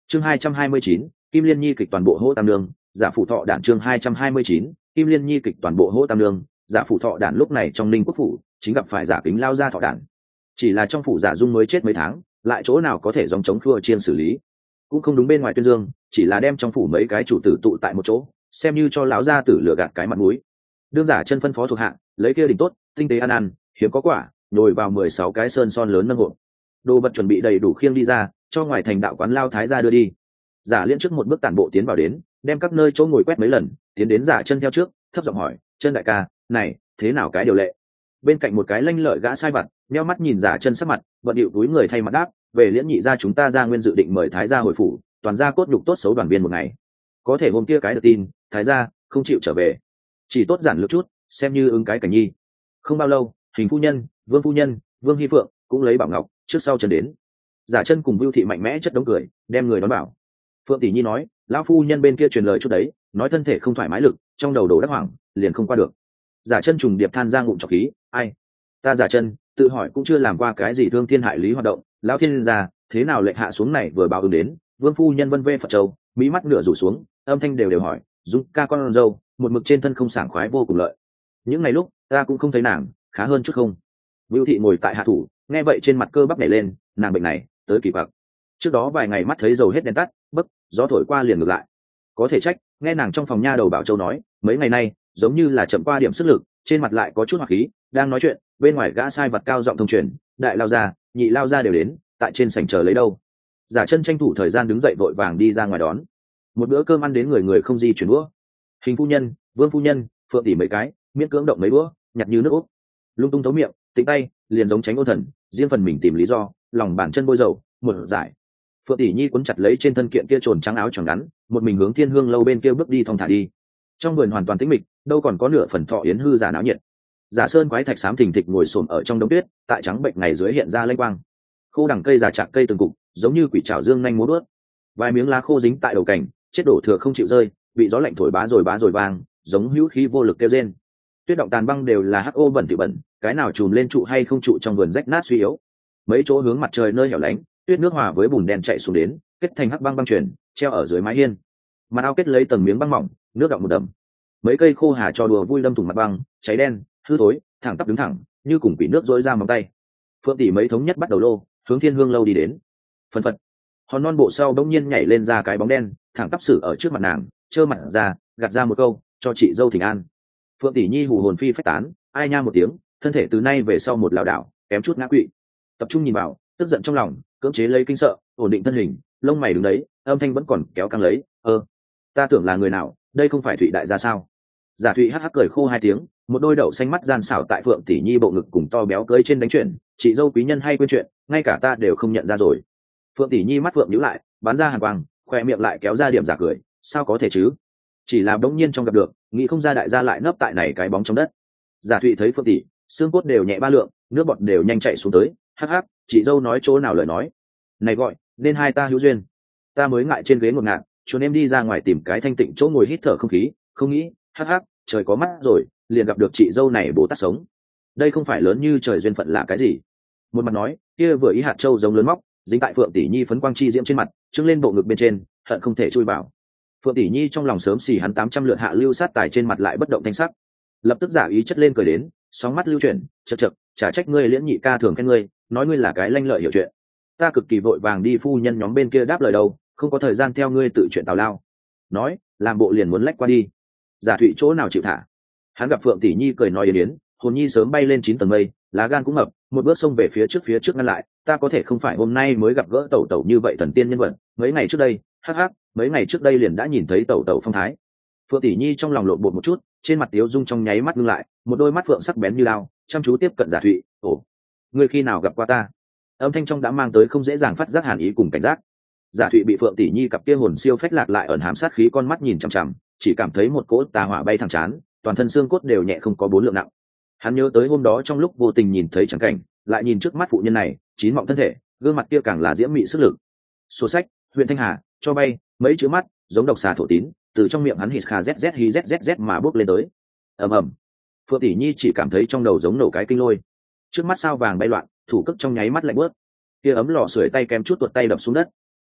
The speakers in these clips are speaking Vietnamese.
chương 229, Kim Liên Nhi kịch toàn bộ hỗ tam nương, giả phủ thọ đản. chương 229, Kim Liên Nhi kịch toàn bộ hỗ tam nương, giả phủ thọ đản. Lúc này trong Ninh Quốc phủ chính gặp phải giả kính lao ra thọ đản. Chỉ là trong phủ giả dung mới chết mấy tháng, lại chỗ nào có thể dòng chống khua chiên xử lý, cũng không đúng bên ngoài tuyên dương, chỉ là đem trong phủ mấy cái chủ tử tụ tại một chỗ, xem như cho lão gia tử lừa gạt cái mặt mũi. Đương giả chân phân phó thuộc hạ lấy kia đỉnh tốt, tinh tế ăn ăn, hiếm có quả, nhồi vào 16 cái sơn son lớn nâng hộp, đồ vật chuẩn bị đầy đủ khiêng đi ra, cho ngoài thành đạo quán lao thái gia đưa đi. Giả liên trước một bước tản bộ tiến vào đến, đem các nơi chỗ ngồi quét mấy lần, tiến đến giả chân theo trước, thấp giọng hỏi: chân đại ca, này thế nào cái điều lệ? Bên cạnh một cái lanh lợi gã sai vặt nheo mắt nhìn giả chân sắc mặt, bận điệu túi người thay mặt đáp: về liễn nhị gia chúng ta ra nguyên dự định mời thái gia hồi phủ, toàn gia cốt nhục tốt xấu đoàn viên một ngày, có thể hôm kia cái được tin thái gia không chịu trở về, chỉ tốt giản lược chút, xem như ứng cái cảnh nhi. Không bao lâu, Hình phu nhân, Vương phu nhân, Vương Hy Phượng cũng lấy bảo ngọc trước sau chân đến. Giả chân cùng Vưu thị mạnh mẽ chất đống cười, đem người đón bảo. Phượng tỷ nhi nói: lão phu nhân bên kia truyền lời chút đấy, nói thân thể không thoải mái lực, trong đầu đổ đắc hoảng, liền không qua được. Giả chân trùng điệp than ra ngụm trọc khí: ai, ta giả chân tự hỏi cũng chưa làm qua cái gì thương thiên hại lý hoạt động, lão thiên gia thế nào lệnh hạ xuống này vừa báo ứng đến. Vương phu nhân vân vê Phật châu, mỹ mắt nửa rủ xuống, âm thanh đều hỏi: dung ca con dâu một mực trên thân không sảng khoái vô cùng lợi, những ngày lúc ta cũng không thấy nàng khá hơn chút không? Vưu thị ngồi tại hạ thủ, nghe vậy trên mặt cơ bắp nhảy lên, nàng bệnh này tới kỳ bạc. Trước đó vài ngày mắt thấy dầu hết đèn tắt, bấc gió thổi qua liền ngược lại. Có thể trách, nghe nàng trong phòng nha đầu Bảo Châu nói, mấy ngày nay giống như là chậm qua điểm sức lực, trên mặt lại có chút hoạt khí. Đang nói chuyện, bên ngoài gã sai vật cao giọng thông truyền: đại lao gia, nhị lao gia đều đến, tại trên sảnh chờ lấy đâu. Giả chân tranh thủ thời gian đứng dậy vội vàng đi ra ngoài đón. Một bữa cơm ăn đến người người không di chuyển đũa. Hình phu nhân, Vương phu nhân, Phượng tỷ mấy cái miễn cưỡng động mấy bữa, nhặt như nước úp, lung tung thấu miệng, tĩnh tay liền giống tránh ôn thần, riêng phần mình tìm lý do, lòng bàn chân bôi dầu một giải. Phượng tỷ nhi cuốn chặt lấy trên thân kiện kia trồn trắng áo choàng ngắn, một mình hướng Thiên Hương lâu bên kia bước đi thong thả đi. Trong vườn hoàn toàn tĩnh mịch, đâu còn có nửa phần thọ yến hư giả náo nhiệt. Giả sơn quái thạch xám thình thịch ngồi xổm ở trong đống tuyết, tại trắng bệnh ngày dưới hiện ra lênh quang. Khô đằng cây già chạc cây từng cục, giống như quỷ trảo dương nhanh múa đuốt. Vài miếng lá khô dính tại đầu cảnh, chết đổ thừa không chịu rơi, bị gió lạnh thổi bá rồi vang, giống hữu khí vô lực kêu rên. Tuyết động tàn băng đều là hắc ô bẩn thỉu bẩn, cái nào chùm lên trụ hay không trụ trong vườn rách nát suy yếu. Mấy chỗ hướng mặt trời nơi hẻo lánh, tuyết nước hòa với bùn đen chạy xuống đến, kết thành hắc băng băng truyền, treo ở dưới mái hiên. Mặt ao kết lấy tầng miếng băng mỏng, nước đọng một đầm. Mấy cây khô hà cho đùa vui đâm thủng mặt băng, cháy đen, hư thối, thẳng tắp đứng thẳng, như cùng quỷ nước rỗi ra móng tay. Phượng tỷ mấy thống nhất bắt đầu lô, hướng Thiên Hương lâu đi đến. Phần phật, hòn non bộ sau đống nhiên nhảy lên ra cái bóng đen, thẳng tắp xử ở trước mặt nàng, trơ mặt ra, gạt ra một câu: cho chị dâu thỉnh an. Phượng tỷ nhi hù hồn phi phách tán, ai nha một tiếng, thân thể từ nay về sau một lảo đảo, kém chút ngã quỵ. Tập trung nhìn vào, tức giận trong lòng, cưỡng chế lấy kinh sợ, ổn định thân hình, lông mày đứng đấy, âm thanh vẫn còn kéo căng lấy: ta tưởng là người nào, đây không phải Thụy đại gia sao? Giả Thụy hắc hắc cười khô hai tiếng, một đôi đậu xanh mắt gian xảo tại Phượng tỷ nhi bộ ngực cùng to béo cưới trên đánh chuyện, chị dâu quý nhân hay quên chuyện, ngay cả ta đều không nhận ra rồi. Phượng tỷ nhi mắt phượng nhíu lại, bắn ra hàn quang, khoe miệng lại kéo ra điểm giả cười: sao có thể chứ? Chỉ là bỗng nhiên trong gặp được, nghĩ không ra đại gia lại nấp tại này cái bóng trong đất. Giả Thụy thấy Phượng tỷ, xương cốt đều nhẹ ba lượng, nước bọt đều nhanh chạy xuống tới, hắc hắc, chị dâu nói chỗ nào lời nói. Này gọi, nên hai ta hữu duyên. Ta mới ngại trên ghế ngột ngạt, chuồn em đi ra ngoài tìm cái thanh tịnh chỗ ngồi hít thở không khí, không nghĩ, hắc hắc, trời có mắt rồi, liền gặp được chị dâu này Bồ Tát sống. Đây không phải lớn như trời duyên phận là cái gì? Một mặt nói, kia vừa ý hạt châu giống lớn móc, dính tại Phượng tỷ nhi phấn quang chi diễm trên mặt, trưng lên bộ ngực bên trên, hận không thể chui vào. Phượng tỷ nhi trong lòng sớm xì hắn 800 lượt hạ lưu sát tài trên mặt lại bất động thanh sắc, lập tức giả ý chất lên cười đến, sóng mắt lưu chuyển, chật chật, chả trách ngươi liễn nhị ca thường khen ngươi, nói ngươi là cái lanh lợi hiểu chuyện. Ta cực kỳ vội vàng đi phu nhân nhóm bên kia đáp lời đâu, không có thời gian theo ngươi tự chuyện tào lao. Nói, làm bộ liền muốn lách qua đi. Giả Thụy chỗ nào chịu thả. Hắn gặp Phượng tỷ nhi cười nói yến, hồn nhi sớm bay lên 9 tầng mây, lá gan cũng mập, một bước xông về phía trước ngăn lại. Ta có thể không phải hôm nay mới gặp gỡ tẩu tẩu như vậy thần tiên nhân vật, mấy ngày trước đây, hắc hắc, mấy ngày trước đây liền đã nhìn thấy tẩu tẩu phong thái. Phượng tỷ nhi trong lòng lộn bột một chút, trên mặt tiếu dung trong nháy mắt ngưng lại, một đôi mắt phượng sắc bén như lao, chăm chú tiếp cận Giả Thụy. Ồ, ngươi khi nào gặp qua ta? Âm thanh trong đã mang tới không dễ dàng phát giác hàn ý cùng cảnh giác. Giả Thụy bị Phượng tỷ nhi cặp kia hồn siêu phách lạc lại ẩn hàm sát khí con mắt nhìn chằm chằm, chỉ cảm thấy một cỗ tà hỏa bay thẳng chán, toàn thân xương cốt đều nhẹ không có 4 lượng nặng. Hắn nhớ tới hôm đó trong lúc vô tình nhìn thấy chẳng cảnh, lại nhìn trước mắt phụ nhân này, chín mọng thân thể, gương mặt kia càng là diễm mị sức lực. Số sách, huyện Thanh Hà, cho bay, mấy chữ mắt, giống độc xà thổ tín, từ trong miệng hắn hít kha zz hi zz mà bước lên tới. Ầm ầm. Phượng tỷ nhi chỉ cảm thấy trong đầu giống nổ cái kinh lôi, trước mắt sao vàng bay loạn, thủ cước trong nháy mắt lạnh bớt, kia ấm lò sưởi tay kém chút tuột tay đập xuống đất.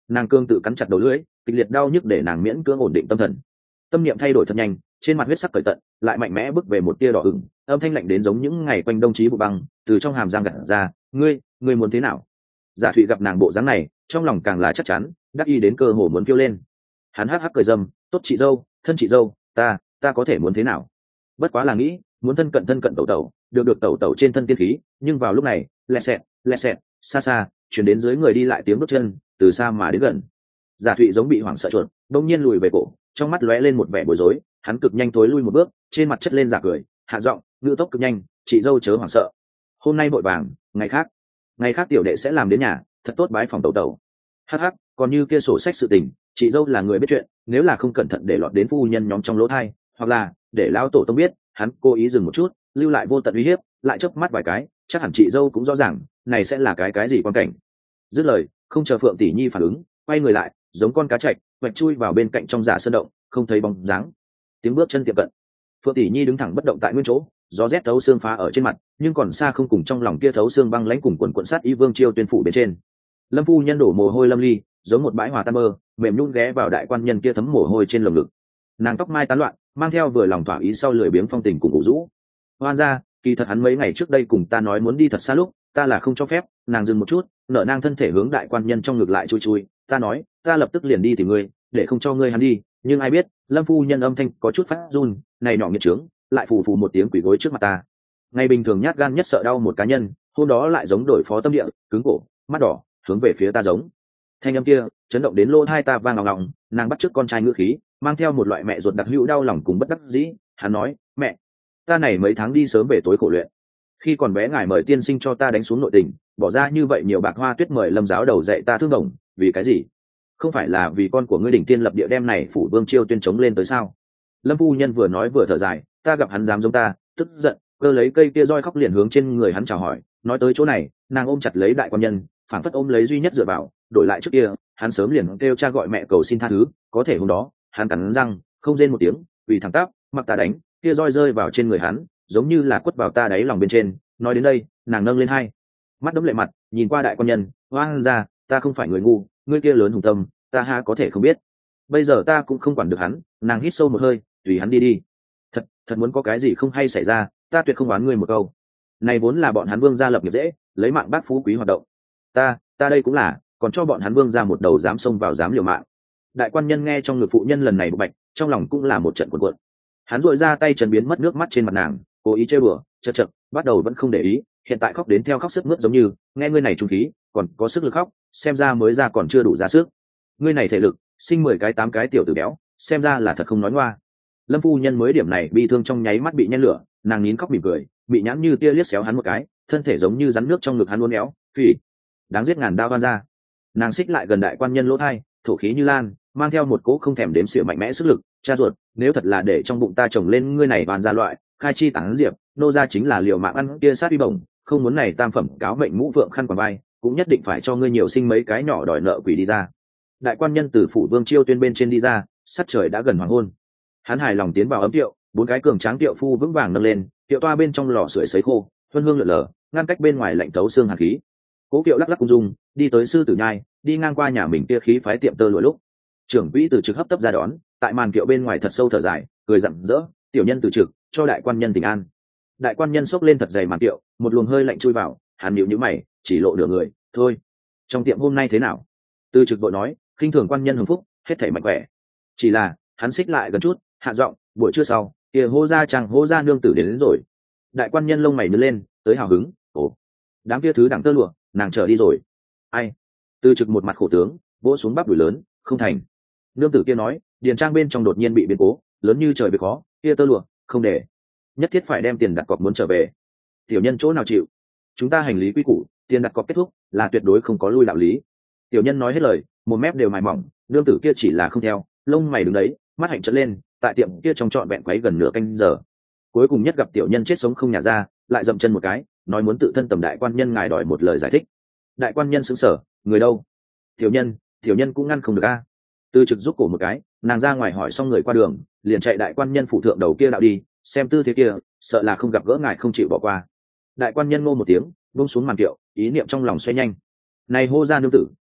Nàng cương tự cắn chặt đầu lưỡi, kịch liệt đau nhức để nàng miễn cưỡng ổn định tâm thần. Tâm niệm thay đổi thật nhanh, trên mặt huyết sắc cởi tận, lại mạnh mẽ bước về một tia đỏ ửng, âm thanh lạnh đến giống những ngày quanh đông chí bụ băng, từ trong hàm răng gạt ra, ngươi muốn thế nào? Giả Thụy gặp nàng bộ dáng này, trong lòng càng là chắc chắn, đắc ý đến cơ hồ muốn phiêu lên. Hắn hắc hắc cười dâm, tốt chị dâu, thân chị dâu, ta có thể muốn thế nào? Bất quá là nghĩ, muốn thân cận tẩu tẩu, được tẩu tẩu trên thân tiên khí, nhưng vào lúc này, lẹ sẹt, xa xa, chuyển đến dưới người đi lại tiếng bước chân, từ xa mà đến gần. Giả Thụy giống bị hoảng sợ chuột, đông nhiên lùi về cổ, trong mắt lóe lên một vẻ bối rối, hắn cực nhanh tối lui một bước, trên mặt chất lên giả cười, hạ giọng, ngữ tốc cực nhanh, chị dâu chớ hoảng sợ. Hôm nay vội vàng, ngày khác tiểu đệ sẽ làm đến nhà, thật tốt bái phòng tẩu tẩu. Hắc hắc, còn như kia sổ sách sự tình, chị dâu là người biết chuyện, nếu là không cẩn thận để lọt đến phu nhân nhóm trong lỗ thai, hoặc là để lão tổ tông biết, hắn cố ý dừng một chút, lưu lại vô tận uy hiếp, lại chớp mắt vài cái, chắc hẳn chị dâu cũng rõ ràng, này sẽ là cái gì quan cảnh. Dứt lời, không chờ Phượng tỷ nhi phản ứng, quay người lại, giống con cá chạch, vạch chui vào bên cạnh trong giả sơn động, không thấy bóng dáng. Tiếng bước chân tiệm cận. Phượng tỷ nhi đứng thẳng bất động tại nguyên chỗ, gió rét thấu xương phá ở trên mặt, nhưng còn xa không cùng trong lòng kia thấu xương băng lãnh cùng quần quận sát y vương chiêu tuyên phủ bên trên. Lâm phu nhân đổ mồ hôi lâm ly, giống một bãi hòa tan mơ, mềm nhún ghé vào đại quan nhân kia thấm mồ hôi trên lồng ngực. Nàng tóc mai tán loạn, mang theo vừa lòng thỏa ý sau lười biếng phong tình cùng ngủ rũ. Hoan ra, kỳ thật hắn mấy ngày trước đây cùng ta nói muốn đi thật xa lúc, ta là không cho phép. Nàng dừng một chút, nở nang thân thể hướng đại quan nhân trong ngực lại chui chui. Ta nói, ta lập tức liền đi tìm ngươi, để không cho ngươi hắn đi. Nhưng ai biết, Lâm phu nhân âm thanh có chút phát run, này nhỏ nghiệt trướng, lại phù phù một tiếng quỳ gối trước mặt ta. Ngày bình thường nhát gan nhất sợ đau một cá nhân, hôm đó lại giống đổi phó tâm địa, cứng cổ, mắt đỏ, hướng về phía ta giống. Thanh âm kia chấn động đến lỗ tai ta vang ngọng, nàng bắt chước con trai ngữ khí, mang theo một loại mẹ ruột đặc hữu đau lòng cùng bất đắc dĩ. Hắn nói, mẹ, ta này mấy tháng đi sớm về tối khổ luyện, khi còn bé ngài mời tiên sinh cho ta đánh xuống nội tình, bỏ ra như vậy nhiều bạc hoa tuyết mời Lâm giáo đầu dạy ta thương đồng, vì cái gì? Không phải là vì con của ngươi đỉnh tiên lập địa đem này phủ vương chiêu tuyên chống lên tới sao? Lâm phu nhân vừa nói vừa thở dài, ta gặp hắn dám giống ta, tức giận, cơ lấy cây kia roi khóc liền hướng trên người hắn chào hỏi. Nói tới chỗ này, nàng ôm chặt lấy đại quan nhân, phảng phất ôm lấy duy nhất dựa vào, đổi lại trước kia, hắn sớm liền kêu cha gọi mẹ cầu xin tha thứ, có thể hôm đó, hắn cắn răng, không rên một tiếng, vì thẳng tắp, mặc ta đánh, kia roi rơi vào trên người hắn, giống như là quất vào ta đáy lòng bên trên. Nói đến đây, nàng nâng lên hai mắt đấm lệ mặt, nhìn qua đại quan nhân, oan ra, ta không phải người ngu, ngươi kia lớn hùng tâm, ta ha có thể không biết. Bây giờ ta cũng không quản được hắn. Nàng hít sâu một hơi, tùy hắn đi đi. Thật muốn có cái gì không hay xảy ra, ta tuyệt không oán ngươi một câu. Này vốn là bọn hắn vương gia lập nghiệp dễ, lấy mạng bác phú quý hoạt động. Ta đây cũng là, còn cho bọn hắn vương gia một đầu dám xông vào dám liều mạng. Đại quan nhân nghe trong ngực phụ nhân lần này bộc bạch, trong lòng cũng là một trận cuộn cuộn. Hắn duỗi ra tay trần biến mất nước mắt trên mặt nàng, cố ý chơi bừa, chật, bắt đầu vẫn không để ý, hiện tại khóc đến theo khóc sức mướt giống như, nghe ngươi này trung khí, còn có sức lực khóc, xem ra mới ra còn chưa đủ ra sức. Ngươi này thể lực, sinh 10 cái 8 cái tiểu tử béo, xem ra là thật không nói ngoa. Lâm phu nhân mới điểm này bị thương trong nháy mắt bị nhen lửa, nàng nín khóc mỉm cười, bị nhãn như tia liếc xéo hắn một cái, thân thể giống như rắn nước trong ngực hắn uốn éo, phì, đáng giết ngàn đao van ra. Nàng xích lại gần đại quan nhân lỗ thai, thổ khí như lan, mang theo một cỗ không thèm đếm xỉa mạnh mẽ sức lực. Cha ruột, nếu thật là để trong bụng ta trồng lên ngươi này van ra loại, khai chi tán diệp, nô ra chính là liều mạng ăn kia sát uy bổng, không muốn này tam phẩm cáo mệnh mũ vượng khăn quàng vai, cũng nhất định phải cho ngươi nhiều sinh mấy cái nhỏ đòi nợ quỷ đi ra. Đại quan nhân từ phủ vương chiêu tuyên bên trên đi ra, sắc trời đã gần hoàng hôn. Hắn hài lòng tiến vào ấm tiệu, 4 cái cường tráng tiệu phu vững vàng nâng lên, tiệu toa bên trong lò sưởi sấy khô, huân hương lượn lờ, ngăn cách bên ngoài lạnh thấu xương hàn khí. Cố Kiệu lắc lắc cung dung, đi tới sư tử nhai, đi ngang qua nhà mình kia khí phái tiệm tơ lụa lúc, trưởng quỹ từ trực hấp tấp ra đón, tại màn kiệu bên ngoài thật sâu thở dài, cười rạng rỡ, tiểu nhân từ trực, cho đại quan nhân tình an. Đại quan nhân xốc lên thật dày màn kiệu, một luồng hơi lạnh chui vào, hắn nhíu nhíu mày, chỉ lộ nửa người, thôi. Trong tiệm hôm nay thế nào? Từ trực vội nói, khinh thường quan nhân hưởng phúc, hết thảy mạnh khỏe. Chỉ là, hắn xích lại gần chút, hạ giọng, buổi trưa sau, kia hô gia nương tử đến rồi. Đại quan nhân lông mày nhướng lên, tới hào hứng, ồ, đám kia thứ đẳng tơ lụa, nàng trở đi rồi. Ai? Từ trực một mặt khổ tướng, vỗ xuống bắp đùi lớn, không thành. Nương tử kia nói, điền trang bên trong đột nhiên bị biến cố, lớn như trời việc khó, kia tơ lụa, không để, nhất thiết phải đem tiền đặt cọc muốn trở về. Tiểu nhân chỗ nào chịu? Chúng ta hành lý quy củ, tiền đặt cọc kết thúc, là tuyệt đối không có lui đạo lý. Tiểu nhân nói hết lời, một mép đều mài mỏng, nương tử kia chỉ là không theo, lông mày đứng đấy, mắt hạnh trợn lên, tại tiệm kia trong trọn vẹn quấy gần nửa canh giờ. Cuối cùng nhất gặp tiểu nhân chết sống không nhả ra, lại dậm chân một cái, nói muốn tự thân tầm đại quan nhân ngài đòi một lời giải thích. Đại quan nhân sững sờ, người đâu? Tiểu nhân cũng ngăn không được a. Từ trực giúp cổ một cái, nàng ra ngoài hỏi xong người qua đường, liền chạy đại quan nhân phủ thượng đầu kia đạo đi, xem tư thế kia, sợ là không gặp gỡ ngài không chịu bỏ qua. Đại quan nhân ngô một tiếng, buông xuống màn kiệu, ý niệm trong lòng xoay nhanh. Này hô gia nương tử,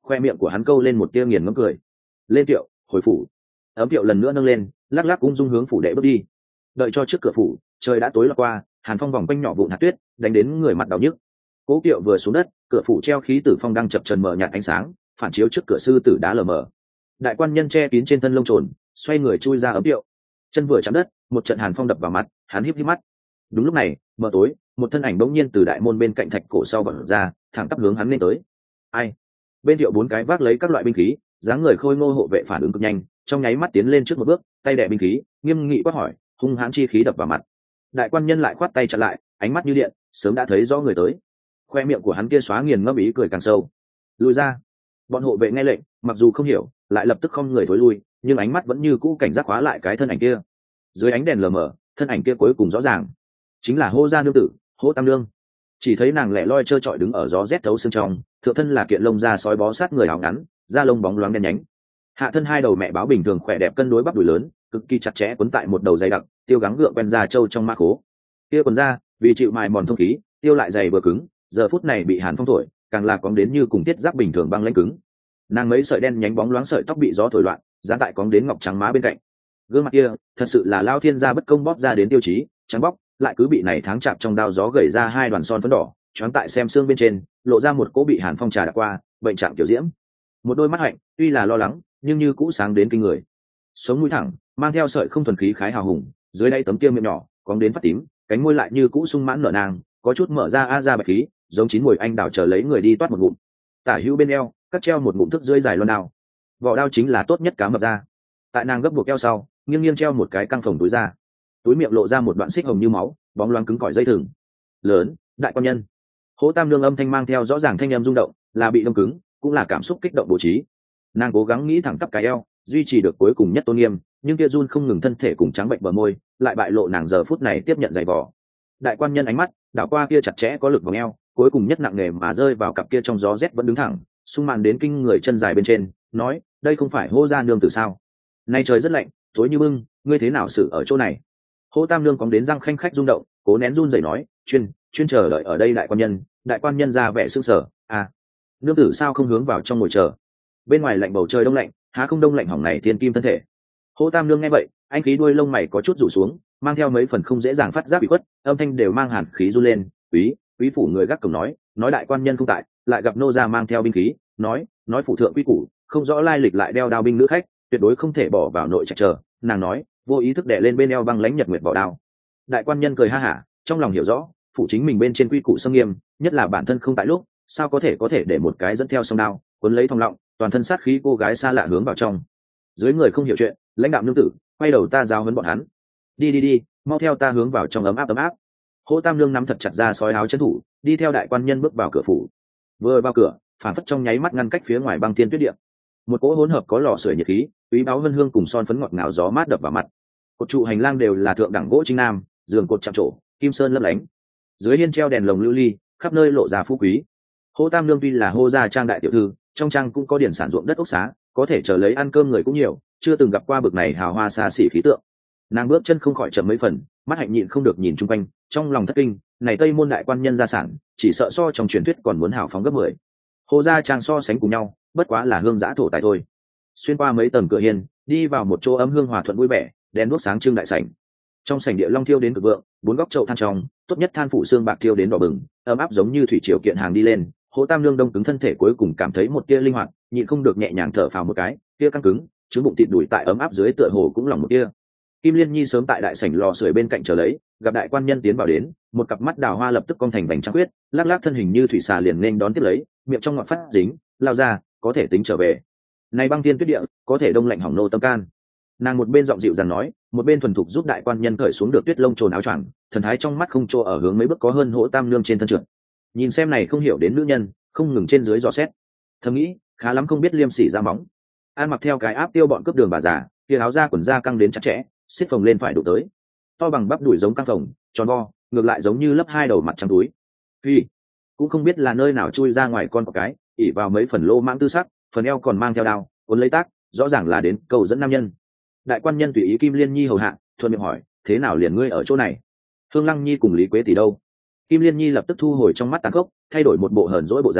khoe miệng của hắn câu lên một tia nghiền ngẫm cười. Lên tiệu, hồi phủ. Ấm tiệu lần nữa nâng lên, lắc lắc ung dung hướng phủ đệ bước đi. Đợi cho trước cửa phủ, trời đã tối lọt qua, hàn phong vòng quanh nhỏ vụn hạt tuyết đánh đến người mặt đau nhức. Cố Kiệu vừa xuống đất, cửa phủ treo khí tử phong đang chập chờn mở nhạt ánh sáng, phản chiếu trước cửa sư tử đá lờ mờ. Đại quan nhân che kín trên thân lông trồn, xoay người chui ra ấm tiệu. Chân vừa chạm đất, một trận hàn phong đập vào mặt, hắn híp híp mắt. Đúng lúc này, mờ tối, một thân ảnh bỗng nhiên từ đại môn bên cạnh thạch cổ sau bật ra, thẳng tắp hướng hắn lên tới. Ai? Bên Tiệu bốn cái vác lấy các loại binh khí, dáng người khôi ngô hộ vệ phản ứng cực nhanh, trong nháy mắt tiến lên trước một bước, tay đè binh khí, nghiêm nghị quát hỏi, hung hãn chi khí đập vào mặt. Đại quan nhân lại khoát tay chặn lại, ánh mắt như điện, sớm đã thấy rõ người tới. Khoe miệng của hắn kia xóa nghiền ngẫm ý cười càng sâu. Lùi ra. Bọn hộ vệ nghe lệnh, mặc dù không hiểu, lại lập tức không người thối lui, nhưng ánh mắt vẫn như cũ cảnh giác khóa lại cái thân ảnh kia. Dưới ánh đèn lờ mờ, thân ảnh kia cuối cùng rõ ràng, chính là Hô gia nương tử, Hô Tam Nương. Chỉ thấy nàng lẻ loi trơ trọi đứng ở gió rét thấu xương trong, thượng thân là kiện lông da sói bó sát người áo ngắn, da lông bóng loáng đen nhánh. Hạ thân hai đầu mẹ báo bình thường khỏe đẹp cân đối bắp đùi lớn, cực kỳ chặt chẽ quấn tại một đầu dày đặc, tiêu gắng gượng quen da trâu trong mã khố. Kia quần da, vì chịu mài mòn thông khí, tiêu lại dày vừa cứng, giờ phút này bị hàn phong thổi, càng là cóng đến như cùng tiết giáp bình thường băng lãnh cứng. Nàng mấy sợi đen nhánh bóng loáng sợi tóc bị gió thổi loạn, dán tại cóng đến ngọc trắng má bên cạnh. Gương mặt kia, thật sự là lao thiên gia bất công bóp ra đến tiêu chí, trắng bóc, lại cứ bị này tháng chạm trong đao gió gầy ra hai đoàn son phấn đỏ, choáng tại xem xương bên trên, lộ ra một cỗ bị hàn phong trà đã qua, bệnh trạng tiểu diễm. Một đôi mắt hạnh, tuy là lo lắng, nhưng như cũ sáng đến kinh người. Sống mũi thẳng, mang theo sợi không thuần khí khái hào hùng, dưới đây tấm tiêm miệng nhỏ, cóng đến phát tím, cánh môi lại như cũ sung mãn nở nàng, có chút mở ra ra bạch khí, giống chín mùi anh đào chờ lấy người đi toát một ngụm. Tả hữu bên eo, cắt treo một ngụm thức dưới dài loan đao. Vỏ đao chính là tốt nhất cá mập ra. Tại nàng gấp buộc eo sau, nghiêng nghiêng treo một cái căng phồng túi ra. Túi miệng lộ ra một đoạn xích hồng như máu, bóng loáng cứng cỏi dây thừng. Lớn, đại quan nhân. Hỗ Tam Nương âm thanh mang theo rõ ràng thanh âm rung động, là bị đông cứng, cũng là cảm xúc kích động bố trí. Nàng cố gắng nghĩ thẳng tắp cái eo, duy trì được cuối cùng nhất tôn nghiêm, nhưng kia run không ngừng thân thể cùng trắng bệnh bờ môi, lại bại lộ nàng giờ phút này tiếp nhận giày vò. Đại quan nhân ánh mắt đảo qua kia chặt chẽ có lực vòng eo, cuối cùng nhất nặng nề mà rơi vào cặp kia trong gió rét vẫn đứng thẳng, sung màn đến kinh người chân dài bên trên, nói, đây không phải Hô gia nương tử sao? Nay trời rất lạnh, tối như bưng, ngươi thế nào xử ở chỗ này? Hô Tam Nương cóng đến răng khanh khách rung động, cố nén run rẩy nói, chuyên chờ đợi ở đây đại quan nhân ra vẻ sưng sở, à, nương tử sao không hướng vào trong ngồi chờ? Bên ngoài lạnh bầu trời đông lạnh, há không đông lạnh hỏng này thiên kim thân thể. Hô Tam Nương nghe vậy, anh khí đuôi lông mày có chút rủ xuống, mang theo mấy phần không dễ dàng phát giác bị khuất, âm thanh đều mang hàn khí run lên. Quý phủ người gác cổng nói đại quan nhân không tại, lại gặp nô gia mang theo binh khí, nói phủ thượng quý củ, không rõ lai lịch lại đeo đao binh nữ khách, tuyệt đối không thể bỏ vào nội trạch chờ. Nàng nói, vô ý thức đè lên bên eo băng lãnh nhật nguyệt vỏ đao. Đại quan nhân cười ha hả, trong lòng hiểu rõ, phủ chính mình bên trên quy củ xâm nghiêm, nhất là bản thân không tại lúc, sao có thể để một cái dẫn theo song đao, cuốn lấy thòng lọng, toàn thân sát khí cô gái xa lạ hướng vào trong. Dưới người không hiểu chuyện, lãnh đạo nương tử, quay đầu ta giao huấn bọn hắn. Đi, mau theo ta hướng vào trong ấm áp. Hỗ Tam Nương nắm thật chặt ra sói áo trấn thủ, đi theo đại quan nhân bước vào cửa phủ. Vừa vào cửa, phản phất trong nháy mắt ngăn cách phía ngoài băng thiên tuyết địa. Một cỗ hỗn hợp có lò sưởi nhiệt khí, quý báo vân hương cùng son phấn ngọt ngào gió mát đập vào mặt. Cột trụ hành lang đều là thượng đẳng gỗ chính nam, giường cột chạm trổ, kim sơn lấp lánh. Dưới hiên treo đèn lồng lưu ly, khắp nơi lộ ra phú quý. Hỗ Tam Nương tuy là Hô gia trang đại tiểu thư, trong trang cũng có điển sản ruộng đất ốc xá, có thể chờ lấy ăn cơm người cũng nhiều, chưa từng gặp qua bực này hào hoa xa xỉ khí tượng. Nàng bước chân không khỏi chậm mấy phần, mắt hạnh nhịn không được nhìn chung quanh, trong lòng thất kinh, này Tây môn đại quan nhân gia sản, chỉ sợ so trong truyền thuyết còn muốn hào phóng gấp 10. Hồ gia trang so sánh cùng nhau, bất quá là hương giã thổ tài thôi. Xuyên qua mấy tầng cửa hiên, đi vào một chỗ ấm hương hòa thuận vui vẻ, đèn đuốc sáng trưng đại sảnh. Trong sảnh địa long thiêu đến cực vượng, bốn góc chậu than trong, tốt nhất than phủ xương bạc thiêu đến đỏ bừng, ấm áp giống như thủy triều kiện hàng đi lên. Hỗ Tam Nương đông cứng thân thể cuối cùng cảm thấy một tia linh hoạt, nhịn không được nhẹ nhàng thở phào một cái, tia căng cứng, trứng bụng thịt đùi tại ấm áp dưới tựa hồ cũng lòng một tia. Kim Liên Nhi sớm tại đại sảnh lò sưởi bên cạnh chờ lấy, gặp đại quan nhân tiến vào đến, một cặp mắt đào hoa lập tức cong thành vành trăng quyết, lắc lắc thân hình như thủy xà liền nên đón tiếp lấy, miệng trong ngọt phát dính, lao ra, có thể tính trở về. Này băng thiên tuyết địa, có thể đông lạnh hỏng nô tâm can. Nàng một bên giọng dịu dàng nói, một bên thuần thục giúp đại quan nhân cởi xuống được tuyết lông trồn áo choàng, thần thái trong mắt không chỗ ở hướng mấy bước có hơn Hỗ Tam Nương trên thân trượt. Nhìn xem này không hiểu đến nữ nhân, không ngừng trên dưới dò xét. Thầm nghĩ, khá lắm không biết liêm sỉ ra móng. An mặc theo cái áp tiêu bọn cướp đường bà già, kia áo da quần da căng đến chặt chẽ, xiết phồng lên phải đụng tới. To bằng bắp đùi giống căng phồng, tròn vo, ngược lại giống như lấp hai đầu mặt trắng túi. Phi, cũng không biết là nơi nào chui ra ngoài con cái, ỉ vào mấy phần lô mãng tư sắc, phần eo còn mang theo đao, cuốn lấy tác, rõ ràng là đến cầu dẫn nam nhân. Đại quan nhân tùy ý Kim Liên Nhi hầu hạ, thuận miệng hỏi, thế nào liền ngươi ở chỗ này? Hương Lăng Nhi cùng Lý Quế tỷ đâu? Kim Liên Nhi lập tức thu hồi trong mắt tàn khốc, thay đổi một bộ hờn dỗi bộ dáng,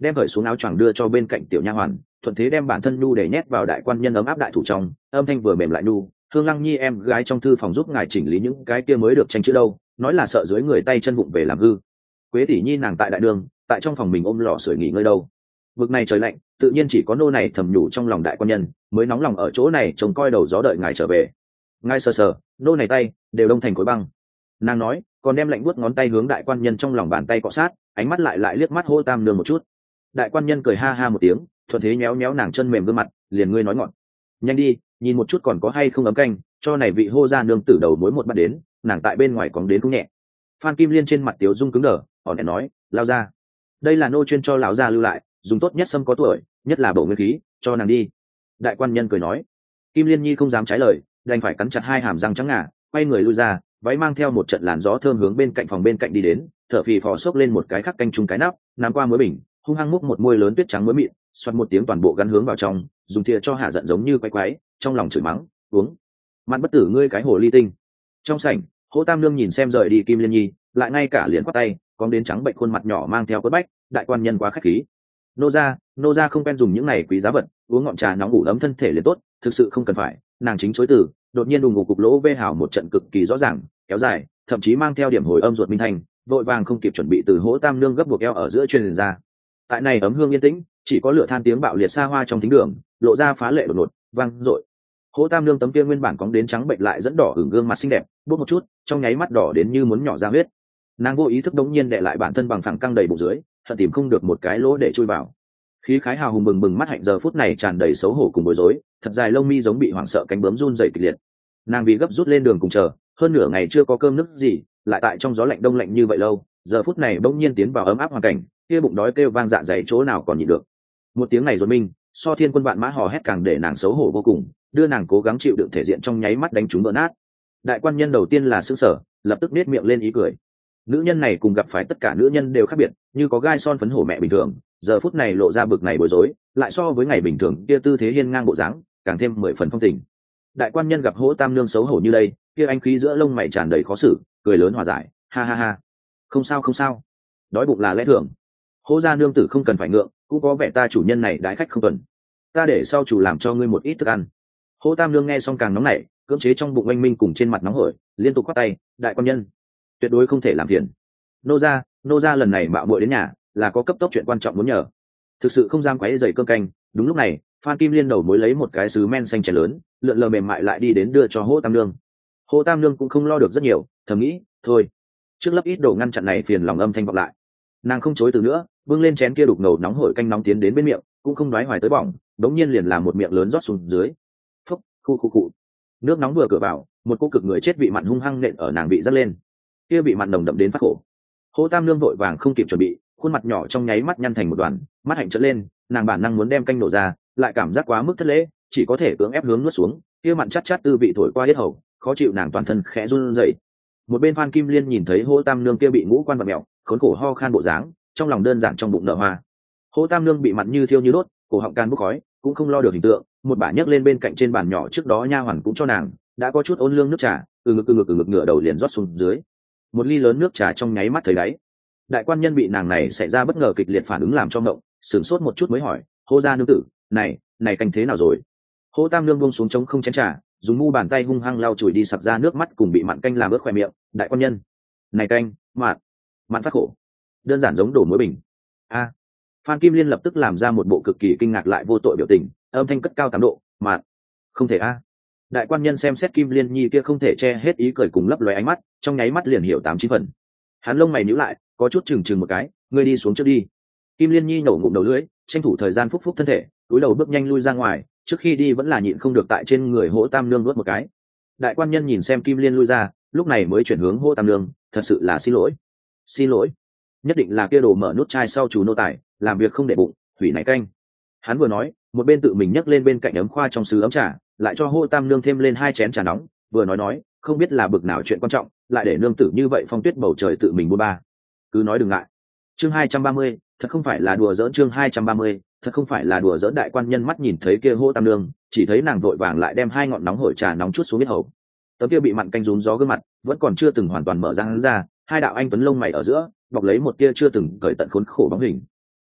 đem cởi xuống áo choàng đưa cho bên cạnh tiểu nha hoàn, thuận thế đem bản thân nhu để nhét vào đại quan nhân ấm áp đại thủ trong, âm thanh vừa mềm lại nhu. Hương Lăng Nhi em gái trong thư phòng giúp ngài chỉnh lý những cái kia mới được tranh chữ đâu, nói là sợ dưới người tay chân vụng về làm hư. Quế tỷ nhi nàng tại đại đường, tại trong phòng mình ôm lò sưởi nghỉ ngơi đâu. Vực này trời lạnh, tự nhiên chỉ có nô này thầm nhủ trong lòng đại quan nhân, mới nóng lòng ở chỗ này trông coi đầu gió đợi ngài trở về. Ngài sờ sờ, nô này tay đều đông thành khối băng. Nàng nói, còn đem lạnh buốt ngón tay hướng đại quan nhân trong lòng bàn tay cọ sát, ánh mắt lại liếc mắt Hô Tam Nương một chút. Đại quan nhân cười ha ha một tiếng, thuận thế nhéo nhéo nàng chân mềm gương mặt, liền ngươi nói ngọn. Nhanh đi, nhìn một chút còn có hay không ấm canh, cho này vị Hô gia nương tử đầu mối một bắt đến, nàng tại bên ngoài còn đến cũng nhẹ. Phan Kim Liên trên mặt tiếu dung cứng đờ, họ đẻ nói, lao ra. Đây là nô chuyên cho lão gia lưu lại, dùng tốt nhất sâm có tuổi, nhất là bổ nguyên khí, cho nàng đi. Đại quan nhân cười nói. Kim Liên Nhi không dám trái lời, đành phải cắn chặt hai hàm răng trắng ngà, quay người lui ra, váy mang theo một trận làn gió thơm hướng bên cạnh phòng bên cạnh đi đến, thở phì phò xốc lên một cái khắc canh chung cái nắp, nắm qua muối bình, hung hăng múc một muôi lớn tuyết trắng muối mịn, xoát một tiếng toàn bộ gắn hướng vào trong, dùng thìa cho hạ giận giống như quay quái, trong lòng chửi mắng, uống. Mạn bất tử ngươi cái hồ ly tinh. Trong sảnh, Hỗ Tam Nương nhìn xem rời đi Kim Liên Nhi, lại ngay cả liền quát tay, có đến trắng bệnh khuôn mặt nhỏ mang theo quất bách, đại quan nhân quá khách khí. Nô gia không quen dùng những này quý giá vật, uống ngọn trà nóng ngủ ấm thân thể liền tốt, thực sự không cần phải. Nàng chính chối từ, đột nhiên đùng ngục cục lỗ vê hào một trận cực kỳ rõ ràng, kéo dài, thậm chí mang theo điểm hồi âm ruột minh thành, vội vàng không kịp chuẩn bị từ Hỗ Tam Nương gấp buộc eo ở giữa truyền ra. Tại này ấm hương yên tĩnh, chỉ có lửa than tiếng bạo liệt xa hoa trong thính đường, lộ ra phá lệ đột ngột, vang dội. Hỗ Tam Nương tấm kia nguyên bản cóng đến trắng bệnh lại dẫn đỏ ửng gương mặt xinh đẹp, bốc một chút, trong nháy mắt đỏ đến như muốn nhỏ ra huyết. Nàng vô ý thức đống nhiên đè lại bản thân bằng phẳng căng đầy bụng dưới, hận tìm không được một cái lỗ để chui vào. Khí khái hào hùng bừng bừng mắt hạnh giờ phút này tràn đầy xấu hổ cùng bối rối, thật dài lông mi giống bị hoảng sợ cánh bướm run rẩy kịch liệt. Nàng vì gấp rút lên đường cùng chờ, hơn nửa ngày chưa có cơm nước gì, lại tại trong gió lạnh đông lạnh như vậy lâu, giờ phút này bỗng nhiên tiến vào ấm áp hoàn cảnh, kia bụng đói kêu vang dạ dày chỗ nào còn nhịn được. Một tiếng này rồi minh, so thiên quân vạn mã hò hét càng để nàng xấu hổ vô cùng, đưa nàng cố gắng chịu đựng thể diện trong nháy mắt đánh trúng vỡ nát. Đại quan nhân đầu tiên là sững sờ, lập tức nết miệng lên ý cười. Nữ nhân này cùng gặp phải tất cả nữ nhân đều khác biệt, như có gai son phấn hổ mẹ bình thường, giờ phút này lộ ra bực này bối rối, lại so với ngày bình thường kia tư thế hiên ngang bộ dáng, càng thêm 10 phần phong tình. Đại quan nhân gặp Hỗ Tam Nương xấu hổ như đây, kia anh khí giữa lông mày tràn đầy khó xử, cười lớn hòa giải, ha ha ha, không sao không sao, đói bụng là lẽ thường. Hỗ gia nương tử không cần phải ngượng, cũng có vẻ ta chủ nhân này đãi khách không tuần, ta để sau chủ làm cho ngươi một ít thức ăn. Hỗ Tam Nương nghe xong càng nóng nảy, cưỡng chế trong bụng oanh minh cùng trên mặt nóng hổi, liên tục quát tay, đại quan nhân tuyệt đối không thể làm phiền. Nô gia lần này mạo muội đến nhà là có cấp tốc chuyện quan trọng muốn nhờ, thực sự không dám quấy rầy cơm canh. Đúng lúc này Phan Kim Liên đầu mối lấy một cái sứ men xanh chén lớn, lượn lờ mềm mại lại đi đến đưa cho Hỗ Tam Nương. Hỗ Tam Nương cũng không lo được rất nhiều, thầm nghĩ thôi, trước lấp ít đồ ngăn chặn này phiền lòng âm thanh vọng lại. Nàng không chối từ nữa, bưng lên chén kia đục ngầu nóng hổi canh nóng tiến đến bên miệng, cũng không nói hoài tới bỏng, đống nhiên liền làm một miệng lớn rót xuống dưới. Phúc, khu. Nước nóng vừa cửa vào, một cô cực người chết vị mặn hung hăng nện ở nàng bị dắt lên. Kia bị mặn nồng đậm đến phát khổ. Hỗ Tam Nương vội vàng không kịp chuẩn bị, khuôn mặt nhỏ trong nháy mắt nhăn thành một đoàn, mắt hạnh trợn lên, nàng bản năng muốn đem canh nổ ra, lại cảm giác quá mức thất lễ, chỉ có thể cưỡng ép hướng nuốt xuống. Kia mặn chát chát tư vị thổi qua hết hầu, khó chịu nàng toàn thân khẽ run rẩy. Một bên Phan Kim Liên nhìn thấy Hỗ Tam Nương kia bị ngũ quan vặn mèo, khốn khổ ho khan bộ dáng, trong lòng đơn giản trong bụng nở hoa. Hỗ Tam Nương bị mặn như thiêu như đốt, cổ họng can bốc khói, cũng không lo được hình tượng, một bả nhấc lên bên cạnh trên bàn nhỏ trước đó nha hoàn cũng cho nàng, đã có chút ôn lương nước trà, từ ngực ngửa đầu liền rót xuống dưới. Một ly lớn nước trà trong nháy mắt thấy đáy. Đại quan nhân bị nàng này xảy ra bất ngờ kịch liệt phản ứng làm cho ngộng, sửng sốt một chút mới hỏi, Hô gia nương tử, này canh thế nào rồi? Hỗ Tam Nương buông xuống trống không chén trà, dùng mu bàn tay hung hăng lau chùi đi sặc ra nước mắt cùng bị mặn canh làm ướt khóe miệng. Đại quan nhân, này canh mặn phát khổ, đơn giản giống đổ muối bình. A. Phan Kim Liên lập tức làm ra một bộ cực kỳ kinh ngạc lại vô tội biểu tình, âm thanh cất cao 8 độ, mặn, không thể a. Đại quan nhân xem xét Kim Liên Nhi kia không thể che hết ý cười cùng lấp lóe ánh mắt, trong nháy mắt liền hiểu 8-9 phần. Hắn lông mày nhíu lại, có chút chừng một cái, ngươi đi xuống trước đi. Kim Liên Nhi nổ ngụm đầu lưỡi, tranh thủ thời gian phúc thân thể, cúi đầu bước nhanh lui ra ngoài, trước khi đi vẫn là nhịn không được tại trên người Hỗ Tam Nương nuốt một cái. Đại quan nhân nhìn xem Kim Liên lui ra, lúc này mới chuyển hướng Hỗ Tam Nương, thật sự là xin lỗi, nhất định là kia đồ mở nút chai sau chủ nô tài, làm việc không để bụng, hủy này canh. Hắn vừa nói, một bên tự mình nhấc lên bên cạnh ấm khoa trong sứ ấm trà, lại cho Hỗ Tam Nương thêm lên 2 chén trà nóng, vừa nói, không biết là bực nào chuyện quan trọng, lại để nương tử như vậy phong tuyết bầu trời tự mình buôn ba. Cứ nói đừng ngại. Chương 230, thật không phải là đùa giỡn. Chương 230, thật không phải là đùa giỡn. Đại quan nhân mắt nhìn thấy kia Hỗ Tam Nương, chỉ thấy nàng vội vàng lại đem 2 ngọn nóng hổi trà nóng chút xuống biết hầu. Tấm kia bị mặn canh rún gió gương mặt, vẫn còn chưa từng hoàn toàn mở ra hắn ra, 2 đạo anh tuấn lông mày ở giữa, bọc lấy một tia chưa từng cởi tận khốn khổ bóng hình.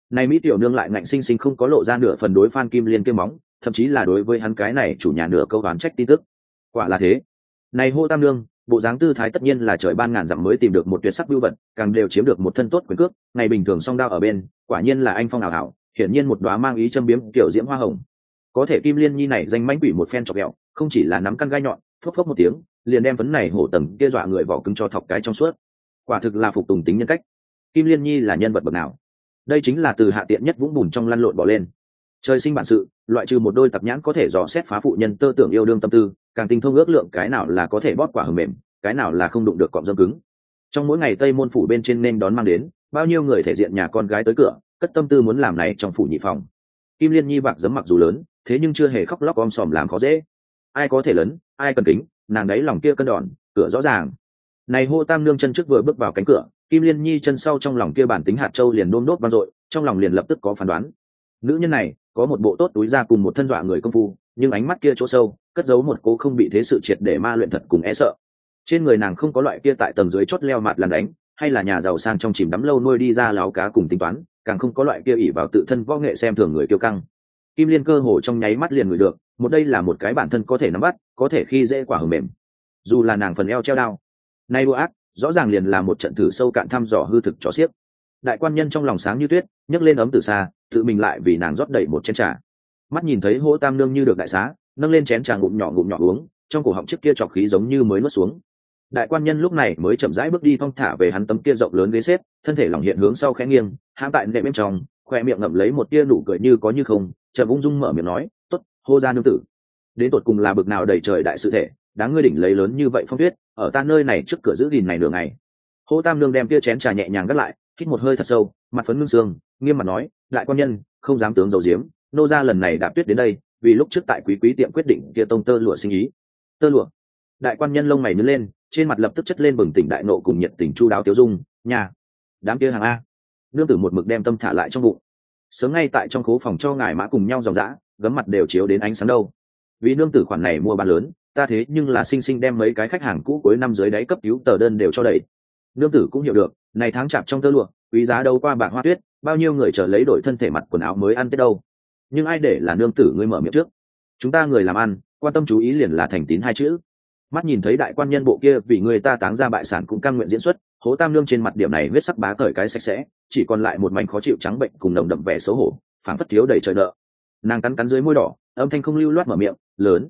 Này mỹ tiểu nương lại ngạnh sinh sinh không có lộ ra nửa phần đối Phan Kim Liên kêu móng, thậm chí là đối với hắn cái này chủ nhà nửa câu đoán trách tin tức. Quả là thế. Này Hô Tam nương, bộ dáng tư thái tất nhiên là trời ban ngàn dặm mới tìm được một tuyệt sắc vưu vật, càng đều chiếm được một thân tốt quyền cước, ngày bình thường song đao ở bên, quả nhiên là anh phong ảo ảo, hiển nhiên một đóa mang ý châm biếm tiểu diễm hoa hồng. Có thể Kim Liên Nhi này danh mãnh quỷ một phen chọc ghẹo, không chỉ là nắm căn gai nhọn, phốc phốc một tiếng, liền đem vấn này hổ tầng kia dọa người vỏ cứng cho thọc cái trong suốt. Quả thực là phục tùng tính nhân cách. Kim Liên Nhi là nhân vật bậc nào? Đây chính là từ hạ tiện nhất vũng bùn trong lăn lộn bỏ lên. Trời sinh bản sự, loại trừ một đôi tặc nhãn có thể dò xét phá phụ nhân tơ tưởng yêu đương tâm tư, càng tinh thông ước lượng cái nào là có thể bóp quả hờ mềm, cái nào là không đụng được cọm dâm cứng. Trong mỗi ngày Tây môn phủ bên trên nên đón mang đến bao nhiêu người thể diện nhà con gái tới cửa, cất tâm tư muốn làm này trong phủ nhị phòng. Kim Liên Nhi bạc giấm mặc dù lớn, thế nhưng chưa hề khóc lóc om sòm làm khó dễ. Ai có thể lớn, ai cần kính, nàng đấy lòng kia cân đòn, cửa rõ ràng. Này Hô Tam nương chân trước vừa bước vào cánh cửa, Kim Liên Nhi chân sau trong lòng kia bản tính hạt châu liền đôm đốt vang dội, trong lòng liền lập tức có phán đoán. Nữ nhân này có một bộ tốt túi ra cùng một thân dọa người công phu, nhưng ánh mắt kia chỗ sâu cất giấu một cố không bị thế sự triệt để ma luyện thật cùng e sợ. Trên người nàng không có loại kia tại tầng dưới chót leo mặt làn đánh, hay là nhà giàu sang trong chìm đắm lâu nuôi đi ra láo cá cùng tính toán, càng không có loại kia ỷ vào tự thân võ nghệ xem thường người kiêu căng. Kim Liên cơ hồ trong nháy mắt liền ngửi được, một đây là một cái bản thân có thể nắm bắt, có thể khi dễ quả hờ mềm. Dù là nàng phần eo treo đao, nay đua ác, rõ ràng liền là một trận thử sâu cạn thăm dò hư thực chó xiếc. Đại quan nhân trong lòng sáng như tuyết, nhấc lên ấm từ xa, tự mình lại vì nàng rót đầy một chén trà. Mắt nhìn thấy Hỗ Tam nương như được đại xá, nâng lên chén trà ngụm nhỏ uống, trong cổ họng chiếc kia trọc khí giống như mới nuốt xuống. Đại quan nhân lúc này mới chậm rãi bước đi thong thả về hắn tấm kia rộng lớn ghế xếp, thân thể lỏng hiện hướng sau khẽ nghiêng, hãm tại nệm bên trong, khoe miệng ngậm lấy một tia nụ cười như có như không, chợt ung dung mở miệng nói, "Tốt, Hô gia nương tử, đến tột cùng là bực nào đầy trời đại sự thể, đáng ngươi đỉnh lấy lớn như vậy phong tuyết, ở ta nơi này trước cửa giữ gìn này nửa ngày." Hô Tam nương đem tia chén trà nhẹ nhàng gắt lại, hít một hơi thật sâu, mặt phấn ngưng sương, nghiêm mặt nói, "Đại quan nhân, không dám tướng dầu diếm, nô gia lần này đạp tuyết đến đây, vì lúc trước tại quý tiệm quyết định kia tông tơ lụa sinh ý." Tơ lụa? Đại quan nhân lông mày nhướng lên, trên mặt lập tức chất lên bừng tỉnh đại nộ cùng nhiệt tình chu đáo tiêu dung, "Nhà, đám kia hàng a." Nương tử một mực đem tâm thả lại trong bụng. Sớm ngay tại trong khố phòng cho ngài mã cùng nhau dòng dã, gấm mặt đều chiếu đến ánh sáng đâu. Vì nương tử khoản này mua bán lớn, ta thế nhưng là sinh sinh đem mấy cái khách hàng cũ cuối năm dưới đáy cấp cứu tờ đơn đều cho đẩy. Nương tử cũng hiểu được, này tháng chạp trong tơ lụa, quý giá đâu qua bạc hoa tuyết, bao nhiêu người chờ lấy đổi thân thể mặt quần áo mới ăn tết đâu. Nhưng ai để là nương tử ngươi mở miệng trước. Chúng ta người làm ăn, quan tâm chú ý liền là thành tín hai chữ. Mắt nhìn thấy đại quan nhân bộ kia vì người ta táng ra bại sản cũng cam nguyện diễn xuất, Hố Tam nương trên mặt điểm này huyết sắc bá cởi cái sạch sẽ, chỉ còn lại một mảnh khó chịu trắng bệnh cùng nồng đậm vẻ xấu hổ, phảng phất thiếu đầy trời nợ. Nàng cắn cắn dưới môi đỏ, âm thanh không lưu loát mở miệng, lớn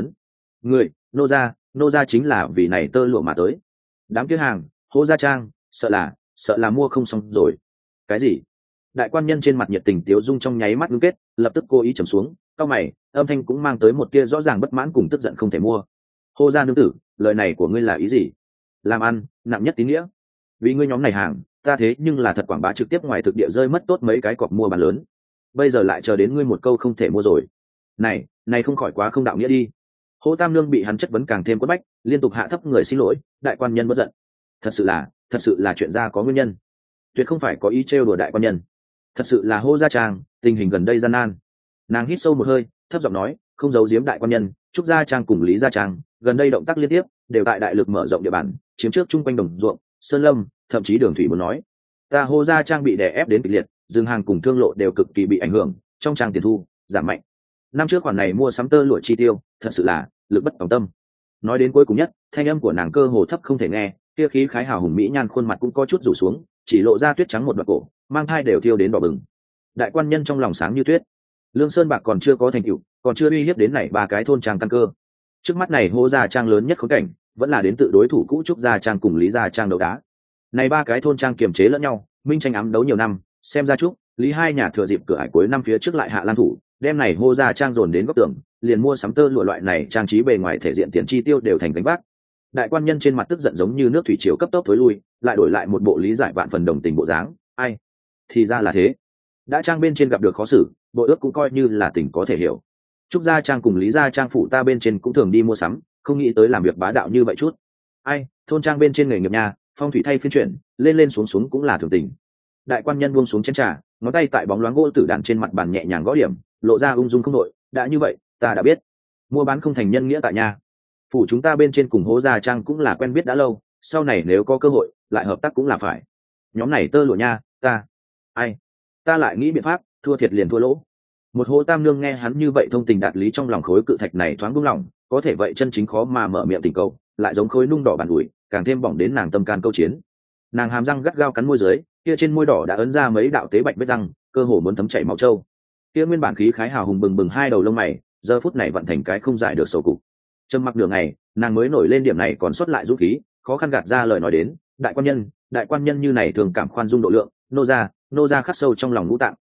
người, nô gia chính là vì này tơ lụa mà tới. Đám kia hàng, Hố gia trang, sợ là mua không xong rồi. Cái gì? Đại quan nhân trên mặt nhiệt tình tiếu dung trong nháy mắt ngưng kết, lập tức cố ý trầm xuống, cau mày, âm thanh cũng mang tới một tia rõ ràng bất mãn cùng tức giận không thể mua. Hô gia nương tử, lời này của ngươi là ý gì? Làm ăn nặng nhất tín nghĩa, vì ngươi nhóm này hàng, ta thế nhưng là thật quảng bá trực tiếp ngoài thực địa rơi mất tốt mấy cái cọc mua bán lớn, bây giờ lại chờ đến ngươi một câu không thể mua rồi. Này không khỏi quá không đạo nghĩa đi. Hô Tam nương bị hắn chất vấn càng thêm quất bách, liên tục hạ thấp người xin lỗi. Đại quan nhân bất giận, thật sự là chuyện ra có nguyên nhân, tuyệt không phải có ý trêu đùa đại quan nhân. Thật sự là Hô gia trang tình hình gần đây gian nan. Nàng hít sâu một hơi, thấp giọng nói, không giấu giếm đại quan nhân, Trúc gia trang cùng Lý gia trang gần đây động tác liên tiếp, đều tại đại lực mở rộng địa bàn, chiếm trước chung quanh đồng ruộng, sơn lâm, thậm chí đường thủy. Muốn nói ta Hô gia trang bị đè ép đến kịch liệt, dừng hàng cùng thương lộ đều cực kỳ bị ảnh hưởng, trong trang tiền thu giảm mạnh. Năm trước khoản này mua sắm tơ lụa chi tiêu, thật sự là lực bất tòng tâm. Nói đến cuối cùng nhất, thanh âm của nàng cơ hồ thấp không thể nghe, kia khí khái hào hùng mỹ nhan khuôn mặt cũng có chút rủ xuống, chỉ lộ ra tuyết trắng một đoạn cổ, mang thai đều thiêu đến đỏ bừng. Đại quan nhân trong lòng sáng như tuyết. Lương Sơn bạc còn chưa có thành tựu, còn chưa uy hiếp đến này ba cái thôn trang căn cơ. Trước mắt này Hô gia trang lớn nhất khốn cảnh, vẫn là đến tự đối thủ cũ Trúc gia trang cùng Lý gia trang đấu đá. Này ba cái thôn trang kiềm chế lẫn nhau, minh tranh ám đấu nhiều năm, xem ra Trúc, Lý hai nhà thừa dịp cửa ải cuối năm phía trước lại hạ lan thủ, đem này Hô gia trang dồn đến góc tường, liền mua sắm tơ lụa loại này trang trí bề ngoài thể diện tiền chi tiêu đều thành gánh vác. Đại quan nhân trên mặt tức giận giống như nước thủy triều cấp tốc thối lui, lại đổi lại một bộ lý giải vạn phần đồng tình bộ dáng. Ai, thì ra là thế. Đã trang bên trên gặp được khó xử, bộ ước cũng coi như là tình có thể hiểu. Trúc gia trang cùng Lý gia trang phụ ta bên trên cũng thường đi mua sắm, không nghĩ tới làm việc bá đạo như vậy chút. Ai, thôn trang bên trên nghề nghiệp nhà, phong thủy thay phiên chuyển, lên lên xuống xuống cũng là thường tình. Đại quan nhân buông xuống chén trà, ngón tay tại bóng loáng gỗ tử đàn trên mặt bàn nhẹ nhàng gõ điểm, lộ ra ung dung không đội. Đã như vậy, ta đã biết. Mua bán không thành nhân nghĩa tại nhà. Phủ chúng ta bên trên cùng Hố gia trang cũng là quen biết đã lâu, sau này nếu có cơ hội lại hợp tác cũng là phải. Nhóm này tơ lụa nha, ta ai ta lại nghĩ biện pháp, thua thiệt liền thua lỗ. Một Hô Tam Nương nghe hắn như vậy thông tình đạt lý, trong lòng khối cự thạch này thoáng buông lỏng, có thể vậy chân chính khó mà mở miệng tình cầu, lại giống khối nung đỏ bàn ủi, càng thêm bỏng đến nàng tâm can câu chiến. Nàng hàm răng gắt gao cắn môi dưới, kia trên môi đỏ đã ấn ra mấy đạo tế bạch vết răng, cơ hồ muốn thấm chảy máu trâu. Kia nguyên bản khí khái hào hùng bừng bừng hai đầu lông mày, giờ phút này vận thành cái không giải được sầu cục. Trầm mặc nửa ngày, nàng mới nổi lên điểm này còn sót lại dũng khí, khó khăn gạt ra lời nói đến, đại quan nhân như này thường cảm khoan dung độ lượng, nô gia khắc sâu trong lòng ngũ tạng.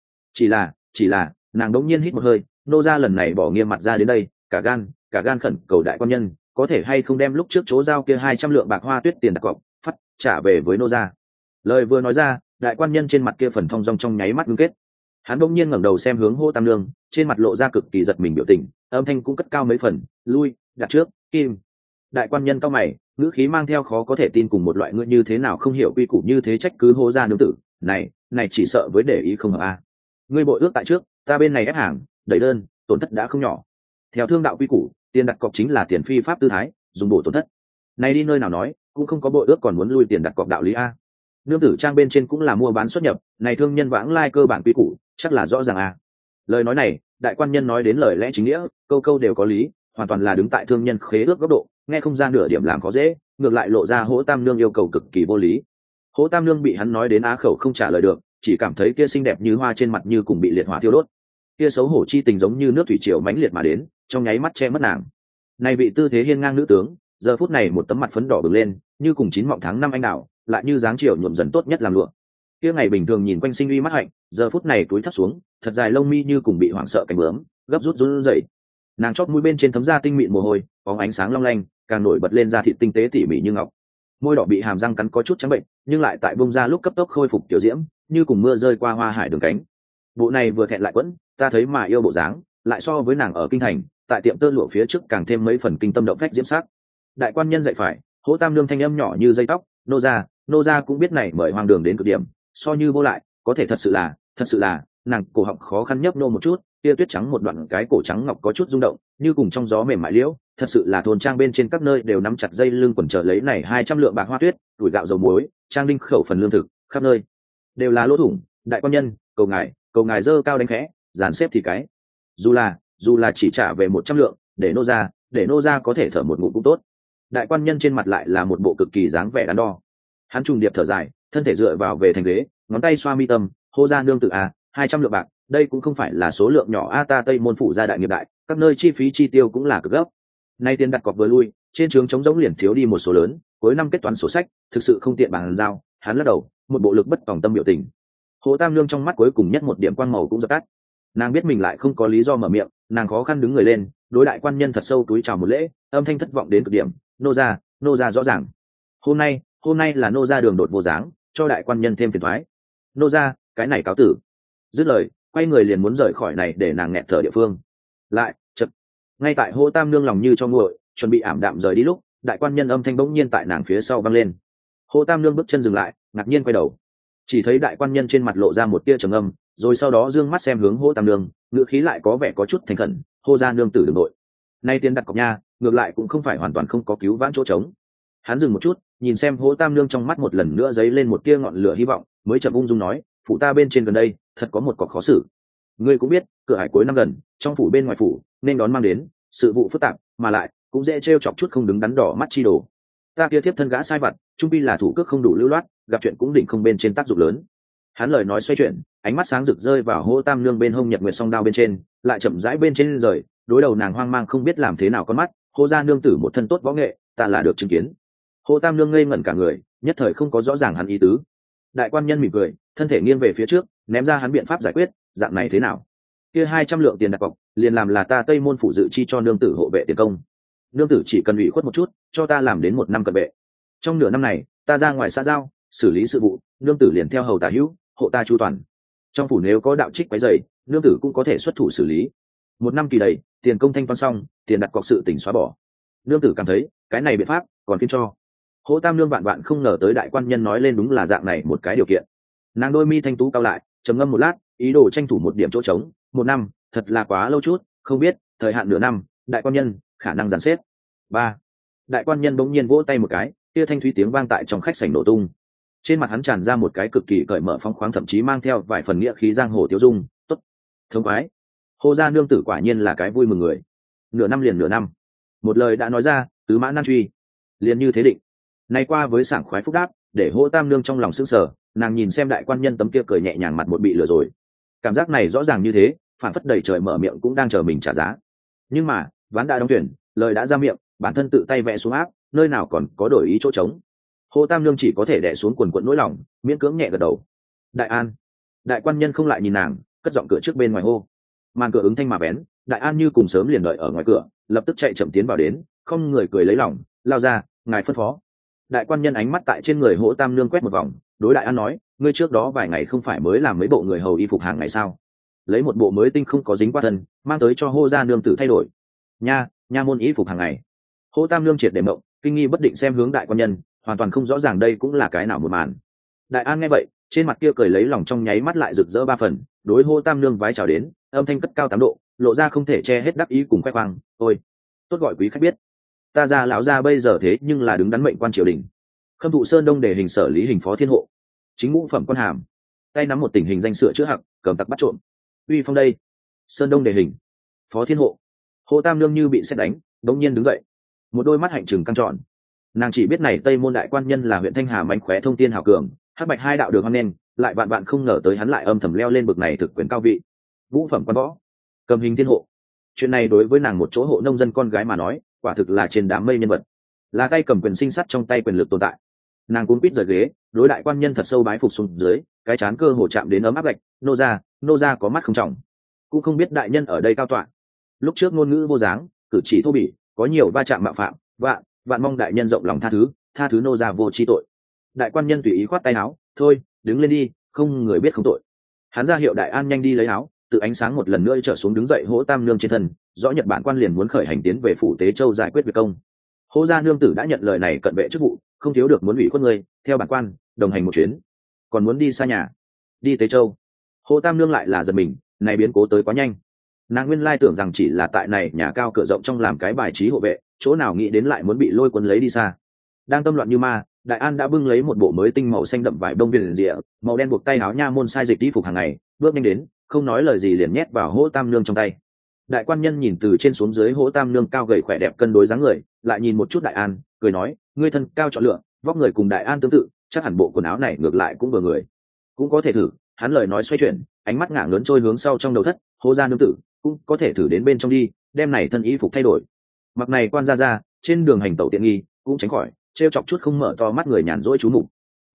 Chỉ là, nàng đống nhiên hít một hơi, nô gia lần này bỏ nghiêm mặt ra đến đây, cả gan khẩn cầu đại quan nhân, có thể hay không đem lúc trước chỗ giao kia 200 lượng bạc hoa tuyết tiền đặt cọc, phát trả về với nô gia. Lời vừa nói ra, đại quan nhân trên mặt kia phần thong dong trong nháy mắt ngưng kết. Hắn đống nhiên ngẩng đầu xem hướng Hô Tam Nương, trên mặt lộ ra cực kỳ giật mình biểu tình, âm thanh cũng cất cao mấy phần, lui, đặt trước, kim. Đại quan nhân cao mày, ngữ khí mang theo khó có thể tin cùng một loại ngươi như thế nào không hiểu quy củ như thế trách cứ Hô gia nương tử, này chỉ sợ với để ý không hợp a. Ngươi bội ước tại trước, ta bên này ép hàng, đẩy đơn, tổn thất đã không nhỏ. Theo thương đạo quy củ, tiền đặt cọc chính là tiền phi pháp tư thái, dùng bổ tổn thất. Này đi nơi nào nói, cũng không có bội ước còn muốn lui tiền đặt cọc đạo lý a. Nương tử trang bên trên cũng là mua bán xuất nhập, này thương nhân vãng lai cơ bản quy củ, chắc là rõ ràng a. Lời nói này, đại quan nhân nói đến lời lẽ chính nghĩa, câu câu đều có lý, hoàn toàn là đứng tại thương nhân khế ước góc độ, nghe không ra nửa điểm làm khó dễ, ngược lại lộ ra Hỗ Tam Nương yêu cầu cực kỳ vô lý. Hỗ Tam Nương bị hắn nói đến á khẩu không trả lời được, chỉ cảm thấy kia xinh đẹp như hoa trên mặt như cùng bị liệt hỏa thiêu đốt, kia xấu hổ chi tình giống như nước thủy triều mãnh liệt mà đến, trong nháy mắt che mất nàng. Này vị tư thế hiên ngang nữ tướng, giờ phút này một tấm mặt phấn đỏ bừng lên, như cùng chín mọng tháng năm anh đào, lại như dáng chiều nhuộm dần tốt nhất làm lụa. Kia ngày bình thường nhìn quanh sinh uy mắt hạnh, giờ phút này túi thấp xuống, thật dài lông mi như cùng bị hoảng sợ cánh bướm, gấp rút run rẩy. Nàng chót mũi bên trên thấm ra tinh mịn mồ hôi, bóng ánh sáng long lanh, càng nổi bật lên da thịt tinh tế tỉ mỉ như ngọc. Môi đỏ bị hàm răng cắn có chút trắng bệnh, nhưng lại tại bông ra lúc cấp tốc khôi phục tiểu diễm, như cùng mưa rơi qua hoa hải đường cánh. Bộ này vừa thẹn lại quẫn, ta thấy mà yêu bộ dáng, lại so với nàng ở kinh thành, tại tiệm tơ lụa phía trước càng thêm mấy phần kinh tâm động phách diễm sắc. Đại quan nhân dạy phải, Hỗ Tam Nương thanh âm nhỏ như dây tóc, nô gia cũng biết này mời hoàng đường đến cực điểm, so như vô lại, có thể thật sự là, nàng cổ họng khó khăn nhấp nô một chút, tia tuyết trắng một đoạn cái cổ trắng ngọc có chút rung động, như cùng trong gió mềm mại liễu, thật sự là thôn trang bên trên các nơi đều nắm chặt dây lưng quần chờ lấy này 200 lượng bạc hoa tuyết, tuổi gạo dầu muối, trang đinh khẩu phần lương thực, khắp nơi đều là lỗ thủng. Đại quan nhân, cầu ngài dơ cao đánh khẽ, dàn xếp thì cái, dù là chỉ trả về 100 lượng, để nô gia có thể thở một ngụm cũng tốt. Đại quan nhân trên mặt lại là một bộ cực kỳ dáng vẻ đắn đo. Hắn trùng điệp thở dài, thân thể dựa vào về thành ghế, ngón tay xoa mi tâm, hô ra nương tử à, 200 lượng bạc, đây cũng không phải là số lượng nhỏ a, ta Tây Môn phủ gia đại nghiệp đại, các nơi chi phí chi tiêu cũng là cực gấp. Nay tiền đặt cọc vừa lui, trên trướng trống rỗng liền thiếu đi một số lớn, cuối năm kết toán sổ sách, thực sự không tiện bàn giao. Hắn lắc đầu, một bộ lực bất tòng tâm biểu tình. Hồ Tam Nương trong mắt cuối cùng nhất một điểm quang màu cũng dập tắt. Nàng biết mình lại không có lý do mở miệng, nàng khó khăn đứng người lên, đối đại quan nhân thật sâu túi chào một lễ, âm thanh thất vọng đến cực điểm. Nô gia rõ ràng, hôm nay là nô gia đường đột vô dáng, cho đại quan nhân thêm phiền toái. Nô gia, cái này cáo tử. Dứt lời, quay người liền muốn rời khỏi này để nàng nghẹt thở địa phương. Lại chợt, ngay tại Hồ Tam Nương lòng như cho nguội, chuẩn bị ảm đạm rời đi lúc, đại quan nhân âm thanh bỗng nhiên tại nàng phía sau vang lên. Hồ Tam Nương bước chân dừng lại, ngạc nhiên quay đầu, chỉ thấy đại quan nhân trên mặt lộ ra một tia trầm âm, rồi sau đó dương mắt xem hướng Hồ Tam Nương, ngữ khí lại có vẻ có chút thành khẩn. Hô gia nương tử đừng nội, nay tiền đặt cọc nha, ngược lại cũng không phải hoàn toàn không có cứu vãn chỗ trống. Hắn dừng một chút, nhìn xem Hồ Tam Nương trong mắt một lần nữa dấy lên một tia ngọn lửa hy vọng, mới chậm ung dung nói, phụ ta bên trên gần đây thật có một cọc khó xử. Ngươi cũng biết, cửa hải cuối năm gần, trong phủ bên ngoài phủ nên đón mang đến sự vụ phức tạp, mà lại cũng dễ trêu chọc chút không đứng đắn đỏ mắt chi đồ. Ta kia tiếp thân gã sai vặt, trung pi là thủ cước không đủ lưu loát, gặp chuyện cũng định không bên trên tác dụng lớn. Hắn lời nói xoay chuyển, ánh mắt sáng rực rơi vào Hồ Tam Nương bên hông Nhật Nguyệt song đao bên trên, lại chậm rãi bên trên rời, đối đầu nàng hoang mang không biết làm thế nào con mắt. Hồ gia nương tử một thân tốt võ nghệ, ta là được chứng kiến. Hồ Tam Nương ngây ngẩn cả người, nhất thời không có rõ ràng hắn ý tứ. Đại quan nhân mỉm cười, thân thể nghiêng về phía trước, ném ra hắn biện pháp giải quyết. Dạng này thế nào? Kia 200 lượng tiền đặt cọc, liền làm là ta Tây Môn phủ dự chi cho nương tử hộ vệ tiền công. Nương tử chỉ cần ủy khuất một chút, cho ta làm đến 1 năm cận vệ. Trong nửa năm này, ta ra ngoài xã giao, xử lý sự vụ, nương tử liền theo hầu tả hữu, hộ ta chu toàn. Trong phủ nếu có đạo trích quấy rầy, nương tử cũng có thể xuất thủ xử lý. 1 năm kỳ đầy, tiền công thanh toán xong, tiền đặt cọc sự tỉnh xóa bỏ. Nương tử cảm thấy cái này biện pháp còn khiến cho. Hồ Tam Nương vạn không ngờ tới đại quan nhân nói lên đúng là dạng này một cái điều kiện. Nàng đôi mi thanh tú cao lại, trầm ngâm một lát, ý đồ tranh thủ một điểm chỗ trống. 1 năm thật là quá lâu chút, không biết thời hạn nửa năm, đại quan nhân khả năng dàn xếp. 3. Đại quan nhân bỗng nhiên vỗ tay một cái, kia thanh thúy tiếng vang tại trong khách sảnh nổ tung. Trên mặt hắn tràn ra một cái cực kỳ cởi mở phóng khoáng, thậm chí mang theo vài phần nghĩa khí giang hồ tiêu dung. Tốt, thống khoái. Hồ gia nương tử quả nhiên là cái vui mừng người. Nửa năm liền nửa năm, một lời đã nói ra, tứ mã nan truy, liền như thế định. Nay qua với sảng khoái phúc đáp, để Hồ Tam Nương trong lòng sững sờ, nàng nhìn xem đại quan nhân tấm kia cười nhẹ nhàng mặt một bị lừa rồi. Cảm giác này rõ ràng như thế, phản phất đầy trời mở miệng cũng đang chờ mình trả giá. Nhưng mà ván đã đóng thuyền, lời đã ra miệng, bản thân tự tay vẽ xuống áp, nơi nào còn có đổi ý chỗ trống. Hồ Tam Nương chỉ có thể đè xuống quần quẫn nỗi lòng, miễn cưỡng nhẹ gật đầu. Đại an. Đại quan nhân không lại nhìn nàng, cất giọng cửa trước bên ngoài hô. Màn cửa ứng thanh mà bén, Đại an như cùng sớm liền đợi ở ngoài cửa, lập tức chạy chậm tiến vào đến, không người cười lấy lòng, lao ra, ngài phân phó. Đại quan nhân ánh mắt tại trên người Hồ Tam Nương quét một vòng, đối Đại an nói, ngươi trước đó vài ngày không phải mới làm mấy bộ người hầu y phục hàng ngày sao? Lấy một bộ mới tinh không có dính qua thân, mang tới cho Hồ gia nương tử thay đổi. Nha môn y phục hàng ngày. Hồ Tam Nương triệt để mộng, kinh nghi bất định xem hướng đại quan nhân, hoàn toàn không rõ ràng đây cũng là cái nào một màn. Đại an nghe vậy, trên mặt kia cười lấy lòng trong nháy mắt lại rực rỡ ba phần, đối Hồ Tam Nương vái chào đến, âm thanh cất cao 8 độ, lộ ra không thể che hết đắc ý cùng khoe khoang. Ôi, tốt gọi quý khách biết, ta gia lão gia bây giờ thế nhưng là đứng đắn mệnh quan triều đình, Khâm Thụ Sơn Đông để hình sở lý hình phó thiên hộ, chính ngũ phẩm quan hàm, tay nắm một tình hình danh sửa chữa hặc, cầm tặc bắt trộm, uy phong đây. Sơn Đông để hình phó thiên hộ. Hồ Tam Nương như bị sét đánh, đống nhiên đứng dậy, một đôi mắt hạnh trừng căng tròn. Nàng chỉ biết này Tây môn đại quan nhân là huyện Thanh Hà mánh khóe thông tiên hào cường, hắc bạch hai đạo đường hoan nên, lại vạn vạn không ngờ tới hắn lại âm thầm leo lên bậc này thực quyền cao vị, ngũ phẩm quan võ, cầm hình thiên hộ. Chuyện này đối với nàng một chỗ hộ nông dân con gái mà nói, quả thực là trên đám mây nhân vật, là tay cầm quyền sinh sắt trong tay quyền lực tồn tại. Nàng cuốn quýt rời ghế, đối đại quan nhân thật sâu bái phục xuống dưới, cái chán cơ hồ chạm đến ấm áp gạch. Nô ra có mắt không trọng, cũng không biết đại nhân ở đây cao tọa. Lúc trước ngôn ngữ vô dáng, cử chỉ thô bỉ, có nhiều va chạm mạo phạm, vạn mong đại nhân rộng lòng tha thứ nô ra vô chi tội. Đại quan nhân tùy ý khoát tay áo, thôi đứng lên đi, không người biết không tội. Hắn ra hiệu đại an nhanh đi lấy áo, tự ánh sáng một lần nữa trở xuống đứng dậy Hỗ Tam Nương trên thân, rõ Nhật Bản quan liền muốn khởi hành tiến về phủ Tế Châu giải quyết việc công. Hỗ gia nương tử đã nhận lời này cận vệ chức vụ, không thiếu được muốn ủy khuất người theo bản quan đồng hành một chuyến, còn muốn đi xa nhà, đi Tế Châu. Hỗ Tam Nương lại là giật mình, này biến cố tới quá nhanh. Nàng nguyên lai tưởng rằng chỉ là tại này nhà cao cửa rộng trong làm cái bài trí hộ vệ, chỗ nào nghĩ đến lại muốn bị lôi quân lấy đi xa. Đang tâm loạn như ma, Đại An đã bưng lấy một bộ mới tinh màu xanh đậm vải bông viền rịa, màu đen buộc tay áo nha môn sai dịch y phục hàng ngày, bước nhanh đến, không nói lời gì liền nhét vào Hỗ Tam Nương trong tay. Đại quan nhân nhìn từ trên xuống dưới Hỗ Tam Nương cao gầy khỏe đẹp cân đối dáng người, lại nhìn một chút Đại An, cười nói, ngươi thân cao chọn lựa, vóc người cùng Đại An tương tự, chắc hẳn bộ quần áo này ngược lại cũng vừa người, cũng có thể thử. Hắn lời nói xoay chuyển, ánh mắt ngả lớn trôi hướng sau trong đầu thất, Hỗ gia nương tử cũng có thể thử đến bên trong đi, đem này thân y phục thay đổi. Mặc này quan ra trên đường hành tẩu tiện nghi, cũng tránh khỏi trêu chọc chút không mở to mắt người nhàn rỗi chú mục.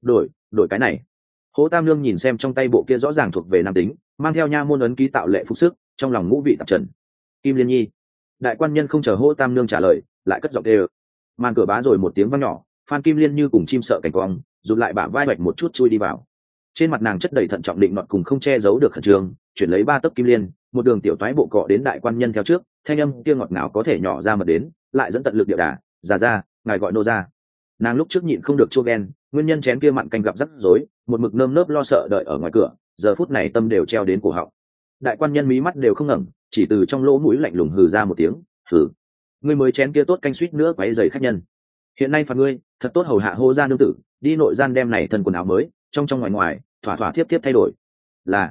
Đổi cái này. Hỗ Tam Nương nhìn xem trong tay bộ kia rõ ràng thuộc về nam tính, mang theo nha môn ấn ký tạo lệ phục sức, trong lòng ngũ vị tạp trần. Kim Liên Nhi. Đại quan nhân không chờ Hỗ Tam Nương trả lời, lại cất giọng đều. Màn cửa bá rồi một tiếng vang nhỏ, Phan Kim Liên như cùng chim sợ cảnh quang, rụt lại bả vai bạch một chút chui đi vào. Trên mặt nàng chất đầy thận trọng định nọt cùng không che giấu được khẩn trương, chuyển lấy 3 tấc kim liên, một đường tiểu toái bộ cọ đến đại quan nhân theo trước, thanh âm kia ngọt ngào có thể nhỏ ra mật đến, lại dẫn tận lực điệu đà, ra, ngài gọi nô ra. Nàng lúc trước nhịn không được chua ghen, nguyên nhân chén kia mặn canh gặp rắc rối, một mực nơm nớp lo sợ đợi ở ngoài cửa, giờ phút này tâm đều treo đến cổ họng. Đại quan nhân mí mắt đều không ngẩng, chỉ từ trong lỗ mũi lạnh lùng hừ ra một tiếng, hừ, ngươi mới chén kia tốt canh suýt nữa quấy rầy khách nhân. Hiện nay phạt ngươi, thật tốt hầu hạ Hô gia nương tử, đi nội gian đem này thân quần áo mới, trong ngoài ngoài, thỏa tiếp thay đổi. Là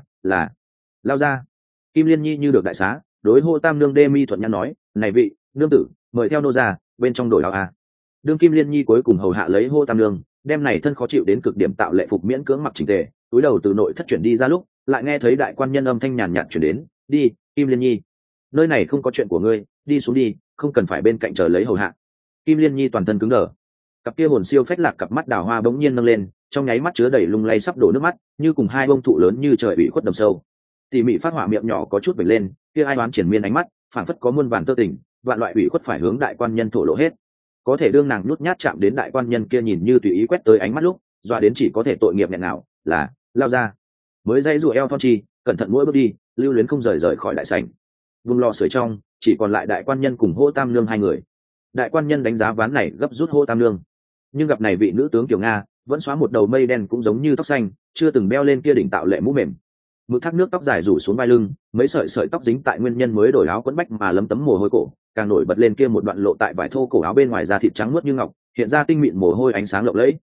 lao ra. Kim Liên Nhi như được đại xá, đối Hô Tam Nương đê mi thuận nhã nói, này vị nương tử, mời theo nô ra bên trong đổi áo a. Đương Kim Liên Nhi cuối cùng hầu hạ lấy Hô Tam Nương, đem này thân khó chịu đến cực điểm tạo lệ phục miễn cưỡng mặc chỉnh tề, túi đầu từ nội thất chuyển đi ra lúc, lại nghe thấy đại quan nhân âm thanh nhàn nhạt chuyển đến, đi Kim Liên Nhi, nơi này không có chuyện của ngươi, đi xuống đi, không cần phải bên cạnh chờ lấy hầu hạ. Kim Liên Nhi toàn thân cứng đờ, cặp kia hồn siêu phách lạc cặp mắt đào hoa bỗng nhiên nâng lên, trong nháy mắt chứa đầy lung lay sắp đổ nước mắt, như cùng hai bông thụ lớn như trời bị khuất đầm sâu. Tỉ mỉ phát hỏa miệng nhỏ có chút vểnh lên, kia ai đoán triển miên ánh mắt, phảng phất có muôn vàn tơ tình, vạn loại ủy khuất phải hướng đại quan nhân thổ lộ hết. Có thể đương nàng nhút nhát chạm đến đại quan nhân kia nhìn như tùy ý quét tới ánh mắt lúc, dọa đến chỉ có thể tội nghiệp nghẹn nào, là lao ra. Mới dây rùa eo thon chi, cẩn thận mỗi bước đi, lưu luyến không rời khỏi đại sảnh. Vùng lò sưởi trong, chỉ còn lại đại quan nhân cùng Hô Tam Nương hai người. Đại quan nhân đánh giá ván này gấp rút Hô Tam Nương, nhưng gặp này vị nữ tướng Kiều Nga vẫn xóa một đầu mây đen cũng giống như tóc xanh, chưa từng đeo lên kia đỉnh tạo lệ mũ mềm. Mực thác nước tóc dài rủ xuống vai lưng, mấy sợi tóc dính tại nguyên nhân mới đổi áo quấn bách mà lấm tấm mồ hôi cổ, càng nổi bật lên kia một đoạn lộ tại vải thô cổ áo bên ngoài da thịt trắng muốt như ngọc, hiện ra tinh mịn mồ hôi ánh sáng lộng lẫy.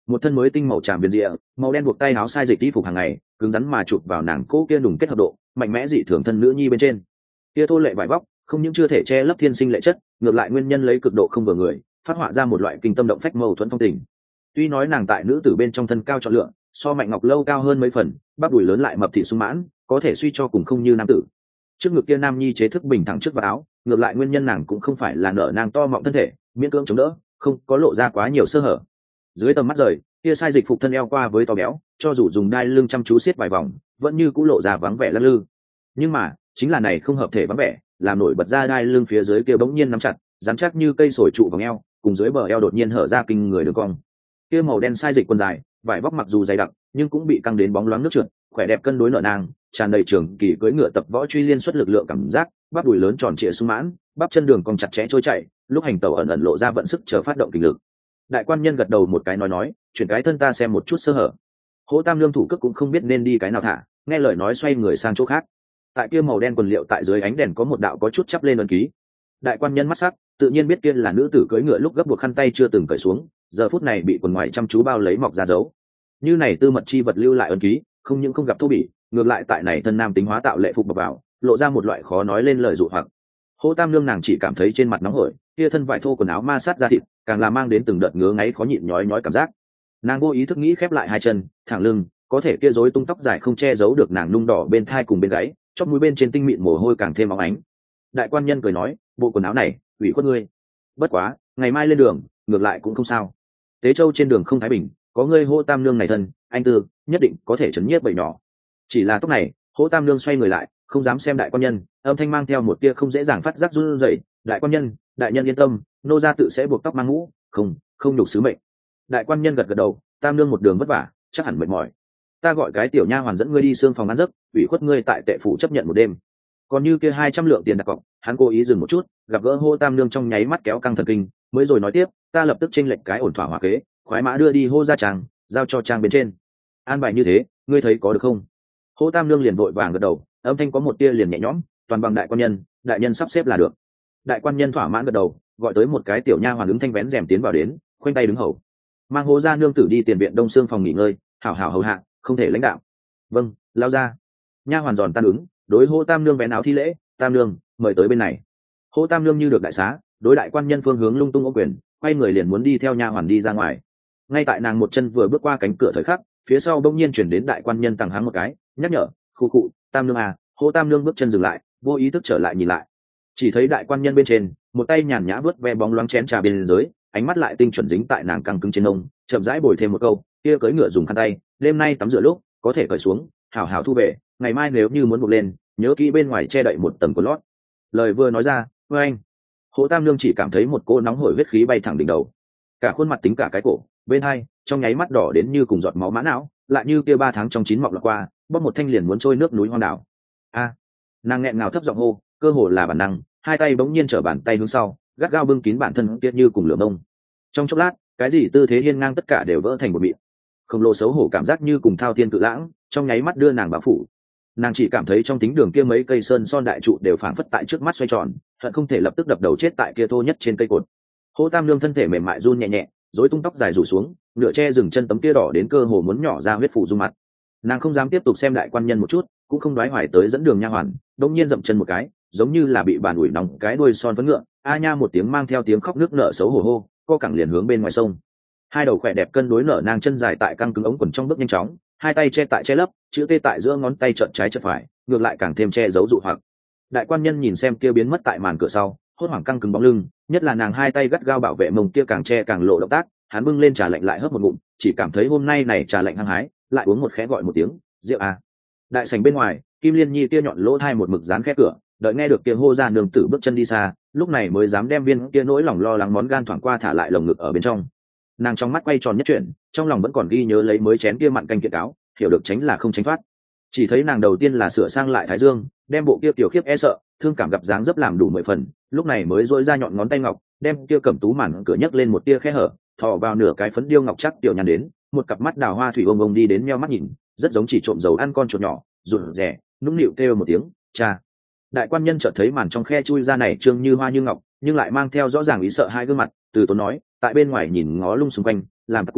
một thân mới tinh màu tràm viền rịa, màu đen buộc tay áo sai dịch y phục hàng ngày, cứng rắn mà chụp vào nàng cố kia nùng kết hợp độ mạnh mẽ dị thường thân nữ nhi bên trên. Kia thô lệ vải vóc không những chưa thể che lấp thiên sinh lệ chất, ngược lại nguyên nhân lấy cực độ không vừa người, phát họa ra một loại kinh tâm động phách mâu thuẫn phong tình. Tuy nói nàng tại nữ tử bên trong thân cao chọn lựa, so Mạnh Ngọc Lâu cao hơn mấy phần, bắp đùi lớn lại mập thị sung mãn, có thể suy cho cùng không như nam tử. Trước ngực kia nam nhi chế thức bình thẳng trước vào áo, ngược lại nguyên nhân nàng cũng không phải là nở nàng to mọng thân thể, miễn cưỡng chống đỡ, không có lộ ra quá nhiều sơ hở. Dưới tầm mắt rời, kia sai dịch phục thân eo qua với to béo, cho dù dùng đai lưng chăm chú siết vài vòng, vẫn như cũ lộ ra vắng vẻ lắc lư. Nhưng mà, chính là này không hợp thể vắng vẻ, làm nổi bật ra đai lưng phía dưới kia bỗng nhiên nắm chặt, rắn chắc như cây sồi trụ vòng eo, cùng dưới bờ eo đột nhiên hở ra kinh người đường cong. Kia màu đen sai dịch quần dài, vải vóc mặc dù dày đặc, nhưng cũng bị căng đến bóng loáng nước trượt, khỏe đẹp cân đối nở nàng, tràn đầy trường kỳ cưỡi ngựa tập võ truy liên xuất lực lượng cảm giác, bắp đùi lớn tròn trịa sung mãn, bắp chân đường cong chặt chẽ trôi chảy, lúc hành tẩu ẩn ẩn lộ ra vận sức chờ phát động kinh lực. Đại quan nhân gật đầu một cái nói, chuyển cái thân ta xem một chút sơ hở. Hỗ Tam Lương thủ cước cũng không biết nên đi cái nào thả, nghe lời nói xoay người sang chỗ khác. Tại kia màu đen quần liệu tại dưới ánh đèn có một đạo có chút chắp lên ấn ký. Đại quan nhân mắt sắc, tự nhiên biết kia là nữ tử cưỡi ngựa lúc gấp buộc khăn tay chưa từng cởi xuống, giờ phút này bị quần ngoài chăm chú bao lấy mọc ra dấu. Như này tư mật chi vật lưu lại ấn ký, không những không gặp thô bỉ, ngược lại tại này thân nam tính hóa tạo lệ phục bọc vào, lộ ra một loại khó nói lên lời dụ hoặc. Hỗ Tam Lương nàng chỉ cảm thấy trên mặt nóng hổi, kia thân vải thô quần áo ma sát ra thịt, càng là mang đến từng đợt ngứa ngáy khó nhịn nhói nhói cảm giác. Nàng vô ý thức nghĩ khép lại hai chân, thẳng lưng, có thể kia rối tung tóc dài không che giấu được nàng nung đỏ bên thai cùng bên gáy, chóp mũi bên trên tinh mịn mồ hôi càng thêm óng ánh. Đại quan nhân cười nói, bộ quần áo này, ủy khuất ngươi. Bất quá, ngày mai lên đường, ngược lại cũng không sao. Tế Châu trên đường không thái bình, có ngươi Hỗ Tam Lương này thân, anh tư, nhất định có thể chấn nhiếp bầy nhỏ. Chỉ là tóc này, Hỗ Tam Lương xoay người lại, không dám xem đại quan nhân, âm thanh mang theo một tia không dễ dàng phát giác run rẩy. Đại quan nhân, đại nhân yên tâm, nô gia tự sẽ buộc tóc mang mũ, không nhục sứ mệnh. Đại quan nhân gật gật đầu, Tam Lương một đường vất vả, chắc hẳn mệt mỏi. Ta gọi cái tiểu nha hoàn dẫn ngươi đi xương phòng ăn giấc, ủy khuất ngươi tại tệ phủ chấp nhận một đêm. Còn như kia 200 lượng tiền đặt cọc, hắn cố ý dừng một chút, gặp gỡ Hô Tam Lương trong nháy mắt kéo căng thần kinh, mới rồi nói tiếp, ta lập tức chênh lệch cái ổn thỏa hòa kế, khoái mã đưa đi Hô gia trang, giao cho trang bên trên. An bài như thế, ngươi thấy có được không? Hô Tam Lương liền vội vàng gật đầu, âm thanh có một tia liền nhẹ nhõm, toàn bằng đại quan nhân, đại nhân sắp xếp là được. Đại quan nhân thỏa mãn gật đầu, gọi tới một cái tiểu nha hoàn ứng thanh vén rèm tiến vào đến, khoanh tay đứng hầu. Mang Hô gia nương tử đi tiền viện đông xương phòng nghỉ ngơi, hảo hảo hầu hạ, không thể lãnh đạo. Vâng, lao ra. Nha hoàn giòn tan ứng, đối Hô Tam Lương vén áo thi lễ, Tam Lương, mời tới bên này. Hô Tam Lương như được đại xá, đối đại quan nhân phương hướng lung tung ô quyền, quay người liền muốn đi theo nha hoàn đi ra ngoài. Ngay tại nàng một chân vừa bước qua cánh cửa thời khắc, phía sau bỗng nhiên chuyển đến đại quan nhân tằng háng một cái, nhắc nhở, khu cụ, Tam Lương à. Hô Tam Lương bước chân dừng lại, vô ý thức trở lại nhìn lại, chỉ thấy đại quan nhân bên trên, một tay nhàn nhã vớt ve bóng loáng chén trà bên dưới, ánh mắt lại tinh chuẩn dính tại nàng căng cứng trên ông, chậm rãi bồi thêm một câu, kia cưỡi ngựa dùng khăn tay, đêm nay tắm rửa lúc có thể cởi xuống, hảo hảo thu về, ngày mai nếu như muốn buộc lên, nhớ kỹ bên ngoài che đậy một tầng quần lót. Lời vừa nói ra, với anh, Hỗ Tam Lương chỉ cảm thấy một cô nóng hổi huyết khí bay thẳng đỉnh đầu, cả khuôn mặt tính cả cái cổ, bên hai, trong nháy mắt đỏ đến như cùng giọt máu mã não, lại như kia 3 tháng trong 9 mọc lọt qua, bóp một thanh liền muốn trôi nước núi hoang đảo. A, nàng nghẹn ngào thấp giọng hô, cơ hồ là bản năng, hai tay bỗng nhiên trở bàn tay hướng sau, gắt gao bưng kín bản thân kia như cùng lửa mông. Trong chốc lát, cái gì tư thế hiên ngang tất cả đều vỡ thành một mịn. Khổng lồ xấu hổ cảm giác như cùng thao thiên cự lãng, trong nháy mắt đưa nàng bao phủ. Nàng chỉ cảm thấy trong tính đường kia mấy cây sơn son đại trụ đều phảng phất tại trước mắt xoay tròn, hận không thể lập tức đập đầu chết tại kia thô nhất trên cây cột. Hô Tam Lương thân thể mềm mại run nhẹ nhẹ, rối tung tóc dài rủ xuống, nửa che dừng chân tấm kia đỏ đến cơ hồ muốn nhỏ ra huyết phủ dung mặt. Nàng không dám tiếp tục xem đại quan nhân một chút, cũng không đoái hoài tới dẫn đường nha hoàn, đột nhiên dậm chân một cái, giống như là bị bàn ủi nóng cái đuôi son phấn ngựa, a nha một tiếng mang theo tiếng khóc nước nở xấu hổ hô, co cẳng liền hướng bên ngoài sông. Hai đầu khỏe đẹp cân đối nở nàng chân dài tại căng cứng ống quần trong bước nhanh chóng, hai tay che tại che lấp, chữ T tại giữa ngón tay trợn trái trợn phải, ngược lại càng thêm che giấu dụ hoặc. Đại quan nhân nhìn xem kia biến mất tại màn cửa sau, hốt hoảng căng cứng bóng lưng, nhất là nàng hai tay gắt gao bảo vệ mông kia càng che càng lộ động tác, hắn bưng lên trà lạnh lại hớp một ngụm, chỉ cảm thấy hôm nay này trà lạnh hăng hái, lại uống một khẽ gọi một tiếng, rượu à. Đại sảnh bên ngoài, Kim Liên Nhi kia nhọn lỗ thai một mực dán khép cửa, đợi nghe được kia hô ra nương tử bước chân đi xa, lúc này mới dám đem viên kia nỗi lòng lo lắng món gan thoảng qua thả lại lồng ngực ở bên trong. Nàng trong mắt quay tròn nhất chuyển, trong lòng vẫn còn ghi nhớ lấy mới chén kia mặn canh kiện cáo, hiểu được tránh là không tránh thoát. Chỉ thấy nàng đầu tiên là sửa sang lại thái dương, đem bộ kia tiểu khiếp e sợ, thương cảm gặp dáng dấp làm đủ 10 phần, lúc này mới dỗi ra nhọn ngón tay ngọc, đem kia cẩm tú màn cửa nhấc lên một tia khe hở, thò vào nửa cái phấn điêu ngọc chắc tiểu nhàn đến, một cặp mắt đào hoa thủy ông đi đến meo mắt nhìn, rất giống chỉ trộm dầu ăn con chuột nhỏ, rụt rè, nũng nịu kêu một tiếng, cha. Đại quan nhân chợt thấy màn trong khe chui ra này trương như hoa như ngọc, nhưng lại mang theo rõ ràng ý sợ hai gương mặt, từ tốn nói, tại bên ngoài nhìn ngó lung xung quanh, làm tặc cũng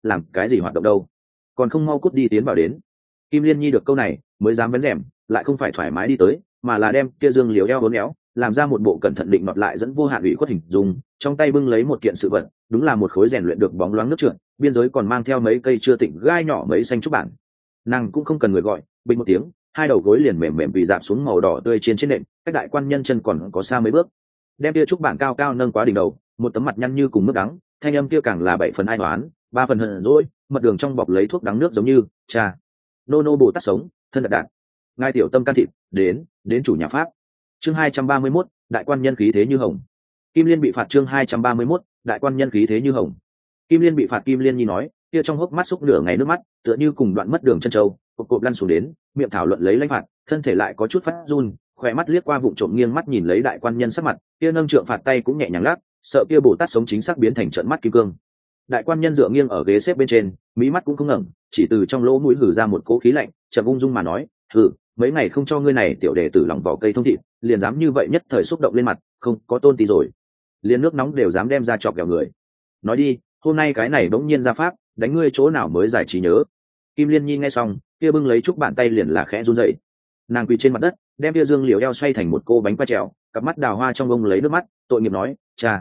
làm cái gì hoạt động đâu, còn không mau cút đi tiến vào đến. Kim Liên Nhi được câu này mới dám vén rèm, lại không phải thoải mái đi tới, mà là đem kia dương liều eo hốn éo, làm ra một bộ cẩn thận định nọt lại dẫn vô hạn ủy khuất hình dung, trong tay bưng lấy một kiện sự vật, đúng là một khối rèn luyện được bóng loáng nước trượt, biên giới còn mang theo mấy cây chưa tịnh gai nhỏ mấy xanh trúc bản. Nàng cũng không cần người gọi, bình một tiếng, hai đầu gối liền mềm mềm vì dạp xuống màu đỏ tươi trên nệm, cách đại quan nhân chân còn có xa mấy bước. Đem kia trúc bản cao cao nâng quá đỉnh đầu, một tấm mặt nhăn như cùng nước đắng, thanh âm kia càng là 7 phần ai oán, 3 phần hờn dỗi, mật đường trong bọc lấy thuốc đắng nước giống như cha. Nô nô Bồ Tát sống, thân đạt đạt. Ngài tiểu tâm can thịt, đến chủ nhà pháp. Chương 231, đại quan nhân khí thế như hồng. Kim Liên bị phạt. Chương 231, đại quan nhân khí thế như hồng. Kim Liên bị phạt. Kim Liên Nhi nói, kia trong hốc mắt xúc nửa ngày nước mắt, tựa như cùng đoạn mất đường chân châu, cộp cộp lăn xuống đến, miệng thảo luận lấy lãnh phạt, thân thể lại có chút phát run, khỏe mắt liếc qua vụng trộm nghiêng mắt nhìn lấy đại quan nhân sắc mặt, kia nâng trượng phạt tay cũng nhẹ nhàng lắc, sợ kia Bồ Tát sống chính xác biến thành trợn mắt kim cương. Đại quan nhân dựa nghiêng ở ghế xếp bên trên, mí mắt cũng không ngẩng, chỉ từ trong lỗ mũi hử ra một cỗ khí lạnh, chậm ung dung mà nói, hừ, mấy ngày không cho ngươi này tiểu đệ tử lòng vỏ cây thông thịt, liền dám như vậy nhất thời xúc động lên mặt, không có tôn tí rồi, liền nước nóng đều dám đem ra chọc ghẹo người. Nói đi, hôm nay cái này bỗng nhiên ra pháp, đánh ngươi chỗ nào mới giải trí nhớ. Kim Liên Nhi nghe xong, kia bưng lấy trúc bàn tay liền là khẽ run rẩy. Nàng quỳ trên mặt đất, đem kia dương liều eo xoay thành một cô bánh qua trèo, cặp mắt đào hoa trong bông lấy nước mắt, tội nghiệp nói, cha,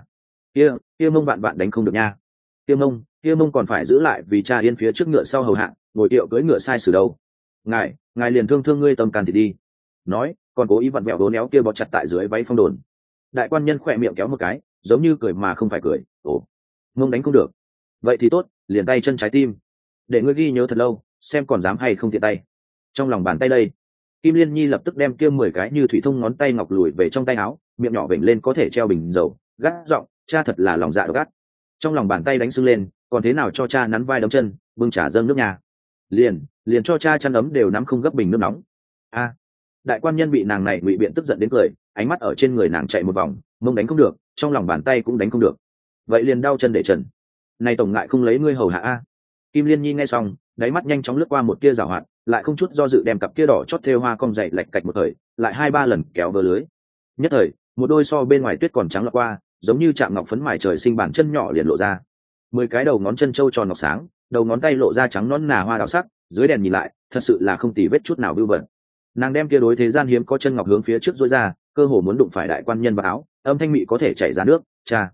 kia mông bạn bạn đánh không được nha. Kia mông còn phải giữ lại vì cha yên phía trước ngựa sau hầu hạ, ngồi tiệu cưỡi ngựa sai sử đâu. Ngài liền thương thương ngươi tâm can thì đi. Nói, còn cố ý vặn vẹo đố néo kia bó chặt tại dưới váy phong đồn. Đại quan nhân khỏe miệng kéo một cái, giống như cười mà không phải cười. Ồ, mông đánh không được, vậy thì tốt, liền tay chân trái tim, để ngươi ghi nhớ thật lâu, xem còn dám hay không tiện tay. Trong lòng bàn tay đây, Kim Liên Nhi lập tức đem kia 10 cái như thủy thông ngón tay ngọc lùi về trong tay áo, miệng nhỏ vểnh lên có thể treo bình dầu, gắt giọng, cha thật là lòng dạ độc ác. Trong lòng bàn tay đánh sưng lên, còn thế nào cho cha nắn vai đấm chân, bưng trà dâng nước nhà, liền cho cha chăn ấm đều nắm không gấp bình nước nóng. A, đại quan nhân bị nàng này ngụy biện tức giận đến cười, ánh mắt ở trên người nàng chạy một vòng, mông đánh không được, trong lòng bàn tay cũng đánh không được, vậy liền đau chân để trần. Này tổng ngại không lấy ngươi hầu hạ a. Kim Liên Nhi nghe xong, đáy mắt nhanh chóng lướt qua một tia giảo hoạt, lại không chút do dự đem cặp kia đỏ chót thêu hoa cong dậy lạch cạch một thời, lại 2-3 lần kéo vờ lưới. Nhất thời, một đôi so bên ngoài tuyết còn trắng lọt qua, giống như chạm ngọc phấn mài trời sinh bản chân nhỏ liền lộ ra. 10 cái đầu ngón chân trâu tròn ngọc sáng, đầu ngón tay lộ ra trắng nõn nà hoa đào sắc, dưới đèn nhìn lại, thật sự là không tì vết chút nào vưu vẩn. Nàng đem kia đối thế gian hiếm có chân ngọc hướng phía trước duỗi ra, cơ hồ muốn đụng phải đại quan nhân vào áo, âm thanh mị có thể chảy ra nước, cha,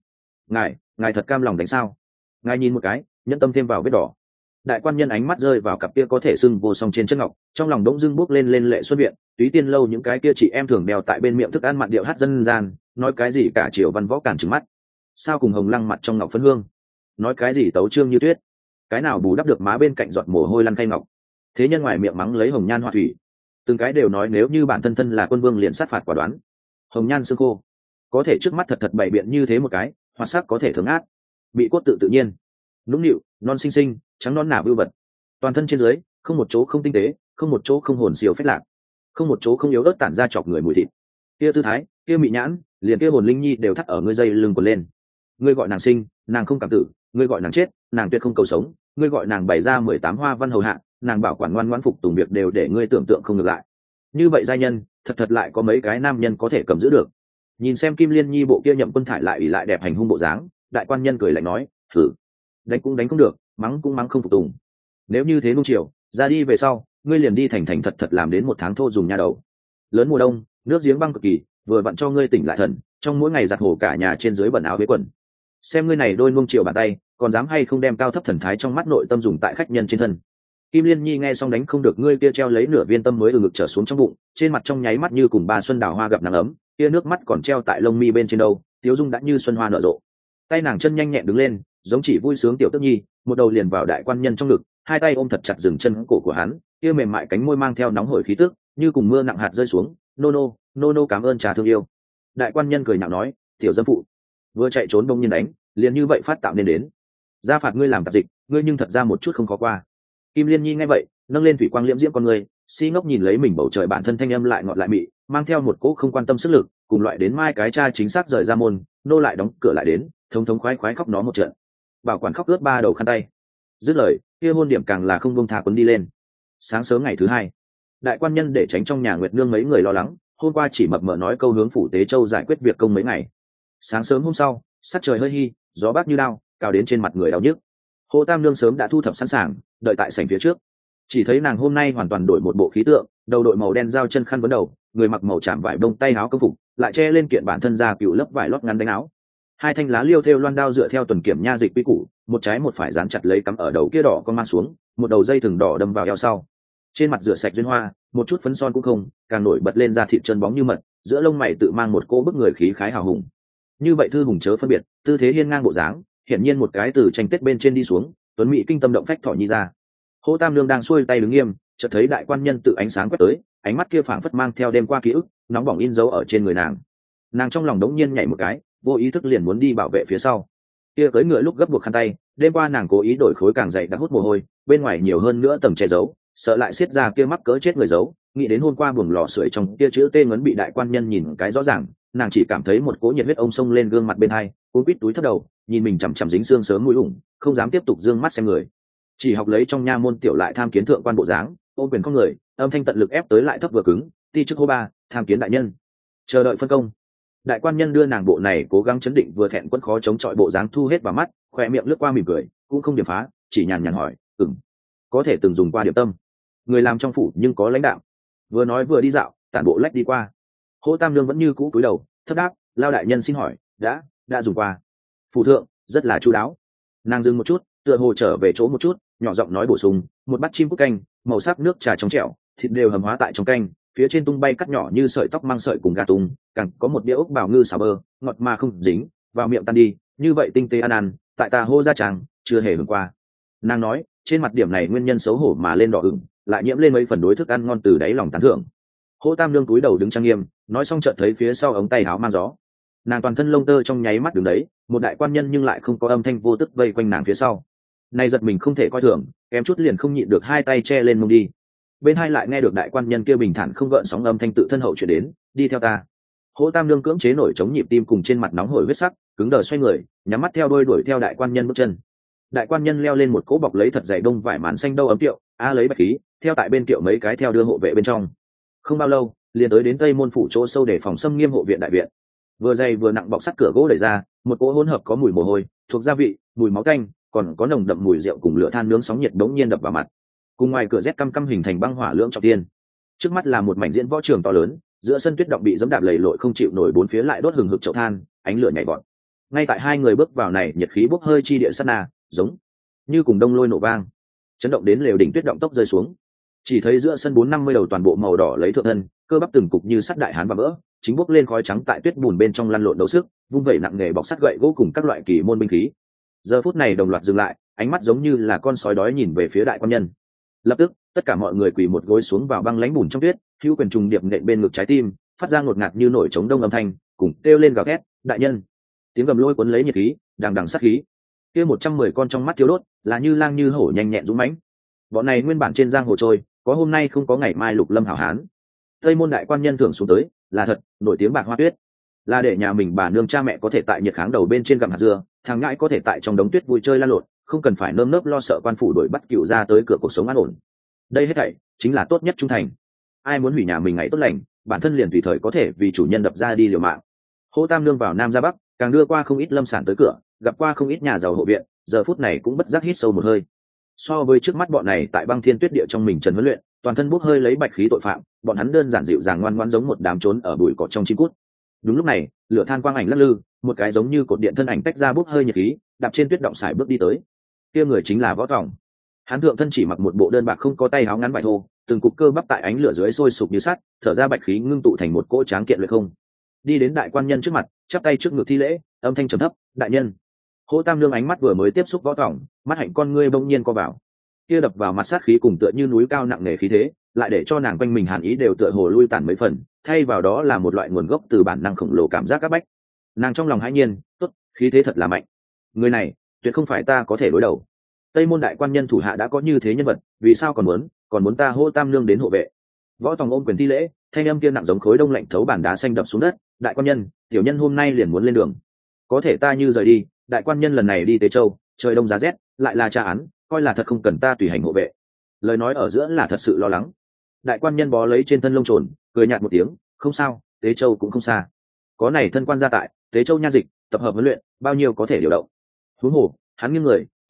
ngài thật cam lòng đánh sao? Ngài nhìn một cái, nhẫn tâm thêm vào vết đỏ. Đại quan nhân ánh mắt rơi vào cặp kia có thể sưng vô song trên chân ngọc, trong lòng đống dưng bước lên lệ xuân viện, túy tiên lâu những cái kia chị em thường đeo tại bên miệng thức ăn mặn điệu hát dân gian, nói cái gì cả triều văn võ cản trừng mắt. Sao cùng hồng lăng mặt trong ngọc phấn hương, nói cái gì tấu trương như tuyết, cái nào bù đắp được má bên cạnh giọt mồ hôi lăn khay ngọc. Thế nhân ngoài miệng mắng lấy hồng nhan họa thủy, từng cái đều nói nếu như bản thân thân là quân vương liền sát phạt quả đoán. Hồng nhan xương khô, có thể trước mắt thật thật bày biện như thế một cái, hoặc sắc có thể thường át, bị cốt tự nhiên, nũng nịu, non xinh xinh, trắng non nả vưu vật, toàn thân trên dưới không một chỗ không tinh tế, không một chỗ không hồn siêu phết lạc, không một chỗ không yếu ớt tản ra chọc người mùi thịt. Kia tư thái, kia mị nhãn, liền kia hồn linh nhi đều thắt ở ngươi dây lưng quần lên. Ngươi gọi nàng sinh, nàng không cảm tử; ngươi gọi nàng chết, nàng tuyệt không cầu sống; ngươi gọi nàng bày ra 18 hoa văn hầu hạ, nàng bảo quản ngoan ngoãn phục tùng việc đều để ngươi tưởng tượng không ngược lại. Như vậy giai nhân, thật lại có mấy cái nam nhân có thể cầm giữ được. Nhìn xem Kim Liên Nhi bộ kia nhậm quân thải lại ủy lại đẹp hành hung bộ dáng, đại quan nhân cười lạnh nói, thử, đánh cũng đánh không được, mắng cũng mắng không phục tùng. Nếu như thế nung chiều ra đi về sau, ngươi liền đi thành thật làm đến 1 tháng thô dùng nha đầu. Lớn mùa đông, nước giếng băng cực kỳ, vừa vặn cho ngươi tỉnh lại thần, trong mỗi ngày giặt hồ cả nhà trên dưới bẩn áo với quần. Xem ngươi này đôi nung chiều bàn tay, còn dám hay không đem cao thấp thần thái trong mắt nội tâm dùng tại khách nhân trên thân. Kim Liên Nhi nghe xong đánh không được ngươi kia treo lấy nửa viên tâm mới ngực trở xuống trong bụng, trên mặt trong nháy mắt như cùng bà xuân đào hoa gặp nắng ấm, kia nước mắt còn treo tại lông mi bên trên đâu, tiếu dung đã như xuân hoa nở rộ. Tay nàng chân nhanh nhẹn đứng lên, giống chỉ vui sướng tiểu tức nhi, một đầu liền vào đại quan nhân trong ngực, hai tay ôm thật chặt dừng chân cổ của hắn, kia mềm mại cánh môi mang theo nóng hổi khí tức, như cùng mưa nặng hạt rơi xuống. Nô cảm ơn trà thương yêu. Đại quan nhân cười nhạo nói, tiểu dâm phụ, vừa chạy trốn đông nhiên đánh, liền như vậy phát tạo nên đến. Ra phạt ngươi làm tạp dịch, ngươi nhưng thật ra một chút không khó qua. Kim Liên Nhi nghe vậy, nâng lên thủy quang liễm diễm con người, si ngốc nhìn lấy mình bầu trời bản thân thanh âm lại ngọt lại mị, mang theo một cỗ không quan tâm sức lực, cùng loại đến mai cái cha chính xác rời ra môn, nô lại đóng cửa lại đến, thống khoái khóc nó một trận. Bảo quản khóc ướt 3 đầu khăn tay. Dứt lời, kia hôn điểm càng là không buông tha quấn đi lên. Sáng sớm ngày thứ 2, đại quan nhân để tránh trong nhà Nguyệt Nương mấy người lo lắng, hôm qua chỉ mập mờ nói câu hướng phủ Tế Châu giải quyết việc công mấy ngày. Sáng sớm hôm sau, sắc trời hơi hi, gió bắc như lao, cào đến trên mặt người đau nhức. Hồ Tam Nương sớm đã thu thập sẵn sàng, đợi tại sảnh phía trước. Chỉ thấy nàng hôm nay hoàn toàn đổi một bộ khí tượng, đầu đội màu đen giao chân khăn vấn đầu, người mặc màu chạm vải bông tay áo công phục, lại che lên kiện bản thân ra cựu lớp vải lót ngắn đánh áo. Hai thanh lá liêu thêu loan đao dựa theo tuần kiểm nha dịch quy củ, một trái một phải dán chặt lấy cắm ở đầu kia đỏ con mang xuống, một đầu dây thừng đỏ đâm vào eo sau. Trên mặt rửa sạch duyên hoa, một chút phấn son cũng không, càng nổi bật lên da thịt chân bóng như mật, giữa lông mày tự mang một cô bức người khí khái hào hùng. Như vậy thư hùng chớ phân biệt, tư thế hiên ngang bộ dáng, hiển nhiên một cái từ tranh tết bên trên đi xuống, tuấn mỹ kinh tâm động phách thỏ nhi ra. Hồ Tam Nương đang xuôi tay đứng nghiêm, chợt thấy đại quan nhân tự ánh sáng quét tới, ánh mắt kia phảng phất mang theo đêm qua ký ức, nóng bỏng in dấu ở trên người nàng. Nàng trong lòng đống nhiên nhảy một cái, vô ý thức liền muốn đi bảo vệ phía sau. Kia cưỡi ngựa lúc gấp buộc khăn tay, đêm qua nàng cố ý đổi khối càng dày đã hút mồ hôi, bên ngoài nhiều hơn nữa tầng che giấu, sợ lại xiết ra kia mắc cỡ chết người giấu. Nghĩ đến hôm qua buồng lò sưởi trong kia chữ tên ngấn bị đại quan nhân nhìn cái rõ ràng, nàng chỉ cảm thấy một cỗ nhiệt huyết ông sông lên gương mặt bên hai, cuốn quít túi thấp đầu, nhìn mình chằm chằm dính xương sớm mũi ủng, không dám tiếp tục dương mắt xem người. Chỉ học lấy trong nha môn tiểu lại tham kiến thượng quan bộ dáng, ôm quyền con người, âm thanh tận lực ép tới lại thấp vừa cứng, ti chức hô ba, tham kiến đại nhân, chờ đợi phân công. Đại quan nhân đưa nàng bộ này cố gắng chấn định vừa thẹn quẫn khó chống chọi bộ dáng thu hết vào mắt, khoe miệng lướt qua mỉm cười, cũng không điểm phá, chỉ nhàn nhàn hỏi, có thể từng dùng qua điểm tâm, người làm trong phủ nhưng có lãnh đạo. Vừa nói vừa đi dạo, tản bộ lách đi qua. Hỗ Tam Nương vẫn như cũ cúi đầu, thấp đáp, lao đại nhân xin hỏi, đã dùng qua. Phủ thượng rất là chu đáo. Nàng dừng một chút, tựa hồ trở về chỗ một chút, nhỏ giọng nói bổ sung, một bát chim cút canh, màu sắc nước trà trong trẻo, thịt đều hầm hóa tại trong canh, phía trên tung bay cắt nhỏ như sợi tóc mang sợi cùng gà tung, càng có một đĩa ốc bào ngư xào bơ, ngọt mà không dính, vào miệng tan đi, như vậy tinh tế ăn ăn, tại ta hô ra chàng, chưa hề hưởng qua. Nàng nói, trên mặt điểm này nguyên nhân xấu hổ mà lên đỏ ửng, lại nhiễm lên mấy phần đối thức ăn ngon từ đáy lòng tán thưởng. Hỗ Tam Nương cúi đầu đứng trang nghiêm, nói xong chợt thấy phía sau ống tay áo mang gió. Nàng toàn thân lông tơ trong nháy mắt đứng đấy, một đại quan nhân nhưng lại không có âm thanh vô tức vây quanh nàng phía sau. Này giật mình không thể coi thường, kém chút liền không nhịn được hai tay che lên mông đi. Bên hai lại nghe được đại quan nhân kia bình thản không gợn sóng âm thanh tự thân hậu chuyển đến, đi theo ta. Hỗ Tam Nương cưỡng chế nổi chống nhịp tim cùng trên mặt nóng hổi huyết sắc, cứng đờ xoay người, nhắm mắt theo đuôi đuổi theo đại quan nhân bước chân. Đại quan nhân leo lên một cỗ bọc lấy thật dày đông vải màn xanh đâu ấm tiệu, lấy bạch khí, theo tại bên kiệu mấy cái theo đưa hộ vệ bên trong. Không bao lâu, liền tới đến tây môn phủ chỗ sâu để phòng xâm nghiêm hộ viện đại viện. Vừa dày vừa nặng bọc sắt cửa gỗ đẩy ra, một cỗ hỗn hợp có mùi mồ hôi, thuộc gia vị, mùi máu canh, còn có nồng đậm mùi rượu cùng lửa than nướng sóng nhiệt đống nhiên đập vào mặt. Cùng ngoài cửa rét căm căm hình thành băng hỏa lưỡng trọng tiên. Trước mắt là một mảnh diễn võ trường to lớn, giữa sân tuyết động bị giẫm đạp lầy lội không chịu nổi, bốn phía lại đốt hừng hực chậu than, ánh lửa nhảy vọt. Ngay tại hai người bước vào này, nhiệt khí bốc hơi chi địa sát na, giống như cùng đông lôi nổ vang, chấn động đến lều đỉnh tuyết động tốc rơi xuống. Chỉ thấy giữa sân 450 đầu toàn bộ màu đỏ lấy thượng thân, cơ bắp từng cục như sắt đại hán và vỡ, chính bốc lên khói trắng tại tuyết bùn bên trong lăn lộn đấu sức, vung vẩy nặng nghề bọc sắt gậy gỗ cùng các loại kỳ môn binh khí. Giờ phút này đồng loạt dừng lại, ánh mắt giống như là con sói đói nhìn về phía đại quan nhân. Lập tức, tất cả mọi người quỳ một gối xuống vào băng lãnh bùn trong tuyết, hữu quyền trùng điệp nện bên ngực trái tim, phát ra ngột ngạt như nổi trống đông âm thanh, cùng kêu lên gào thét, đại nhân. Tiếng gầm lôi cuốn lấy nhiệt khí, đằng đằng sát khí. Kia 110 con trong mắt thiếu đốt, là như lang như hổ nhanh nhẹn dũng mãnh. Bọn này nguyên bản trên giang hồ trôi, có hôm nay không có ngày mai lục lâm hảo hán. Tây môn đại quan nhân thưởng xuống tới, là thật, nổi tiếng bạc hoa tuyết. Là để nhà mình bà nương cha mẹ có thể tại nhiệt kháng đầu bên trên gặm hạt dưa, thằng ngãi có thể tại trong đống tuyết vui chơi lan lộn, không cần phải nơm nớp lo sợ quan phủ đuổi bắt cựu ra tới cửa cuộc sống an ổn. Đây hết thảy chính là tốt nhất trung thành. Ai muốn hủy nhà mình ngày tốt lành, bản thân liền tùy thời có thể vì chủ nhân đập ra đi liều mạng. Hỗ Tam Nương vào nam ra bắc, càng đưa qua không ít lâm sản tới cửa, gặp qua không ít nhà giàu hộ viện, giờ phút này cũng bất giác hít sâu một hơi. So với trước mắt bọn này tại băng thiên tuyết địa trong mình trần huấn luyện, toàn thân bốc hơi lấy bạch khí tội phạm, bọn hắn đơn giản dịu dàng ngoan ngoãn giống một đám trốn ở bụi cỏ trong chim cút. Đúng lúc này, lửa than quang ảnh lắc lư, một cái giống như cột điện thân ảnh tách ra bốc hơi nhiệt khí, đạp trên tuyết động sải bước đi tới. Kia người chính là Võ Tòng. Hắn thượng thân chỉ mặc một bộ đơn bạc không có tay áo ngắn vải thô, từng cục cơ bắp tại ánh lửa dưới sôi sục như sắt, thở ra bạch khí ngưng tụ thành một cỗ tráng kiện luyện không. Đi đến đại quan nhân trước mặt, chắp tay trước ngực thi lễ, âm thanh trầm thấp, đại nhân. Hỗ Tam Nương ánh mắt vừa mới tiếp xúc Võ Tòng, mắt hạnh con ngươi bỗng nhiên co vào. Kia đập vào mặt sát khí cùng tựa như núi cao nặng nề khí thế, lại để cho nàng quanh mình hàn ý đều tựa hồ lui tản mấy phần, thay vào đó là một loại nguồn gốc từ bản năng khổng lồ cảm giác áp bách. Nàng trong lòng hãi nhiên, tốt, khí thế thật là mạnh. Người này, tuyệt không phải ta có thể đối đầu. Tây môn đại quan nhân thủ hạ đã có như thế nhân vật, vì sao còn muốn ta Hỗ Tam Nương đến hộ vệ? Võ Tòng ôm quyền thi lễ, thanh âm kia nặng giống khối đông lạnh thấu bản đá xanh đập xuống đất. Đại quan nhân, tiểu nhân hôm nay liền muốn lên đường. Có thể ta như rời đi, đại quan nhân lần này đi Tế Châu, trời đông giá rét, lại là tra án, coi là thật không cần ta tùy hành hộ vệ. Lời nói ở giữa là thật sự lo lắng. Đại quan nhân bó lấy trên thân lông trồn, cười nhạt một tiếng, không sao, Tế Châu cũng không xa. Có này thân quan gia tại, Tế Châu nha dịch, tập hợp huấn luyện, bao nhiêu có thể điều động. Huống hồ, hắn nghiêng người,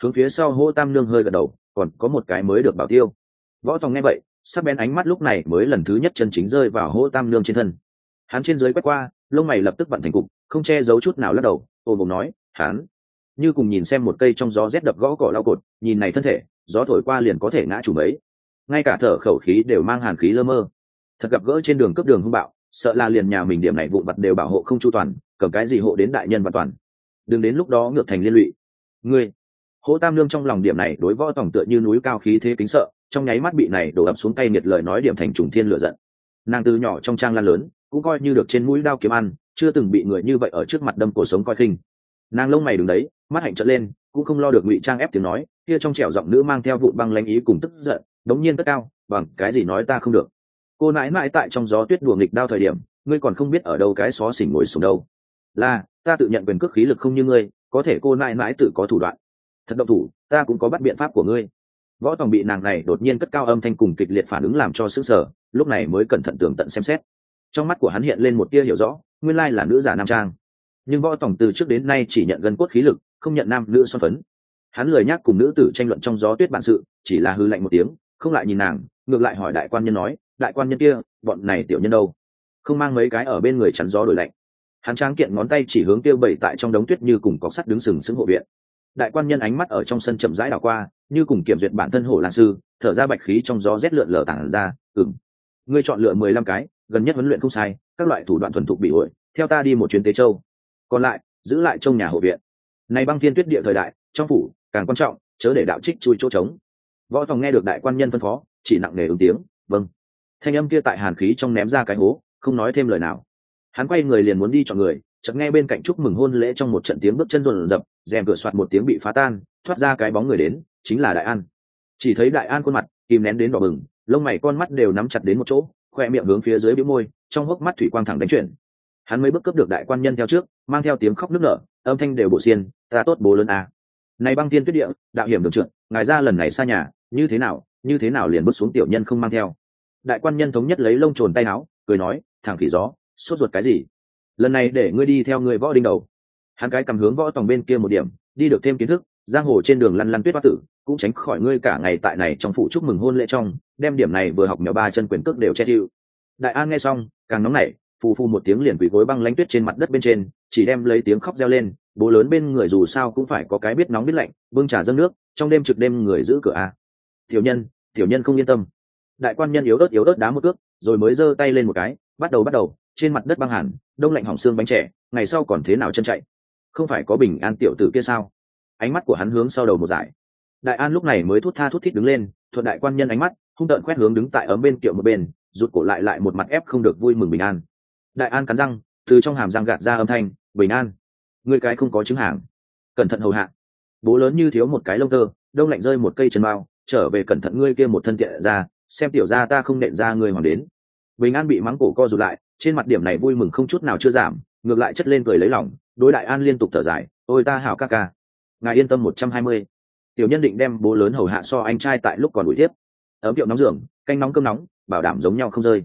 hướng phía sau hô tam nương hơi gật đầu, còn có một cái mới được bảo tiêu. Võ Tòng nghe vậy, sắc bén ánh mắt lúc này mới lần thứ nhất chân chính rơi vào hô tam nương trên thân. Hắn trên dưới quét qua, lông mày lập tức vặn thành cục, không che giấu chút nào lắc đầu, ôm bụng nói, hắn như cùng nhìn xem một cây trong gió rét đập gõ cỏ lau cột, nhìn này thân thể, gió thổi qua liền có thể ngã chủ mấy, ngay cả thở khẩu khí đều mang hàn khí lơ mơ. Thật gặp gỡ trên đường cướp đường hung bạo, sợ là liền nhà mình điểm này vụn vặt đều bảo hộ không chu toàn, cầm cái gì hộ đến đại nhân vạn toàn, đừng đến lúc đó ngược thành liên lụy. Ngươi, Hỗ Tam Nương trong lòng điểm này đối Võ Tòng tựa như núi cao khí thế kính sợ, trong nháy mắt bị này đổ ập xuống tay nghiệt lời nói điểm thành trùng thiên lửa giận. Nàng từ nhỏ trong trang lan lớn, cũng coi như được trên mũi đao kiếm ăn, chưa từng bị người như vậy ở trước mặt đâm cổ sống coi khinh. Nàng lông mày đứng đấy, mắt hạnh trợn lên, cũng không lo được ngụy trang ép tiếng nói, kia trong trẻo giọng nữ mang theo vụn băng lãnh ý cùng tức giận, đống nhiên cất cao, bằng cái gì nói ta không được. Cô nãi nãi tại trong gió tuyết đùa nghịch đao thời điểm, ngươi còn không biết ở đâu cái xó xỉnh ngồi xuống đâu. Là, ta tự nhận quyền cước khí lực không như ngươi, có thể cô nãi nãi tự có thủ đoạn. Thật động thủ, ta cũng có bắt biện pháp của ngươi. Võ Tòng bị nàng này đột nhiên cất cao âm thanh cùng kịch liệt phản ứng làm cho sững sờ, lúc này mới cẩn thận tường tận xem xét. Trong mắt của hắn hiện lên một tia hiểu rõ, nguyên lai là nữ giả nam trang. Nhưng Võ Tòng từ trước đến nay chỉ nhận gân cốt khí lực, không nhận nam nữ son phấn. Hắn lười nhắc cùng nữ tử tranh luận trong gió tuyết bản sự, chỉ là hư lạnh một tiếng, không lại nhìn nàng, ngược lại hỏi đại quan nhân nói, đại quan nhân kia, bọn này tiểu nhân đâu? Không mang mấy cái ở bên người chắn gió đổi lạnh. Hắn tráng kiện ngón tay chỉ hướng tiêu bảy tại trong đống tuyết như cùng cọc sắt đứng sừng sững hộ viện. Đại quan nhân ánh mắt ở trong sân chậm rãi đảo qua, như cùng kiểm duyệt bản thân hổ lan sư, thở ra bạch khí trong gió rét lượn lờ tản ra. Ngươi chọn lựa 15 cái, gần nhất huấn luyện không sai, các loại thủ đoạn thuần thục bị ổi, theo ta đi một chuyến Tế Châu. Còn lại, giữ lại trong nhà hộ viện. Này băng thiên tuyết địa thời đại, trong phủ càng quan trọng, chớ để đạo trích chui chỗ trống. Võ Tòng nghe được đại quan nhân phân phó, chỉ nặng nề ứng tiếng, vâng. Thanh âm kia tại hàn khí trong ném ra cái hố, không nói thêm lời nào. Hắn quay người liền muốn đi chọn người, chợt nghe bên cạnh chúc mừng hôn lễ trong một trận tiếng bước chân rồn rập, rèm cửa soạt một tiếng bị phá tan, thoát ra cái bóng người đến, chính là Đại An. Chỉ thấy Đại An khuôn mặt kìm nén đến đỏ bừng, lông mày con mắt đều nắm chặt đến một chỗ, khoe miệng hướng phía dưới bĩu môi, trong hốc mắt thủy quang thẳng đánh chuyển. Hắn mấy bước cấp được đại quan nhân theo trước, mang theo tiếng khóc nức nở, âm thanh đều bộ xiên, ta tốt bố lớn à. Này băng thiên tuyết địa, đạo hiểm đường trượt, ngài ra lần này xa nhà, như thế nào liền bước xuống tiểu nhân không mang theo. Đại quan nhân thống nhất lấy lông trồn tay áo, cười nói, thằng khỉ gió, sốt ruột cái gì? Lần này để ngươi đi theo người Võ đinh đầu. Hắn cái cầm hướng Võ Tòng bên kia một điểm, đi được thêm kiến thức, giang hồ trên đường lăn lăn tuyết hoa tử, cũng tránh khỏi ngươi cả ngày tại này trong phụ chúc mừng hôn lễ trong, đem điểm này vừa học mèo ba chân quyền cước đều che thiu. Đại An nghe xong, càng nóng nảy, phù phù một tiếng liền quỳ gối băng lánh tuyết trên mặt đất bên trên, chỉ đem lấy tiếng khóc reo lên, bố lớn bên người dù sao cũng phải có cái biết nóng biết lạnh, bưng trà dâng nước, trong đêm trực đêm người giữ cửa a. Tiểu nhân không yên tâm. Đại quan nhân yếu ớt đá một cước, rồi mới giơ tay lên một cái, bắt đầu, trên mặt đất băng hàn, đông lạnh hỏng xương bánh trẻ, ngày sau còn thế nào chân chạy? Không phải có bình an tiểu tử kia sao? Ánh mắt của hắn hướng sau đầu một dải. Đại An lúc này mới thút tha thút thít đứng lên, thuận đại quan nhân ánh mắt, hung tợn quét hướng đứng tại ấm bên kiệu một bên, rụt cổ lại một mặt ép không được vui mừng bình an. Đại An cắn răng, từ trong hàm răng gạt ra âm thanh, bình an, ngươi cái không có chứng hàng, cẩn thận hầu hạ. Bố lớn như thiếu một cái lông tơ, đông lạnh rơi một cây chân mao, trở về cẩn thận ngươi kia một thân tiện ra, xem tiểu gia ta không nện ra ngươi hoàng đến. Bình an bị mắng cổ co rụt lại, trên mặt điểm này vui mừng không chút nào chưa giảm, ngược lại chất lên cười lấy lòng, đối Đại An liên tục thở dài, ôi ta hảo ca ca, ngài yên tâm 120. Tiểu nhân định đem bố lớn hầu hạ so anh trai tại lúc còn đuổi tiếp, ấm rượu nóng giường, canh nóng cơm nóng, bảo đảm giống nhau không rơi.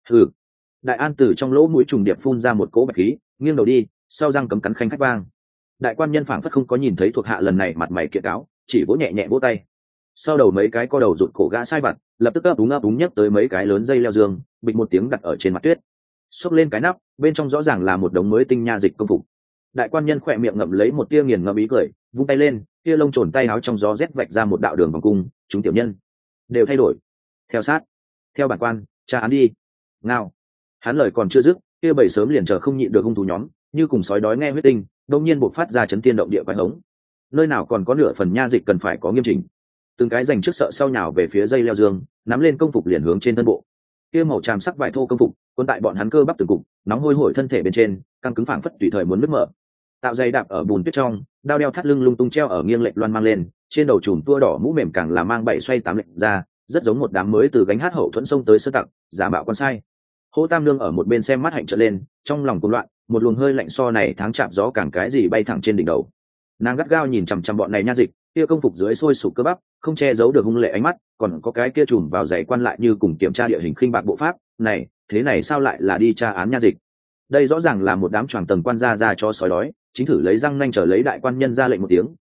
Đại An từ trong lỗ mũi trùng điệp phun ra một cỗ bạch khí, nghiêng đầu đi, sau răng cấm cắn khanh khách vang. Đại quan nhân phảng phất không có nhìn thấy thuộc hạ lần này mặt mày kiện cáo, chỉ vỗ nhẹ nhẹ vỗ tay. Sau đầu mấy cái co đầu rụt cổ gã sai vặt, lập tức ấp úng nhấc tới mấy cái lớn dây leo giường, bịch một tiếng đặt ở trên mặt tuyết. Xốc lên cái nắp, bên trong rõ ràng là một đống mới tinh nha dịch công phục. Đại quan nhân khỏe miệng ngậm lấy một tia nghiền ngẫm ý cười, vung tay lên, tia lông trồn tay áo trong gió rét vạch ra một đạo đường vòng cung, chúng tiểu nhân đều thay đổi. Theo sát, theo bản quan, tra án đi. Nào. Hắn lời còn chưa dứt, kia bầy sớm liền chờ không nhịn được hung thú nhóm, như cùng sói đói nghe huyết tinh, đột nhiên bộc phát ra chấn thiên động địa quái hống. Nơi nào còn có nửa phần nha dịch cần phải có nghiêm chỉnh. Từng cái giành trước sợ sau nhào về phía dây leo dương, nắm lên công phục liền hướng trên thân bộ. Kia màu tràm sắc vải thô công phục, cuốn tại bọn hắn cơ bắp từng cục, nóng hôi hổi thân thể bên trên, căng cứng phảng phất tùy thời muốn nứt mở. Tạo dây đạp ở bùn tuyết trong, đao đeo thắt lưng lung tung treo ở nghiêng lệch loan mang lên, trên đầu trùm tua đỏ mũ mềm càng là mang bảy xoay tám lệch ra, rất giống một đám mới từ gánh hát hậu thuẫn sông tới sơ tặc, giả mạo con sai. Hô Tam Nương ở một bên xem mắt hạnh trợn lên, trong lòng cuồng loạn, một luồng hơi lạnh so này tháng chạm gió càng cái gì bay thẳng trên đỉnh đầu. Nàng gắt gao nhìn chằm chằm bọn này nha dịch, kia công phục dưới sôi sục cơ bắp, không che giấu được hung lệ ánh mắt, còn có cái kia trùm vào giày quan lại như cùng kiểm tra địa hình khinh bạc bộ pháp, này, thế này sao lại là đi tra án nha dịch? Đây rõ ràng là một đám choàng tầng quan gia ra cho sói đói, chính thử lấy răng nanh trở lấy đại quan nhân ra lệnh một tiếng,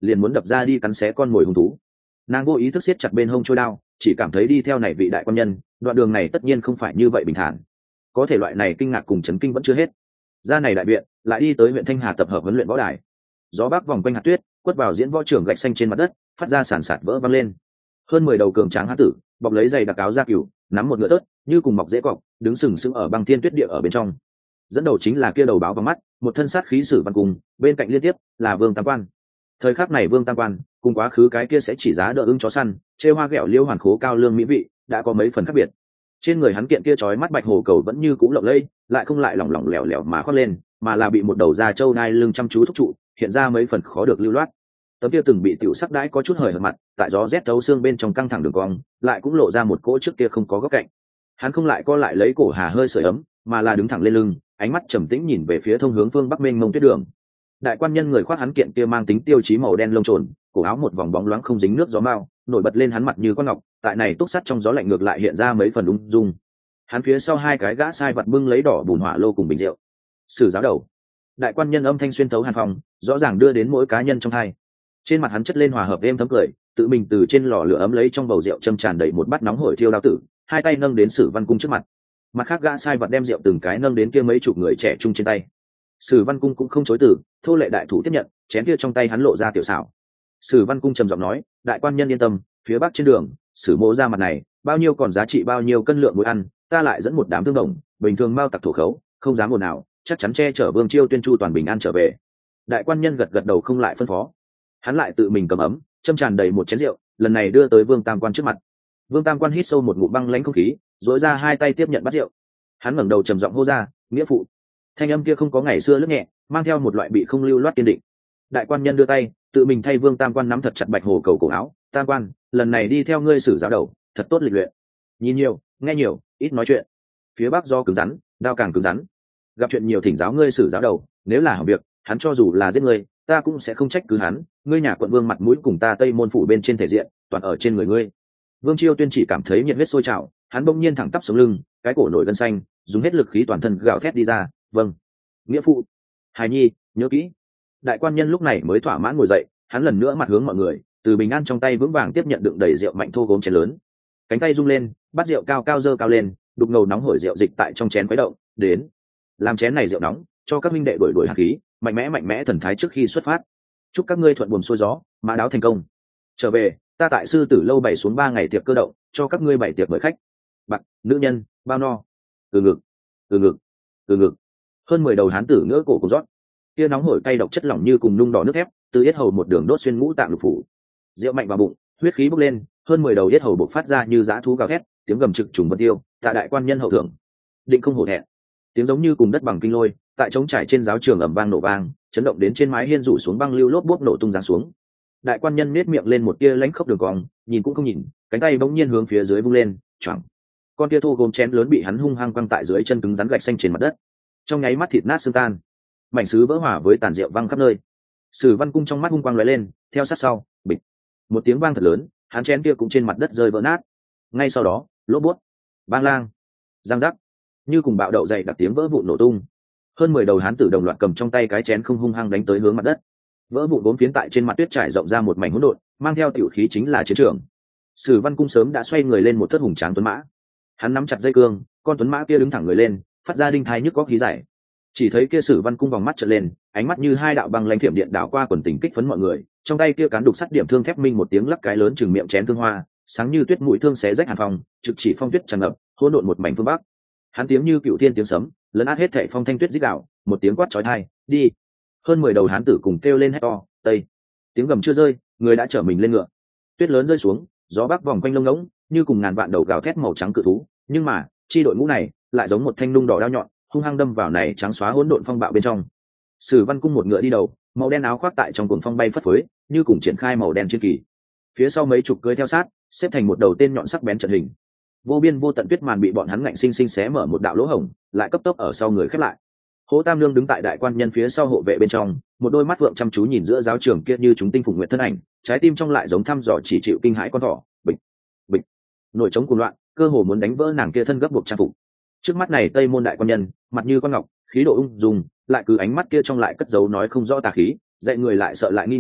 liền muốn đập ra đi cắn xé con mồi hung thú. Nàng vô ý thức siết chặt bên hông trôi đao, chỉ cảm thấy đi theo này vị đại quan nhân, đoạn đường này tất nhiên không phải như vậy bình thản. Có thể loại này kinh ngạc cùng chấn kinh vẫn chưa hết. Ra này đại viện, lại đi tới huyện Thanh Hà tập hợp huấn luyện võ đài. Gió bắc vòng quanh hạt tuyết, quất vào diễn võ trường gạch xanh trên mặt đất, phát ra sàn sạt vỡ vang lên. Hơn 10 đầu cường tráng hán tử, bọc lấy giày đặc áo da cừu, nắm một ngựa tớt, như cùng mọc dễ cọc, đứng sừng sững ở băng thiên tuyết địa ở bên trong. Dẫn đầu chính là kia đầu báo vào mắt, một thân sát khí Sử Văn Cung, bên cạnh liên tiếp là Vương Tam Quan. Thời khắc này Vương Tam Quan, cùng quá khứ cái kia sẽ chỉ giá đỡ ưng chó săn, chê hoa ghẹo liêu hoàn khố cao lương mỹ vị, đã có mấy phần khác biệt. Trên người hắn kiện kia chói mắt bạch hồ cầu vẫn như cũ lộng lẫy, lại không lại lỏng lỏng lẻo lẻo mà khoác lên, mà là bị một đầu da trâu nai lưng chăm chú thúc trụ, hiện ra mấy phần khó được lưu loát. Tấm kia từng bị tiểu sắc đãi có chút hời hợt mặt, tại gió rét thấu xương bên trong căng thẳng đường cong, lại cũng lộ ra một cỗ trước kia không có góc cạnh. Hắn không lại co lại lấy cổ hà hơi sưởi ấm, mà là đứng thẳng lên lưng, ánh mắt trầm tĩnh nhìn về phía thông hướng phương bắc mênh mông tuyết đường. Đại quan nhân người khoác hắn kiện kia mang tính tiêu chí màu đen lông trồn, cổ áo một vòng bóng loáng không dính nước gió mao, nổi bật lên hắn mặt như con ngọc, tại này túc sắt trong gió lạnh ngược lại hiện ra mấy phần ung dung. Hắn phía sau hai cái gã sai vật bưng lấy đỏ bùn hỏa lô cùng bình rượu. Sử giáo đầu. Đại quan nhân âm thanh xuyên thấu hàn phòng, rõ ràng đưa đến mỗi cá nhân trong hai. Trên mặt hắn chất lên hòa hợp êm thấm cười, tự mình từ trên lò lửa ấm lấy trong bầu rượu châm tràn đầy một bát nóng hổi thiêu đao tử, hai tay nâng đến Sử Văn Cung trước mặt. Mặt khác gã sai vật đem rượu từng cái nâng đến kia mấy chục người trẻ trung trên tay. Sử Văn Cung cũng không chối từ, thô lệ đại thủ tiếp nhận, chén kia trong tay hắn lộ ra tiểu xảo. Sử Văn Cung trầm giọng nói, đại quan nhân yên tâm, phía bắc trên đường, Sử mỗ ra mặt này, bao nhiêu còn giá trị bao nhiêu cân lượng muối ăn, ta lại dẫn một đám thương đồng, bình thường mau tặc thổ khấu, không dám ồn nào, chắc chắn che chở Vương Chiêu Tuyên chu toàn bình an trở về. Đại quan nhân gật gật đầu không lại phân phó. Hắn lại tự mình cầm ấm, châm tràn đầy một chén rượu, lần này đưa tới Vương Tam Quan trước mặt. Vương Tam Quan hít sâu một ngụm băng lãnh không khí, duỗi ra hai tay tiếp nhận bát rượu. Hắn ngẩng đầu trầm giọng hô ra, nghĩa phụ. Thanh âm kia không có ngày xưa lướt nhẹ, mang theo một loại bị không lưu loát kiên định. Đại quan nhân đưa tay, tự mình thay Vương Tam Quan nắm thật chặt bạch hồ cầu cổ áo. Tam Quan, lần này đi theo ngươi Sử giáo đầu, thật tốt lịch luyện. Nhìn nhiều, nghe nhiều, ít nói chuyện. Phía bắc do cứng rắn, đao càng cứng rắn. Gặp chuyện nhiều thỉnh giáo ngươi Sử giáo đầu, nếu là hỏng việc, hắn cho dù là giết ngươi, ta cũng sẽ không trách cứ hắn. Ngươi nhà quận vương mặt mũi cùng ta Tây Môn phủ bên trên thể diện, toàn ở trên người ngươi. Vương Chiêu Tuyên chỉ cảm thấy nhiệt huyết sôi trào, hắn bỗng nhiên thẳng tắp sống lưng, cái cổ nổi gân xanh, dùng hết lực khí toàn thân gào thét đi ra, vâng, nghĩa phụ. Hài nhi, nhớ kỹ. Đại quan nhân lúc này mới thỏa mãn ngồi dậy, hắn lần nữa mặt hướng mọi người, từ bình an trong tay vững vàng tiếp nhận đựng đầy rượu mạnh thô gốm chén lớn. Cánh tay rung lên, bát rượu cao cao dơ cao lên, đục ngầu nóng hổi rượu dịch tại trong chén khuấy động, đến, làm chén này rượu nóng, cho các minh đệ đổi hạt khí, mạnh mẽ thần thái trước khi xuất phát. Chúc các ngươi thuận buồm xuôi gió, mã đáo thành công. Trở về, ta tại sư tử lâu bày xuống 3 ngày tiệc cơ động, cho các ngươi bày tiệc mời khách. Bạc, nữ nhân, bao no. Từ ngực, từ ngực, từ ngực. Hơn 10 đầu hán tử ngỡ cổ cùng rót. Kia nóng hổi cay độc chất lỏng như cùng nung đỏ nước thép, từ yết hầu một đường đốt xuyên ngũ tạng lục phủ. Rượu mạnh vào bụng, huyết khí bốc lên, hơn 10 đầu yết hầu bộc phát ra như dã thú gào thét, tiếng gầm trực trùng vân tiêu, tại đại quan nhân hậu thượng. Định không hổ thẹn. Tiếng giống như cùng đất bằng kinh lôi, tại trống trải trên giáo trường ầm vang nổ vang, chấn động đến trên mái hiên rủ xuống băng lưu lốp bốp nổ tung giáng xuống. Đại quan nhân nết miệng lên một tia lãnh khốc đường cong, nhìn cũng không nhìn, cánh tay bỗng nhiên hướng phía dưới vung lên, choảng. Con tia thô gồm chén lớn bị hắn hung hăng quăng tại dưới chân cứng rắn gạch xanh trên mặt đất. Trong nháy mắt thịt nát xương tan, mảnh sứ vỡ hỏa với tàn rượu văng khắp nơi. Sử Văn Cung trong mắt hung quang lóe lên, theo sát sau, bịch, một tiếng vang thật lớn, hắn chén kia cũng trên mặt đất rơi vỡ nát. Ngay sau đó, lốp bút, bang lang, răng rắc, như cùng bạo đậu dày đặc tiếng vỡ vụn nổ tung. Hơn 10 đầu hán tử đồng loạt cầm trong tay cái chén không hung hăng đánh tới hướng mặt đất. Vỡ vụn bốn phiến tại trên mặt tuyết trải rộng ra một mảnh hỗn độn, mang theo tiểu khí chính là chiến trường. Sử Văn Cung sớm đã xoay người lên một thất hùng tráng tuấn mã. Hắn nắm chặt dây cương, con tuấn mã kia đứng thẳng người lên, phát ra đinh thai nhức góc khí giải. Chỉ thấy kia Sử Văn Cung vòng mắt trợn lên, ánh mắt như hai đạo băng lãnh thiểm điện đảo qua quần tình kích phấn mọi người, trong tay kia cán đục sắt điểm thương thép minh một tiếng lắc cái lớn chừng miệng chén thương hoa, sáng như tuyết mũi thương xé rách hàn phòng, trực chỉ phong tuyết tràn ngập, hỗn độn một mảnh phương bắc. Hắn tiếng như cựu thiên tiếng sấm, lấn át hết thảy phong thanh tuyết rít gào, một tiếng quát chói tai, đi. Hơn 10 đầu hán tử cùng kêu lên hét to, tây. Tiếng gầm chưa rơi, người đã chở mình lên ngựa. Tuyết lớn rơi xuống, gió bắc vòng quanh lông ngỗng, như cùng ngàn vạn đầu gào thét màu trắng cự thú, nhưng mà, chi đội ngũ này lại giống một thanh nung đỏ đao nhọn, hung hăng đâm vào này trắng xóa hỗn độn phong bạo bên trong. Sử Văn Cung một ngựa đi đầu, màu đen áo khoác tại trong cuồng phong bay phất phới, như cùng triển khai màu đen chiến kỳ. Phía sau mấy chục cưỡi theo sát, xếp thành một đầu tên nhọn sắc bén trận hình. Vô biên vô tận tuyết màn bị bọn hắn ngạnh sinh sinh xé mở một đạo lỗ hổng, lại cấp tốc ở sau người khép lại. Hỗ Tam Nương đứng tại đại quan nhân phía sau hộ vệ bên trong, một đôi mắt vượng chăm chú nhìn giữa giáo trường kia như chúng tinh phụng nguyện thân ảnh, trái tim trong lại giống thăm dò chỉ chịu kinh hãi con thỏ, bịch, bịch, nổi trống cuồng loạn, cơ hồ muốn đánh vỡ nàng kia thân gấp buộc trang phục. Trước mắt này Tây Môn đại quan nhân, mặt như con ngọc, khí độ ung dung, lại cứ ánh mắt kia trong lại cất giấu nói không rõ tà khí, dạy người lại sợ lại nghi ngờ,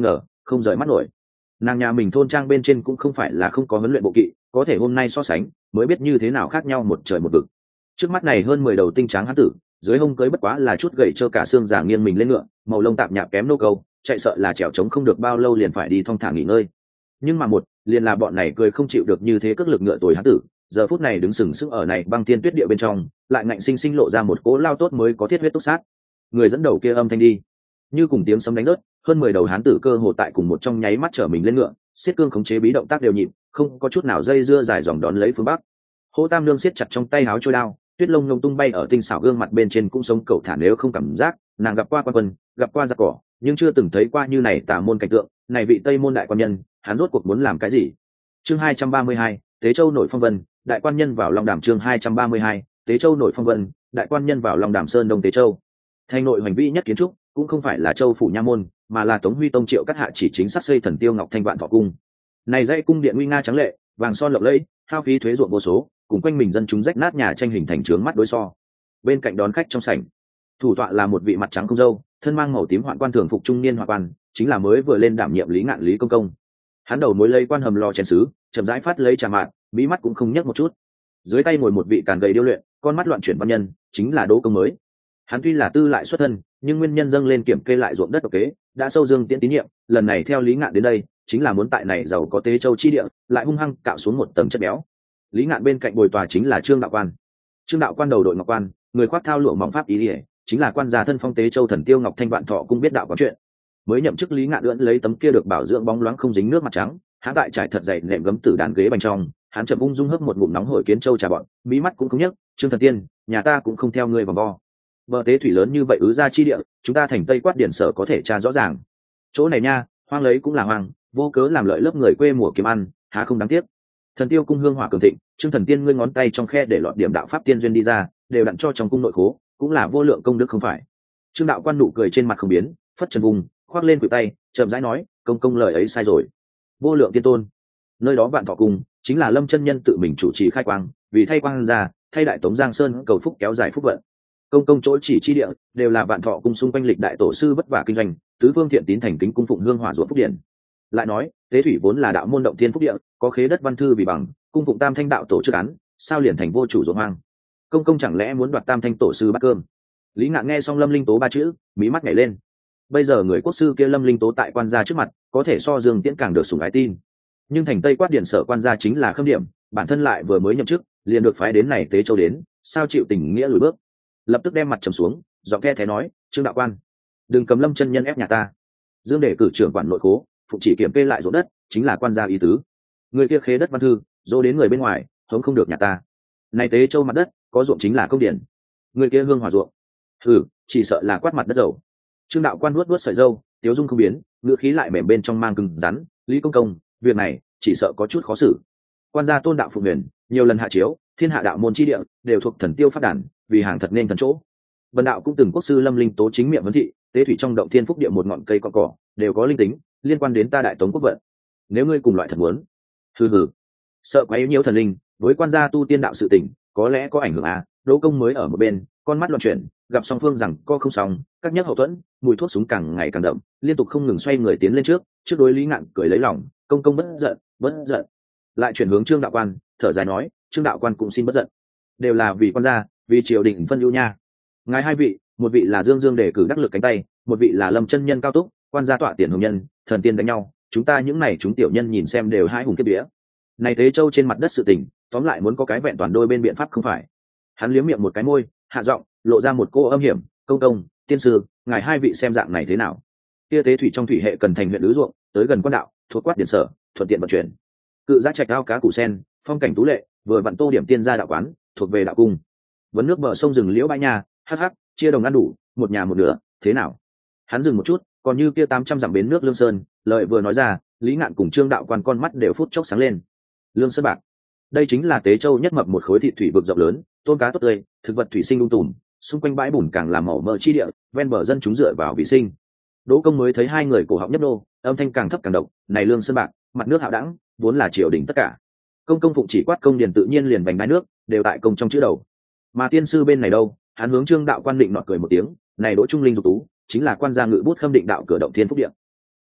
không rời mắt nổi. Nàng nhà mình thôn trang bên trên cũng không phải là không có huấn luyện bộ kỵ, có thể hôm nay so sánh mới biết như thế nào khác nhau một trời một vực. Trước mắt này hơn 10 đầu tinh tráng hán tử, dưới hông cưới bất quá là chút gậy trơ cả xương giả nghiêng mình lên ngựa, màu lông tạp nhạp kém nô câu, chạy sợ là trèo trống không được bao lâu liền phải đi thong thả nghỉ ngơi. Nhưng mà liền là bọn này cười không chịu được như thế cước lực ngựa tuổi hán tử, giờ phút này đứng sừng sững ở này băng thiên tuyết địa bên trong, lại ngạnh sinh sinh lộ ra một cỗ lao tốt mới có thiết huyết túc sát. Người dẫn đầu kia âm thanh đi, như cùng tiếng sấm đánh đớt, hơn 10 đầu hán tử cơ hồ tại cùng một trong nháy mắt trở mình lên ngựa, siết cương khống chế bí động tác đều nhịp, không có chút nào dây dưa dài dòng đón lấy phương bắc. Hỗ Tam Nương siết chặt trong tay háo trôi đao, tuyết lông ngông tung bay ở tinh xảo gương mặt bên trên cũng sống cẩu thả nếu không cảm giác, nàng gặp qua quan quân, gặp qua giặc cỏ, nhưng chưa từng thấy qua như này tà môn cảnh tượng, này vị Tây môn đại quan nhân, hắn rốt cuộc muốn làm cái gì? Chương 232, Tế Châu nổi phong vân, đại quan nhân vào Long Đàm. Chương 232, Tế Châu nổi phong vân, đại quan nhân vào Long Đàm Sơn Đông Tế Châu. Thành nội hoành vĩ nhất kiến trúc, cũng không phải là Châu phủ nha môn, mà là Tống Huy Tông Triệu Cát Hạ chỉ chính xác xây Thần Tiêu Ngọc Thanh Vạn Thọ cung. Này dãy cung điện nguy nga trắng lệ, vàng son lộng lẫy, hao phí thuế ruộng vô số, cùng quanh mình dân chúng rách nát nhà tranh hình thành trướng mắt đối so. Bên cạnh đón khách trong sảnh, thủ tọa là một vị mặt trắng không râu, thân mang màu tím hoạn quan thường phục trung niên hoạn quan, chính là mới vừa lên đảm nhiệm Lý Ngạn Lý công công. Hắn đầu mối lấy quan hầm lò chén sứ, chậm rãi phát lấy trà mạn, mí mắt cũng không nhấc một chút. Dưới tay ngồi một vị càn gầy điêu luyện, con mắt loạn chuyển văn nhân, chính là Đỗ Công mới. Hắn tuy là tư lại xuất thân, nhưng nguyên nhân dâng lên kiểm kê lại ruộng đất độc kế, đã sâu dương tiễn tín nhiệm, lần này theo Lý Ngạn đến đây, chính là muốn tại này giàu có Tế Châu chi địa, lại hung hăng cạo xuống một tầng chất béo. Lý Ngạn bên cạnh bồi tòa chính là Trương Đạo Quan. Trương Đạo Quan đầu đội ngọc quan, người khoác thao lụa mỏng pháp ý ỉa, chính là quan gia thân phong Tế Châu Thần Tiêu Ngọc Thanh Vạn Thọ cung biết đạo có chuyện. Mới nhậm chức Lý Ngạn ưỡn lấy tấm kia được bảo dưỡng bóng loáng không dính nước mặt trắng, hắn tại trải thật dày nệm gấm tử đàn ghế bành trong, hắn chậm ung dung hấp một ngụm nóng hổi kiến châu trà bọn, mí mắt cũng không nhấc. Trương Thần Tiên, nhà ta cũng không theo ngươi vòng vo. Bờ tế thủy lớn như vậy ứ ra chi địa, chúng ta thành Tây Quát điển sở có thể tra rõ ràng. Chỗ này nha, hoang lấy cũng là hoang, vô cớ làm lợi lớp người quê mùa kiếm ăn, há không đáng tiếc. Thần Tiêu cung hương hỏa cường thịnh, Trương Thần Tiên ngươi ngón tay trong khe để lọt điểm đạo pháp tiên duyên đi ra, đều đặn cho trong cung nội khố, cũng là vô lượng công đức không phải. Trương Đạo Quan nụ cười trên mặt không biến, phất trần vùng, khoác lên khuỷu tay, chậm rãi nói, công công lời ấy sai rồi. Vô lượng tiên tôn, nơi đó Vạn Thọ cung chính là Lâm chân nhân tự mình chủ trì khai quang, vì thay quang ra, thay đại tống Giang Sơn cầu phúc kéo dài phúc vận. Công công chỗ chỉ chi địa đều là Vạn Thọ cung xung quanh lịch đại tổ sư vất vả kinh doanh, tứ phương thiện tín thành kính cung phụng hương hỏa ruộng phúc điển. Lại nói, Tế thủy vốn là đạo môn động thiên phúc địa, có khế đất văn thư vì bằng, cung phụng tam thanh đạo tổ chức án, sao liền thành vô chủ ruộng hoang? Công công chẳng lẽ muốn đoạt tam thanh tổ sư bát cơm? Lý Ngạn nghe xong Lâm Linh Tố ba chữ, mí mắt nhảy lên. Bây giờ người quốc sư kia Lâm Linh Tố tại quan gia trước mặt, có thể so Dương Tiễn càng được sủng ái tin. Nhưng thành Tây Quát điển sở quan gia chính là khâm điểm, bản thân lại vừa mới nhậm chức, liền được phái đến này Tế Châu đến, sao chịu tình nghĩa lùi bước? Lập tức đem mặt trầm xuống, giọng the thế nói, Trương Đạo Quan, đừng cầm Lâm chân nhân ép nhà ta. Dương để cử trưởng quản nội khố, phụ chỉ kiểm kê lại ruộng đất, chính là quan gia ý tứ. Người kia khế đất văn thư, dỗ đến người bên ngoài, hống không được nhà ta. Này Tế Châu mặt đất, có ruộng chính là công điển. Người kia hương hòa ruộng, chỉ sợ là quát mặt đất dầu. Trương Đạo Quan nuốt nuốt sợi dâu, tiếu dung không biến, ngữ khí lại mềm bên trong mang cứng rắn. Lý công công, việc này chỉ sợ có chút khó xử. Quan gia tôn đạo phụ huyền, nhiều lần hạ chiếu, thiên hạ đạo môn chi địa đều thuộc Thần Tiêu phát đàn, vì hàng thật nên thần chỗ. Bần đạo cũng từng quốc sư Lâm Linh Tố chính miệng vấn thị, Tế thủy trong động thiên phúc địa một ngọn cây cỏ đều có linh tính, liên quan đến ta đại tống quốc vận. Nếu ngươi cùng loại thật muốn, sợ quá yếu nhiễu thần linh, với quan gia tu tiên đạo sự tình, có lẽ có ảnh hưởng à? Đỗ Công mới ở một bên, con mắt loạn chuyển, gặp song phương rằng co không xong, các nhắc hậu thuẫn, mùi thuốc súng càng ngày càng đậm, liên tục không ngừng xoay người tiến lên trước đối Lý Ngạn cười lấy lòng, công công bất giận. Lại chuyển hướng Trương Đạo Quan, thở dài nói, Trương Đạo Quan cũng xin bất giận, đều là vì quan gia, vì triều đình phân ưu nha. Ngài hai vị, một vị là Dương đề cử đắc lực cánh tay, một vị là Lâm chân nhân cao túc, quan gia tọa tiền hồng nhân, thần tiên đánh nhau, chúng ta những này chúng tiểu nhân nhìn xem đều hai hùng kiếp vía. Này Tế Châu trên mặt đất sự tình, tóm lại muốn có cái vẹn toàn đôi bên biện pháp không phải. Hắn liếm miệng một cái môi, hạ giọng, lộ ra một cô âm hiểm, công công, tiên sư, ngài hai vị xem dạng này thế nào? Kia Tế thủy trong thủy hệ cần thành huyện lứ ruộng, tới gần quan đạo, thuộc quát điển sở, thuận tiện vận chuyển. Cự giá trạch ao cá củ sen, phong cảnh tú lệ, vừa vặn tô điểm tiên gia đạo quán, thuộc về đạo cung. Vấn nước bờ sông rừng liễu bãi nhà, hắc, chia đồng ăn đủ, một nhà một nửa, thế nào? Hắn dừng một chút, còn như kia 800 dặm bến nước Lương Sơn, lợi vừa nói ra, Lý Ngạn cùng Trương Đạo Quan con mắt đều phút chốc sáng lên. Lương Sơn bạc, đây chính là Tế Châu nhất mập một khối thị thủy vực rộng lớn, tôm cá tốt tươi, thực vật thủy sinh lung tùm, xung quanh bãi bùn càng làm màu mỡ chi địa, ven bờ dân chúng dựa vào vị sinh. Đỗ Công mới thấy hai người cổ họng nhấp nô, âm thanh càng thấp càng độc, này Lương Sơn bạc, mặt nước hạo đẳng, vốn là triều đình tất cả. Công phụng chỉ quát công điền tự nhiên liền bành bái nước, đều tại công trong chữ đầu. Mà tiên sư bên này đâu? Hắn hướng Trương Đạo Quan định nọt cười một tiếng, này Đỗ Trung Linh dục tú, chính là quan gia ngự bút khâm định đạo cửa động thiên phúc địa.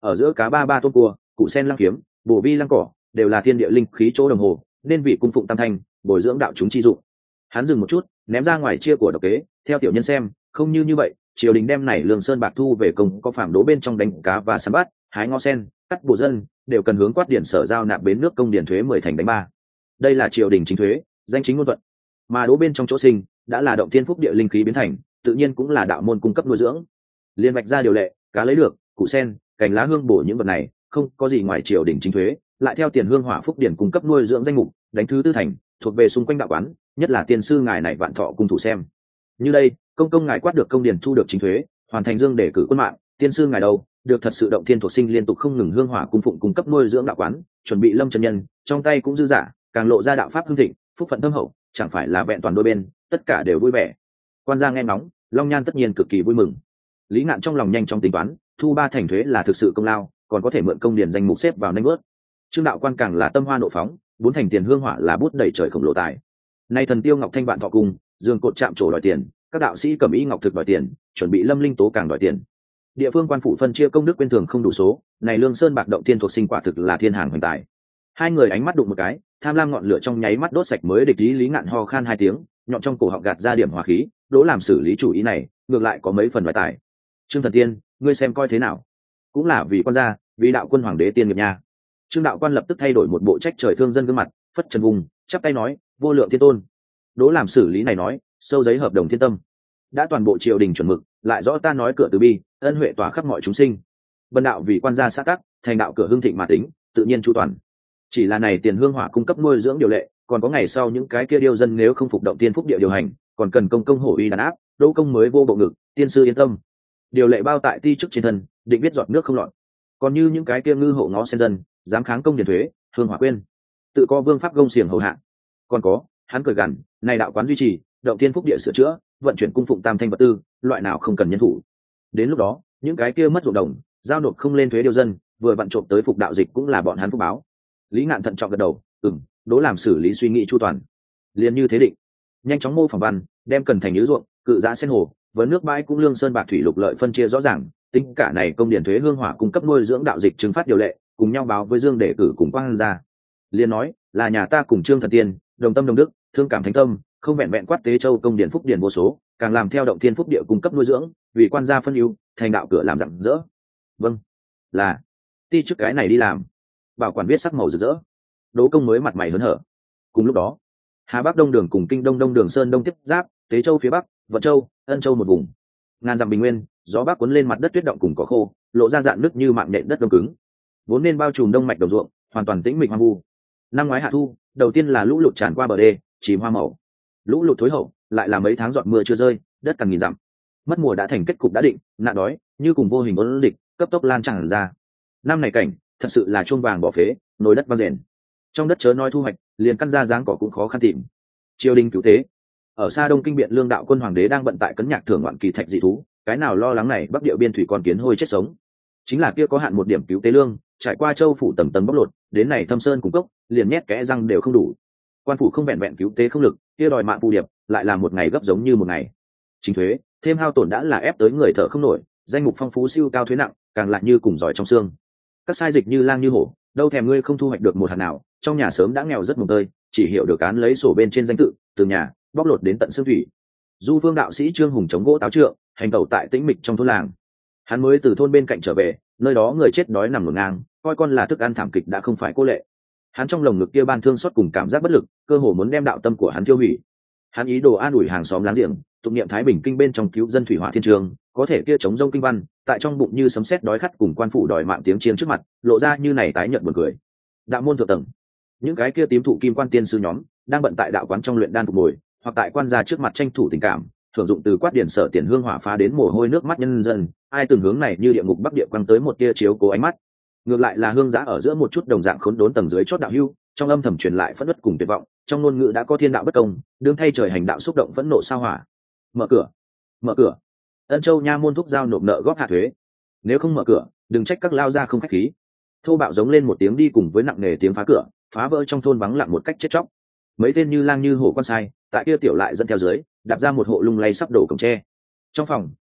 ở giữa cá ba ba tôm cua, củ sen lăng kiếm, bổ vi lăng cỏ, đều là thiên địa linh khí chỗ đồng hồ, nên vì cung phụng tam thanh, bồi dưỡng đạo chúng chi dụng. Hắn dừng một chút, ném ra ngoài chia của độc kế, theo tiểu nhân xem, không như vậy, triều đình đem này lương sơn bạc thu về công có phạm đố bên trong đánh cá và săn bắt, hái ngó sen, cắt bổ dân, đều cần hướng quát điển sở giao nạp bến nước công điển thuế 10 thành đánh 3. Đây là triều đình chính thuế, danh chính ngôn thuận. Mà đố bên trong chỗ sinh, đã là động thiên phúc địa linh khí biến thành, tự nhiên cũng là đạo môn cung cấp nuôi dưỡng. Liên vạch ra điều lệ, cá lấy được, củ sen, cành lá hương bổ những vật này, không có gì ngoài triều đình chính thuế, lại theo tiền hương hỏa phúc điển cung cấp nuôi dưỡng danh mục, đánh thứ tư thành, thuộc về xung quanh đạo quán, nhất là tiên sư ngài này vạn thọ cung thủ xem. Như đây, công ngài quát được công điển thu được chính thuế, hoàn thành dương để cử quân mạng, tiên sư ngài đâu, được thật sự động thiên thuộc sinh liên tục không ngừng hương hỏa cung phụng cung cấp nuôi dưỡng đạo quán, chuẩn bị lâm chân nhân, trong tay cũng dư giả, càng lộ ra đạo pháp hưng thịnh, phúc phận thâm hậu, chẳng phải là vẹn toàn đôi bên, tất cả đều vui vẻ. Quan gia nghe nóng, Long Nhan tất nhiên cực kỳ vui mừng. Lý Ngạn trong lòng nhanh chóng tính toán, thu 3 thành thuế là thực sự công lao, còn có thể mượn công điển danh mục xếp vào nanh bớt. Trương đạo quan càng là tâm hoa nộ phóng, 4 thành tiền hương hỏa là bút đầy trời khổng lồ tài. Nay thần tiêu ngọc thanh vạn thọ cung, dương cột chạm trổ đòi tiền, các đạo sĩ cẩm y ngọc thực đòi tiền, chuẩn bị lâm linh tố càng đòi tiền. Địa phương quan phủ phân chia công đức quên thường không đủ số, này lương sơn bạc động tiên thuộc sinh quả thực là thiên hàng hoành tài. Hai người ánh mắt đụng một cái, tham lam ngọn lửa trong nháy mắt đốt sạch mới địch ý. Lý Ngạn ho khan 2 tiếng, nhọn trong cổ họng gạt ra điểm hỏa khí, đỗ làm xử lý chủ ý này, ngược lại có mấy phần bài tài. Trương thần tiên, ngươi xem coi thế nào? Cũng là vì quan gia, vì đạo quân hoàng đế tiên nghiệp nha. Trương đạo quan lập tức thay đổi một bộ trách trời thương dân gương mặt, phất trần vùng, chắp tay nói, vô lượng thiên tôn. Đỗ làm xử lý này nói, sâu giấy hợp đồng thiên tâm, đã toàn bộ triều đình chuẩn mực, lại rõ ta nói cửa từ bi, ân huệ tỏa khắp mọi chúng sinh. Bần đạo vì quan gia xã tắc, thành đạo cửa hương thịnh mà tính, tự nhiên chu toàn. Chỉ là này tiền hương hỏa cung cấp nuôi dưỡng điều lệ, còn có ngày sau những cái kia điêu dân nếu không phục động tiên phúc địa điều hành, còn cần công hổ uy đàn áp, đỗ công mới vô bộ ngực, tiên sư yên tâm. Điều lệ bao tại ti chức trên thân, định biết giọt nước không lọt. Còn như những cái kia ngư hộ ngó sen dân, dám kháng công điền thuế, hương hỏa quên, tự có vương pháp gông xiềng hầu hạ. Còn có, hắn cười gằn, này đạo quán duy trì, động tiên phúc địa sửa chữa, vận chuyển cung phụng tam thanh vật tư, loại nào không cần nhân thủ. Đến lúc đó, những cái kia mất ruộng đồng, giao nộp không lên thuế điêu dân, vừa vận trộm tới phục đạo dịch cũng là bọn hắn phúc báo. Lý Ngạn thận trọng gật đầu, đỗ làm xử lý suy nghĩ chu toàn. Liền như thế định, nhanh chóng mô phỏng văn, đem cần thành nhứ ruộng, cự giã sen hồ, với nước bãi cũng lương sơn bạc thủy lục lợi phân chia rõ ràng, tính cả này công điển thuế hương hỏa cung cấp nuôi dưỡng đạo dịch chứng phát điều lệ, cùng nhau báo với Dương để cử cùng quang ra. Liên nói, là nhà ta cùng Trương thần tiên, đồng tâm đồng đức, thương cảm thánh tâm, không vẹn vẹn quát tế châu công điển phúc điển vô số, càng làm theo động thiên phúc địa cung cấp nuôi dưỡng, vì quan gia phân ưu, thành đạo cửa làm rạng rỡ. Vâng, là ti trước cái này đi làm. Bảo quản viết sắc màu rực rỡ. Đỗ công mới mặt mày hớn hở. Cùng lúc đó, Hà Bắc Đông Đường cùng Kinh Đông Đường Sơn Đông tiếp giáp, Tế Châu phía Bắc, Vận Châu, Ân Châu một vùng. Ngàn dặm bình nguyên, gió bắc cuốn lên mặt đất tuyết động cùng cỏ khô, lộ ra dạn nứt như mạng nhện đất đông cứng. Vốn nên bao trùm đông mạch đồng ruộng, hoàn toàn tĩnh mịch hoang vu. Năm ngoái hạ thu, đầu tiên là lũ lụt tràn qua bờ đê, chìm hoa màu. Lũ lụt thối hậu, lại là mấy tháng giọt mưa chưa rơi, đất càng nghìn dặm. Mất mùa đã thành kết cục đã định, nạn đói như cùng vô hình ôn địch, cấp tốc lan tràn ra. Năm này cảnh, thật sự là chuông vàng bỏ phế, nồi đất vang rền. Trong đất chớ nói thu hoạch, liền căn ra dáng cỏ cũng khó khăn tìm. Triều đình cứu tế, ở xa Đông Kinh Biện Lương đạo quân hoàng đế đang bận tại cấn nhạc thưởng ngoạn kỳ thạch dị thú, cái nào lo lắng này bắc địa biên thủy con kiến hôi chết sống. Chính là kia có hạn một điểm cứu tế lương, trải qua châu phủ tầng tầng bóc lột, đến này Thâm Sơn cung cốc, liền nhét kẽ răng đều không đủ. Quan phủ không vẹn vẹn cứu tế không lực, kia đòi mạng phù điệp, lại là một ngày gấp giống như một ngày. Chính thuế, thêm hao tổn đã là ép tới người thở không nổi, danh mục phong phú siêu cao thuế nặng, càng lại như cùng giỏi trong xương. Các sai dịch như lang như hổ, đâu thèm ngươi không thu hoạch được một hạt nào, trong nhà sớm đã nghèo rất mồng tơi, chỉ hiểu được án lấy sổ bên trên danh tự, từ nhà bóc lột đến tận xương thủy. Du Vương đạo sĩ Trương Hùng chống gỗ táo trượng, hành tẩu tại tĩnh mịch trong thôn làng. Hắn mới từ thôn bên cạnh trở về, nơi đó người chết đói nằm ngổn ngang, coi con là thức ăn thảm kịch đã không phải cô lệ. Hắn trong lồng ngực kia ban thương xót cùng cảm giác bất lực, cơ hồ muốn đem đạo tâm của hắn tiêu hủy. Hắn ý đồ an ủi hàng xóm láng giềng, tụng niệm Thái Bình kinh bên trong cứu dân thủy hỏa thiên trường, có thể kia chống rông kinh văn, tại trong bụng như sấm sét đói khát cùng quan phủ đòi mạng tiếng chiên trước mặt, lộ ra như này tái nhợt buồn cười. Đạo môn thượng tầng, những cái kia tím thụ kim quan tiên sư nhóm, đang bận tại đạo quán trong luyện đan phục bồi, hoặc tại quan gia trước mặt tranh thủ tình cảm, thưởng dụng từ quát điển sở tiền hương hỏa phá đến mồ hôi nước mắt nhân dân, ai từng hướng này như địa ngục bắc địa quăng tới một tia chiếu cố ánh mắt. Ngược lại là hương giã ở giữa một chút đồng dạng khốn đốn tầng dưới chót đạo hưu, trong âm thầm truyền lại phẫn uất cùng tuyệt vọng, trong ngôn ngữ đã có thiên đạo bất công, đương thay trời hành đạo xúc động phẫn nộ sao hỏa. Mở cửa, mở cửa. Ân Châu nha môn thúc giao nộp nợ góp hạ thuế, nếu không mở cửa, đừng trách các lao ra không khách khí. Thô bạo giống lên một tiếng đi cùng với nặng nề tiếng phá cửa, phá vỡ trong thôn vắng lặng một cách chết chóc. Mấy tên như lang như hổ con sai, tại kia tiểu lại dẫn theo dưới, đạp ra một hộ lung lay sắp đổ cổng tre. Trong phòng,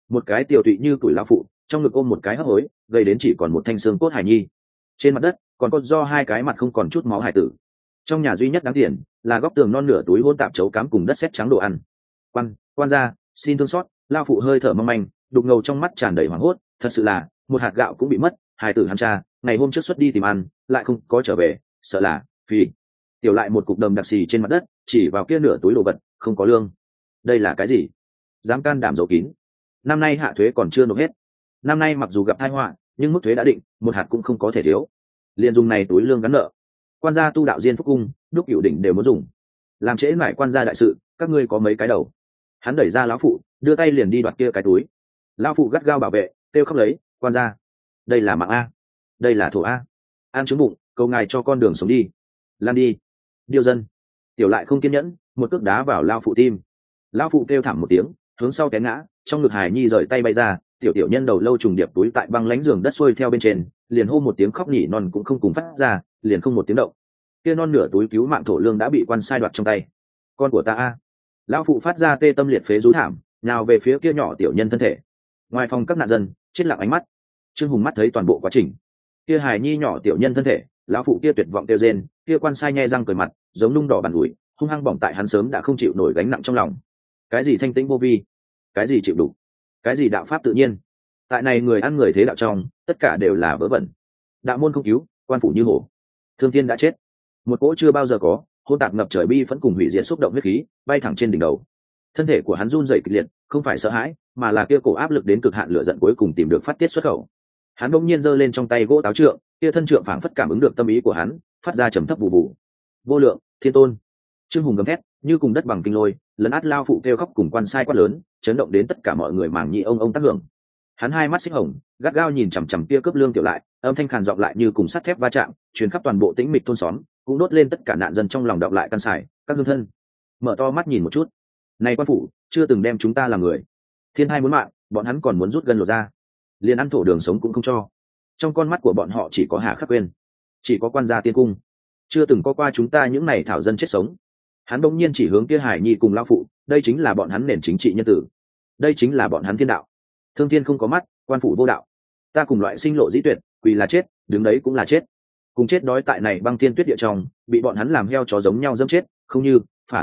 một cái tiểu tụy như tuổi lão phụ trong ngực ôm một cái hấp hối gây đến chỉ còn một thanh xương cốt hài nhi. Trên mặt đất còn có do hai cái mặt không còn chút máu hài tử. Trong nhà duy nhất đáng tiền là góc tường non nửa túi hôn tạp chấu cám cùng đất sét trắng đồ ăn. Quan gia, xin thương xót. Lao phụ hơi thở mong manh, đục ngầu trong mắt tràn đầy hoảng hốt. Thật sự là một hạt gạo cũng bị mất. Hài tử hắn cha ngày hôm trước xuất đi tìm ăn lại không có trở về, sợ là vì tiểu lại một cục đầm đặc xì trên mặt đất, chỉ vào kia nửa túi đồ vật, không có lương. Đây là cái gì? Dám can đảm giấu kín. Năm nay hạ thuế còn chưa nộp hết. Năm nay mặc dù gặp tai họa nhưng mức thuế đã định, một hạt cũng không có thể thiếu. Liền dùng này túi lương gắn nợ. Quan gia tu đạo diên phúc cung, đúc cửu đỉnh đều muốn dùng. Làm trễ mãi quan gia đại sự, các ngươi có mấy cái đầu. Hắn đẩy ra lão phụ, đưa tay liền đi đoạt kia cái túi. Lão phụ gắt gao bảo vệ, kêu khóc lấy, quan gia, đây là mạng a, đây là thổ a, an trứng bụng, cầu ngài cho con đường sống đi, lan đi, điêu dân. Tiểu lại không kiên nhẫn, một cước đá vào lão phụ tim. Lão phụ kêu thảm một tiếng, hướng sau té ngã, trong ngực hài nhi rời tay bay ra, tiểu nhân đầu lâu trùng điệp túi tại băng lánh giường đất xuôi theo bên trên, liền hô một tiếng khóc nhỉ non cũng không cùng phát ra, liền không một tiếng động. Kia non nửa túi cứu mạng thổ lương đã bị quan sai đoạt trong tay. Con của ta a. Lão phụ phát ra tê tâm liệt phế rú thảm, nào về phía kia nhỏ tiểu nhân thân thể. Ngoài phòng các nạn dân chết lặng ánh mắt. Trương Hùng mắt thấy toàn bộ quá trình. Kia hài nhi nhỏ tiểu nhân thân thể, lão phụ kia tuyệt vọng kêu rên, kia quan sai nhe răng cười mặt, giống nung đỏ bàn ủi, hung hăng bỏng tại hắn sớm đã không chịu nổi gánh nặng trong lòng. Cái gì thanh tĩnh vô vi, cái gì chịu đủ, cái gì đạo pháp tự nhiên, tại này người ăn người thế đạo trong, tất cả đều là vớ vẩn. Đạo môn không cứu, quan phủ như hổ. Thương Thiên đã chết. Một cỗ chưa bao giờ có, hôn tạp ngập trời bi vẫn cùng hủy diệt xúc động huyết khí bay thẳng trên đỉnh đầu. Thân thể của hắn run rẩy kịch liệt, không phải sợ hãi, mà là kia cổ áp lực đến cực hạn lửa giận cuối cùng tìm được phát tiết xuất khẩu. Hắn bỗng nhiên giơ lên trong tay gỗ táo trượng, kia thân trượng phảng phất cảm ứng được tâm ý của hắn, phát ra trầm thấp vụ vụ. Vô lượng, thiên tôn. Trương Hùng gầm thét, như cùng đất bằng kinh lôi, lấn át lao phụ kêu khóc cùng quan sai quát lớn, chấn động đến tất cả mọi người màng nhĩ ông tác hưởng. Hắn hai mắt xích hồng, gắt gao nhìn chằm chằm kia cướp lương tiểu lại, âm thanh khàn giọng lại như cùng sắt thép va chạm, truyền khắp toàn bộ tĩnh mịch thôn xóm, cũng đốt lên tất cả nạn dân trong lòng đọc lại căn sải, các hương thân. Mở to mắt nhìn một chút, này quan phủ chưa từng đem chúng ta làm người. Thiên hai muốn mạng, bọn hắn còn muốn rút gân lột ra, liền ăn thổ đường sống cũng không cho. Trong con mắt của bọn họ chỉ có Hà Khắc Quên, chỉ có quan gia tiên cung, chưa từng có qua chúng ta những này thảo dân chết sống. Hắn bỗng nhiên chỉ hướng kia hải nhi cùng lao phụ, đây chính là bọn hắn nền chính trị nhân tử, đây chính là bọn hắn thiên đạo. Thương thiên không có mắt, quan phủ vô đạo. Ta cùng loại sinh lộ dĩ tuyệt, quỳ là chết, đứng đấy cũng là chết, cùng chết đói tại này băng thiên tuyết địa trong, bị bọn hắn làm heo chó giống nhau dẫm chết, không như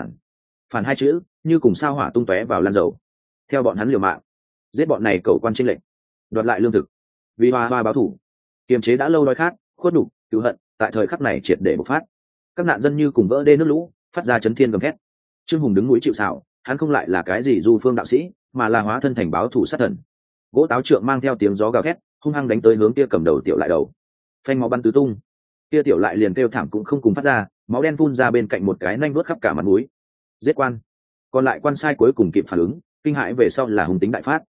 phản hai chữ như cùng sao hỏa tung tóe vào lan dầu. Theo bọn hắn liều mạng, giết bọn này cầu quan chênh lệnh, đoạt lại lương thực, vì hoa báo thủ. Kiềm chế đã lâu đói khát, khuất đục, cứu hận, tại thời khắc này triệt để bộc phát. Các nạn dân như cùng vỡ đê nước lũ, phát ra chấn thiên gầm thét. Trương Hùng đứng núi chịu sào, hắn không lại là cái gì du phương đạo sĩ, mà là hóa thân thành báo thủ sát thần. Gỗ táo trượng mang theo tiếng gió gào thét, hung hăng đánh tới hướng kia cầm đầu tiểu lại đầu. Phanh máu bắn tứ tung. Kia tiểu lại liền kêu thảm cũng không cùng phát ra, máu đen phun ra bên cạnh một cái nanh vuốt khắp cả mặt mũi. Giết quan. Còn lại quan sai cuối cùng kịp phản ứng, kinh hãi về sau là hùng tính đại phát.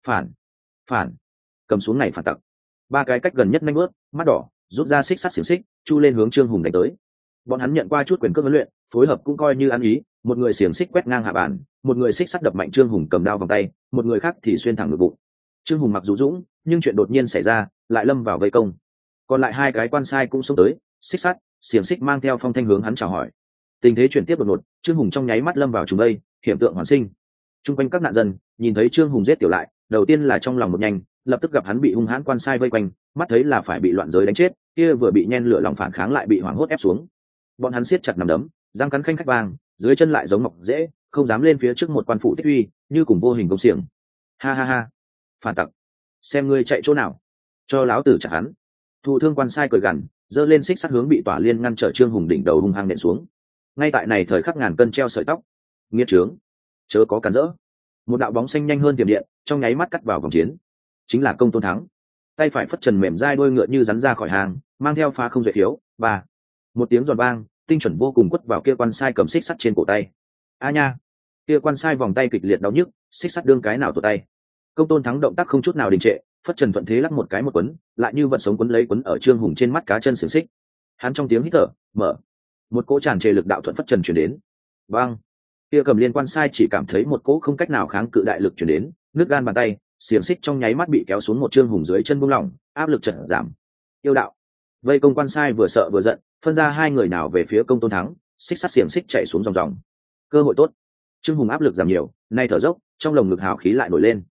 Phản. Cầm xuống này phản tặc. Ba cái cách gần nhất nanh vuốt, mắt đỏ, rút ra xích sắt xiềng xích, chu lên hướng Trương Hùng đánh tới. Bọn hắn nhận qua chút quyền cước huấn luyện, phối hợp cũng coi như ăn ý, một người xiềng xích quét ngang hạ bàn, một người xích sắt đập mạnh Trương Hùng cầm đao vòng tay, một người khác thì xuyên thẳng ngực bụng. Trương Hùng mặc dù dũng, nhưng chuyện đột nhiên xảy ra, lại lâm vào vây công. Còn lại hai cái quan sai cũng xông tới, xích sắt, xiềng xích mang theo phong thanh hướng hắn chào hỏi. Tình thế chuyển tiếp đột ngột, Trương Hùng trong nháy mắt lâm vào trùng vây, hiện tượng hoàn sinh. Trung quanh các nạn dân nhìn thấy Trương Hùng giết tiểu lại, đầu tiên là trong lòng một nhanh, lập tức gặp hắn bị hung hãn quan sai vây quanh, mắt thấy là phải bị loạn giới đánh chết, kia vừa bị nhen lửa lòng phản kháng lại bị hoảng hốt ép xuống. Bọn hắn siết chặt nắm đấm, răng cắn khanh khách vang, dưới chân lại giống mọc dễ, không dám lên phía trước một quan phụ tích uy, như cùng vô hình công xiềng. Ha, phản tặc, xem ngươi chạy chỗ nào, cho láo tử chặt hắn. Thụ thương quan sai cười gằn, giơ lên xích sắt hướng bị tỏa liên ngăn trở Trương Hùng đỉnh đầu hung hăng nện xuống. Ngay tại này thời khắc ngàn cân treo sợi tóc, nghiệt trướng, chớ có cản rỡ. Một đạo bóng xanh nhanh hơn tiềm điện, trong nháy mắt cắt vào vòng chiến, chính là Công Tôn Thắng. Tay phải phất trần mềm dai đuôi ngựa như rắn ra khỏi hàng, mang theo phá không duyệt thiếu, và một tiếng giòn vang, tinh chuẩn vô cùng quất vào kia quan sai cầm xích sắt trên cổ tay. A nha, kia quan sai vòng tay kịch liệt đau nhức, xích sắt đương cái nào tụt tay. Công Tôn Thắng động tác không chút nào đình trệ, phất trần thuận thế lắc một cái một quấn, lại như vật sống quấn lấy quấn ở Trương Hùng trên mắt cá chân xiềng xích. Hắn trong tiếng hít thở, mở một cỗ tràn trề lực đạo thuận phất trần truyền đến. Bang! Kia cầm liên quan sai chỉ cảm thấy một cỗ không cách nào kháng cự đại lực truyền đến, nước gan bàn tay, xiềng xích trong nháy mắt bị kéo xuống một Trương Hùng dưới chân buông lỏng, áp lực chợt giảm. Yêu đạo! Vây công quan sai vừa sợ vừa giận, phân ra hai người nào về phía Công Tôn Thắng, xích sắt xiềng xích chạy xuống dòng. Cơ hội tốt. Trương Hùng áp lực giảm nhiều, nay thở dốc, trong lồng ngực hào khí lại nổi lên.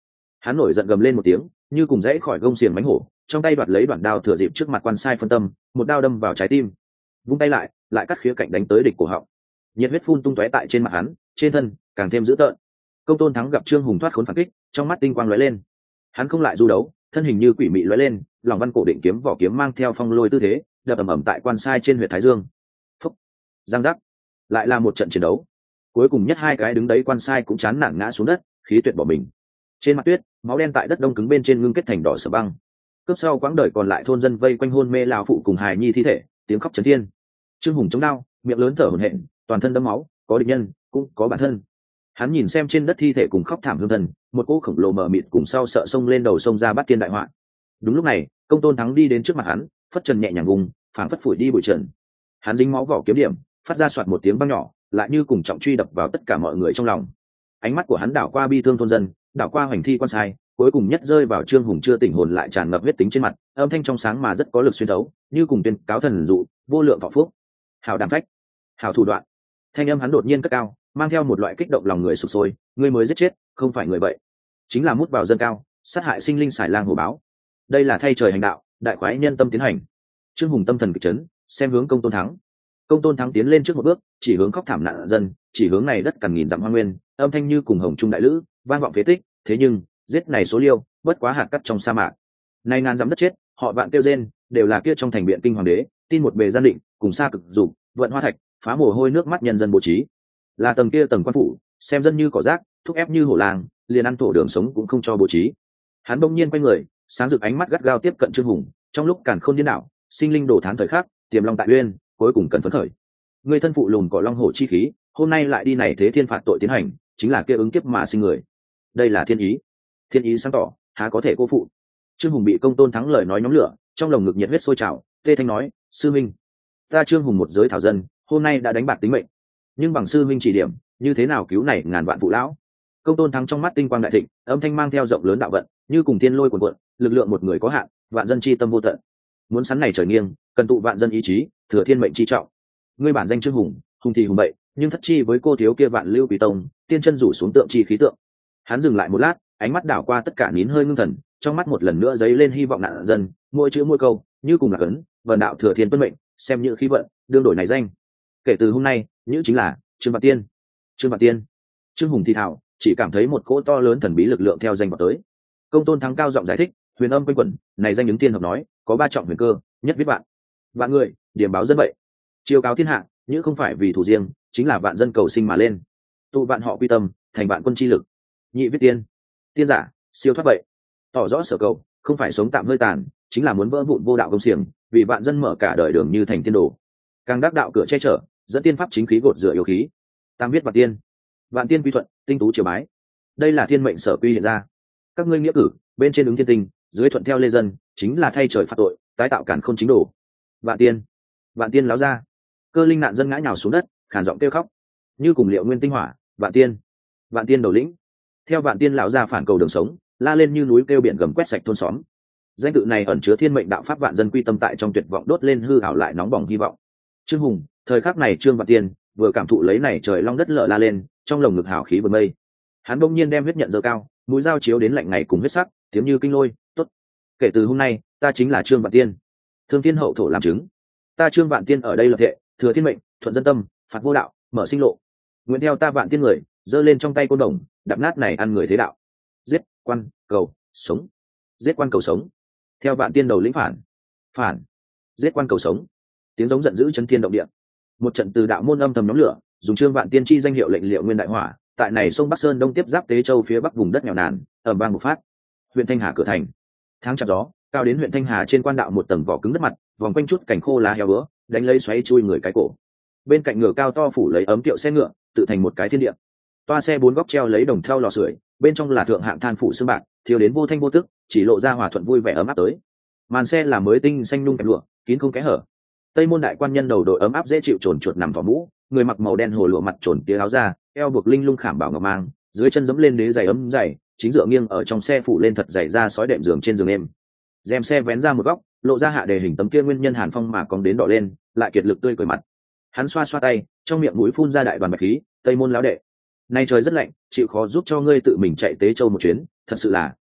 Hắn nổi giận gầm lên một tiếng, như cùng dãy khỏi gông xiềng mánh hổ, trong tay đoạt lấy đoạn đao thừa dịp trước mặt quan sai phân tâm, một đao đâm vào trái tim, vung tay lại cắt khía cạnh đánh tới địch cổ họng. Nhiệt huyết phun tung tóe tại trên mặt hắn, trên thân càng thêm dữ tợn. Công Tôn Thắng gặp Trương Hùng thoát khốn phản kích, trong mắt tinh quang lóe lên. Hắn không lại du đấu, thân hình như quỷ mị lóe lên, lòng văn cổ định kiếm vỏ kiếm mang theo phong lôi tư thế, đập ầm ầm tại quan sai trên huyệt thái dương. Phúc, giang giác, lại là một trận chiến đấu. Cuối cùng nhất hai cái đứng đấy quan sai cũng chán nản ngã xuống đất, khí tuyệt bỏ mình. Trên mặt tuyết, máu đen tại đất đông cứng bên trên ngưng kết thành đỏ sở băng. Cướp sau quãng đời còn lại thôn dân vây quanh hôn mê lão phụ cùng hài nhi thi thể, tiếng khóc chấn thiên. Trương Hùng chống đao, miệng lớn thở hổn hển, toàn thân đẫm máu, có địch nhân, cũng có bản thân. Hắn nhìn xem trên đất thi thể cùng khóc thảm hương thần, một cỗ khổng lồ mờ mịt cùng sau sợ xông lên đầu sông ra bắt tiên đại họa. Đúng lúc này, Công Tôn Thắng đi đến trước mặt hắn, phất trần nhẹ nhàng vùng, phảng phất phủi đi bụi trần. Hắn dính máu vỏ kiếm điểm, phát ra soạt một tiếng băng nhỏ, lại như cùng trọng truy đập vào tất cả mọi người trong lòng. Ánh mắt của hắn đảo qua bi thương thôn dân, đảo qua hoành thi quan sai, cuối cùng nhất rơi vào Trương Hùng chưa tỉnh hồn lại tràn ngập huyết tính trên mặt, âm thanh trong sáng mà rất có lực xuyên thấu, như cùng tuyên cáo thần dụ, vô lượng thọ phúc. Hảo đảm phách, hảo thủ đoạn. Thanh âm hắn đột nhiên cất cao, mang theo một loại kích động lòng người sục sôi, ngươi mới giết chết, không phải người vậy, chính là mút vào dân cao, sát hại sinh linh xài lang hổ báo. Đây là thay trời hành đạo, đại khoái nhân tâm tiến hành. Trương Hùng tâm thần kịch chấn, xem hướng Công Tôn Thắng. Công Tôn Thắng tiến lên trước một bước, chỉ hướng khóc thảm nạn dân, chỉ hướng này đất cằn nghìn dặm hoang nguyên, âm thanh như cùng hồng trung đại lữ, vang vọng phế tích. Thế nhưng giết này số liêu, bất quá hạt cát trong sa mạc. Này ngàn dặm đất chết, họ vạn tiêu rên, đều là kia trong thành biện kinh hoàng đế, tin một bề gian định, cùng xa cực dục, vận hoa thạch, phá mồ hôi nước mắt nhân dân bố trí. Là tầng kia tầng quan phủ, xem dân như cỏ rác, thúc ép như hổ làng, liền ăn thổ đường sống cũng không cho bố trí. Hắn bỗng nhiên quay người, sáng rực ánh mắt gắt gao tiếp cận Trương Hùng, trong lúc càn khôn điên đảo, sinh linh đổ thán thời khắc, tiềm long tại uyên, cuối cùng cần phấn khởi. Người thân phụ lùn cỏ long hổ chi khí, hôm nay lại đi này thế thiên phạt tội tiến hành, chính là kia ứng kiếp mà sinh người. Đây là thiên ý. Thiên ý sáng tỏ, há có thể cô phụ. Trương Hùng bị Công Tôn Thắng lời nói nhóm lửa, trong lồng ngực nhiệt huyết sôi trào, tê thanh nói, sư minh, ta Trương Hùng một giới thảo dân, hôm nay đã đánh bạc tính mệnh, nhưng bằng sư minh chỉ điểm, như thế nào cứu này ngàn vạn phụ lão. Công Tôn Thắng trong mắt tinh quang đại thịnh, âm thanh mang theo rộng lớn đạo vận, như cùng thiên lôi cuồn cuộn, lực lượng một người có hạn, vạn dân chi tâm vô tận. Muốn sắn này trời nghiêng, cần tụ vạn dân ý chí, thừa thiên mệnh chi trọng. Ngươi bản danh Trương Hùng, hùng thì hùng bậy, nhưng thất chi với cô thiếu kia vạn lưu quỷ tông, tiên chân rủ xuống tượng chi khí tượng. Hắn dừng lại một lát, ánh mắt đảo qua tất cả nín hơi ngưng thần, trong mắt một lần nữa dấy lên hy vọng nạn dân, mỗi chữ mỗi câu như cùng là cấn, vần đạo thừa thiên tuân mệnh, xem như khí vận, đương đổi này danh. Kể từ hôm nay, nhữ chính là Trương Vạn Tiên. Trương Vạn Tiên. Trương Hùng thì thào, chỉ cảm thấy một cỗ to lớn thần bí lực lượng theo danh vào tới. Công Tôn Thắng cao giọng giải thích, huyền âm quanh quẩn, này danh ứng tiên hợp nói, có ba trọng huyền cơ, nhất viết vạn. Vạn người, điểm báo dân vậy. Chiêu cáo thiên hạ, nhưng không phải vì thủ riêng, chính là vạn dân cầu sinh mà lên. Tụ vạn họ quy tâm, thành vạn quân chi lực. Nhị viết tiên. Tiên giả, siêu thoát vậy. Tỏ rõ sở cầu, không phải sống tạm hơi tàn, chính là muốn vỡ vụn vô đạo công xiềng, vì vạn dân mở cả đời đường như thành tiên đồ. Càng đắc đạo cửa che chở, dẫn tiên pháp chính khí gột rửa yêu khí. Tam viết vạn tiên. Vạn tiên quy thuận, tinh tú triều bái. Đây là thiên mệnh sở quy hiện ra. Các ngươi nghĩa cử, bên trên ứng thiên tinh, dưới thuận theo lê dân, chính là thay trời phạt tội, tái tạo cản khôn chính đồ. Vạn tiên. Vạn tiên láo ra. Cơ linh nạn dân ngã nhào xuống đất, khàn giọng kêu khóc, như cùng liệu nguyên tinh hỏa. Vạn tiên. Vạn tiên đầu lĩnh. Theo vạn tiên lão ra phản cầu đường sống, la lên như núi kêu biển gầm quét sạch thôn xóm. Danh tự này ẩn chứa thiên mệnh đạo pháp, vạn dân quy tâm tại trong tuyệt vọng đốt lên hư ảo lại nóng bỏng hy vọng. Trương Hùng, thời khắc này Trương Vạn Tiên vừa cảm thụ lấy này trời long đất lở la lên, trong lồng ngực hào khí vần mây. Hắn bỗng nhiên đem huyết nhận giơ cao, mũi dao chiếu đến lạnh ngày cùng huyết sắc, tiếng như kinh lôi, tốt. Kể từ hôm nay, ta chính là Trương Vạn Tiên. Thương thiên hậu thổ làm chứng. Ta Trương Vạn Tiên ở đây lập thệ, thừa thiên mệnh, thuận dân tâm, phạt vô đạo, mở sinh lộ. Nguyện theo ta Vạn Tiên người, giơ lên trong tay côn đồng, đạp nát này ăn người thế đạo. Giết quan cầu sống. Giết quan cầu sống. Theo Vạn Tiên đầu lĩnh phản. Phản. Giết quan cầu sống. Tiếng giống giận dữ chấn thiên động địa. Một trận từ đạo môn âm thầm nhóm lửa, dùng Trương Vạn Tiên chi danh hiệu lệnh liệu nguyên đại hỏa, tại này sông Bắc Sơn đông tiếp giáp Tế Châu phía bắc vùng đất nghèo nàn, ầm vang một phát. Huyện Thanh Hà cửa thành. Tháng chạp gió, cao đến huyện Thanh Hà trên quan đạo một tầng vỏ cứng đất mặt, vòng quanh chút cảnh khô lá heo bữa, đánh lấy xoáy chui người cái cổ. Bên cạnh ngựa cao to phủ lấy ấm tiệu xe ngựa, tự thành một cái thiên địa. Toa xe bốn góc treo lấy đồng thau lò sưởi, bên trong là thượng hạng than phủ sương bạc, thiếu đến vô thanh vô tức, chỉ lộ ra hòa thuận vui vẻ ấm áp tới. Màn xe là mới tinh xanh nhung kẹp lụa, kín không kẽ hở. Tây môn đại quan nhân đầu đội ấm áp dễ chịu trồn chuột nằm vào mũ, người mặc màu đen hồ lụa mặt trồn tía áo ra, eo buộc linh lung khảm bảo ngọc mang, dưới chân giẫm lên đế giày ấm dày, chính dựa nghiêng ở trong xe phủ lên thật dày ra sói đệm giường trên giường êm. Rèm xe vén ra một góc, lộ ra hạ đề hình tấm kia nguyên nhân hàn phong mà còn đến đỏ lên, lại kiệt lực tươi cười mặt. Hắn xoa xoa tay, trong miệng mũi phun ra đại đoàn bạch khí, Tây môn lão đệ, nay trời rất lạnh, chịu khó giúp cho ngươi tự mình chạy Tế Châu một chuyến, thật sự là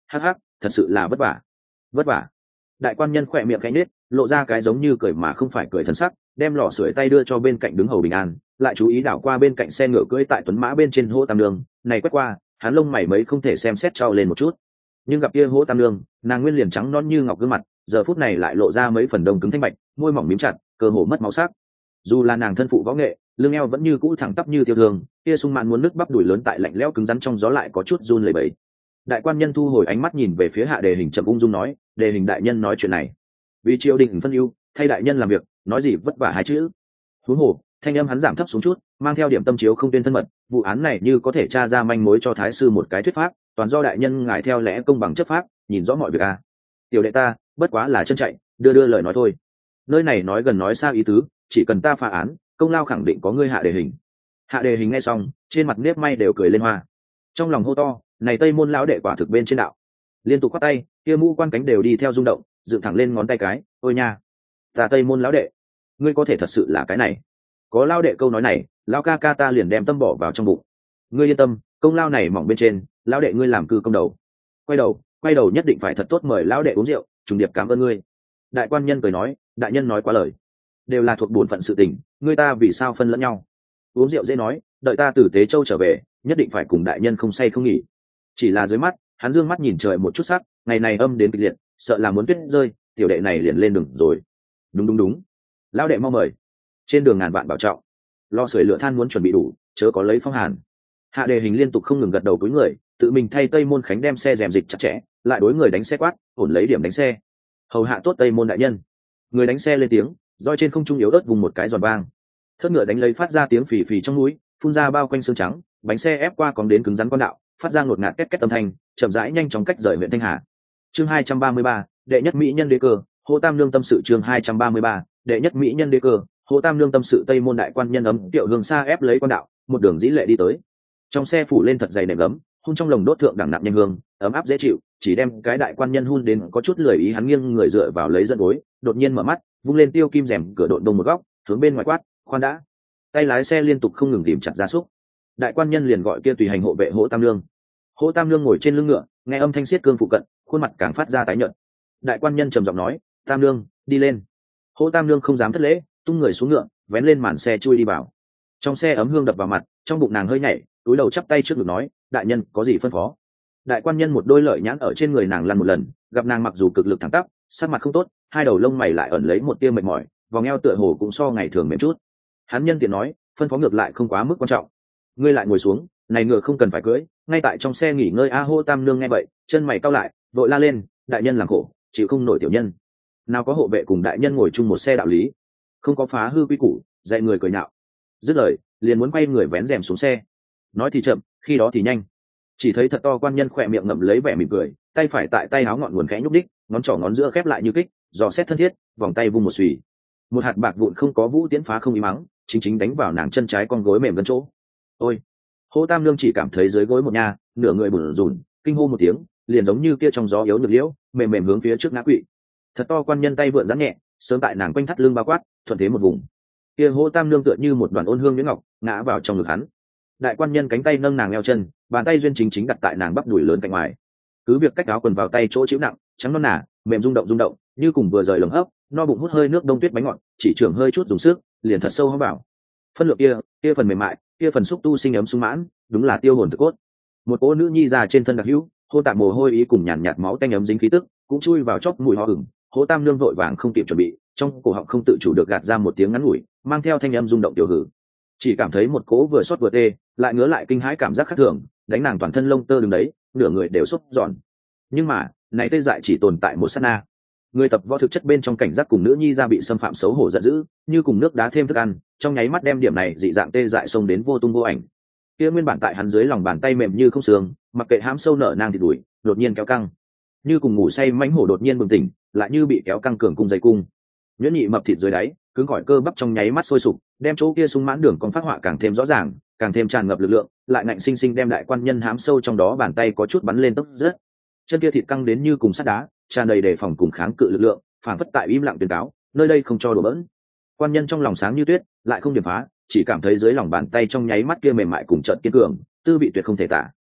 hắc hắc, thật sự là vất vả, vất vả. Đại quan nhân khỏe miệng khẽ nết, lộ ra cái giống như cười mà không phải cười thần sắc, đem lò sưởi tay đưa cho bên cạnh đứng hầu bình an, lại chú ý đảo qua bên cạnh xe ngựa cưỡi tại tuấn mã bên trên Hỗ Tam Nương, này quét qua, hắn lông mày mấy không thể xem xét trao lên một chút. Nhưng gặp kia Hỗ Tam Nương, nàng nguyên liền trắng non như ngọc gương mặt, giờ phút này lại lộ ra mấy phần đông cứng thanh bạch, môi mỏng mím chặt, cơ hồ mất máu sắc. Dù là nàng thân phụ võ nghệ, lưng eo vẫn như cũ thẳng tắp như tiêu thường, kia sung mãn muốn nước bắp đùi lớn tại lạnh lẽo cứng rắn trong gió lại có chút run lẩy bẩy. Đại quan nhân thu hồi ánh mắt nhìn về phía Hạ Đề Hình, chậm ung dung nói, Đề Hình đại nhân nói chuyện này vì triều đình phân ưu, thay đại nhân làm việc, nói gì vất vả hai chữ. Huống hồ thanh âm hắn giảm thấp xuống chút, mang theo điểm tâm chiếu không tuyên thân mật, vụ án này như có thể tra ra manh mối cho thái sư một cái thuyết pháp, toàn do đại nhân ngài theo lẽ công bằng chấp pháp, nhìn rõ mọi việc a. Tiểu đệ ta bất quá là chân chạy, đưa lời nói thôi. Nơi này nói gần nói xa ý tứ, chỉ cần ta phá án, công lao khẳng định có ngươi Hạ Đề Hình. Hạ Đề Hình nghe xong, trên mặt nếp may đều cười lên hoa, trong lòng hô to, này Tây môn lão đệ quả thực bên trên đạo. Liên tục quát tay, kia mũ quan cánh đều đi theo rung động, dựng thẳng lên ngón tay cái, ôi nha, ta Tây môn lão đệ, ngươi có thể thật sự là cái này. Có lão đệ câu nói này, lão ca ca ta liền đem tâm bỏ vào trong bụng. Ngươi yên tâm, công lao này mỏng bên trên, lão đệ ngươi làm cư công đầu. Quay đầu nhất định phải thật tốt mời lão đệ uống rượu, trùng điệp cảm ơn ngươi. Đại quan nhân cười nói, đại nhân nói quá lời, đều là thuộc bổn phận sự tình, ngươi ta vì sao phân lẫn nhau. Uống rượu dễ nói, đợi ta từ Tế Châu trở về, nhất định phải cùng đại nhân không say không nghỉ. Chỉ là dưới mắt, hắn dương mắt nhìn trời một chút sắc, ngày này âm đến kịch liệt, sợ là muốn tuyết rơi, tiểu đệ này liền lên đường rồi. Đúng, lão đệ mau mời. Trên đường ngàn vạn bảo trọng, lo sưởi lửa than muốn chuẩn bị đủ, chớ có lấy phong hàn. Hạ Đề Hình liên tục không ngừng gật đầu cúi người, tự mình thay Tây môn khánh đem xe rèm dịch chặt chẽ, lại đối người đánh xe quát, ổn lấy điểm đánh xe, hầu hạ tốt Tây môn đại nhân. Người đánh xe lên tiếng, roi trên không trung yếu ớt vùng một cái giòn vang, thớt ngựa đánh lấy phát ra tiếng phì phì trong núi, phun ra bao quanh xương trắng, bánh xe ép qua cóng đến cứng rắn con đạo, phát ra ngột ngạt két két âm thanh, chậm rãi nhanh chóng cách rời huyện Thanh Hà. Chương 233, đệ nhất mỹ nhân đế cơ, Hỗ Tam Nương tâm sự. Chương 233, đệ nhất mỹ nhân đế cơ, Hỗ Tam Nương tâm sự. Tây môn đại quan nhân ấm tiệu hương xa ép lấy con đạo, một đường dĩ lệ đi tới. Trong xe phủ lên thật dày nệm ấm, hun trong lồng đốt thượng đẳng nặng nhanh hương, ấm áp dễ chịu, chỉ đem cái đại quan nhân hun đến có chút lười ý, hắn nghiêng người dựa vào lấy dẫn gối, đột nhiên mở mắt, vung lên tiêu kim rèm cửa độn đông một góc, hướng bên ngoài quát, khoan đã. Tay lái xe liên tục không ngừng tìm chặt gia súc. Đại quan nhân liền gọi kia tùy hành hộ vệ Hỗ Tam Nương. Hỗ Tam Nương ngồi trên lưng ngựa, nghe âm thanh xiết cương phụ cận, khuôn mặt càng phát ra tái nhợt. Đại quan nhân trầm giọng nói, Tam Nương, đi lên. Hỗ Tam Nương không dám thất lễ, tung người xuống ngựa, vén lên màn xe chui đi vào. Trong xe ấm hương đập vào mặt, trong bụng nàng hơi nhảy, túi đầu chắp tay trước ngực nói, đại nhân có gì phân phó. Đại quan nhân một đôi lợi nhãn ở trên người nàng lăn một lần, gặp nàng mặc dù cực lực thẳng tắp, sắc mặt không tốt, hai đầu lông mày lại ẩn lấy một tia mệt mỏi, vòng eo tựa hồ cũng so ngày thường mềm chút. Hắn nhân tiện nói, phân phó ngược lại không quá mức quan trọng, ngươi lại ngồi xuống, này ngựa không cần phải cưỡi, ngay tại trong xe nghỉ ngơi. Hỗ Tam Nương nghe vậy, chân mày cau lại, vội la lên, đại nhân làm khổ, chịu không nổi tiểu nhân. Nào có hộ vệ cùng đại nhân ngồi chung một xe đạo lý, không có phá hư quy củ, dạy người cười nhạo. Dứt lời, liền muốn quay người vén rèm xuống xe. Nói thì chậm, khi đó thì nhanh. Chỉ thấy thật to quan nhân khỏe miệng ngậm lấy vẻ mỉm cười, tay phải tại tay áo ngọn nguồn khẽ nhúc đích, ngón trỏ ngón giữa khép lại như kích, dò xét thân thiết, vòng tay vung một xùy, một hạt bạc vụn không có vũ tiễn phá không ý mắng, chính đánh vào nàng chân trái con gối mềm gần chỗ. Ôi! Hỗ Tam Nương chỉ cảm thấy dưới gối một nha, nửa người bủn rủn, kinh hô một tiếng, liền giống như kia trong gió yếu nhược liễu, mềm mềm hướng phía trước ngã quỵ. Thật to quan nhân tay vượn giãn nhẹ, sớm tại nàng quanh thắt lưng bao quát, thuận thế một vùng. Kia Hỗ Tam Nương tựa như một đoàn ôn hương nhuyễn ngọc, ngã vào trong ngực hắn. Đại quan nhân cánh tay nâng nàng eo chân, bàn tay duyên chính đặt tại nàng bắp đùi lớn cạnh ngoài. Cứ việc cách áo quần vào tay chỗ chịu nặng, trắng non nả, mềm rung động, như cùng vừa rời lồng hấp, no bụng hút hơi nước đông tuyết bánh ngọt, chỉ trưởng hơi chút dùng sức, liền thật sâu hấp vào. Phân lượng kia phần mềm mại, kia phần xúc tu sinh ấm sung mãn, đúng là tiêu hồn thực cốt. Một cỗ nữ nhi già trên thân đặc hữu, hô tạm mồ hôi ý cùng nhàn nhạt máu tanh ấm dính khí tức, cũng chui vào chóp mùi ho ửng. Hỗ Tam Nương vội vàng không kịp chuẩn bị, trong cổ họng không tự chủ được gạt ra một tiếng ngắn ngủi, mang theo thanh âm rung động tiểu hử. Chỉ cảm thấy một cỗ vừa xót vừa tê, lại ngứa lại kinh hãi cảm giác khác thường, đánh nàng toàn thân lông tơ đứng đấy, nửa người đều xúc giòn. Nhưng mà này tê dại chỉ tồn tại một sát na. Người tập võ thực chất bên trong cảnh giác cùng nữ nhi ra bị xâm phạm xấu hổ giận dữ, như cùng nước đá thêm thức ăn, trong nháy mắt đem điểm này dị dạng tê dại xông đến vô tung vô ảnh. Kia nguyên bản tại hắn dưới lòng bàn tay mềm như không xương, mặc kệ hãm sâu nở nang thịt đùi, đột nhiên kéo căng, như cùng ngủ say mãnh hổ đột nhiên bừng tỉnh, lại như bị kéo căng cường cung dây cung. Nhuyễn nhị mập thịt dưới đáy, cứng gọi cơ bắp trong nháy mắt sôi sục, đem chỗ kia sung mãn đường còn phát họa càng thêm rõ ràng, càng thêm tràn ngập lực lượng, lại ngạnh sinh sinh đem đại quan nhân hãm sâu trong đó, bàn tay có chút bắn lên tốc rất. Chân kia thịt căng đến như cùng sắt đá, tràn đầy đề phòng cùng kháng cự lực lượng, phản phất tại im lặng tuyên cáo, nơi đây không cho đùa bỡn. Quan nhân trong lòng sáng như tuyết, lại không điểm phá, chỉ cảm thấy dưới lòng bàn tay trong nháy mắt kia mềm mại cùng trận kiên cường, tư vị tuyệt không thể tả.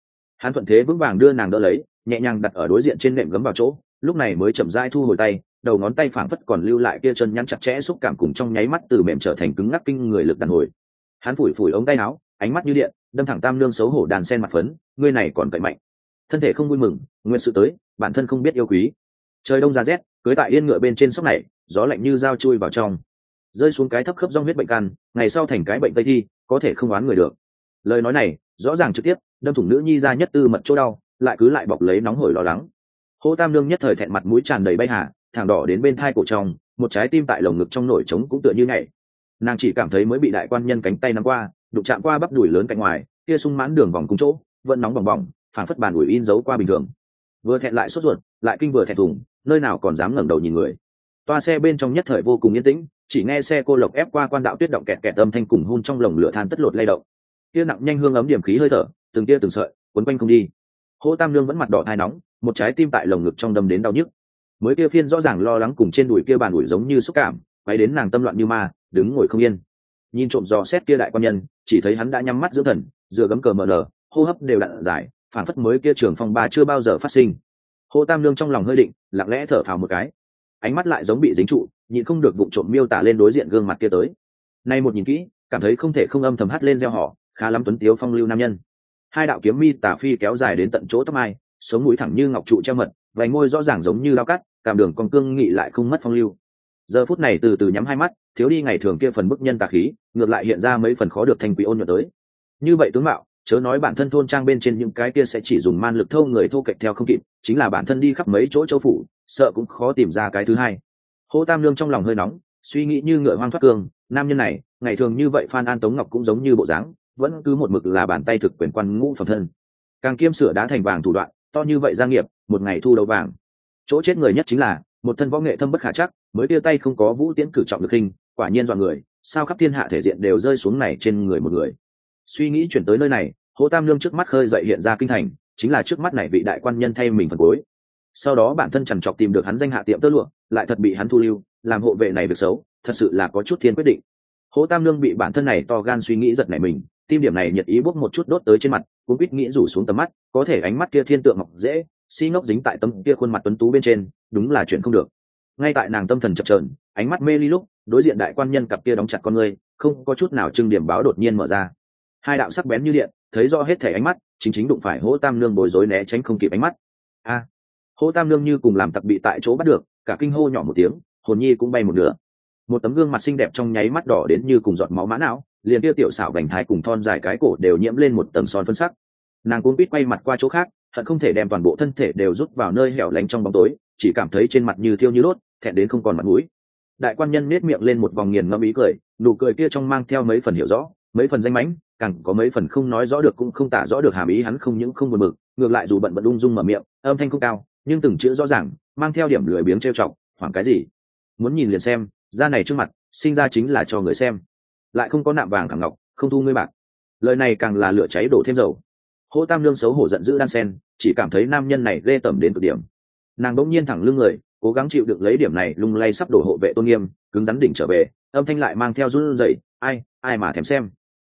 Hắn thuận thế vững vàng đưa nàng đỡ lấy, nhẹ nhàng đặt ở đối diện trên nệm gấm vào chỗ, lúc này mới chậm rãi thu hồi tay, đầu ngón tay phảng phất còn lưu lại kia chân nhắn chặt chẽ xúc cảm cùng trong nháy mắt từ mềm trở thành cứng ngắc kinh người lực đàn hồi. Hắn phủi phủi ống tay áo, ánh mắt như điện, đâm thẳng Tam Nương xấu hổ đàn sen mặt phấn, ngươi này còn cậy mạnh. Thân thể không vui mừng, nguyện sự tới, bản thân không biết yêu quý. Trời đông giá rét, cưới tại yên ngựa bên trên sóc này, gió lạnh như dao chui vào trong, rơi xuống cái thấp khớp do huyết bệnh căn, ngày sau thành cái bệnh tây thi, có thể không oán người được. Lời nói này rõ ràng trực tiếp đâm thủng nữ nhi ra nhất tư mật chỗ đau, lại cứ lại bọc lấy nóng hổi lo lắng. Hô Tam Nương nhất thời thẹn mặt mũi tràn đầy bay hà, thẳng đỏ đến bên thai cổ trong, một trái tim tại lồng ngực trong nổi trống cũng tựa như nhảy. Nàng chỉ cảm thấy mới bị đại quan nhân cánh tay nắm qua, đụng chạm qua bắp đùi lớn cạnh ngoài, kia sung mãn đường vòng cung chỗ vẫn nóng bỏng bỏng, phản phất bàn ủi in dấu qua bình thường. Vừa thẹn lại sốt ruột, lại kinh vừa thẹn thùng, nơi nào còn dám ngẩng đầu nhìn người. Toa xe bên trong nhất thời vô cùng yên tĩnh, chỉ nghe xe cô lộc ép qua quan đạo tuyết động kẹt kẹt âm thanh cùng hun trong lồng lửa than tất lột lay động. Kia nặng nhanh hương ấm điểm khí hơi thở, từng tia từng sợi quấn quanh không đi. Hỗ Tam Nương vẫn mặt đỏ thai nóng, một trái tim tại lồng ngực trong đâm đến đau nhức. Mới kia phiên rõ ràng lo lắng cùng trên đùi kia bàn ủi giống như xúc cảm, quay đến nàng tâm loạn như ma, đứng ngồi không yên. Nhìn trộm dò xét kia đại quan nhân, chỉ thấy hắn đã nhắm mắt dưỡng thần, dựa gấm cờ mở lờ, hô hấp đều đặn dài, phản phất mới kia trường phong ba chưa bao giờ phát sinh. Hô Tam Nương trong lòng hơi định, lặng lẽ thở phào một cái, ánh mắt lại giống bị dính trụ, nhịn không được vụng trộm miêu tả lên đối diện gương mặt kia tới. Nay một nhìn kỹ, cảm thấy không thể không âm thầm hắt lên reo hò, khá lắm tuấn tiếu phong lưu nam nhân. Hai đạo kiếm mi tà phi kéo dài đến tận chỗ tóc mai, sống mũi thẳng như ngọc trụ treo mật, vành môi rõ ràng giống như dao cắt, cảm đường còn cương nghị lại không mất phong lưu. Giờ phút này từ từ nhắm hai mắt, thiếu đi ngày thường kia phần bức nhân tà khí, ngược lại hiện ra mấy phần khó được thanh quý ôn nhuận tới. Như vậy tướng mạo, chớ nói bản thân thôn trang bên trên những cái kia sẽ chỉ dùng man lực thâu người thô kệch theo không kịp, chính là bản thân đi khắp mấy chỗ châu phủ, sợ cũng khó tìm ra cái thứ hai. Hô Tam Nương trong lòng hơi nóng, suy nghĩ như ngựa hoang thoát cương, nam nhân này ngày thường như vậy Phan An Tống Ngọc cũng giống như bộ dáng, vẫn cứ một mực là bàn tay thực quyền quan ngũ phẩm thân, càng kiêm sửa đá thành vàng thủ đoạn to như vậy gia nghiệp, một ngày thu đầu vàng. Chỗ chết người nhất chính là một thân võ nghệ thâm bất khả chắc, mới tia tay không có vũ tiễn cử trọng lực hình, quả nhiên dọa người, sao khắp thiên hạ thể diện đều rơi xuống này trên người một người. Suy nghĩ chuyển tới nơi này, Hỗ Tam Nương trước mắt khơi dậy hiện ra kinh thành, chính là trước mắt này vị đại quan nhân thay mình phần cuối. Sau đó bản thân chằn chọc tìm được hắn danh hạ tiệm tơ lụa, lại thật bị hắn thu lưu, làm hộ vệ này việc xấu, thật sự là có chút thiên quyết định. Hỗ Tam Nương bị bản thân này to gan suy nghĩ giật nảy mình, tim điểm này nhiệt ý bốc một chút đốt tới trên mặt, cũng biết nghĩ rủ xuống tầm mắt, có thể ánh mắt kia thiên tượng ngọc dễ, si ngốc dính tại tấm kia khuôn mặt tuấn tú bên trên, đúng là chuyện không được. Ngay tại nàng tâm thần chập chờn, ánh mắt mê ly lúc, đối diện đại quan nhân cặp kia đóng chặt con ngươi, không có chút nào trưng điểm báo đột nhiên mở ra. Hai đạo sắc bén như điện, thấy rõ hết thể ánh mắt, chính đụng phải Hỗ Tam Nương bối rối né tránh không kịp ánh mắt. A! Hỗ Tam Nương như cùng làm tặc bị tại chỗ bắt được, cả kinh hô nhỏ một tiếng, hồn nhi cũng bay một nửa. Một tấm gương mặt xinh đẹp trong nháy mắt đỏ đến như cùng giọt máu mã não, liền kia tiểu xảo vành thái cùng thon dài cái cổ đều nhiễm lên một tầng son phân sắc. Nàng cuống quýt quay mặt qua chỗ khác, hận không thể đem toàn bộ thân thể đều rút vào nơi hẻo lánh trong bóng tối, chỉ cảm thấy trên mặt như thiêu như đốt, thẹn đến không còn mặt mũi. Đại quan nhân nết miệng lên một vòng nghiền ngẫm ý cười, nụ cười kia trong mang theo mấy phần hiểu rõ, mấy phần danh mãnh, càng có mấy phần không nói rõ được cũng không tả rõ được hàm ý. Hắn không những không buồn bực, ngược lại dù bận ung dung mở miệng, âm thanh không cao, nhưng từng chữ rõ ràng, mang theo điểm lười biếng trêu chọc, hoảng cái gì? Muốn nhìn liền xem, da này trước mặt, sinh ra chính là cho người xem, lại không có nạm vàng khảm ngọc, không thu ngươi bạc. Lời này càng là lửa cháy đổ thêm dầu. Hỗ Tam Nương xấu hổ giận dữ đan sen, chỉ cảm thấy nam nhân này ghê tởm đến cực điểm. Nàng bỗng nhiên thẳng lưng người, cố gắng chịu đựng lấy điểm này lung lay sắp đổ hộ vệ tôn nghiêm, cứng rắn đỉnh trở về, âm thanh lại mang theo run rẩy, ai mà thèm xem.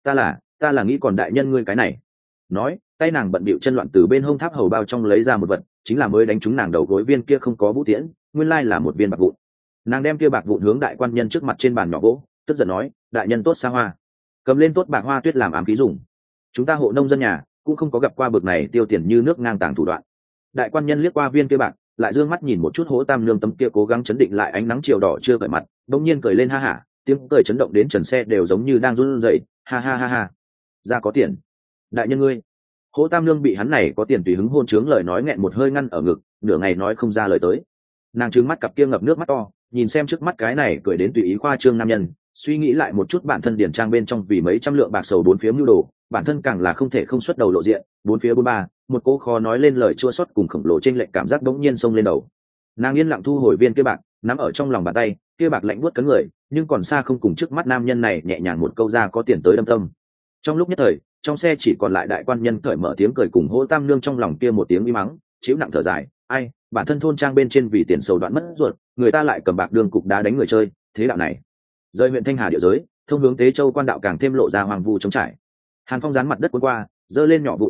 Ta là nghĩ còn đại nhân ngươi cái này. Nói, tay nàng bận bịu chân loạn từ bên hông tháp hầu bao trong lấy ra một vật, chính là mới đánh trúng nàng đầu gối viên kia không có vũ tiễn, nguyên lai là một viên bạc vụn. Nàng đem kia bạc vụn hướng đại quan nhân trước mặt trên bàn nhỏ gỗ, tức giận nói, đại nhân tốt xa hoa, cầm lên tốt bạc hoa tuyết làm ám khí dùng. Chúng ta hộ nông dân nhà cũng không có gặp qua bực này tiêu tiền như nước ngang tàng thủ đoạn. Đại quan nhân liếc qua viên kia bạc, lại dương mắt nhìn một chút Hỗ Tam Nương tấm kia cố gắng chấn định lại ánh nắng chiều đỏ chưa cởi mặt, bỗng nhiên cười lên ha hả, tiếng cười chấn động đến trần xe đều giống như đang run rẩy, ha ha ha ha, ra có tiền, đại nhân ngươi. Hỗ Tam Nương bị hắn này có tiền tùy hứng hôn trướng lời nói nghẹn một hơi ngăn ở ngực, nửa ngày nói không ra lời tới. Nàng trừng mắt cặp kia ngập nước mắt to, nhìn xem trước mắt cái này cười đến tùy ý khoa trương nam nhân, suy nghĩ lại một chút bản thân điển trang bên trong vì mấy trăm lượng bạc sầu bốn phía mưu đồ, bản thân càng là không thể không xuất đầu lộ diện, bốn phía bốn ba, một cô khó nói lên lời chua xót cùng khổng lồ trên lệnh cảm giác đống nhiên xông lên đầu. Nàng yên lặng thu hồi viên kia bạc, nắm ở trong lòng bàn tay, kia bạc lạnh buốt cấn người, nhưng còn xa không cùng trước mắt nam nhân này nhẹ nhàng một câu ra có tiền tới đâm tâm. Trong lúc nhất thời, trong xe chỉ còn lại đại quan nhân cởi mở tiếng cười cùng Hỗ Tam Nương trong lòng kia một tiếng uy mắng, chịu nặng thở dài, bản thân thôn trang bên trên vì tiền sầu đoạn mất ruột, người ta lại cầm bạc đường cục đá đánh người chơi, thế đạo này. Rời huyện Thanh Hà địa giới, thông hướng Tế Châu quan đạo càng thêm lộ ra hoang vu trống trải. Hàn phong dán mặt đất cuốn qua, giơ lên nhỏ vụn tuyết bọn,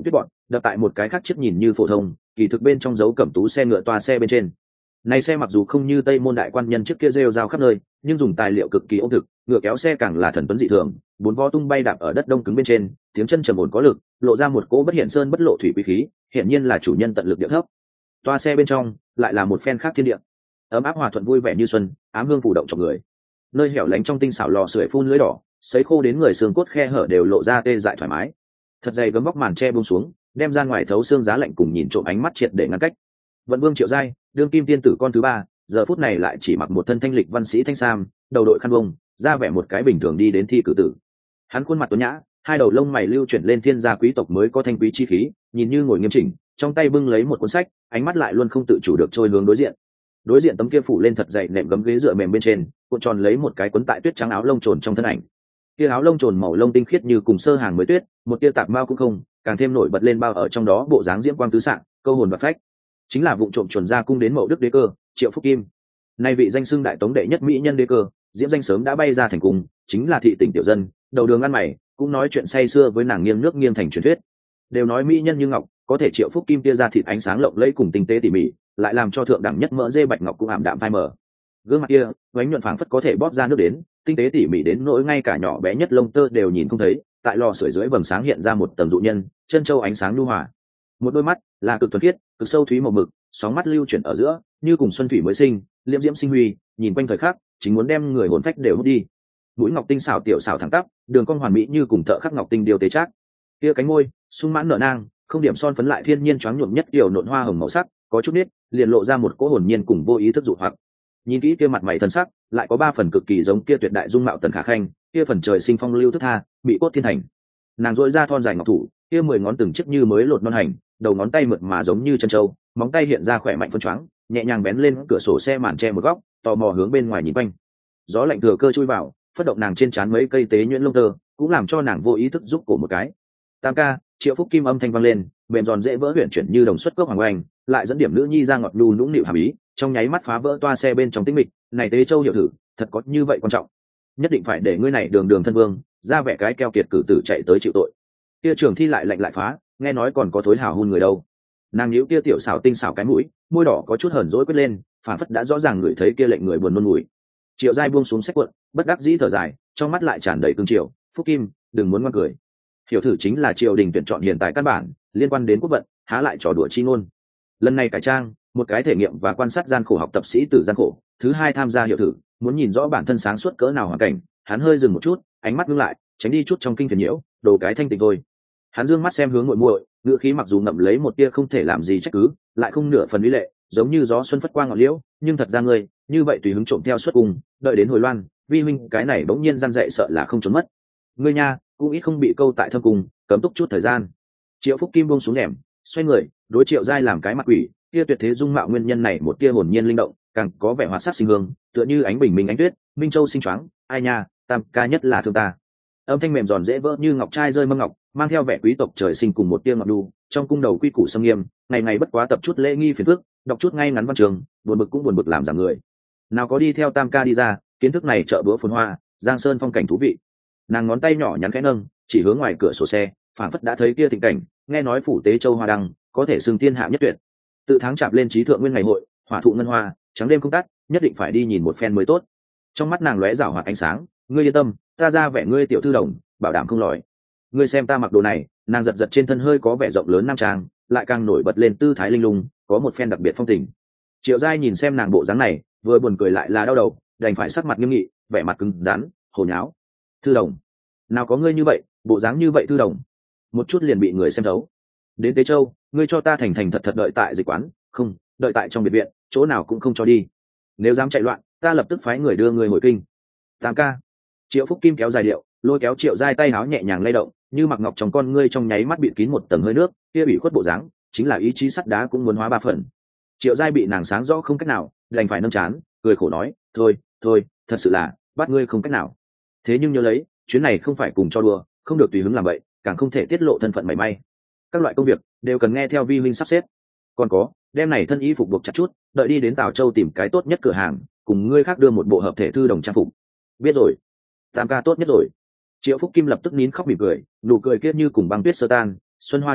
đập tại một cái khác chiếc nhìn như phổ thông kỳ thực bên trong dấu cẩm tú xe ngựa toa xe bên trên. Này xe mặc dù không như Tây Môn đại quan nhân trước kia rêu rao khắp nơi, nhưng dùng tài liệu cực kỳ ổn thực, ngựa kéo xe càng là thần tuấn dị thường, bốn vo tung bay đạp ở đất đông cứng bên trên, tiếng chân trầm ổn có lực, lộ ra một cỗ bất hiện sơn bất lộ thủy quý khí, hiển nhiên là chủ nhân tận lực điệu thấp. Toa xe bên trong lại là một phen khác thiên địa, ấm áp hòa thuận vui vẻ như xuân, ám hương phủ động trong người. Nơi hẻo lánh trong tinh xảo lò sưởi phun lưới đỏ, sấy khô đến người xương cốt khe hở đều lộ ra tê dại thoải mái. Thật dày gấm vóc màn che buông xuống, đem ra ngoài thấu xương giá lạnh cùng nhìn trộm ánh mắt triệt để ngăn cách. Vận Vương Triệu Giai, đương kim tiên tử con thứ ba, giờ phút này lại chỉ mặc một thân thanh lịch văn sĩ thanh sam, đầu đội khăn vông, ra vẻ một cái bình thường đi đến thi cử tử. Hắn khuôn mặt tuấn nhã, hai đầu lông mày lưu chuyển lên thiên gia quý tộc mới có thanh quý chi khí, nhìn như ngồi nghiêm chỉnh, trong tay bưng lấy một cuốn sách, ánh mắt lại luôn không tự chủ được trôi hướng đối diện. Đối diện tấm kia phủ lên thật dày nệm gấm ghế dựa mềm bên trên, cuộn tròn lấy một cái cuốn tại tuyết trắng áo lông trồn trong thân ảnh. Kia áo lông trồn màu lông tinh khiết như cùng sơ hàng mới tuyết, một tia tạp mao cũng không, càng thêm nổi bật lên bao ở trong đó bộ dáng diễm quang tứ sạng, câu hồn và phách. Chính là vụ trộm chuẩn ra cung đến Mậu Đức đế cơ, Triệu Phúc Kim. Nay vị danh xưng đại tống đệ nhất mỹ nhân đế cơ, diễm danh sớm đã bay ra thành cung, chính là thị tỉnh tiểu dân, đầu đường ăn mày, cũng nói chuyện say sưa với nàng nghiêng nước nghiêng thành truyền thuyết. Đều nói mỹ nhân như ngọc, có thể Triệu Phúc Kim tia ra thịt ánh sáng lộng lẫy cùng tinh tế tỉ mỉ, lại làm cho thượng đẳng nhất mỡ dê bạch ngọc cũng ảm đạm phai mờ. Gương mặt kia, vánh nhuận phảng phất có thể bóp ra nước đến, tinh tế tỉ mỉ đến nỗi ngay cả nhỏ bé nhất lông tơ đều nhìn không thấy, tại lò sưởi dưới vầng sáng hiện ra một tầng dụ nhân, chân châu ánh sáng nhu hòa. Một đôi mắt là cực thuần khiết, cực sâu thúy màu mực, sóng mắt lưu chuyển ở giữa, như cùng xuân thủy mới sinh, liễm diễm sinh huy, nhìn quanh thời khắc, chính muốn đem người hồn phách đều hút đi. Mũi ngọc tinh xảo tiểu xảo thẳng tắp, đường cong hoàn mỹ như cùng thợ khắc ngọc tinh điều tế chắc. Kia cánh môi, sung mãn nở nang, không điểm son phấn lại thiên nhiên choáng nhuộm nhất kiểu nộn hoa hồng màu sắc, có chút nít, liền lộ ra một cỗ hồn nhiên cùng vô ý thức dụ hoặc. Nhìn kỹ kia mặt mày thân sắc, lại có ba phần cực kỳ giống kia tuyệt đại dung mạo tần khả khanh, kia phần trời sinh phong lưu thức tha, bị cốt thiên thành. Nàng duỗi ra thon dài ngọc thủ, kia 10 ngón từng chiếc như mới lột non hành, đầu ngón tay mượt mà giống như chân trâu, móng tay hiện ra khỏe mạnh phân choáng, nhẹ nhàng bén lên cửa sổ xe màn che một góc, tò mò hướng bên ngoài nhìn quanh. Gió lạnh thừa cơ chui vào, phất động nàng trên trán mấy cây tế nhuyễn lông tơ, cũng làm cho nàng vô ý thức giúp cổ một cái. Tam ca, Triệu Phúc Kim âm thanh vang lên, mềm giòn dễ vỡ huyền chuyển như đồng xuất cốc hoàng oanh, lại dẫn điểm nữ nhi ra ngọt nhu nũng nịu hàm ý, trong nháy mắt phá vỡ toa xe bên trong tĩnh mịch. Này tế châu hiểu thử, thật có như vậy quan trọng? Nhất định phải để ngươi này đường đường thân vương ra vẻ cái keo kiệt cử tử chạy tới chịu tội. Kia trường thi lại lạnh lại phá, nghe nói còn có thối hào hôn người đâu. Nàng nhíu kia tiểu xảo tinh xảo cái mũi, môi đỏ có chút hờn dỗi quyết lên, phản phất đã rõ ràng ngửi thấy kia lệnh người buồn nôn mùi. Triệu Giai buông xuống sách cuộn, bất đắc dĩ thở dài, trong mắt lại tràn đầy cương triều. Phúc Kim, đừng muốn ngoan cười. Hiểu thử chính là triều đình tuyển chọn hiện tại căn bản, liên quan đến quốc vận, há lại trò đùa chi ngôn. Lần này cải trang, một cái thể nghiệm và quan sát gian khổ học tập sĩ tử gian khổ, thứ hai tham gia hiểu thử, muốn nhìn rõ bản thân sáng suốt cỡ nào hoàn cảnh. Hắn hơi dừng một chút, ánh mắt ngưng lại, tránh đi chút trong kinh phiền nhiễu, đồ cái thanh tịnh thôi. Hắn dương mắt xem hướng muội muội, ngữ khí mặc dù ngậm lấy một tia không thể làm gì trách cứ, lại không nửa phần uy lệ, giống như gió xuân phất qua ngọn liễu. Nhưng thật ra ngươi như vậy tùy hứng trộm theo xuất cùng, đợi đến hồi loan, vi huynh cái này bỗng nhiên gian dạy sợ là không trốn mất. Ngươi nha, cũng ít không bị câu tại thâm cung, cấm túc chút thời gian. Triệu Phúc Kim buông xuống nệm, xoay người, đối Triệu Giai làm cái mặt quỷ, kia tuyệt thế dung mạo nguyên nhân này một tia hồn nhiên linh động, càng có vẻ hoạt sắc sinh hương, tựa như ánh bình minh ánh tuyết, minh châu sinh choáng. Ai nha, Tam ca nhất là thương ta. Âm thanh mềm giòn dễ vỡ như ngọc trai rơi mâm ngọc, mang theo vẻ quý tộc trời sinh cùng một tia ngọc đu. Trong cung đầu quy củ sâm nghiêm, ngày ngày bất quá tập chút lễ nghi phiền phức, đọc chút ngay ngắn văn trường, buồn bực cũng buồn bực làm giảm người. Nào có đi theo Tam ca đi ra, kiến thức này chợ bữa phồn hoa, giang sơn phong cảnh thú vị. Nàng ngón tay nhỏ nhắn khẽ nâng, chỉ hướng ngoài cửa sổ xe, phảng phất đã thấy kia tình cảnh, nghe nói phủ tế châu hoa đăng có thể xưng thiên hạ nhất tuyệt. Tự tháng chạp lên trí thượng nguyên ngày hội, hỏa thụ ngân hoa, trắng đêm không tắt, nhất định phải đi nhìn một phen mới tốt. Trong mắt nàng lóe rảo hoạt ánh sáng, ngươi yên tâm, ta ra vẻ ngươi tiểu thư đồng, bảo đảm không lòi. Ngươi xem ta mặc đồ này, nàng giật giật trên thân hơi có vẻ rộng lớn nam trang, lại càng nổi bật lên tư thái linh lung, có một phen đặc biệt phong tình. Triệu Giai nhìn xem nàng bộ dáng này, vừa buồn cười lại là đau đầu, đành phải sắc mặt nghiêm nghị, vẻ mặt cứng rắn, hồ nháo. Thư đồng, nào có ngươi như vậy, bộ dáng như vậy thư đồng, một chút liền bị người xem thấu. Đến Tế Châu, ngươi cho ta thành thành thật thật đợi tại dịch quán, không, đợi tại trong biệt viện, chỗ nào cũng không cho đi. Nếu dám chạy loạn, ta lập tức phái người đưa ngươi hồi kinh. Tam ca. Triệu Phúc Kim kéo dài điệu, lôi kéo Triệu Giai tay áo nhẹ nhàng lay động, như mặc ngọc trong con ngươi trong nháy mắt bị kín một tầng hơi nước, kia bị khuất bộ dáng, chính là ý chí sắt đá cũng muốn hóa ba phần. Triệu Giai bị nàng sáng rõ không cách nào, đành phải nâng chán, cười khổ nói, thôi, thật sự là bắt ngươi không cách nào. Thế nhưng nhớ lấy, chuyến này không phải cùng cho đùa, không được tùy hứng làm vậy, càng không thể tiết lộ thân phận mảy may. Các loại công việc đều cần nghe theo vi huynh sắp xếp. Còn có, đem này thân y phục buộc chặt chút, đợi đi đến Tào Châu tìm cái tốt nhất cửa hàng, cùng ngươi khác đưa một bộ hợp thể thư đồng trang phục. Biết rồi. Tam ca tốt nhất rồi. Triệu Phúc Kim lập tức nín khóc mỉm cười, nụ cười kia như cùng băng tuyết sơ tan, xuân hoa chợt thả,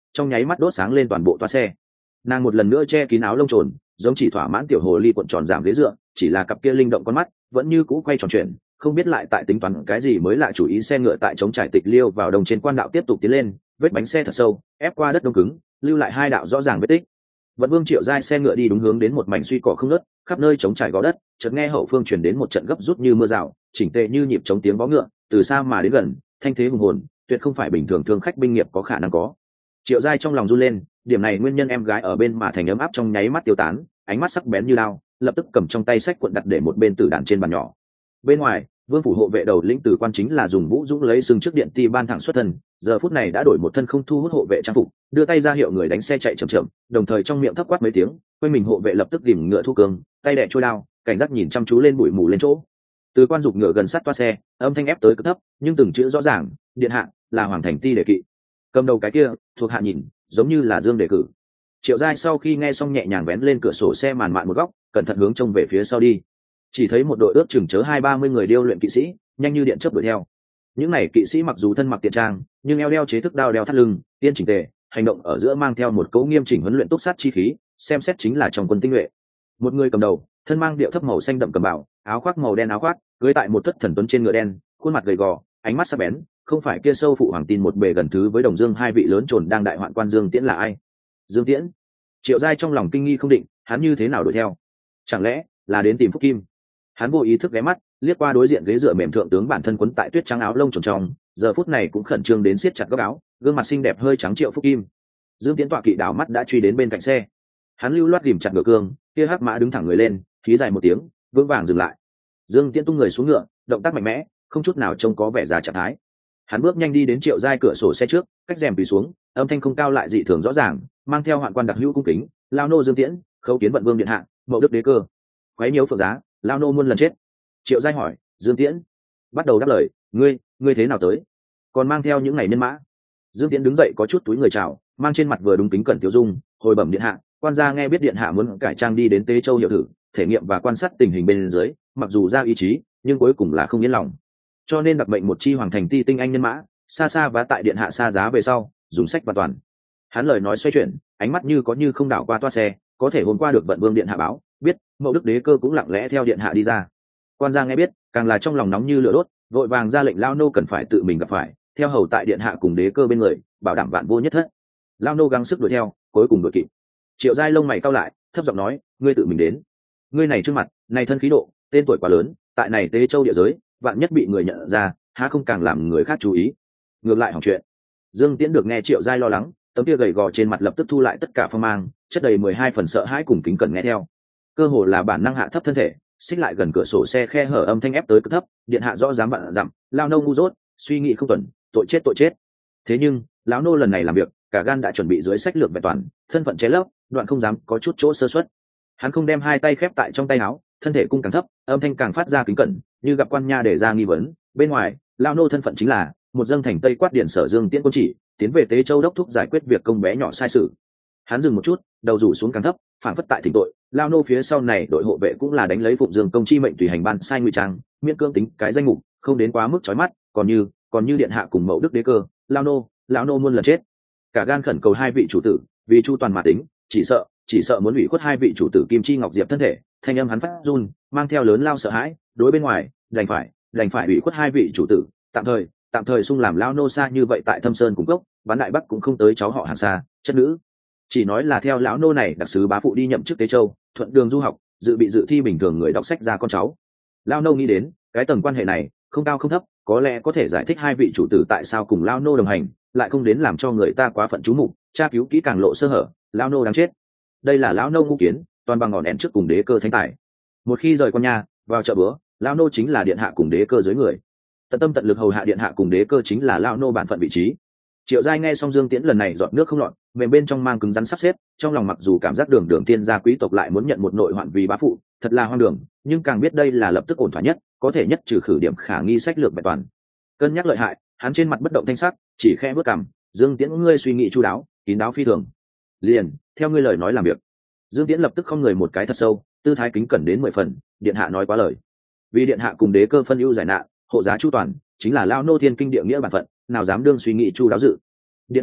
trong nháy mắt đốt sáng lên toàn bộ toa xe. Nàng một lần nữa che kín áo lông trồn, giống chỉ thỏa mãn tiểu hồ ly cuộn tròn giảm ghế dựa, chỉ là cặp kia linh động con mắt vẫn như cũ quay tròn chuyện, không biết lại tại tính toán cái gì mới lạ. Chủ ý xe ngựa tại chống trải tịch liêu vào đồng trên quan đạo tiếp tục tiến lên, vết bánh xe thật sâu ép qua đất đông cứng, lưu lại hai đạo rõ ràng vết tích. Vận Vương Triệu Giai xe ngựa đi đúng hướng đến một mảnh suy cỏ không ngớt, khắp nơi chống trải gò đất, chợt nghe hậu phương truyền đến một trận gấp rút như mưa rào, chỉnh tề như nhịp chống tiếng vó ngựa, từ xa mà đến gần, thanh thế hùng hồn, tuyệt không phải bình thường thương khách binh nghiệp có khả năng có. Triệu Giai trong lòng run lên, điểm này nguyên nhân em gái ở bên mà thành ấm áp trong nháy mắt tiêu tán, ánh mắt sắc bén như đao, lập tức cầm trong tay sách cuộn đặt để một bên tử đàn trên bàn nhỏ. Bên ngoài, Vương phủ hộ vệ đầu lĩnh Từ Quan chính là dùng Vũ Dũng lấy xương trước điện ti ban thẳng xuất thân, giờ phút này đã đổi một thân không thu hút hộ vệ trang phục, đưa tay ra hiệu người đánh xe chạy chậm chậm, đồng thời trong miệng thấp quát mấy tiếng, quanh mình hộ vệ lập tức tìm ngựa thu cương, tay đè trôi đao, cảnh giác nhìn chăm chú lên bụi mù lên chỗ. Từ Quan giục ngựa gần sát toa xe, âm thanh ép tới cực thấp, nhưng từng chữ rõ ràng, điện hạ là hoàng thành ti đề kỵ. Cầm đầu cái kia, thuộc hạ nhìn, giống như là Dương đề cử. Triệu Giai sau khi nghe xong nhẹ nhàng vén lên cửa sổ xe màn mạn một góc, cẩn thận hướng trông về phía sau đi. Chỉ thấy một đội ước chừng chớ 20-30 người điêu luyện kỵ sĩ, nhanh như điện chớp đuổi theo. Những này kỵ sĩ mặc dù thân mặc tiện trang, nhưng eo đeo chế thức đao đeo thắt lưng, tiên chỉnh tề, hành động ở giữa mang theo một cấu nghiêm chỉnh huấn luyện túc sát chi khí, xem xét chính là trong quân tinh nhuệ. Một người cầm đầu, thân mang điệu thấp màu xanh đậm cầm bảo, áo khoác màu đen áo khoác, cưỡi tại một thất thần tuấn trên ngựa đen, khuôn mặt gầy gò, ánh mắt sắc bén, không phải kia sâu phụ hoàng tin một bề gần thứ với Đồng Dương hai vị lớn trồn đang đại hoạn quan Dương Tiễn là ai? Dương Tiễn. Triệu Giai trong lòng kinh nghi không định, hắn như thế nào đuổi theo? Chẳng lẽ là đến tìm Phúc Kim? Hắn vô ý thức ghé mắt, liếc qua đối diện ghế dựa mềm thượng tướng bản thân quấn tại tuyết trắng áo lông tròn trong, giờ phút này cũng khẩn trương đến siết chặt góc áo, gương mặt xinh đẹp hơi trắng Triệu Phúc Kim. Dương Tiễn tọa kỵ đảo mắt đã truy đến bên cạnh xe. Hắn lưu loát ghìm chặt ngựa cương, kia hắc mã đứng thẳng người lên, khí dài một tiếng, vững vàng dừng lại. Dương Tiễn tung người xuống ngựa, động tác mạnh mẽ, không chút nào trông có vẻ già trạng thái. Hắn bước nhanh đi đến Triệu Giai cửa sổ xe trước, cách rèm tùy xuống, âm thanh không cao lại dị thường rõ ràng, mang theo hoạn quan đặc hữu cung kính, lao nô Dương Tiễn, khấu kiến Vận Vương điện hạ, mậu đức đế cơ. Quấy nhiễu phượng giá, lao nô muôn lần chết. Triệu Giai hỏi, Dương Tiễn bắt đầu đáp lời, ngươi thế nào tới, còn mang theo những ngày nhân mã? Dương Tiễn đứng dậy có chút túi người chào, mang trên mặt vừa đúng kính cẩn tiêu dung, hồi bẩm điện hạ, quan gia nghe biết điện hạ muốn cải trang đi đến Tế Châu hiệu thử, thể nghiệm và quan sát tình hình bên dưới, mặc dù ra ý chí, nhưng cuối cùng là không yên lòng, cho nên đặc mệnh một chi hoàng thành ti tinh anh nhân mã, xa xa và tại điện hạ xa giá về sau, dùng sách và toàn. Hắn lời nói xoay chuyển, ánh mắt như có như không đảo qua toa xe, có thể hôm qua được Vận Vương điện hạ báo, biết mậu đức đế cơ cũng lặng lẽ theo điện hạ đi ra. Quan gia nghe biết, càng là trong lòng nóng như lửa đốt, vội vàng ra lệnh lao nô cần phải tự mình gặp phải, theo hầu tại điện hạ cùng đế cơ bên người, bảo đảm vạn vô nhất thất. Lao nô gắng sức đuổi theo, cuối cùng đuổi kịp. Triệu Giai lông mày cau lại, thấp giọng nói, ngươi tự mình đến. Ngươi này trước mặt, này thân khí độ, tên tuổi quá lớn, tại này Tế Châu địa giới, vạn nhất bị người nhận ra, há không càng làm người khác chú ý. Ngược lại hỏng chuyện. Dương Tiễn được nghe Triệu Giai lo lắng, tấm kia gầy gò trên mặt lập tức thu lại tất cả phong mang, chất đầy 12 phần sợ hãi cùng kính cẩn nghe theo. Cơ hồ là bản năng hạ thấp thân thể, xích lại gần cửa sổ xe khe hở, âm thanh ép tới cực thấp, điện hạ rõ dám bạn dặm, lao nô ngu dốt, suy nghĩ không tuần, tội chết. Thế nhưng lão nô lần này làm việc, cả gan đã chuẩn bị dưới sách lược vẹn toàn, thân phận chế lấp, đoạn không dám có chút chỗ sơ suất. Hắn không đem hai tay khép tại trong tay áo, thân thể cung càng thấp, âm thanh càng phát ra kính cẩn, như gặp quan nha để ra nghi vấn. Bên ngoài, lao nô thân phận chính là một dâng thành Tây Quát điện sở Dương Tiễn quân chỉ, tiến về Tế Châu đốc thúc giải quyết việc công bé nhỏ sai sự. Hắn dừng một chút, đầu rủ xuống càng thấp, phản phất tại thỉnh tội. Lao nô phía sau này đội hộ vệ cũng là đánh lấy Phụng Dương công chi mệnh tùy hành ban sai ngụy trang, miễn cưỡng tính cái danh mục, không đến quá mức chói mắt. Còn như điện hạ cùng mậu đức đế cơ, lão nô muôn lần chết. Cả gan khẩn cầu hai vị chủ tử, vì chu toàn mà tính, chỉ sợ muốn ủy khuất hai vị chủ tử Kim Chi Ngọc Diệp thân thể. Thanh âm hắn phát run, mang theo lớn lao sợ hãi, đối bên ngoài đành phải ủy khuất hai vị chủ tử, tạm thời xung làm lao nô xa như vậy tại Thâm Sơn cung cốc, bán đại bắc cũng không tới cháu họ hàng xa, chất nữ chỉ nói là theo lão nô này đặc sứ bá phụ đi nhậm chức Tế Châu, thuận đường du học, dự thi bình thường người đọc sách ra con cháu. Lao nô nghĩ đến cái tầng quan hệ này không cao không thấp, có lẽ có thể giải thích hai vị chủ tử tại sao cùng lao nô đồng hành, lại không đến làm cho người ta quá phận chú mục, tra cứu kỹ càng lộ sơ hở. Lao nô đáng chết. Đây là lão nô ngu kiến, toàn bằng ngọn nén trước cùng đế cơ thánh tài. Một khi rời con nhà vào chợ bữa, lao nô chính là điện hạ cùng đế cơ dưới người, tận tâm tận lực hầu hạ điện hạ cùng đế cơ chính là lao nô bản phận vị trí. Triệu Giai nghe xong Dương Tiễn lần này dọn nước không lọt, mềm bên trong mang cứng rắn sắp xếp, trong lòng mặc dù cảm giác đường tiên gia quý tộc lại muốn nhận một nội hoạn vì bá phụ, thật là hoang đường, nhưng càng biết đây là lập tức ổn thỏa nhất, có thể nhất trừ khử điểm khả nghi sách lược vẹn toàn. Cân nhắc lợi hại, hắn trên mặt bất động thanh sắc, chỉ khẽ bước cằm, Dương Tiễn ngươi suy nghĩ chu đáo, kín đáo phi thường. Liền theo ngươi lời nói làm việc. Dương Tiễn lập tức không người một cái thật sâu, tư thái kính cẩn đến 10 phần, điện hạ nói quá lời. Vì điện hạ cùng đế cơ phân ưu giải nạn, hộ giá chu toàn, chính là lao nô thiên kinh địa nghĩa bản phận, nào dám đương suy nghĩ chu đáo dự. Điện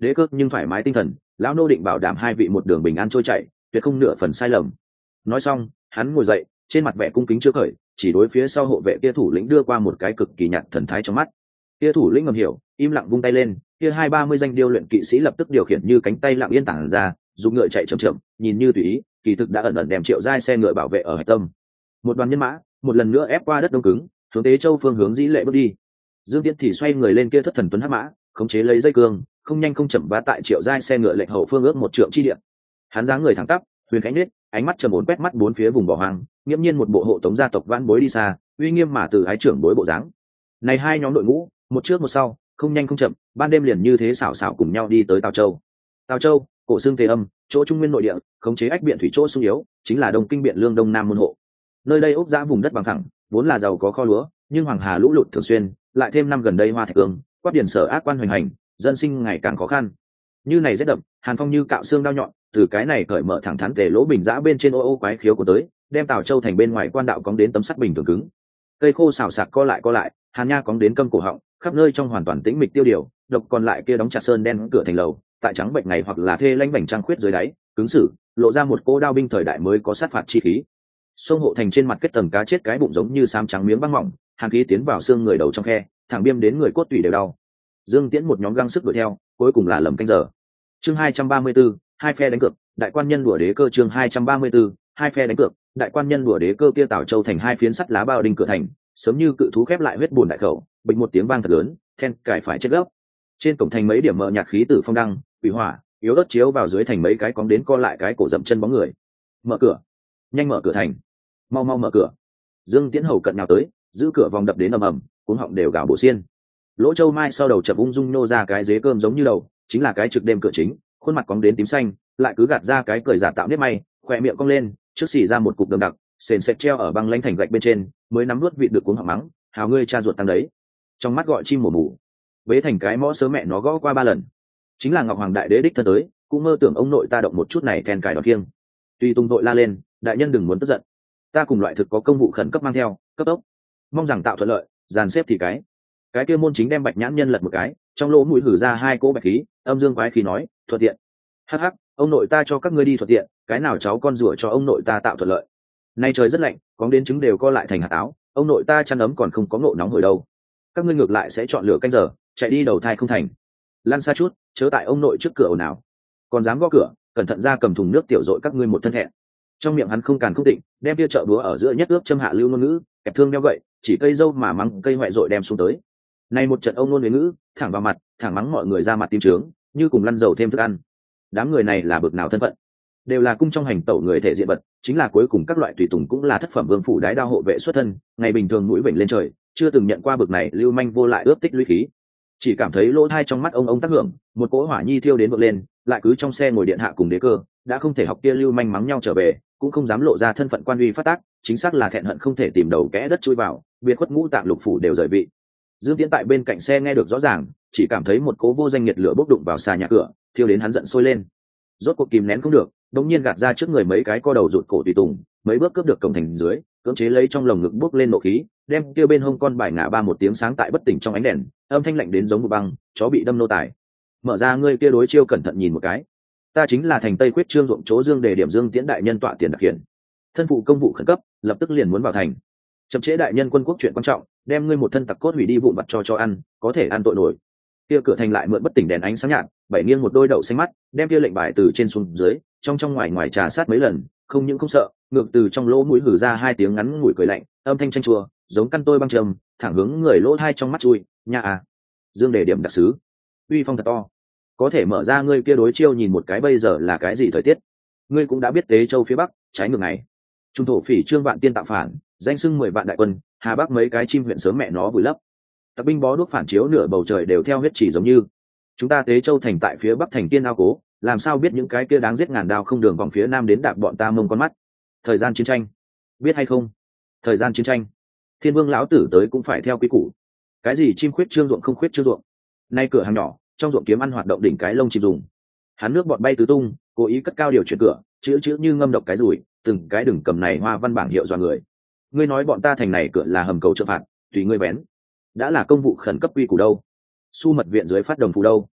đế cơ nhưng thoải mái tinh thần, lão nô định bảo đảm hai vị một đường bình an trôi chảy, tuyệt không nửa phần sai lầm. Nói xong hắn ngồi dậy, trên mặt vẻ cung kính chưa khởi, chỉ đối phía sau hộ vệ kia thủ lĩnh đưa qua một cái cực kỳ nhạt thần thái trong mắt. Kia thủ lĩnh ngầm hiểu, im lặng vung tay lên, kia 20-30 danh điêu luyện kỵ sĩ lập tức điều khiển như cánh tay lặng yên tản ra, dùng ngựa chạy chậm chậm, nhìn như tùy ý, kỳ thực đã ẩn ẩn đem Triệu Giai xe ngựa bảo vệ ở hải tâm. Một đoàn nhân mã một lần nữa ép qua đất đông cứng, hướng Tế Châu phương hướng dĩ lệ bước đi. Dương Tiễn thì xoay người lên kia thất thần tuấn hắc mã, khống chế lấy dây cương, không nhanh không chậm vá tại Triệu Giai xe ngựa lệnh hậu phương ước một trượng chi địa. Hắn dáng người thẳng tắp, huyền khánh nết, ánh mắt trầm ổn quét mắt bốn phía vùng bỏ hoang, nghiễm nhiên một bộ hộ tống gia tộc vãn bối đi xa, uy nghiêm mà từ ái trưởng bối bộ dáng. Này hai nhóm đội ngũ, một trước một sau, không nhanh không chậm, ban đêm liền như thế xảo xảo cùng nhau đi tới Tào Châu. Tào Châu, cổ xương Tề Âm, chỗ trung nguyên nội địa, khống chế ách biện thủy chỗ sung yếu, chính là Đông Kinh Biện Lương Đông Nam môn hộ. Nơi đây ốc dã vùng đất bằng phẳng, vốn là giàu có kho lúa, nhưng hoàng hà lũ lụt thường xuyên, lại thêm năm gần đây hoa thạch ương, quát điển sở ác quan hoành hành, dân sinh ngày càng khó khăn. Như này rét đậm, hàn phong như cạo xương đao nhọn, từ cái này cởi mở thẳng thắn tề lỗ bình dã bên trên ô ô quái khiếu của tới, đem Tào Châu thành bên ngoài quan đạo cóng đến tấm sắt bình thường cứng. Cây khô xào xạc co lại, hàn nha cóng đến câm cổ họng, khắp nơi trong hoàn toàn tĩnh mịch tiêu điều, độc còn lại kia đóng chặt sơn đen cửa thành lầu, tại trắng bệnh ngày hoặc là thê lanh vành trăng khuyết dưới đáy, cứng xử, lộ ra một cô đao binh thời đại mới có sát phạt chi khí. Sông hộ thành trên mặt kết tầng cá chết cái bụng giống như xám trắng miếng băng mỏng, hàn khí tiến vào xương người đầu trong khe, thẳng biêm đến người cốt tủy đều đau. Dương Tiễn một nhóm găng sức đuổi theo, cuối cùng là lầm canh giờ. Chương 234, hai phe đánh cược, đại quan nhân đùa đế cơ. Chương 234, hai phe đánh cược, đại quan nhân đùa đế cơ. Kia Tào Châu thành hai phiến sắt lá bao đinh cửa thành, sớm như cự thú khép lại huyết buồn đại khẩu, bình một tiếng vang thật lớn, then cài phải chết gốc. Trên cổng thành mấy điểm mờ nhạt khí tử phong đăng, quỷ hỏa, yếu ớt chiếu vào dưới thành mấy cái cóng đến co lại cái cổ dậm chân bóng người. Mở cửa, nhanh mở cửa thành, mau mau mở cửa. Dương Tiễn hầu cận nào tới, giữ cửa vòng đập đến ầm ầm, cuống họng đều gào bổ xiên. Lỗ Châu Mai sau đầu chập ung dung nô ra cái dế cơm giống như đầu, chính là cái trực đêm cửa chính, khuôn mặt cóng đến tím xanh, lại cứ gạt ra cái cười giả tạo nếp may, khỏe miệng cong lên, trước xì ra một cục đường đặc, sền sệt treo ở băng lanh thành gạch bên trên, mới nắm nuốt vị được cuống họng mắng, hào ngươi cha ruột tăng đấy. Trong mắt gọi chim mổ mù, bế thành cái mõ sớm mẹ nó gõ qua 3 lần. Chính là Ngọc Hoàng đại đế đích thân tới, cũng mơ tưởng ông nội ta động một chút này then cài đòn kiêng. Tuy tung đội la lên, đại nhân đừng muốn tức giận, ta cùng loại thực có công vụ khẩn cấp mang theo, cấp tốc, mong rằng tạo thuận lợi, dàn xếp thì cái kia môn chính đem bạch nhãn nhân lật một cái, trong lỗ mũi hử ra hai cỗ bạch khí, âm dương quái khí nói, thuận tiện. Hắc hắc, ông nội ta cho các ngươi đi thuận tiện, cái nào cháu con rủa cho ông nội ta tạo thuận lợi. Nay trời rất lạnh, có đến trứng đều co lại thành hạt áo, ông nội ta chăn ấm còn không có ngộ nóng hồi đâu. Các ngươi ngược lại sẽ chọn lựa canh giờ, chạy đi đầu thai không thành. Lăn xa chút, chớ tại ông nội trước cửa ồn ào. Còn dám gõ cửa, cẩn thận ra cầm thùng nước tiểu dội các ngươi một thân hẹn. Trong miệng hắn không càn không định, đem kia chợ búa ở giữa nhất ướp châm hạ lưu ngôn ngữ, kẹp thương đeo gậy, chỉ cây dâu mà mắng cây hoại dội đem xuống tới. Này một trận ông nôn với ngữ, thẳng vào mặt, thẳng mắng mọi người ra mặt tím trướng, như cùng lăn dầu thêm thức ăn. Đám người này là bực nào thân phận? Đều là cung trong hành tẩu người thể diện vật, chính là cuối cùng các loại tùy tùng cũng là thất phẩm vương phủ đái đao hộ vệ xuất thân, ngày bình thường mũi vểnh lên trời, chưa từng nhận qua bực này lưu manh vô lại ướp tích lũy khí. Chỉ cảm thấy lỗ tai trong mắt ông tác hưởng, một cỗ hỏa nhi thiêu đến vượt lên, lại cứ trong xe ngồi điện hạ cùng đế cơ, đã không thể học kia lưu manh mắng nhau trở về, cũng không dám lộ ra thân phận quan uy phát tác, chính xác là thẹn hận không thể tìm đầu kẽ đất chui vào, biệt khuất ngũ tạng lục phủ đều rời vị. Dương Tiễn tại bên cạnh xe nghe được rõ ràng, chỉ cảm thấy một cỗ vô danh nhiệt lửa bốc đụng vào xà nhà cửa, thiêu đến hắn giận sôi lên. Rốt cuộc kìm nén không được, đột nhiên gạt ra trước người mấy cái co đầu rụt cổ tùy tùng, mấy bước cướp được cổng thành dưới, cưỡng chế lấy trong lồng ngực bốc lên nộ khí, đem kia bên hông con bài ngã ba một tiếng sáng tại bất tỉnh trong ánh đèn, âm thanh lạnh đến giống một băng, chó bị đâm nô tài. Mở ra ngươi kia đối chiêu cẩn thận nhìn một cái. Ta chính là thành Tây Quyết Trương ruộng chỗ Dương Đề điểm Dương Tiễn đại nhân tọa tiền đặc hiển. Thân phụ công vụ khẩn cấp, lập tức liền muốn vào thành. Chậm trễ đại nhân quân quốc chuyện quan trọng, đem ngươi một thân tặc cốt hủy đi vụn vặt cho ăn, có thể ăn tội nổi. Kia cửa thành lại mượn bất tỉnh đèn ánh sáng nhạt, bảy nghiêng một đôi đậu xanh mắt, đem kia lệnh bài từ trên xuống dưới, trong trong ngoài ngoài trà sát mấy lần, không những không sợ, ngược từ trong lỗ mũi hử ra hai tiếng ngắn ngủi cười lạnh, âm thanh chanh chua, giống căn tôi băng trầm, thẳng hướng người lỗ thai trong mắt chui, nha à. Dương Đề điểm đặc sứ, uy phong thật to, có thể mở ra ngươi kia đối chiêu nhìn một cái bây giờ là cái gì thời tiết. Ngươi cũng đã biết Tế Châu phía bắc trái ngược này, trung thổ phỉ Trương Vạn Tiên tạo phản, danh xưng 10 vạn đại quân, Hà Bắc mấy cái chim huyện sớm mẹ nó vùi lấp. Tặc binh bó đuốc phản chiếu nửa bầu trời đều theo huyết chỉ giống như. Chúng ta Tế Châu thành tại phía bắc thành Tiên ao cố, làm sao biết những cái kia đáng giết ngàn đao không đường vòng phía nam đến đạp bọn ta mông con mắt. Thời gian chiến tranh, biết hay không? Thời gian chiến tranh, Thiên Vương lão tử tới cũng phải theo quy củ. Cái gì chim khuyết trương ruộng không khuyết trương ruộng? Nay cửa hàng nhỏ, trong ruộng kiếm ăn hoạt động đỉnh cái lông chim dùng. Hắn nước bọt bay tứ tung, cố ý cất cao điều chuyển cửa, chữ như ngâm độc cái rủi, từng cái đừng cầm này hoa văn bảng hiệu dọa người. Ngươi nói bọn ta thành này cửa là hầm cầu trợ phạt, tùy ngươi bén. Đã là công vụ khẩn cấp quy củ đâu? Su mật viện dưới phát đồng phù đâu?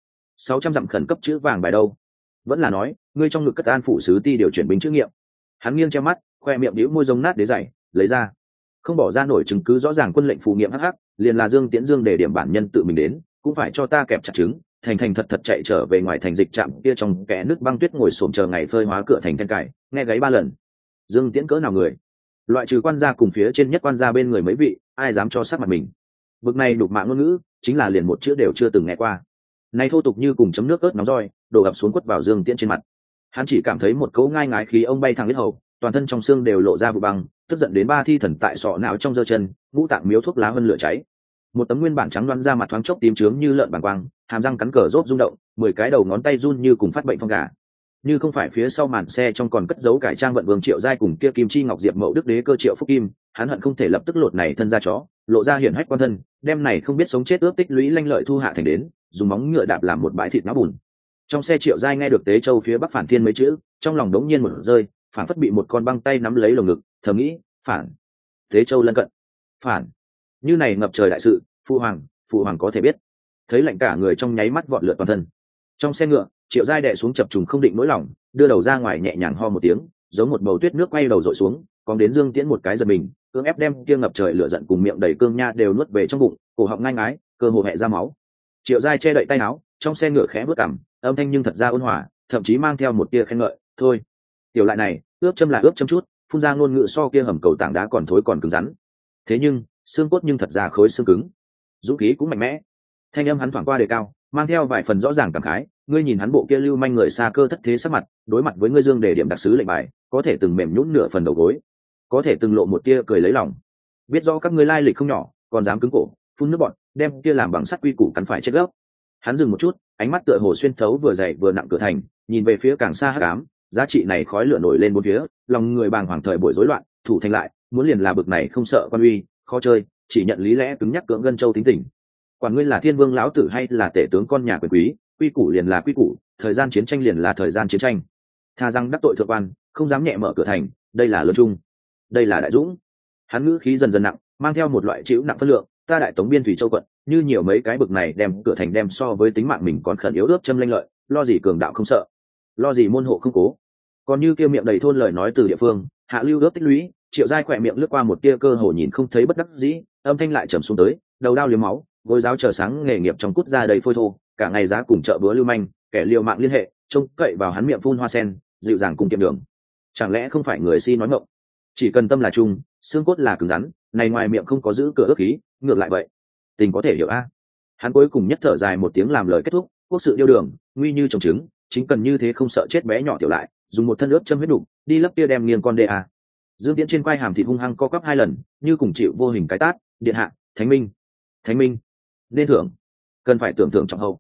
600 dặm khẩn cấp chữ vàng bài đâu? Vẫn là nói ngươi trong ngực cất an phủ sứ ti điều chuyển binh chữ nghiệm? Hắn nghiêng che mắt, khoe miệng đĩu môi rông nát đế dày lấy ra, không bỏ ra nổi chứng cứ rõ ràng quân lệnh phù nghiệm hắc, liền là Dương Tiễn Dương để điểm bản nhân tự mình đến, cũng phải cho ta kẹp chặt trứng, thành thành thật thật chạy trở về ngoài thành dịch trạm kia trong kẽ nước băng tuyết ngồi xổm chờ ngày phơi hóa cửa thành then cải, nghe gáy 3 lần. Dương Tiễn cỡ nào người? Loại trừ quan gia cùng phía trên nhất quan gia bên người mấy vị, ai dám cho sắc mặt mình? Bực này đục mạng ngôn ngữ, chính là liền một chữ đều chưa từng nghe qua. Này thô tục như cùng chấm nước ớt nóng roi, đổ ập xuống quất vào Dương Tiễn trên mặt. Hắn chỉ cảm thấy một cỗ ngai ngái khí ông bay thẳng lên hầu, toàn thân trong xương đều lộ ra vụ băng, tức giận đến ba thi thần tại sọ não trong giơ chân, ngũ tạng miếu thuốc lá vân lửa cháy. Một tấm nguyên bản trắng đoán ra mặt thoáng chốc tím trướng như lợn bàng quang, hàm răng cắn cờ rốt rung động, 10 cái đầu ngón tay run như cùng phát bệnh phong gà. Như không phải phía sau màn xe trong còn cất giấu cải trang vận vương Triệu Giai cùng kia Kim Chi Ngọc Diệp Mậu Đức Đế cơ Triệu Phúc Kim, hắn hận không thể lập tức lột này thân ra chó, lộ ra hiển hách quan thân, đem này không biết sống chết ước tích lũy lanh lợi thu hạ thành đến, dùng móng ngựa đạp làm một bãi thịt náo bùn. Trong xe Triệu Giai nghe được Tế Châu phía bắc phản thiên mấy chữ, trong lòng đống nhiên một rơi, phản phất bị một con băng tay nắm lấy lồng ngực, thầm nghĩ, phản, Tế Châu lân cận, phản, như này ngập trời đại sự, phụ hoàng có thể biết. Thấy lạnh cả người trong nháy mắt vọt lượn toàn thân. Trong xe ngựa, Triệu Giai đè xuống chập trùng không định nỗi lòng, đưa đầu ra ngoài nhẹ nhàng ho một tiếng, giống một bầu tuyết nước quay đầu dội xuống, còn đến Dương Tiễn một cái giật mình, cưỡng ép đem kia ngập trời lửa giận cùng miệng đầy cương nha đều nuốt về trong bụng, cổ họng ngai ngái, cơ hồ hẹ ra máu. Triệu Giai che đậy tay áo, trong xe ngựa khẽ bước cằm, âm thanh nhưng thật ra ôn hòa, thậm chí mang theo một tia khen ngợi, "Thôi, tiểu lại này, ướp châm là ướp châm chút, phun ra ngôn ngữ so kia hầm cầu tảng đá còn thối còn cứng rắn. Thế nhưng, xương cốt nhưng thật ra khối xương cứng. Dũng khí cũng mạnh mẽ." Thanh âm hắn thoảng qua đề cao, mang theo vài phần rõ ràng cảm khái, ngươi nhìn hắn bộ kia lưu manh người xa cơ thất thế sắc mặt, đối mặt với ngươi Dương Đề điểm đặc sứ lệnh bài, có thể từng mềm nhũn nửa phần đầu gối, có thể từng lộ một tia cười lấy lòng. Biết rõ các ngươi lai lịch không nhỏ, còn dám cứng cổ, phun nước bọt, đem kia làm bằng sắt quy củ cắn phải chết gốc. Hắn dừng một chút, ánh mắt tựa hồ xuyên thấu vừa dày vừa nặng cửa thành, nhìn về phía càng xa hắc ám, giá trị này khói lửa nổi lên bốn phía, lòng người bàng hoàng thời buổi rối loạn, thủ thành lại, muốn liền là bực này không sợ quan uy, khó chơi, chỉ nhận lý lẽ cứng nhắc cưỡng gân châu tính tình. Quản ngươi là thiên vương lão tử hay là tể tướng con nhà quyền quý, quy củ liền là quy củ, thời gian chiến tranh liền là thời gian chiến tranh. Tha rằng đắc tội thượng quan, không dám nhẹ mở cửa thành, đây là lớn trung, đây là đại dũng. Hắn ngữ khí dần dần nặng, mang theo một loại chịu nặng phân lượng, ta đại tống biên thủy châu quận, như nhiều mấy cái bực này đem cửa thành đem so với tính mạng mình còn khẩn yếu ướp châm lanh lợi, lo gì cường đạo không sợ, lo gì môn hộ không cố. Còn như kia miệng đầy thôn lời nói từ địa phương, hạ lưu ướp tích lũy, Triệu Giai khỏe miệng lướt qua một tia cơ hồ nhìn không thấy bất đắc dĩ, âm thanh lại trầm xuống tới, đầu đao liếm máu, gối giáo chờ sáng nghề nghiệp trong cút ra đầy phôi thô, cả ngày giá cùng chợ búa lưu manh, kẻ liều mạng liên hệ, trông cậy vào hắn miệng phun hoa sen, dịu dàng cùng kiệm đường. Chẳng lẽ không phải người si nói ngọng? Chỉ cần tâm là chung, xương cốt là cứng rắn, này ngoài miệng không có giữ cửa ước khí, ngược lại vậy. Tình có thể hiểu a. Hắn cuối cùng nhất thở dài một tiếng làm lời kết thúc, quốc sự điêu đường, nguy như trồng trứng, chính cần như thế không sợ chết bé nhỏ tiểu lại, dùng một thân ướp châm huyết đủ, đi lấp tia đem nghiêng con đê a. Dương Tiễn trên quai hàm thịt hung hăng co quắp 2 lần, như cùng chịu vô hình cái tát, điện hạ, thánh minh, nên thưởng, cần phải tưởng thưởng trọng hậu.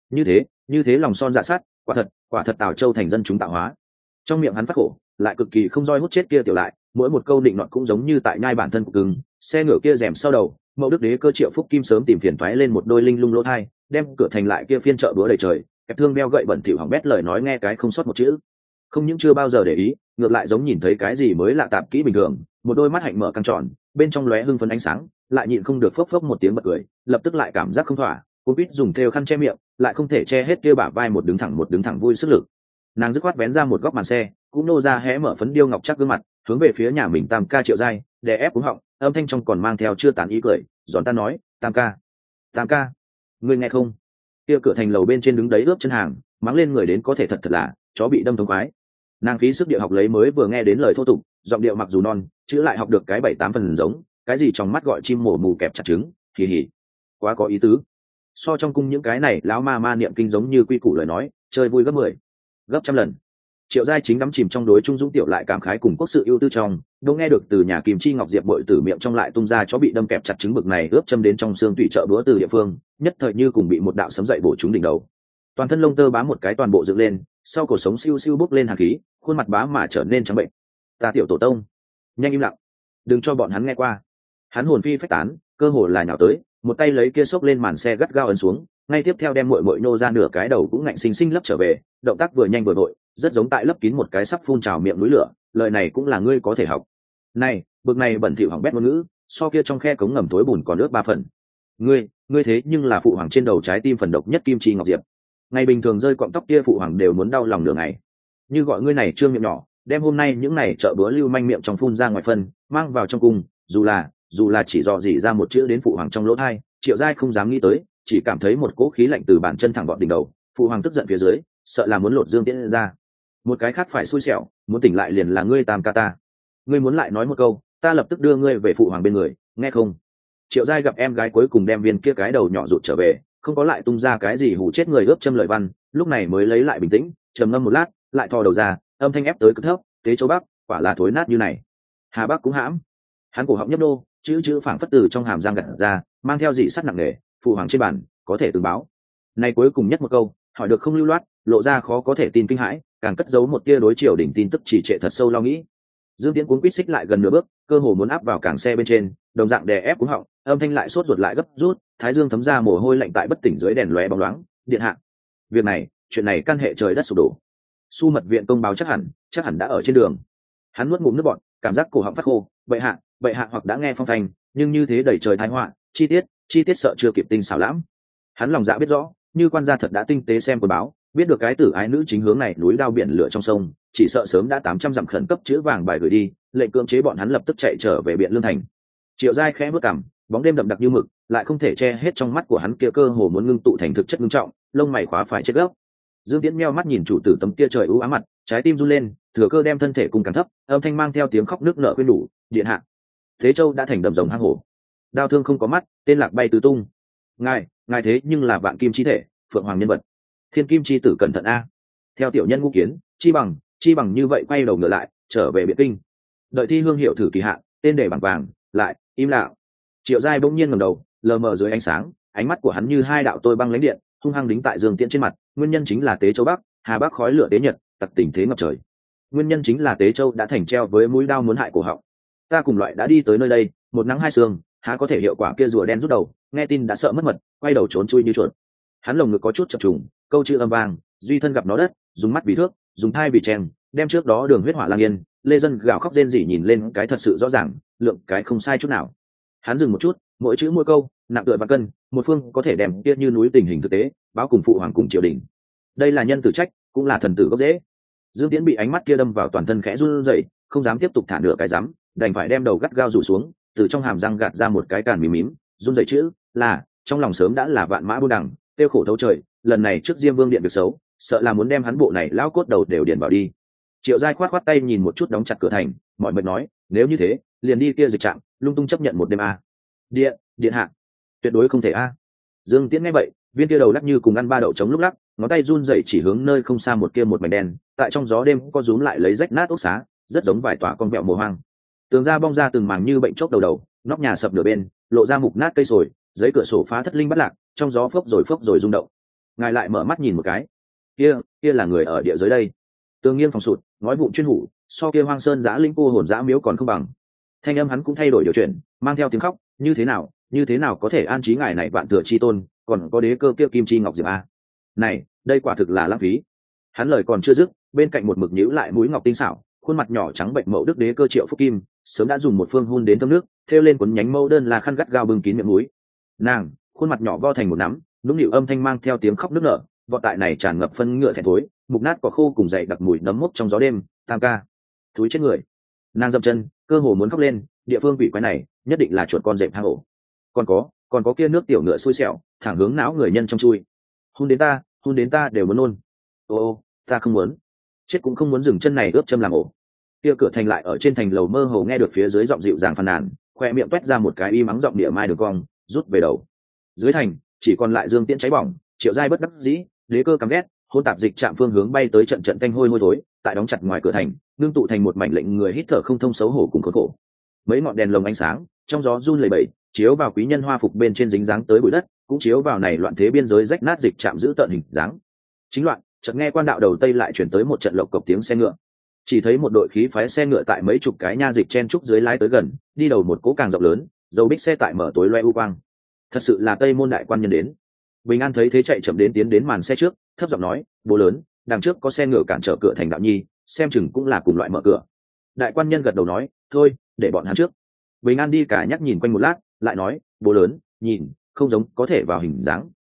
Như thế lòng son dạ sát, quả thật Tào Châu thành dân chúng tạo hóa. Trong miệng hắn phát khổ, lại cực kỳ không roi hút chết kia tiểu lại, mỗi một câu định nọt cũng giống như tại nhai bản thân của cứng. Xe ngựa kia rèm sau đầu, Mậu Đức Đế cơ Triệu Phúc Kim sớm tìm phiền toái lên một đôi linh lung lỗ thai, đem cửa thành lại kia phiên chợ búa đầy trời, kẹp thương beo gậy bẩn thỉu hỏng bét lời nói nghe cái không sót một chữ. Không những chưa bao giờ để ý, ngược lại giống nhìn thấy cái gì mới lạ tạp kỹ bình thường, một đôi mắt hạnh mở căng tròn, bên trong lóe hưng phấn ánh sáng, lại nhịn không được phốc phốc một tiếng bật cười, lập tức lại cảm giác không thỏa, cô biết dùng thêu khăn che miệng, lại không thể che hết kia bả vai một đứng thẳng vui sức lực. Nàng dứt khoát vén ra một góc màn xe, cũng nô ra hé mở phấn điêu ngọc chắc gương mặt, hướng về phía nhà mình Tam ca Triệu Giai, đè ép cúng họng, âm thanh trong còn mang theo chưa tán ý cười, giòn ta nói, Tam ca, ngươi nghe không? Kia cửa thành lầu bên trên đứng đấy ướp chân hàng, mắng lên người đến có thể thật là chó bị đâm thống khoái. Nàng phí sức địa học lấy mới vừa nghe đến lời thô tục, giọng điệu mặc dù non, chữ lại học được cái 7-8 phần giống, cái gì trong mắt gọi chim mổ mù kẹp chặt trứng, hì hì, quá có ý tứ. So trong cung những cái này lão ma niệm kinh giống như quy củ lời nói, chơi vui gấp 10, gấp trăm lần. Triệu Giai chính đắm chìm trong đối trung dũng tiểu lại cảm khái cùng quốc sự ưu tư trong, đâu nghe được từ nhà Kim Chi Ngọc Diệp bội tử miệng trong lại tung ra chó bị đâm kẹp chặt trứng bực này ướp châm đến trong xương tủy chợ búa từ địa phương, nhất thời như cùng bị một đạo sấm dậy bổ trúng đỉnh đầu. Toàn thân lông tơ bám một cái toàn bộ dựng lên, sau cổ sống siêu siêu bốc lên hàn khí, khuôn mặt bá mà trở nên trắng bệnh. Ta tiểu tổ tông, nhanh im lặng, đừng cho bọn hắn nghe qua. Hắn hồn phi phách tán, cơ hồ là nhào tới, một tay lấy kia xốc lên màn xe gắt gao ấn xuống, ngay tiếp theo đem muội nô ra nửa cái đầu cũng ngạnh xinh xinh lấp trở về, động tác vừa nhanh vừa vội, rất giống tại lấp kín một cái sắp phun trào miệng núi lửa. Lời này cũng là ngươi có thể học. Này, bực này bẩn thỉu hỏng bét ngôn ngữ, so kia trong khe cống ngầm tối bùn còn ướt 3 phần. Ngươi thế nhưng là phụ hoàng trên đầu trái tim phần độc nhất Kim Chi Ngọc Diệp. ngày bình thường rơi cọng tóc kia phụ hoàng đều muốn đau lòng nửa ngày. Như gọi ngươi này trương miệng nhỏ, đem hôm nay những này chợ búa lưu manh miệng trong phun ra ngoài phân, mang vào trong cung, dù là chỉ dò dỉ ra một chữ đến phụ hoàng trong lỗ tai, Triệu Giai không dám nghĩ tới, chỉ cảm thấy một cỗ khí lạnh từ bàn chân thẳng vọt đỉnh đầu. Phụ hoàng tức giận phía dưới, sợ là muốn lột Dương Tiễn ra. Một cái khác phải xui xẻo, muốn tỉnh lại liền là ngươi Tam ca ta. Ngươi muốn lại nói một câu, ta lập tức đưa ngươi về phụ hoàng bên người, nghe không? Triệu Giai gặp em gái cuối cùng đem viên kia cái đầu nhỏ rụt trở về, không có lại tung ra cái gì hù chết người ướp châm lời văn, lúc này mới lấy lại bình tĩnh, trầm ngâm một lát, lại thò đầu ra, âm thanh ép tới cực thấp, Tế Châu Bắc, quả là thối nát như này. Hà Bắc cũng hãm. Hắn cổ họng nhấp nô, chữ phảng phất từ trong hàm răng gặt ra, mang theo dị sắt nặng nề, phụ hoàng trên bàn, có thể từng báo. Này cuối cùng nhất một câu, hỏi được không lưu loát, lộ ra khó có thể tin kinh hãi, càng cất giấu một tia đối triều đỉnh tin tức chỉ trệ thật sâu lo nghĩ. Dương Tiễn cuốn quýt xích lại gần nửa bước, cơ hồ muốn áp vào cảng xe bên trên, đồng dạng đè ép cuống họng, âm thanh lại sốt ruột lại gấp rút, thái dương thấm ra mồ hôi lạnh tại bất tỉnh dưới đèn lóe bóng loáng. Điện hạ, việc này, chuyện này căn hệ trời đất sụp đổ. Su mật viện công báo chắc hẳn đã ở trên đường. Hắn nuốt ngụm nước bọt, cảm giác cổ họng phát khô. Bệ hạ hoặc đã nghe phong thành, nhưng như thế đẩy trời tai họa, chi tiết sợ chưa kịp tinh xảo lãm. Hắn lòng dạ biết rõ, như quan gia thật đã tinh tế xem quần báo, biết được cái tử ái nữ chính hướng này núi đao biển lửa trong sông, chỉ sợ sớm đã 800 dặm khẩn cấp chữ vàng bài gửi đi, lệnh cưỡng chế bọn hắn lập tức chạy trở về Biện Lương thành. Triệu Giai khẽ bước cằm, bóng đêm đậm đặc như mực, lại không thể che hết trong mắt của hắn kia cơ hồ muốn ngưng tụ thành thực chất ngưng trọng, lông mày khóa phải chết gốc. Dương Tiễn meo mắt nhìn chủ tử tấm kia trời u ám mặt, trái tim run lên, thừa cơ đem thân thể cùng càng thấp, âm thanh mang theo tiếng khóc nước nở khuyên đủ, điện hạ. Thế Châu đã thành đầm rồng hang hổ, đao thương không có mắt, tên lạc bay tứ tung. Ngài thế nhưng là vạn kim chi thể, phượng hoàng nhân vật, thiên kim chi tử cẩn thận a. Theo tiểu nhân ngũ kiến, chi bằng như vậy quay đầu ngựa lại, trở về Biện Kinh. Đợi thi hương hiệu thử kỳ hạn, tên để bằng vàng, lại im lặng. Triệu Giai bỗng nhiên ngẩng đầu, lờ mờ dưới ánh sáng, ánh mắt của hắn như hai đạo tôi băng lãnh điện, hung hăng đính tại Dương Tiễn trên mặt. Nguyên nhân chính là Tế Châu Bắc, Hà Bắc khói lửa tế nhật, tặc tình thế ngập trời. Nguyên nhân chính là Tế Châu đã thành treo với mũi đao muốn hại cổ họng. Ta cùng loại đã đi tới nơi đây, một nắng hai sương, há có thể hiệu quả kia rùa đen rút đầu, nghe tin đã sợ mất mật, quay đầu trốn chui như chuột. Hắn lồng ngực có chút chập trùng, câu chữ âm vang, duy thân gặp nó đất, dùng mắt vì thước, dùng thai vì chèn, đem trước đó đường huyết hỏa lang yên, lê dân gào khóc rên rỉ nhìn lên cái thật sự rõ ràng, lượng cái không sai chút nào. Hắn dừng một chút, mỗi chữ mỗi câu nặng tựa vạn cân, một phương có thể đem kia như núi tình hình thực tế báo cùng phụ hoàng cùng triều đình. Đây là nhân tử trách, cũng là thần tử gốc rễ. Dương Tiễn bị ánh mắt kia đâm vào toàn thân khẽ run rẩy, không dám tiếp tục thả nửa cái dám, đành phải đem đầu gắt gao rủ xuống, từ trong hàm răng gạt ra một cái càn mím, run rẩy chữ là, trong lòng sớm đã là vạn mã buôn đằng, tiêu khổ thấu trời, lần này trước Diêm Vương điện việc xấu, sợ là muốn đem hắn bộ này lão cốt đầu đều điền vào đi. Triệu Giai khoát tay nhìn một chút đóng chặt cửa thành, mọi mệt nói, nếu như thế, liền đi kia dịch trạm, lung tung chấp nhận một đêm a. Điện hạ, tuyệt đối không thể a. Dương Tiễn nghe vậy, viên kia đầu lắc như cùng ăn ba đậu trống lúc lắc, ngón tay run rẩy chỉ hướng nơi không xa một kia một mảnh đen, tại trong gió đêm có rúm lại lấy rách nát ốc xá, rất giống vài tòa con vẹo mồ hoang. Tường ra bong ra từng mảng như bệnh chốc đầu, nóc nhà sập nửa bên, lộ ra mục nát cây sồi, giấy cửa sổ phá thất linh bất lạc, trong gió phốc rồi rung động. Ngài lại mở mắt nhìn một cái, kia là người ở địa giới đây. Tường nghiêng phòng sụt, ngói vụn chuyên hủ, so kia hoang sơn giã linh cô hồn giã miếu còn không bằng. Thanh âm hắn cũng thay đổi điều chuyển, mang theo tiếng khóc, như thế nào có thể an trí ngài này vạn thừa chi tôn, còn có đế cơ kia kim chi ngọc diệp a. Này, đây quả thực là lãng phí. Hắn lời còn chưa dứt, bên cạnh một mực nhíu lại mũi ngọc tinh xảo, khuôn mặt nhỏ trắng bệnh mậu đức đế cơ Triệu Phúc Kim, sớm đã dùng một phương hun đến thấm nước, thêu lên cuốn nhánh mẫu đơn là khăn gắt gao bưng kín miệng mũi. Nàng, khuôn mặt nhỏ vo thành một nắm, nũng nịu âm thanh mang theo tiếng khóc nức nở, vọt tại này tràn ngập phân ngựa thẹn thối, mục nát cỏ khô cùng dậy đặc mùi nấm mốc trong gió đêm. Tam ca, thúi chết người. Nàng dậm chân, cơ hồ muốn khóc lên, địa phương vị quái này nhất định là chuột con dẹp hang ổ. Còn có kia nước tiểu ngựa xui xẻo, thẳng hướng não người nhân trong chui. Hun đến ta đều muốn nôn. Ô, ta không muốn, chết cũng không muốn dừng chân này ướp châm làm ổ. Kia cửa thành lại ở trên thành lầu mơ hồ nghe được phía dưới giọng dịu dàng phàn nàn, khoe miệng toét ra một cái y mắng giọng địa mai đường cong, rút về đầu. Dưới thành chỉ còn lại Dương Tiễn cháy bỏng, Triệu Giai bất đắc dĩ, đế cơ căm ghét, hôn tạp dịch chạm phương hướng bay tới trận tanh hôi thối, tại đóng chặt ngoài cửa thành, ngưng tụ thành một mảnh lệnh người hít thở không thông xấu hổ cùng khốn khổ. Mấy ngọn đèn lồng ánh sáng, trong gió run lẩy bẩy, chiếu vào quý nhân hoa phục bên trên dính dáng tới bụi đất, cũng chiếu vào này loạn thế biên giới rách nát dịch chạm giữ tận hình dáng. Chính loạn, chợt nghe quan đạo đầu tây lại chuyển tới một trận lộc cộc tiếng xe ngựa. Chỉ thấy một đội khí phái xe ngựa tại mấy chục cái nha dịch chen trúc dưới lái tới gần, đi đầu một cố càng rộng lớn, dầu bích xe tại mở tối loe u quang. Thật sự là Tây môn đại quan nhân đến. Bình An thấy thế chạy chậm đến tiến đến màn xe trước, thấp giọng nói, bố lớn, đằng trước có xe ngựa cản trở cửa thành đạo nhi, xem chừng cũng là cùng loại mở cửa. Đại quan nhân gật đầu nói, thôi, để bọn hắn trước. Bình An đi cả nhắc nhìn quanh một lát, lại nói, bố lớn, nhìn, không giống có thể vào hình dáng.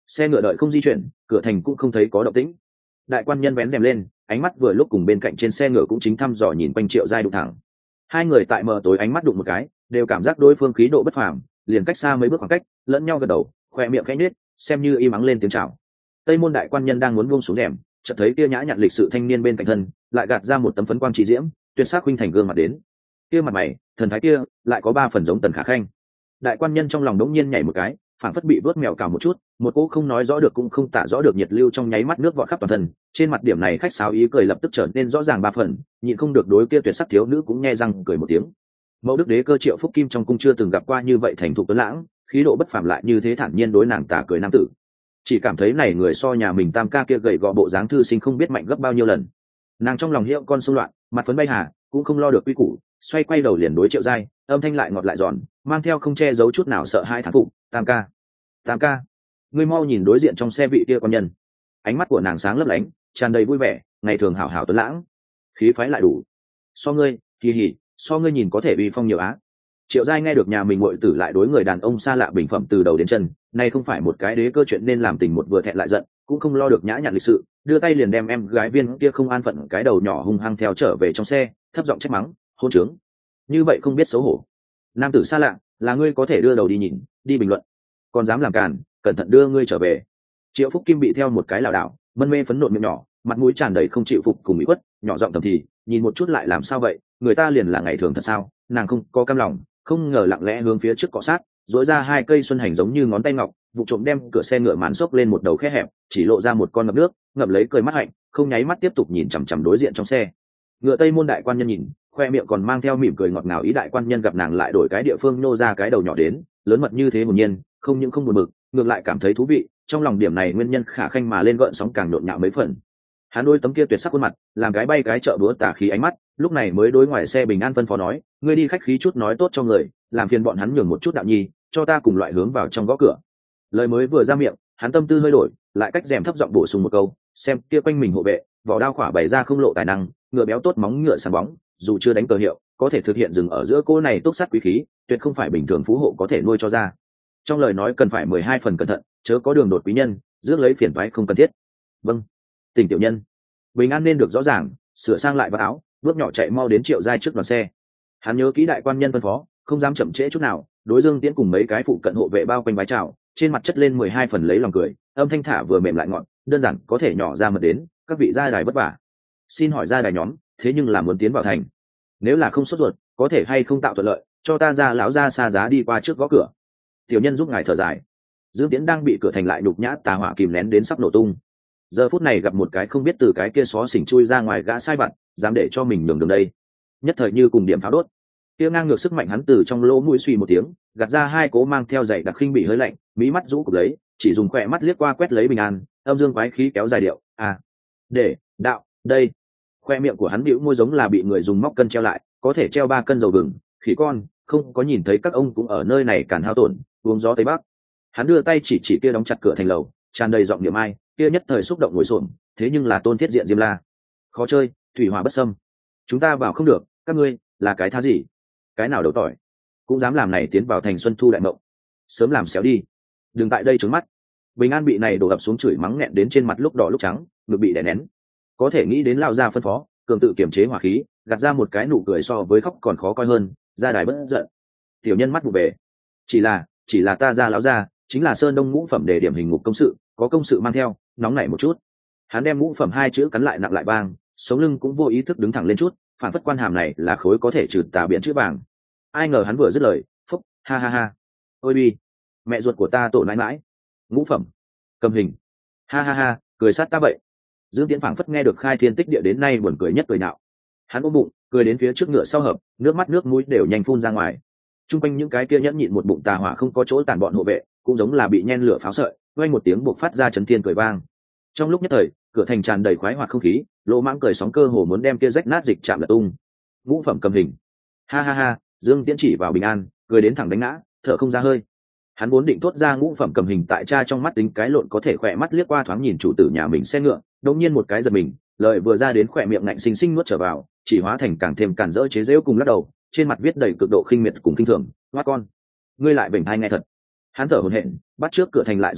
xe ngựa đợi không di chuyển, cửa thành cũng không thấy có động tĩnh. Đại quan nhân vén rèm lên, ánh mắt vừa lúc cùng bên cạnh trên xe ngựa cũng chính thăm dò nhìn quanh Triệu Giai đụng thẳng. Hai người tại mờ tối ánh mắt đụng một cái, đều cảm giác đối phương khí độ bất phàm, liền cách xa mấy bước khoảng cách, lẫn nhau gật đầu, khoe miệng khẽ nhếch, xem như im ắng lên tiếng chào. Tây môn đại quan nhân đang muốn buông xuống rèm, chợt thấy kia nhã nhặn lịch sự thanh niên bên cạnh thân, lại gạt ra một tấm phấn quang chỉ diễm, tuyệt sắc huynh thành gương mặt đến. Kia mặt mày, thần thái kia, lại có ba phần giống Tần Khả Khanh. Đại quan nhân trong lòng đống nhiên nhảy một cái, phảng phất bị vớt mèo cào một chút, một cỗ không nói rõ được cũng không tả rõ được nhiệt lưu trong nháy mắt nước vọt khắp toàn thân. Trên mặt điểm này khách sáo ý cười lập tức trở nên rõ ràng ba phần, nhịn không được đối kia tuyệt sắc thiếu nữ cũng nhe răng cười một tiếng. Mẫu đức đế cơ Triệu Phúc Kim trong cung chưa từng gặp qua như vậy thành thục tuấn lãng, khí độ bất phàm lại như thế thản nhiên đối nàng tả cười nam tử. Chỉ cảm thấy này người so nhà mình tam ca kia gầy gò bộ dáng thư sinh không biết mạnh gấp bao nhiêu lần. Nàng trong lòng hiệu con xung loạn, mặt phấn bay hà, cũng không lo được quy củ, xoay quay đầu liền đối Triệu Giai, âm thanh lại ngọt lại giòn, mang theo không che giấu chút nào sợ hãi thán phục. Tam ca, ngươi mau nhìn đối diện trong xe vị kia quan nhân. Ánh mắt của nàng sáng lấp lánh, tràn đầy vui vẻ, ngày thường hảo hảo tuấn lãng, khí phái lại đủ. So ngươi, kỳ hỉ, so ngươi nhìn có thể uy phong nhiều á. Triệu Giai nghe được nhà mình muội tử lại đối người đàn ông xa lạ bình phẩm từ đầu đến chân, này không phải một cái đế cơ chuyện nên làm tình một vừa thẹn lại giận, cũng không lo được nhã nhặn lịch sự, đưa tay liền đem em gái viên kia không an phận cái đầu nhỏ hung hăng theo trở về trong xe, thấp giọng trách mắng, hôn trướng, như vậy không biết xấu hổ. Nam tử xa lạ, là ngươi có thể đưa đầu đi nhìn, đi bình luận, còn dám làm càn, cẩn thận đưa ngươi trở về. Triệu Phúc Kim bị theo một cái lảo đảo, mân mê phấn nộn miệng nhỏ, mặt mũi tràn đầy không chịu phục cùng ủy khuất, nhỏ giọng thầm thì, nhìn một chút lại làm sao vậy, người ta liền là ngày thường thật sao? Nàng không có cam lòng, không ngờ lặng lẽ hướng phía trước cọ sát, dỗi ra hai cây xuân hành giống như ngón tay ngọc, vụ trộm đem cửa xe ngựa màn xốc lên một đầu khe hẹp, chỉ lộ ra một con ngập nước, ngậm lấy cười mắt hạnh, không nháy mắt tiếp tục nhìn chằm chằm đối diện trong xe. Ngựa Tây môn đại quan nhân nhìn, khoe miệng còn mang theo mỉm cười ngọt ngào, ý đại quan nhân gặp nàng lại đổi cái địa phương nô ra cái đầu nhỏ đến, lớn mật như thế hồn nhiên, không những không buồn bực, ngược lại cảm thấy thú vị, trong lòng điểm này nguyên nhân khả khanh mà lên gợn sóng càng nhộn nhạo mấy phần. Hắn đôi tấm kia tuyệt sắc khuôn mặt, làm cái bay cái chợ búa tà khí ánh mắt, lúc này mới đối ngoài xe bình an phân phó nói, ngươi đi khách khí chút nói tốt cho người, làm phiền bọn hắn nhường một chút đạo nhi, cho ta cùng loại hướng vào trong gõ cửa. Lời mới vừa ra miệng, hắn tâm tư hơi đổi, lại cách rèm thấp giọng bổ sung một câu, xem kia quanh mình hộ vệ, vỏ đao khỏa bày ra không lộ tài năng, ngựa béo tốt móng ngựa sáng bóng, dù chưa đánh cờ hiệu, có thể thực hiện dừng ở giữa cô này túc sát quý khí, tuyệt không phải bình thường phú hộ có thể nuôi cho ra. Trong lời nói cần phải 12 phần cẩn thận, chớ có đường đột quý nhân, rước lấy phiền toái không cần thiết. Vâng, Tỉnh tiểu nhân. Bình an nên được rõ ràng, sửa sang lại vạt áo, bước nhỏ chạy mau đến Triệu Giai trước đoàn xe. Hắn nhớ kỹ đại quan nhân phân phó, không dám chậm trễ chút nào, đối Dương Tiễn cùng mấy cái phụ cận hộ vệ bao quanh vái chào, trên mặt chất lên 12 phần lấy lòng cười, âm thanh thả vừa mềm lại ngọt, đơn giản có thể nhỏ ra mật đến, các vị gia đài vất vả. Xin hỏi gia đài nhóm, thế nhưng là muốn tiến vào thành, nếu là không sốt ruột, có thể hay không tạo thuận lợi, cho ta ra lão ra xa giá đi qua trước gõ cửa. Tiểu nhân giúp ngài thở dài. Dương Tiễn đang bị cửa thành lại nhục nhã tà hỏa kìm nén đến sắp nổ tung. Giờ phút này gặp một cái không biết từ cái kia xó xỉnh chui ra ngoài gã sai vặt, dám để cho mình nhường đường đây, nhất thời như cùng điểm pháo đốt. Kia ngang ngược sức mạnh hắn từ trong lỗ mũi suy một tiếng, gạt ra hai cố mang theo dày đặc khinh bị hơi lạnh, mí mắt rũ cụp lấy, chỉ dùng khỏe mắt liếc qua quét lấy bình an, âm dương quái khí kéo dài điệu, để đạo đây. Khoe miệng của hắn bĩu môi giống là bị người dùng móc cân treo lại, có thể treo 3 cân dầu vừng, khỉ con, không có nhìn thấy các ông cũng ở nơi này càn hao tổn, uống gió tây bắc. Hắn đưa tay chỉ kia đóng chặt cửa thành lầu, tràn đầy giọng niệm ai, kia nhất thời xúc động ngồi xổm, thế nhưng là Tôn Thiết Diện Diêm La. Khó chơi, thủy hỏa bất xâm. Chúng ta vào không được, các ngươi là cái thá gì? Cái nào đầu tỏi, cũng dám làm này tiến vào thành Xuân Thu đại mộng. Sớm làm xéo đi, đừng tại đây trướng mắt. Bình an bị này đổ ập xuống chửi mắng nghẹn đến trên mặt lúc đỏ lúc trắng, ngực bị đè nén. Có thể nghĩ đến lao ra phân phó, cường tự kiềm chế hỏa khí, gạt ra một cái nụ cười so với khóc còn khó coi hơn, ra đài bất giận. Tiểu nhân mắt vụ về, chỉ là ta ra lão ra, chính là Sơn Đông ngũ phẩm để điểm hình ngục công sự, có công sự mang theo, nóng nảy một chút. Hắn đem ngũ phẩm 2 chữ cắn lại nặng lại bang, sống lưng cũng vô ý thức đứng thẳng lên chút, phản phất quan hàm này là khối có thể trừ tà biển chữ vàng. Ai ngờ hắn vừa dứt lời, phúc, ha ha ha, ôi bi, mẹ ruột của ta tổ nãi mãi, ngũ phẩm, cầm hình, ha ha ha, cười sát ta vậy. Dương Tiễn phảng phất nghe được khai thiên tích địa đến nay buồn cười nhất cười nạo. Hắn ôm bụng, cười đến phía trước ngựa sau hợp, nước mắt nước mũi đều nhanh phun ra ngoài. Trung quanh những cái kia nhẫn nhịn một bụng tà hỏa không có chỗ tàn bọn hộ vệ, cũng giống là bị nhen lửa pháo sợi, vang một tiếng buộc phát ra chấn thiên cười vang. Trong lúc nhất thời, cửa thành tràn đầy khoái hoạt không khí, lỗ mãng cười sóng cơ hồ muốn đem kia rách nát dịch chạm lật tung. Ngũ phẩm cầm hình, ha ha ha, Dương Tiễn chỉ vào bình an, cười đến thẳng đánh ngã, thở không ra hơi. Hắn vốn định thốt ra ngũ phẩm cầm hình tại cha trong mắt tính cái lộn có thể khỏe mắt liếc qua thoáng nhìn chủ tử nhà mình xe ngựa, đột nhiên một cái giật mình, lời vừa ra đến khỏe miệng ngạnh xinh xinh nuốt trở vào, chỉ hóa thành càng thêm cản rỡ chế giễu cùng lắc đầu, trên mặt viết đầy cực độ khinh miệt cùng khinh thường, "Hoa con, ngươi lại vểnh hai nghe thật." Hắn thở hổn hển, bắt trước cửa thành lại giọng điệu,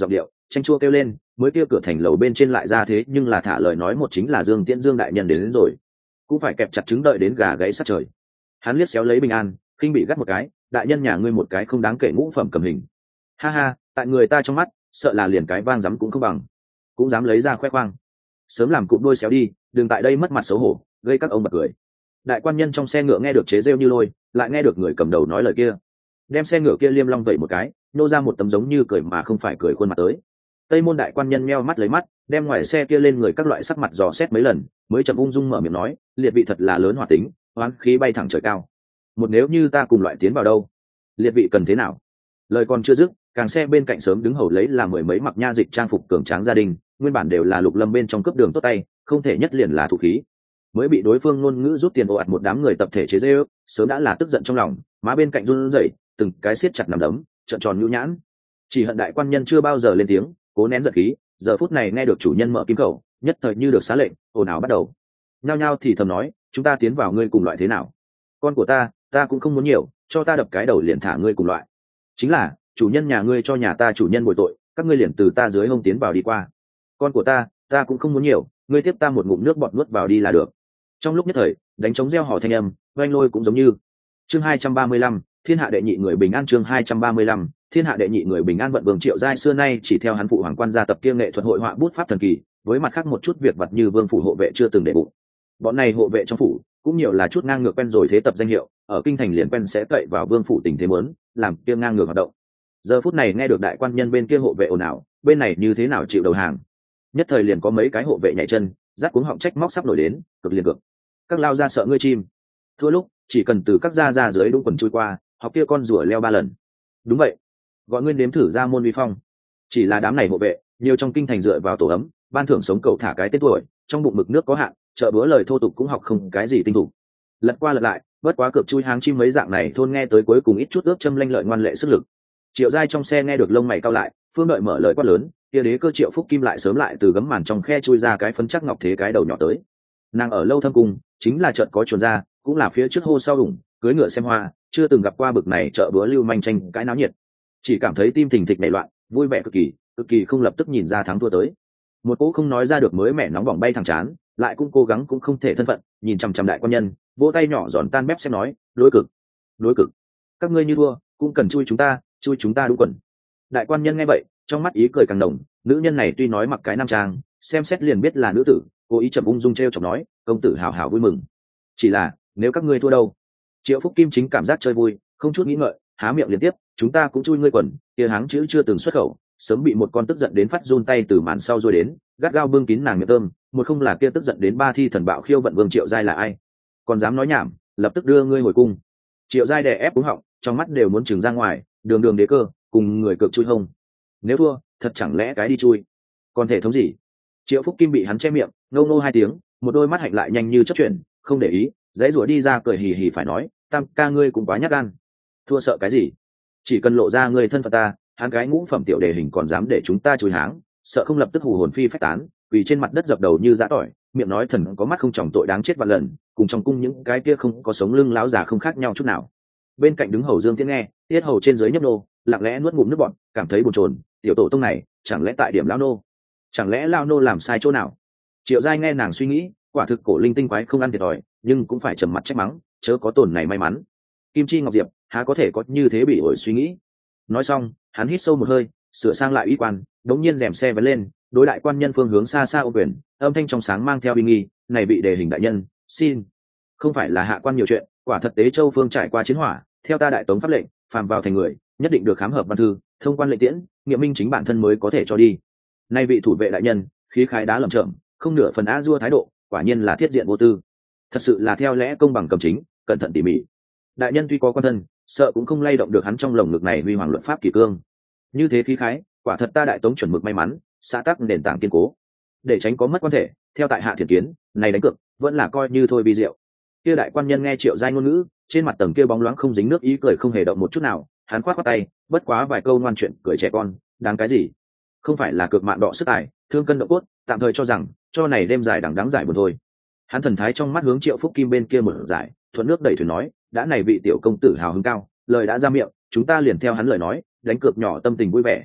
tranh chua kêu lên, mới kêu cửa thành lầu bên trên lại ra thế nhưng là thả lời nói một chính là Dương Tiễn Dương đại nhân đến rồi, cũng phải kẹp chặt trứng đợi đến gà gãy sát trời. Hắn liếc xéo lấy Bình An, khinh bị gắt một cái, đại nhân nhà ngươi một cái không đáng kể ngũ phẩm cầm hình. Ha ha, tại người ta trong mắt, sợ là liền cái vang dám cũng không bằng, cũng dám lấy ra khoe khoang. Sớm làm cụm đôi xéo đi, đừng tại đây mất mặt xấu hổ, gây các ông bật cười. Đại quan nhân trong xe ngựa nghe được chế rêu như lôi, lại nghe được người cầm đầu nói lời kia, đem xe ngựa kia liêm long vẩy một cái, nô ra một tấm giống như cười mà không phải cười khuôn mặt tới. Tây môn đại quan nhân meo mắt lấy mắt, đem ngoài xe kia lên người các loại sắc mặt dò xét mấy lần, mới chậm ung dung mở miệng nói, liệt vị thật là lớn hoạt tính, oán khí bay thẳng trời cao. Một nếu như ta cùng loại tiến vào đâu, liệt vị cần thế nào? Lời còn chưa dứt, càng xe bên cạnh sớm đứng hầu lấy là mười mấy mặc nha dịch trang phục cường tráng gia đình, nguyên bản đều là Lục Lâm bên trong cướp đường tốt tay, không thể nhất liền là thủ khí, mới bị đối phương ngôn ngữ rút tiền ồ ạt một đám người tập thể chế giễu, sớm đã là tức giận trong lòng, má bên cạnh run rẩy, từng cái siết chặt nắm đấm, trợn tròn nhũ nhãn. Chỉ hận đại quan nhân chưa bao giờ lên tiếng, cố nén giận khí, giờ phút này nghe được chủ nhân mở kim khẩu, nhất thời như được xá lệnh, ồn ào bắt đầu. Nhao nhao thì thầm nói, chúng ta tiến vào ngươi cùng loại thế nào? Con của ta cũng không muốn nhiều, cho ta đập cái đầu liền thả ngươi cùng loại. Chính là, chủ nhân nhà ngươi cho nhà ta chủ nhân bồi tội, các ngươi liền từ ta dưới hông tiến vào đi qua. Con của ta cũng không muốn nhiều, ngươi tiếp ta một ngụm nước bọt nuốt vào đi là được. Trong lúc nhất thời, đánh trống reo hò thanh âm, oanh lôi cũng giống như. Chương 235, thiên hạ đệ nhị người bình an. Chương 235, thiên hạ đệ nhị người bình an. Vận Vương Triệu Giai xưa nay chỉ theo hắn phụ hoàng quan gia tập kia nghệ thuật hội họa bút pháp thần kỳ, với mặt khác một chút việc vặt như vương phủ hộ vệ chưa từng để bụng. Bọn này hộ vệ trong phủ cũng nhiều là chút ngang ngược quen rồi thế tập danh hiệu, ở kinh thành liền quen sẽ cậy vào vương phủ tình thế muốn làm kia ngang ngược hoạt động. Giờ phút này nghe được đại quan nhân bên kia hộ vệ ồn ào, bên này như thế nào chịu đầu hàng. Nhất thời liền có mấy cái hộ vệ nhảy chân, rát cuống họng trách móc sắp nổi đến, cực liền cực. Các lao ra sợ ngươi chim, thua lúc chỉ cần từ các gia ra dưới đúng quần chui qua, học kia con rùa leo 3 lần. Đúng vậy, gọi ngươi nếm thử ra môn vi phong. Chỉ là đám này hộ vệ nhiều trong kinh thành dựa vào tổ ấm, ban thưởng sống cầu thả cái tên tuổi, trong bụng mực nước có hạn, chợ búa lời thô tục cũng học không cái gì tinh thủ. Lật qua lật lại, bất quá cược chui háng chim mấy dạng này thôn nghe tới cuối cùng ít chút ướp châm lanh lợi ngoan lệ sức lực. Triệu Giai trong xe nghe được lông mày cao lại, phương đợi mở lời quát lớn, kia đế cơ Triệu Phúc Kim lại sớm lại từ gấm màn trong khe chui ra cái phấn chắc ngọc thế cái đầu nhỏ tới. Nàng ở lâu thâm cung, chính là trận có chuồn ra, cũng là phía trước hô sau ủng, cưới ngựa xem hoa, chưa từng gặp qua bực này chợ búa lưu manh tranh cái náo nhiệt, chỉ cảm thấy tim thình thịch nảy loạn, vui vẻ cực kỳ không lập tức nhìn ra thắng thua tới. Một cỗ không nói ra được mới mẻ nóng bỏng bay thẳng chán, lại cũng cố gắng cũng không thể thân phận, nhìn chằm chằm đại quan nhân, vỗ tay nhỏ giòn tan bép xem nói, đối cực, các ngươi như thua cũng cần chui chúng ta đúng quần. Đại quan nhân nghe vậy, trong mắt ý cười càng đồng, nữ nhân này tuy nói mặc cái nam trang, xem xét liền biết là nữ tử, cố ý chậm ung dung treo chọc nói, công tử hào hào vui mừng. Chỉ là, nếu các ngươi thua đâu? Triệu Phúc Kim chính cảm giác chơi vui, không chút nghĩ ngợi, há miệng liên tiếp, chúng ta cũng chui ngươi quần, kia háng chữ chưa từng xuất khẩu, sớm bị một con tức giận đến phát run tay từ màn sau rồi đến, gắt gao bưng kín nàng miệng thơm, một không là kia tức giận đến ba thi thần bạo khiêu Vận Vương Triệu Giai là ai, còn dám nói nhảm, lập tức đưa ngươi hồi cung. Triệu Giai đè ép cúng họng, trong mắt đều muốn trừng ra ngoài, đường đế cơ cùng người cược chui hông, nếu thua thật chẳng lẽ cái đi chui, còn thể thống gì? Triệu Phúc Kim bị hắn che miệng, ngâu ngô 2 tiếng, một đôi mắt hạnh lại nhanh như chấp chuyển, không để ý, dãy rủa đi ra cười hì hì phải nói, tam ca ngươi cũng quá nhát gan, thua sợ cái gì? Chỉ cần lộ ra ngươi thân phận ta, hắn cái ngũ phẩm tiểu đề hình còn dám để chúng ta chùi háng, sợ không lập tức hù hồn phi phách tán, vì trên mặt đất dập đầu như giã tỏi, miệng nói thần có mắt không tròng tội đáng chết vạn lần, cùng trong cung những cái kia không có sống lưng láo già không khác nhau chút nào. Bên cạnh đứng hầu Dương Tiễn nghe, tiết hầu trên dưới nhấp nô, lặng lẽ nuốt ngụm nước bọt, cảm thấy buồn chồn, tiểu tổ tông này chẳng lẽ tại điểm lao nô, chẳng lẽ lao nô làm sai chỗ nào? Triệu Giai nghe nàng suy nghĩ, quả thực cổ linh tinh quái không ăn thiệt thòi, nhưng cũng phải trầm mặt trách mắng, chớ có tổn này may mắn. Kim Chi Ngọc Diệp há có thể có như thế bị ổi suy nghĩ. Nói xong, hắn hít sâu một hơi, sửa sang lại uy quan, đống nhiên rèm xe vấn lên, đối đại quan nhân phương hướng xa xa ô quyền, âm thanh trong sáng mang theo uy nghi, này bị đề hình đại nhân, xin, không phải là hạ quan nhiều chuyện, quả thật Tế Châu phương trải qua chiến hỏa, theo ta đại tống pháp lệnh, phàm vào thành người, nhất định được khám hợp văn thư, thông quan lệnh tiễn, nghiệm minh chính bản thân mới có thể cho đi. Nay vị thủ vệ đại nhân, khí khái đá lầm chậm, không nửa phần a dua thái độ, quả nhiên là thiết diện vô tư, thật sự là theo lẽ công bằng cầm chính, cẩn thận tỉ mỉ. Đại nhân tuy có quan thân, sợ cũng không lay động được hắn trong lồng ngực này huy hoàng luật pháp kỷ cương. Như thế khí khái, quả thật ta đại tống chuẩn mực may mắn, xã tắc nền tảng kiên cố. Để tránh có mất quan thể, theo tại hạ thiện kiến, này đánh cược vẫn là coi như thôi vi diệu. Kia đại quan nhân nghe Triệu Giai ngôn ngữ, trên mặt tầng kia bóng loáng không dính nước ý cười không hề động một chút nào, hắn khoát khoát tay, bất quá vài câu ngoan chuyện cười trẻ con, đáng cái gì? Không phải là cược mạng đọ sức tài, thương cân độ cốt, tạm thời cho rằng cho này đêm dài đằng đáng giải buồn thôi. Hắn thần thái trong mắt hướng Triệu Phúc Kim bên kia mở giải, thuận nước đẩy thuyền nói, đã này vị tiểu công tử hào hứng cao, lời đã ra miệng, chúng ta liền theo hắn lời nói, đánh cược nhỏ tâm tình vui vẻ.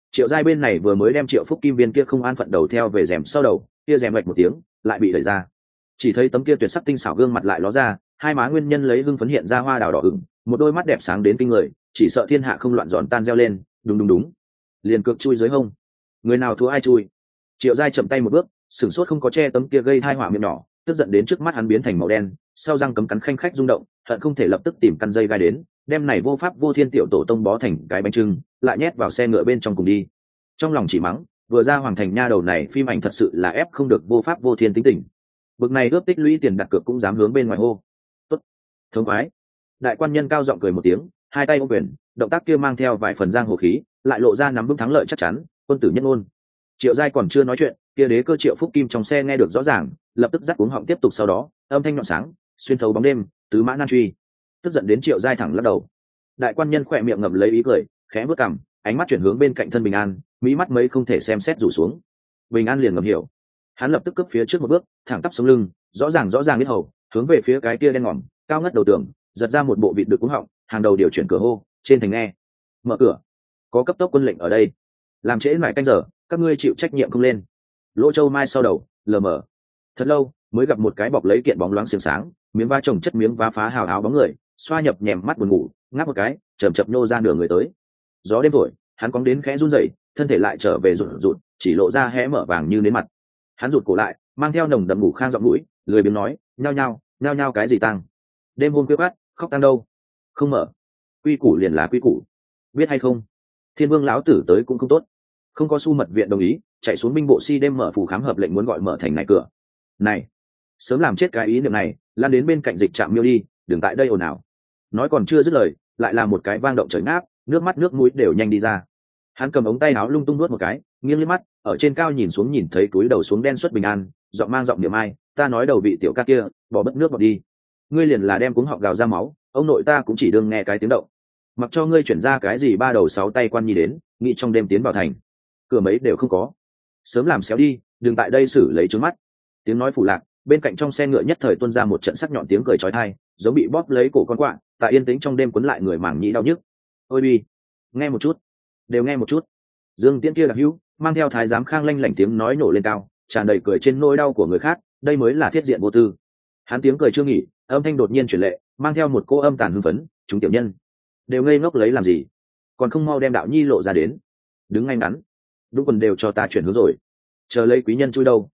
Triệu giai bên này vừa mới đem Triệu Phúc Kim viên kia không an phận đầu theo về rèm sau đầu, kia rèm lệch một tiếng lại bị đẩy ra, chỉ thấy tấm kia tuyệt sắc tinh xảo gương mặt lại ló ra, hai má nguyên nhân lấy hưng phấn hiện ra hoa đào đỏ ửng, một đôi mắt đẹp sáng đến kinh người, chỉ sợ thiên hạ không loạn giòn tan reo lên, đúng đúng đúng, liền cược chui dưới hông, người nào thua ai chui. Triệu giai chậm tay một bước, sửng sốt không có che tấm kia gây thai họa miệng nhỏ, tức giận đến trước mắt hắn biến thành màu đen, sau răng cấm cắn khanh khách rung động, hận không thể lập tức tìm căn dây gai đến, đem này vô pháp vô thiên tiểu tổ tông bó thành cái bánh trưng, lại nhét vào xe ngựa bên trong cùng đi. Trong lòng chỉ mắng, vừa ra hoàng thành nha đầu này phim ảnh thật sự là ép không được vô pháp vô thiên tính tình. Bực này ướp tích lũy tiền đặt cược cũng dám hướng bên ngoài hô. Tốt, thống khoái. Đại quan nhân cao giọng cười một tiếng, hai tay ôm quyền, động tác kia mang theo vài phần giang hồ khí, lại lộ ra nắm vững thắng lợi chắc chắn, quân tử nhất ngôn. Triệu giai còn chưa nói chuyện, kia đế cơ Triệu Phúc Kim trong xe nghe được rõ ràng, lập tức dắt cuống họng tiếp tục, sau đó âm thanh nhọn sáng xuyên thấu bóng đêm, tứ mã nan truy. Tức giận đến Triệu giai thẳng lắc đầu. Đại quan nhân khỏe miệng ngậm lấy ý cười, khẽ bước cằm, ánh mắt chuyển hướng bên cạnh thân Bình An, mỹ mắt mấy không thể xem xét rủ xuống. Bình An liền ngầm hiểu, hắn lập tức cướp phía trước một bước, thẳng tắp sống lưng, rõ ràng biết hầu, hướng về phía cái kia đen ngòm cao ngất đầu tường, giật ra một bộ vịt được cuống họng, hàng đầu điều chuyển cửa hô trên thành nghe, mở cửa, có cấp tốc quân lệnh ở đây, làm trễ mãi canh giờ các ngươi chịu trách nhiệm không lên. Lỗ Châu Mai sau đầu lờ mờ thật lâu mới gặp một cái bọc lấy kiện bóng loáng xiềng sáng, miếng va chồng chất miếng va phá hào áo bóng người, xoa nhập nhèm mắt buồn ngủ, ngáp một cái chậm chậm nhô ra nửa người tới. Gió đêm thổi, hắn cóng đến khẽ run rẩy, thân thể lại trở về rụt rụt, chỉ lộ ra hé mở vàng như nến mặt. Hắn rụt cổ lại, mang theo nồng đậm ngủ khang giọng mũi, lười biếng nói, nhao nhao cái gì tăng, đêm hôm khuya khoắt khóc tăng đâu, không mở, quy củ liền là quy củ, biết hay không. Thiên Vương lão tử tới cũng không tốt, không có su mật viện đồng ý, chạy xuống binh bộ si đêm mở phủ khám hợp lệnh muốn gọi mở thành này cửa này, sớm làm chết cái ý niệm này, lan đến bên cạnh dịch trạm miêu đi, đừng tại đây ồn ào. Nói còn chưa dứt lời, lại là một cái vang động trời ngáp, nước mắt nước mũi đều nhanh đi ra. Hắn cầm ống tay áo lung tung nuốt một cái, nghiêng liếc mắt, ở trên cao nhìn xuống nhìn thấy túi đầu xuống đen xuất Bình An, giọng mang giọng niệm ai, ta nói đầu vị tiểu ca kia, bỏ bất nước vào đi. Ngươi liền là đem cuống họng gào ra máu, ông nội ta cũng chỉ đương nghe cái tiếng động. Mặc cho ngươi chuyển ra cái gì ba đầu sáu tay quan nhi đến, nghĩ trong đêm tiến vào thành, cửa mấy đều không có. Sớm làm xéo đi, đừng tại đây xử lấy trướng mắt. Tiếng nói phủ lạc, bên cạnh trong xe ngựa nhất thời tuôn ra một trận sắc nhọn tiếng cười chói tai, giống bị bóp lấy cổ con quạ, tại yên tĩnh trong đêm cuốn lại người mảng nhĩ đau nhức. Ôi bi, nghe một chút, đều nghe một chút. Dương Tiễn kia đặc hữu, mang theo thái giám Khang lanh lảnh tiếng nói nổ lên cao, tràn đầy cười trên nỗi đau của người khác, đây mới là thiết diện vô tư. Hắn tiếng cười chưa nghỉ, âm thanh đột nhiên chuyển lệ, mang theo một cô âm tàn hưng phấn, chúng tiểu nhân đều ngây ngốc lấy làm gì, còn không mau đem đạo nhi lộ ra đến. Đứng ngay ngắn, đúng quần đều cho ta chuyển hướng rồi, chờ lấy quý nhân chui đâu,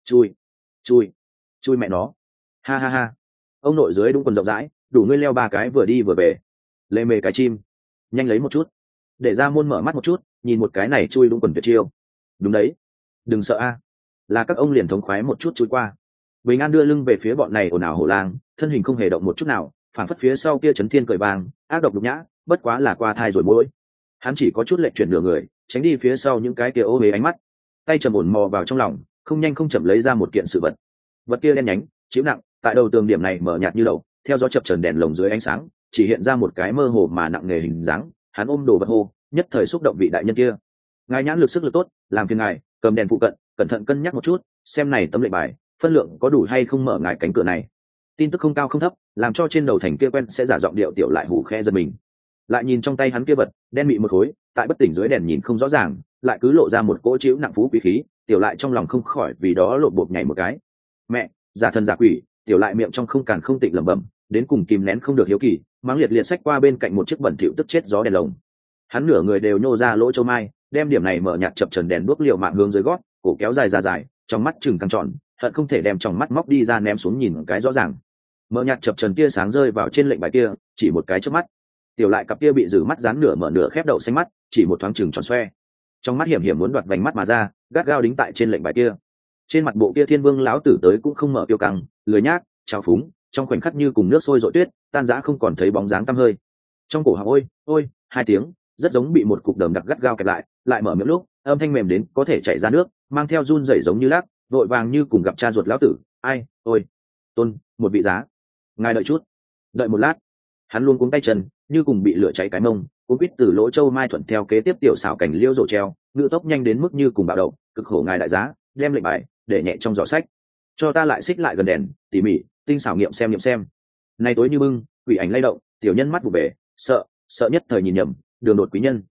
chui mẹ nó, ha ha ha. Ông nội dưới đúng quần rộng rãi, đủ ngươi leo ba cái vừa đi vừa về, lê mề cái chim, nhanh lấy một chút, để ra môn mở mắt một chút, nhìn một cái này chui đúng quần tuyệt chiêu. Đúng đấy, đừng sợ a, là các ông liền thống khoái một chút chui qua. Bình An đưa lưng về phía bọn này ồn ào hổ lang, thân hình không hề động một chút nào, phản phất phía sau kia chấn thiên cười vàng, ác độc nhục nhã, bất quá là qua thai rồi mỗi. Hắn chỉ có chút lệch chuyển nửa người, tránh đi phía sau những cái kia ô huế ánh mắt, tay trầm ổn mò vào trong lòng, không nhanh không chậm lấy ra một kiện sự vật. Vật kia đen nhánh, chịu nặng, tại đầu tường điểm này mở nhạt như đậu, theo gió chập chờn đèn lồng dưới ánh sáng, chỉ hiện ra một cái mơ hồ mà nặng nề hình dáng. Hắn ôm đồ vật hô, nhất thời xúc động vị đại nhân kia. Ngài nhãn lực sức lực tốt, làm phiền ngài cầm đèn phụ cận, cẩn thận cân nhắc một chút, xem này tấm lệnh bài phân lượng có đủ hay không mở ngài cánh cửa này. Tin tức không cao không thấp, làm cho trên đầu thành kia quen sẽ giả giọng điệu tiểu lại hủ khe giật mình. Lại nhìn trong tay hắn kia vật đen mịn một khối, tại bất tỉnh dưới đèn nhìn không rõ ràng, lại cứ lộ ra một cỗ chiếu nặng phú quý khí, tiểu lại trong lòng không khỏi vì đó lộ bột nhảy một cái. Mẹ, giả thần giả quỷ, tiểu lại miệng trong không càn không tịnh lẩm bẩm, đến cùng kìm nén không được hiếu kỳ, mắng liệt liệt xách qua bên cạnh một chiếc bẩn thỉu tức chết gió đèn lồng. Hắn nửa người đều nhô ra lỗ châu mai, đem điểm này mở nhạt chập trần đèn đuốc liều mạng hướng dưới gót, cổ kéo dài ra dài, trong mắt chừng căng tròn, hận không thể đem trong mắt móc đi ra ném xuống nhìn cái rõ ràng. Mở nhạt chập trần kia sáng rơi vào trên lệnh bài kia, chỉ một cái chớp mắt, tiểu lại cặp kia bị giữ mắt dán nửa mở nửa khép đậu xanh mắt, chỉ một thoáng chừng tròn xoe, trong mắt hiểm hiểm muốn đoạt vành mắt mà ra, gắt gao đính tại trên lệnh bài kia. Trên mặt bộ kia Thiên Vương lão tử tới cũng không mở tiêu căng, lười nhác, trào phúng, trong khoảnh khắc như cùng nước sôi dội tuyết, tan rã không còn thấy bóng dáng tăm hơi. Trong cổ họng ôi hai tiếng, rất giống bị một cục đờm đặc gắt gao kẹp lại mở miệng lúc, âm thanh mềm đến có thể chảy ra nước, mang theo run rẩy giống như lắc, vội vàng như cùng gặp cha ruột lão tử. Ai, ôi, tôn, một vị giá, ngài đợi chút, đợi một lát. Hắn luôn cuống tay chân, như cùng bị lửa cháy cái mông, cuống quýt từ lỗ châu mai thuận theo kế tiếp tiểu xảo cảnh liêu rổ treo, ngự tốc nhanh đến mức như cùng bạo động, cực khổ ngài đại giá, đem lệnh bài để nhẹ trong giỏ sách, cho ta lại xích lại gần đèn, tỉ mỉ tinh xảo nghiệm xem. Nay tối như bưng, quỷ ảnh lay động, tiểu nhân mắt vụ về, sợ nhất thời nhìn nhầm, đường đột quý nhân.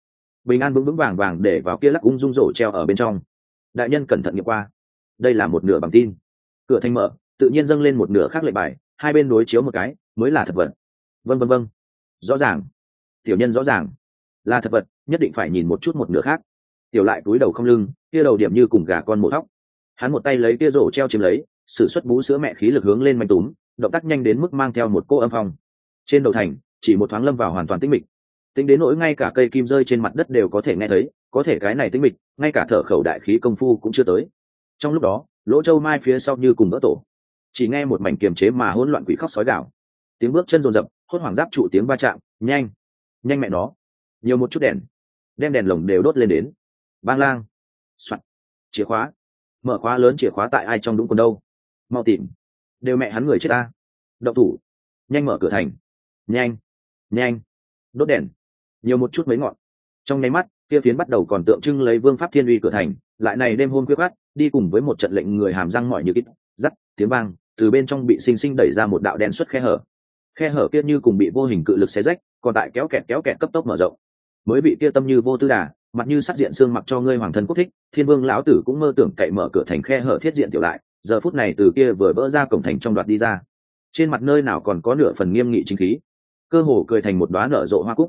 bình an vững vững vàng vàng để vào kia lắc ung dung rổ treo ở bên trong. Đại nhân cẩn thận nghiệm qua, đây là một nửa bằng tin. Cửa thành mở, tự nhiên dâng lên một nửa khác lệnh bài, hai bên đối chiếu một cái mới là thật vật. Vâng vâng vâng, rõ ràng. Tiểu nhân rõ ràng, là thật vật, nhất định phải nhìn một chút một nửa khác. Tiểu lại túi đầu không lưng, kia đầu điểm như cùng gà con mổ thóc. Hắn một tay lấy kia rổ treo chiếm lấy, sử xuất bú sữa mẹ khí lực hướng lên manh túm, động tác nhanh đến mức mang theo một cô âm phong. Trên đầu thành chỉ một thoáng lâm vào hoàn toàn tĩnh mịch, tính đến nỗi ngay cả cây kim rơi trên mặt đất đều có thể nghe thấy, có thể cái này tĩnh mịch ngay cả thở khẩu đại khí công phu cũng chưa tới. Trong lúc đó lỗ châu mai phía sau như cùng vỡ tổ, chỉ nghe một mảnh kiềm chế mà hỗn loạn quỷ khóc sói gào, tiếng bước chân rồn rập, hốt hoảng giáp trụ tiếng va chạm. Nhanh nhanh mẹ nó, nhiều một chút đèn, đem đèn lồng đều đốt lên đến. Bang lang, soạt, chìa khóa, mở khóa lớn, chìa khóa tại ai trong đúng quần đâu, mau tìm, đều mẹ hắn người chết ta. Động thủ, nhanh mở cửa thành, nhanh nhanh, đốt đèn, nhiều một chút mấy ngọn. Trong nháy mắt kia phiến bắt đầu còn tượng trưng lấy vương pháp thiên uy cửa thành, lại này đêm hôm khuya khoắt đi cùng với một trận lệnh người hàm răng mỏi như kít rắt tiếng vang, từ bên trong bị sinh sinh đẩy ra một đạo đen xuất khe hở. Khe hở kia như cùng bị vô hình cự lực xé rách, còn tại kéo kẹt cấp tốc mở rộng. Mới bị kia tâm như vô tư đà, mặt như sắc diện xương mặc cho ngươi hoàng thân quốc thích, thiên vương lão tử cũng mơ tưởng cậy mở cửa thành khe hở thiết diện tiểu lại, giờ phút này từ kia vừa vỡ ra cổng thành trong đoạt đi ra, trên mặt nơi nào còn có nửa phần nghiêm nghị chính khí, cơ hồ cười thành một đóa nở rộ hoa cúc.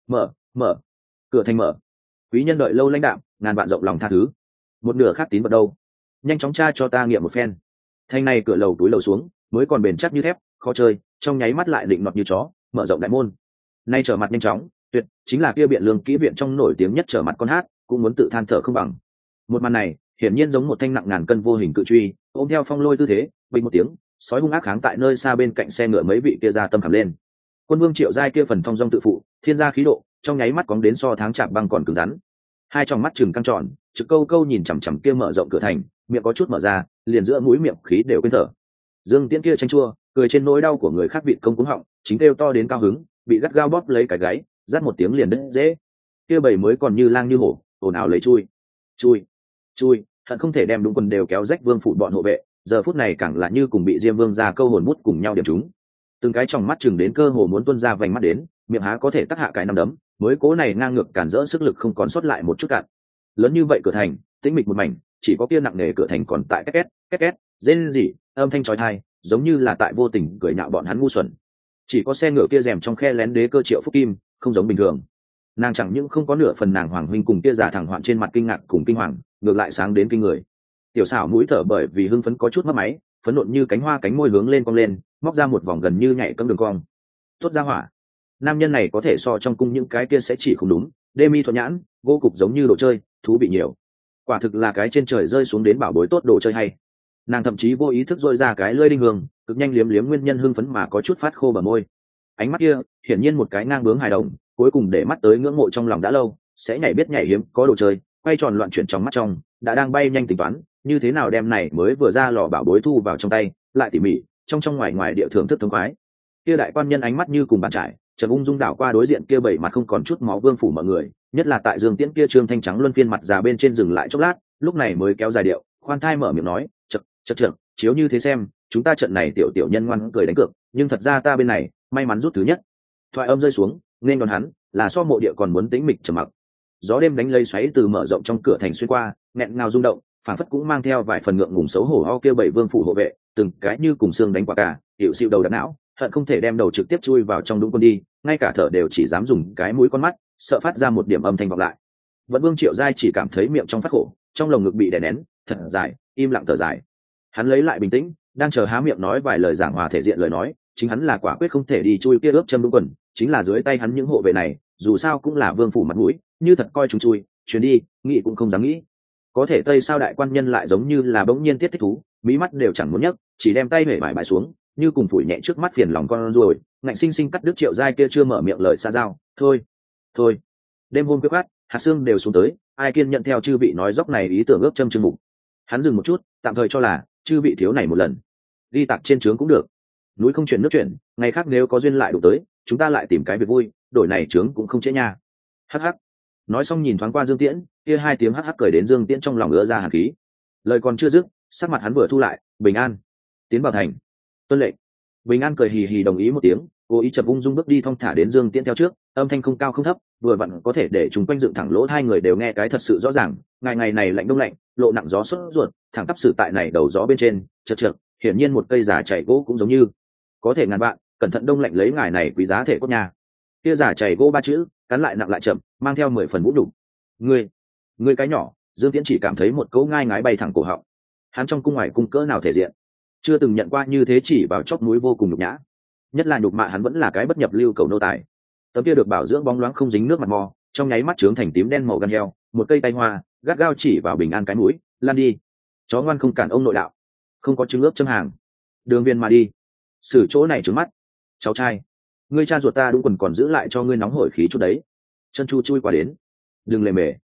Mở, cửa thành mở, quý nhân đợi lâu lãnh đạm, ngàn vạn rộng lòng tha thứ. Một nửa khác tín vật đâu, nhanh chóng tra cho ta nghiệm một phen. Thanh này cửa lầu túi lầu xuống, mới còn bền chắc như thép, khó chơi, trong nháy mắt lại định nọt như chó, mở rộng đại môn. Nay trở mặt nhanh chóng, tuyệt chính là kia biện lương kỹ viện trong nổi tiếng nhất, trở mặt con hát cũng muốn tự than thở không bằng. Một màn này hiển nhiên giống một thanh nặng ngàn cân vô hình cự truy, ôm theo phong lôi tư thế, bình một tiếng, sói hung ác kháng tại nơi xa bên cạnh xe ngựa mấy vị kia ra tâm khảm lên. Quân vương Triệu Giai kia phần thong dong tự phụ, thiên gia khí độ, trong nháy mắt cóng đến so tháng chạm băng còn cứng rắn. Hai tròng mắt trừng căng tròn, trực câu câu nhìn chằm chằm kia mở rộng cửa thành, miệng có chút mở ra, liền giữa mũi miệng khí đều quên thở. Dương Tiễn kia tranh chua, cười trên nỗi đau của người khác vị công cúng họng, chính kêu to đến cao hứng, bị gắt gao bóp lấy cái gáy, rát một tiếng liền đứt dễ. Kia bầy mới còn như lang như hổ, ồn ào lấy chui, hận không thể đem đúng quần đều kéo rách vương phủ bọn hộ vệ, giờ phút này càng là như cùng bị Diêm Vương ra câu hồn mút cùng nhau điểm chúng. Từng cái trong mắt chừng đến cơ hồ muốn tuôn ra vành mắt đến, miệng há có thể tắc hạ cái nắm đấm, mới cố này ngang ngược cản rỡ sức lực không còn sót lại một chút cạn. Lớn như vậy cửa thành, tĩnh mịch một mảnh, chỉ có kia nặng nề cửa thành còn tại két két, rên rỉ, âm thanh chói tai, giống như là tại vô tình cười nhạo bọn hắn ngu xuẩn. Chỉ có xe ngựa kia rèm trong khe lén đế cơ Triệu Phúc Kim, không giống bình thường. Nàng chẳng những không có nửa phần nàng hoàng huynh cùng kia giả thẳng hoạn trên mặt kinh ngạc cùng kinh hoàng, ngược lại sáng đến kinh người. Tiểu xảo mũi thở bởi vì hưng phấn có chút mất máy, phấn nộn như cánh hoa, cánh môi hướng lên cong lên, móc ra một vòng gần như nhảy cấm đường cong. Tốt ra hỏa, nam nhân này có thể so trong cung những cái kia sẽ chỉ không đúng, đê mi thuận nhãn, vô cục giống như đồ chơi, thú vị nhiều. Quả thực là cái trên trời rơi xuống đến bảo bối tốt đồ chơi hay. Nàng thậm chí vô ý thức dội ra cái lưỡi đinh hương, cực nhanh liếm liếm nguyên nhân hưng phấn mà có chút phát khô bờ môi. Ánh mắt kia hiển nhiên một cái ngang bướng hài đồng, cuối cùng để mắt tới ngưỡng mộ trong lòng đã lâu, sẽ nhảy biết nhảy hiếm có đồ chơi, quay tròn loạn chuyển trong mắt trong, đã đang bay nhanh tính toán như thế nào đem này mới vừa ra lò bảo bối thu vào trong tay, lại tỉ mỉ trong ngoài ngoài địa thưởng thức thống khoái. Kia đại quan nhân ánh mắt như cùng bàn trải, trầm ung dung đảo qua đối diện kia bảy mặt không còn chút máu vương phủ mọi người, nhất là tại Dương Tiễn kia trương thanh trắng luân phiên mặt già bên trên dừng lại chốc lát, lúc này mới kéo dài điệu, khoan thai mở miệng nói, chật, chiếu như thế xem, chúng ta trận này tiểu nhân ngoan cười đánh cược, nhưng thật ra ta bên này may mắn rút thứ nhất. Thoại âm rơi xuống, nên đón hắn là so mộ địa còn muốn tĩnh mịch trầm mặc. Gió đêm đánh lây xoáy từ mở rộng trong cửa thành xuyên qua, nghẹn ngào rung động, phảng phất cũng mang theo vài phần ngượng ngùng xấu hổ ho kia bảy vương phủ hộ vệ, từng cái như cùng xương đánh quả cả, hiệu xịu đầu đập não, hận không thể đem đầu trực tiếp chui vào trong đúng quân đi, ngay cả thở đều chỉ dám dùng cái mũi con mắt, sợ phát ra một điểm âm thanh vọng lại. Vẫn Vương Triệu Giai chỉ cảm thấy miệng trong phát khổ, trong lồng ngực bị đè nén, thật dài, im lặng thở dài. Hắn lấy lại bình tĩnh, đang chờ há miệng nói vài lời giảng hòa thể diện lời nói, chính hắn là quả quyết không thể đi chui kia ướp châm đúng quần, chính là dưới tay hắn những hộ vệ này, dù sao cũng là vương phủ mặt mũi, như thật coi chúng chui, chuyến đi, nghĩ cũng không dám nghĩ. Có thể tây sao đại quan nhân lại giống như là bỗng nhiên tiết thích thú, mí mắt đều chẳng muốn nhấc, chỉ đem tay hể bại xuống, như cùng phủi nhẹ trước mắt phiền lòng con ruồi, ngạnh sinh sinh cắt đứt Triệu Giai kia chưa mở miệng lời xa giao. Thôi, đêm hôm quyết khát, hạt xương đều xuống tới, ai kiên nhận theo chư vị nói dốc này ý tưởng ướp châm chương mục. Hắn dừng một chút, tạm thời cho là chư vị thiếu này một lần, đi tạc trên trướng cũng được. Núi không chuyển nước chuyển, ngày khác nếu có duyên lại đủ tới, chúng ta lại tìm cái việc vui, đổi này trướng cũng không trễ nha. Hắc hắc. Nói xong nhìn thoáng qua Dương Tiễn, kia hai tiếng hắc hắc cười đến Dương Tiễn trong lòng ứa ra hàn khí. Lời còn chưa dứt, sắc mặt hắn vừa thu lại, bình an, tiến vào thành. Tuân lệnh. Bình an cười hì hì đồng ý một tiếng, cố ý chậm ung dung bước đi thong thả đến Dương Tiễn theo trước, âm thanh không cao không thấp, vừa vặn có thể để chúng quanh dựng thẳng lỗ hai người đều nghe cái thật sự rõ ràng. Ngày này lạnh đông lạnh, lộ nặng gió sốt ruột, thẳng tắp sự tại này đầu gió bên trên, chật chật, hiển nhiên một cây giả chảy gỗ cũng giống như có thể ngàn bạn, cẩn thận đông lạnh lấy ngài này quý giá thể cốt nhà. Kia giả chảy gỗ ba chữ, cắn lại nặng lại chậm, mang theo 10 phần vũ đủ. Ngươi cái nhỏ, Dương Tiễn chỉ cảm thấy một cỗ ngai ngái bay thẳng cổ họng. Hắn trong cung ngoài cung cỡ nào thể diện, chưa từng nhận qua như thế chỉ vào chóp núi vô cùng nhục nhã. Nhất là nhục mạ hắn vẫn là cái bất nhập lưu cầu nô tài. Tấm kia được bảo dưỡng bóng loáng không dính nước mặt mò, trong nháy mắt trướng thành tím đen màu gan heo, một cây tay hoa, gắt gao chỉ vào Bình An cái mũi, lan đi. Chó ngoan không cản ông nội đạo, không có chứng ướp châm hàng. Đường viên mà đi. Xử chỗ này trướng mắt. Cháu trai, ngươi cha ruột ta đúng quần còn giữ lại cho ngươi nóng hổi khí chút đấy. Chân chu chui qua đến. Đừng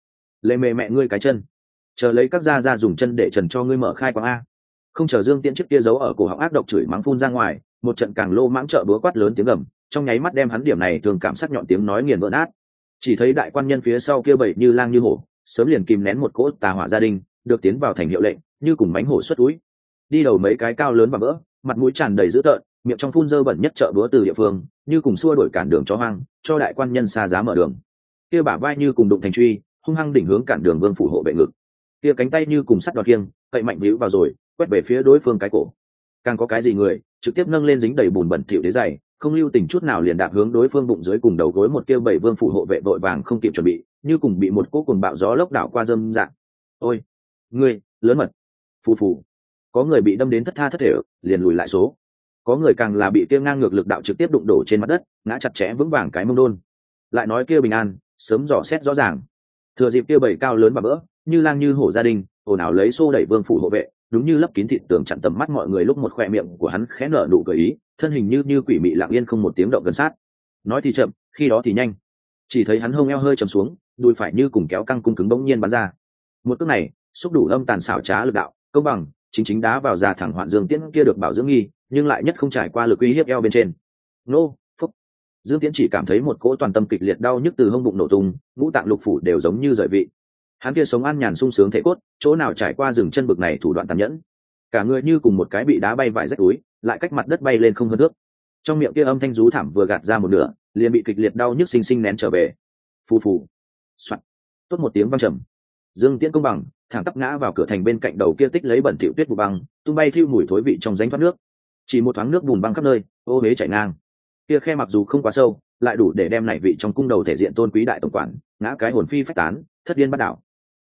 lề mề mẹ ngươi cái chân. Chờ lấy các gia gia dùng chân để trần cho ngươi mở khai quang a. Không chờ Dương Tiễn chiếc kia giấu ở cổ họng ác độc chửi mắng phun ra ngoài, một trận càng lô mãng trợ búa quát lớn tiếng gầm, trong nháy mắt đem hắn điểm này thường cảm sắc nhọn tiếng nói nghiền vỡ nát. Chỉ thấy đại quan nhân phía sau kia bậy như lang như hổ, sớm liền kìm nén một cỗ tà hỏa gia đình, được tiến vào thành hiệu lệnh, như cùng mánh hổ xuất úi. Đi đầu mấy cái cao lớn và vỡ, mặt mũi tràn đầy dữ tợn, miệng trong phun dơ bẩn nhất trợ búa từ địa phương, như cùng xua đuổi cản đường chó hoang, cho đại quan nhân xa giá mở đường. Kia bả vai như cùng đụng thành truy, hung hăng đỉnh hướng cản đường vương phủ hộ vệ ngực. Kia cánh tay như cùng sắt đoạt kiêng, cậy mạnh víu vào rồi, quét về phía đối phương cái cổ. Càng có cái gì người, trực tiếp nâng lên dính đầy bùn bẩn thỉu đế giày, không lưu tình chút nào liền đạp hướng đối phương bụng dưới cùng đầu gối một kêu bảy vương phủ hộ vệ vội vàng không kịp chuẩn bị, như cùng bị một cỗ cuồng bạo gió lốc đảo qua dâm dạng. Ôi, ngươi, lớn mật. Phù phù. Có người bị đâm đến thất tha thất thể, liền lùi lại số. Có người càng là bị kia ngang ngược lực đạo trực tiếp đụng đổ trên mặt đất, ngã chặt chẽ vững vàng cái mông đôn. Lại nói kia Bình An, sớm dò xét rõ ràng. Thừa dịp kia bảy cao lớn và bỡ, như lang như hổ gia đình, ồn ào lấy xô đẩy vương phủ hộ vệ, đúng như lấp kín thịt tường chặn tầm mắt mọi người lúc một khoe miệng của hắn khẽ nở nụ cười ý, thân hình như quỷ mị lặng yên không một tiếng động gần sát. Nói thì chậm, khi đó thì nhanh. Chỉ thấy hắn hông eo hơi trầm xuống, đùi phải như cùng kéo căng cung cứng bỗng nhiên bắn ra. Một cước này, xúc đủ âm tàn xảo trá lực đạo, công bằng, chính đá vào già thẳng hoạn Dương Tiễn kia được bảo dưỡng nghi, nhưng lại nhất không trải qua lực uy hiếp eo bên trên. Nô, phúc. Dương Tiễn chỉ cảm thấy một cỗ toàn tâm kịch liệt đau nhức từ hông bụng nổ tung, ngũ tạng lục phủ đều giống như rời vị. Hắn kia sống an nhàn sung sướng thể cốt, chỗ nào trải qua dừng chân bực này thủ đoạn tàn nhẫn. Cả người như cùng một cái bị đá bay vải rách túi, lại cách mặt đất bay lên không hơn thước. Trong miệng kia âm thanh rú thảm vừa gạt ra một nửa, liền bị kịch liệt đau nhức sinh sinh nén trở về. Phù phù. Soạt. Tốt một tiếng vang trầm. Dương Tiễn công bằng, thẳng tắp ngã vào cửa thành bên cạnh đầu kia tích lấy bẩn thỉu tuyết vụ băng, tung bay thiêu mùi thối vị trong rãnh thoát nước. Chỉ một thoáng nước bùn băng khắp nơi, ô huế chảy ngang. Kia khe mặc dù không quá sâu, lại đủ để đem này vị trong cung đầu thể diện tôn quý đại tổng quản, ngã cái hồn phi phách tán, thất điên bắt đảo.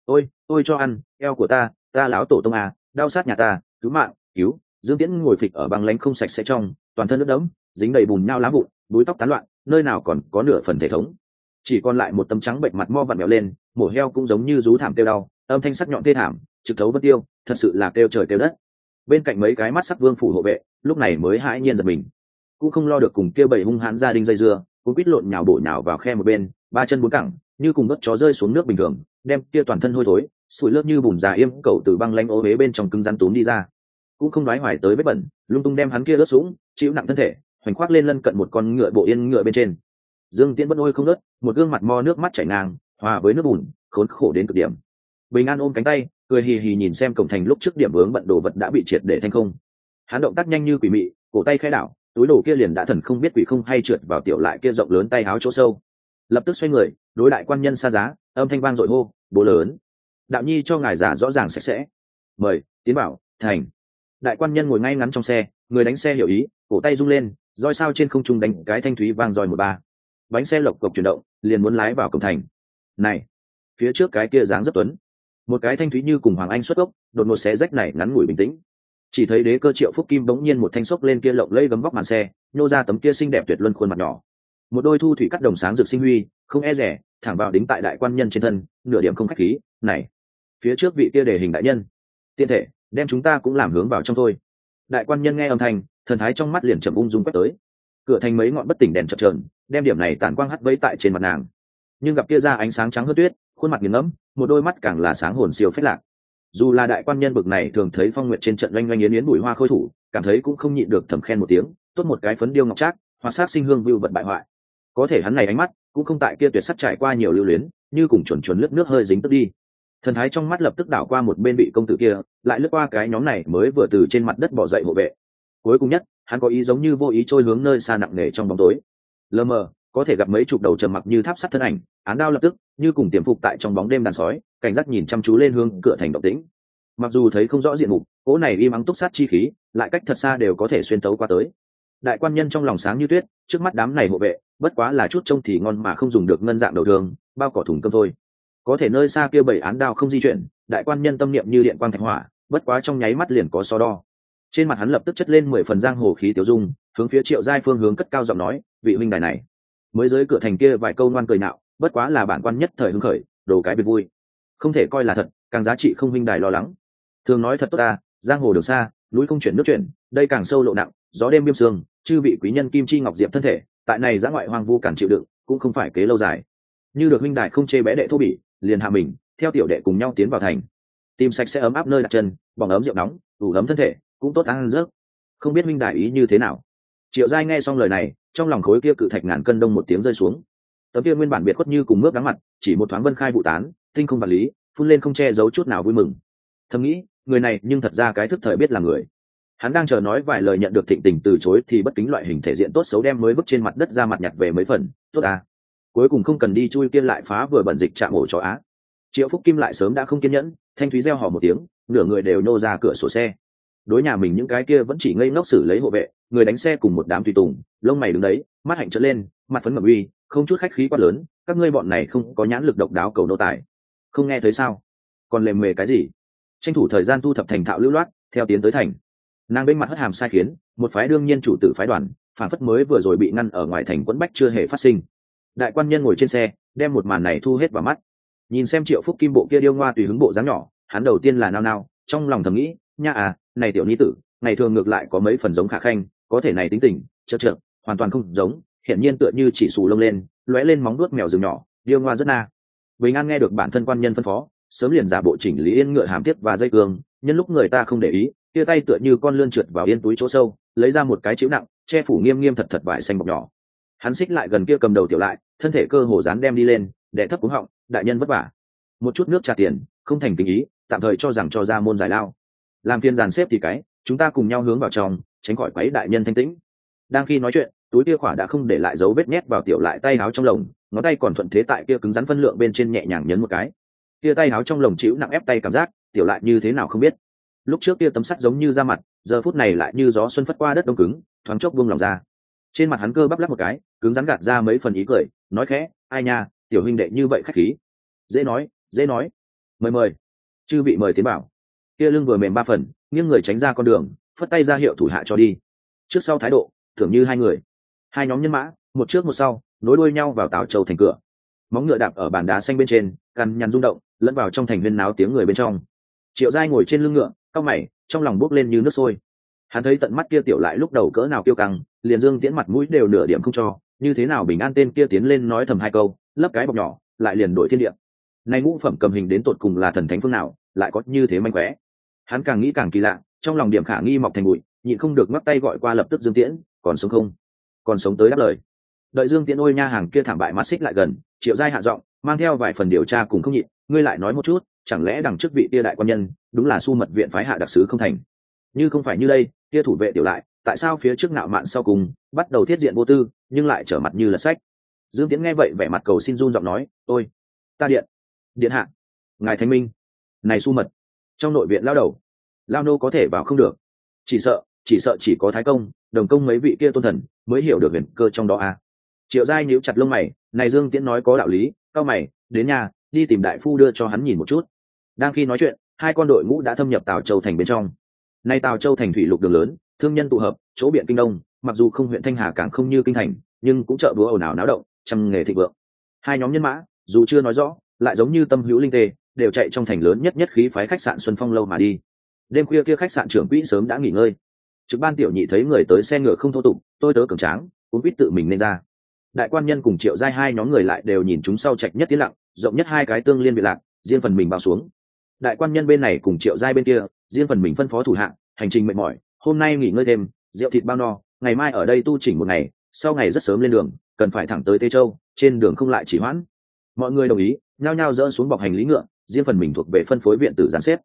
Ôi cho ăn, eo của ta lão tổ tông à, đau sát nhà ta, cứu mạng, cứu. Dương Tiễn ngồi phịch ở băng lánh không sạch sẽ trong, toàn thân nước đẫm, dính đầy bùn nhão lá vụn, búi tóc tán loạn, nơi nào còn có nửa phần thể thống. Chỉ còn lại một tấm trắng bệnh mặt mo vặn vẹo lên, mổ heo cũng giống như rú thảm kêu đau, âm thanh sắc nhọn thê thảm, trực thấu vân tiêu, thật sự là kêu trời kêu đất. Bên cạnh mấy cái mắt sắc vương phủ hộ vệ, lúc này mới hãi nhiên giật mình, cũng không lo được cùng kêu bầy hung hãn gia đình dây dưa, cũng quýt lộn nhào bổ nhào vào khe một bên, ba chân bốn cẳng, như cùng đốt chó rơi xuống nước bình thường, đem kia toàn thân hôi thối, sủi lớp như bùn già yêm cậu từ băng lanh ô huế bên trong cứng rắn túm đi ra, cũng không nói hoài tới vết bẩn, lung tung đem hắn kia ướt sũng, chịu nặng thân thể, hoành khoác lên lân cận một con ngựa bộ yên ngựa bên trên. Dương Tiễn bất ôi không nớt, một gương mặt mo nước mắt chảy ngang, hòa với nước bùn, khốn khổ đến cực điểm. Bình An ôm cánh tay, cười hì hì nhìn xem cổng thành lúc trước điểm vướng bận đồ vật đã bị triệt để thành không. Hắn động tác nhanh như quỷ mị, cổ tay khẽ đảo, túi đồ kia liền đã thần không biết quỷ không hay trượt vào tiểu lại kia rộng lớn tay áo chỗ sâu. Lập tức xoay người, đối đại quan nhân xa giá, âm thanh vang dội hô, bố lớn, đạo nhi cho ngài giả rõ ràng sạch sẽ, mời tiến bảo thành. Đại quan nhân ngồi ngay ngắn trong xe, người đánh xe hiểu ý, cổ tay rung lên, roi sao trên không trung đánh cái thanh thúy vang roi một ba. Bánh xe lộc cộc chuyển động, liền muốn lái vào cổng thành. Này, phía trước cái kia dáng rất tuấn, một cái thanh thúy như cùng hoàng anh xuất gốc, đột ngột xé rách này ngắn ngủi bình tĩnh. Chỉ thấy đế cơ Triệu Phúc Kim bỗng nhiên một thanh xốc lên kia lộng lẫy gấm vóc màn xe, nhô ra tấm kia xinh đẹp tuyệt luân khuôn mặt nhỏ, một đôi thu thủy cắt đồng sáng rực sinh huy, không e rẻ, thẳng vào đính tại đại quan nhân trên thân, nửa điểm không khách khí. Này, phía trước vị kia đề hình đại nhân, tiên thể, đem chúng ta cũng làm hướng vào trong thôi. Đại quan nhân nghe âm thanh, thần thái trong mắt liền chậm ung dung quét tới. Cửa thành mấy ngọn bất tỉnh đèn chập chờn, đem điểm này tàn quang hắt vẫy tại trên mặt nàng. Nhưng gặp kia ra ánh sáng trắng hơn tuyết, khuôn mặt nghiền ngẫm, một đôi mắt càng là sáng hồn siêu phách lạc. Dù là đại quan nhân bực này thường thấy phong nguyệt trên trận oanh oanh yến yến bụi hoa khôi thủ, cảm thấy cũng không nhịn được thầm khen một tiếng, tốt một cái phấn điêu ngọc trác, hoa sát sinh hương vưu vật bại hoại. Có thể hắn này ánh mắt cũng không tại kia tuyệt sắc trải qua nhiều lưu luyến, như cùng chuẩn chuẩn lướt nước hơi dính tức đi. Thần thái trong mắt lập tức đảo qua một bên vị công tử kia, lại lướt qua cái nhóm này mới vừa từ trên mặt đất bỏ dậy hộ vệ. Cuối cùng nhất, hắn có ý giống như vô ý trôi hướng nơi xa nặng nề trong bóng tối. Lờ mờ có thể gặp mấy chục đầu trầm mặc như tháp sắt thân ảnh, án đao lập tức như cùng tiềm phục tại trong bóng đêm đàn sói, cảnh giác nhìn chăm chú lên hướng cửa thành động tĩnh. Mặc dù thấy không rõ diện mục, cỗ này im ắng túc sát chi khí lại cách thật xa đều có thể xuyên tấu qua tới. Đại quan nhân trong lòng sáng như tuyết, trước mắt đám này hộ vệ bất quá là chút trông thì ngon mà không dùng được ngân dạng đầu đường bao cỏ thùng cơm thôi. Có thể nơi xa kia bảy án đao không di chuyển, đại quan nhân tâm niệm như điện quang thạch hỏa, bất quá trong nháy mắt liền có so đo. Trên mặt hắn lập tức chất lên 10 phần giang hồ khí tiểu dung, hướng phía Triệu Giai phương hướng cất cao giọng nói, vị huynh đài này mới dưới cửa thành kia vài câu ngoan cười nạo, bất quá là bản quan nhất thời hứng khởi, đồ cái biệt vui, không thể coi là thật, càng giá trị không huynh đài lo lắng. Thường nói thật tốt ta, giang hồ đường xa, núi không chuyển nước chuyển, đây càng sâu lộ nặng, gió đêm biêm sương, chư vị quý nhân kim chi ngọc diệp thân thể, tại này giã ngoại hoang vu cản chịu đựng, cũng không phải kế lâu dài. Như được huynh đài không chê bé đệ thô bỉ, liền hạ mình, theo tiểu đệ cùng nhau tiến vào thành, tìm sạch sẽ ấm áp nơi đặt chân, bỏng ấm rượu nóng, đủ ấm thân thể, cũng tốt ăn giấc. Không biết huynh đài ý như thế nào? Triệu Giai nghe xong lời này, trong lòng khối kia cự thạch ngàn cân đông một tiếng rơi xuống. Tấm kia nguyên bản biệt khuất như cùng mướp đắng mặt, chỉ một thoáng vân khai vụ tán, tinh không vật lý, phun lên không che giấu chút nào vui mừng. Thầm nghĩ, người này nhưng thật ra cái thức thời biết là người. Hắn đang chờ nói vài lời nhận được thịnh tình từ chối thì bất kính loại hình thể diện tốt xấu đem mới vứt trên mặt đất ra mặt nhặt về mấy phần, tốt à. Cuối cùng không cần đi chui kiên lại phá vừa bẩn dịch chạm ổ chó á. Triệu Phúc Kim lại sớm đã không kiên nhẫn, thanh thúy reo hò một tiếng, nửa người đều nhô ra cửa sổ xe. Đối nhà mình những cái kia vẫn chỉ ngây ngốc xử lấy hộ vệ, người đánh xe cùng một đám tùy tùng, lông mày đứng đấy, mắt hạnh trợn lên, mặt phấn ngậm uy, không chút khách khí quá lớn, các ngươi bọn này không có nhãn lực độc đáo cầu nô tài, không nghe thấy sao? Còn lề mề cái gì? Tranh thủ thời gian thu thập thành thạo lưu loát, theo tiến tới thành. Nàng bên mặt hất hàm sai khiến, một phái đương nhiên chủ tử phái đoàn, phản phất mới vừa rồi bị ngăn ở ngoài thành quẫn bách chưa hề phát sinh. Đại quan nhân ngồi trên xe, đem một màn này thu hết vào mắt. Nhìn xem Triệu Phúc Kim bộ kia điêu ngoa tùy hứng bộ dáng nhỏ, hắn đầu tiên là nao nao, trong lòng thầm nghĩ, nha à, này tiểu nhi tử, ngày thường ngược lại có mấy phần giống Khả Khanh, có thể này tính tình, chợt hoàn toàn không giống, hiển nhiên tựa như chỉ xù lông lên, lóe lên móng vuốt mèo rừng nhỏ, điêu ngoa rất na. Bình An nghe được bản thân quan nhân phân phó, sớm liền giả bộ chỉnh lý yên ngựa hàm tiếp và dây cương, nhân lúc người ta không để ý, kia tay tựa như con lươn trượt vào yên túi chỗ sâu, lấy ra một cái chịu nặng, che phủ nghiêm nghiêm thật thật vải xanh bọc nhỏ. Hắn xích lại gần kia cầm đầu tiểu lại, thân thể cơ hồ dán đem đi lên, đè thấp cuống họng, đại nhân vất vả, một chút nước trả tiền, không thành tình ý, tạm thời cho rằng cho ra môn giải lao. Làm phiên dàn xếp thì cái, chúng ta cùng nhau hướng vào trong, tránh khỏi quấy đại nhân thanh tĩnh. Đang khi nói chuyện, túi kia khỏa đã không để lại dấu vết nhét vào tiểu lại tay áo trong lồng, ngón tay còn thuận thế tại kia cứng rắn phân lượng bên trên nhẹ nhàng nhấn một cái. Kia tay áo trong lồng chịu nặng ép tay cảm giác, tiểu lại như thế nào không biết. Lúc trước kia tấm sắt giống như da mặt, giờ phút này lại như gió xuân phất qua đất đông cứng, thoáng chốc buông lòng ra. Trên mặt hắn cơ bắp lắc một cái, cứng rắn gạt ra mấy phần ý cười, nói khẽ, ai nha, tiểu huynh đệ như vậy khách khí. Dễ nói, mời, chư vị mời tiến bảo. Kia lưng vừa mềm ba phần, nghiêng người tránh ra con đường, phất tay ra hiệu thủ hạ cho đi. Trước sau thái độ tưởng như hai người, hai nhóm nhân mã, một trước một sau, nối đuôi nhau vào Tào Châu thành cửa. Móng ngựa đạp ở bàn đá xanh bên trên, cằn nhằn rung động, lẫn vào trong thành viên náo tiếng người bên trong. Triệu Giai ngồi trên lưng ngựa, cau mày, trong lòng bốc lên như nước sôi. Hắn thấy tận mắt kia tiểu lại lúc đầu cỡ nào kiêu căng, liền Dương Tiễn mặt mũi đều nửa điểm không cho, như thế nào Bình An tên kia tiến lên nói thầm hai câu, lấp cái bọc nhỏ, lại liền đổi thiên địa. Này ngũ phẩm cầm hình đến tột cùng là thần thánh phương nào, lại có như thế manh khóe. Hắn càng nghĩ càng kỳ lạ, trong lòng điểm khả nghi mọc thành bụi, nhịn không được ngoắc tay gọi qua lập tức Dương Tiễn, còn sống không? Còn sống tới đáp lời. Đợi Dương Tiễn ôi nha hàng kia thảm bại mắt xích lại gần, Triệu Giai hạ giọng, mang theo vài phần điều tra cùng không nhịn, ngươi lại nói một chút, chẳng lẽ đằng trước vị kia đại quan nhân, đúng là Su Mật viện phái hạ đặc sứ không thành? Như không phải như đây, kia thủ vệ tiểu lại, tại sao phía trước nạo mạn sau cùng, bắt đầu thiết diện vô tư, nhưng lại trở mặt như lật sách? Dương Tiễn nghe vậy vẻ mặt cầu xin run giọng nói, ôi, ta điện hạ, ngài thanh minh, này Su Mật, trong nội viện lao đầu, lao nô có thể vào không được, chỉ sợ chỉ có Thái Công, Đồng Công mấy vị kia tôn thần mới hiểu được huyền cơ trong đó à. Triệu Giai nhíu chặt lông mày, này Dương Tiễn nói có đạo lý, cao mày, đến nhà, đi tìm đại phu đưa cho hắn nhìn một chút. Đang khi nói chuyện, hai con đội ngũ đã thâm nhập Tào Châu thành bên trong. Nay Tào Châu thành thủy lục đường lớn, thương nhân tụ hợp, chỗ biện kinh đông, mặc dù không huyện Thanh Hà càng không như kinh thành, nhưng cũng chợ búa ồn ào náo động, trăm nghề thịnh vượng. Hai nhóm nhân mã, dù chưa nói rõ, lại giống như tâm hữu linh tê, đều chạy trong thành lớn nhất khí phái khách sạn Xuân Phong lâu mà đi. Đêm khuya kia khách sạn trưởng quỹ sớm đã nghỉ ngơi. Trực ban tiểu nhị thấy người tới xe ngựa không thô tục, tôi tớ cường tráng, cũng biết tự mình nên ra. Đại quan nhân cùng Triệu Giai hai nhóm người lại đều nhìn chúng sau trạch nhất tiến lặng, rộng nhất hai cái tương liên biệt lạc, riêng phần mình bao xuống. Đại quan nhân bên này cùng Triệu Giai bên kia, riêng phần mình phân phó thủ hạ, hành trình mệt mỏi, hôm nay nghỉ ngơi thêm, rượu thịt bao no, ngày mai ở đây tu chỉnh một ngày, sau ngày rất sớm lên đường, cần phải thẳng tới Tây Châu, trên đường không lại chỉ hoãn. Mọi người đồng ý, nhao nhao dỡ xuống bọc hành lý ngựa, riêng phần mình thuộc về phân phối viện tử dàn xếp.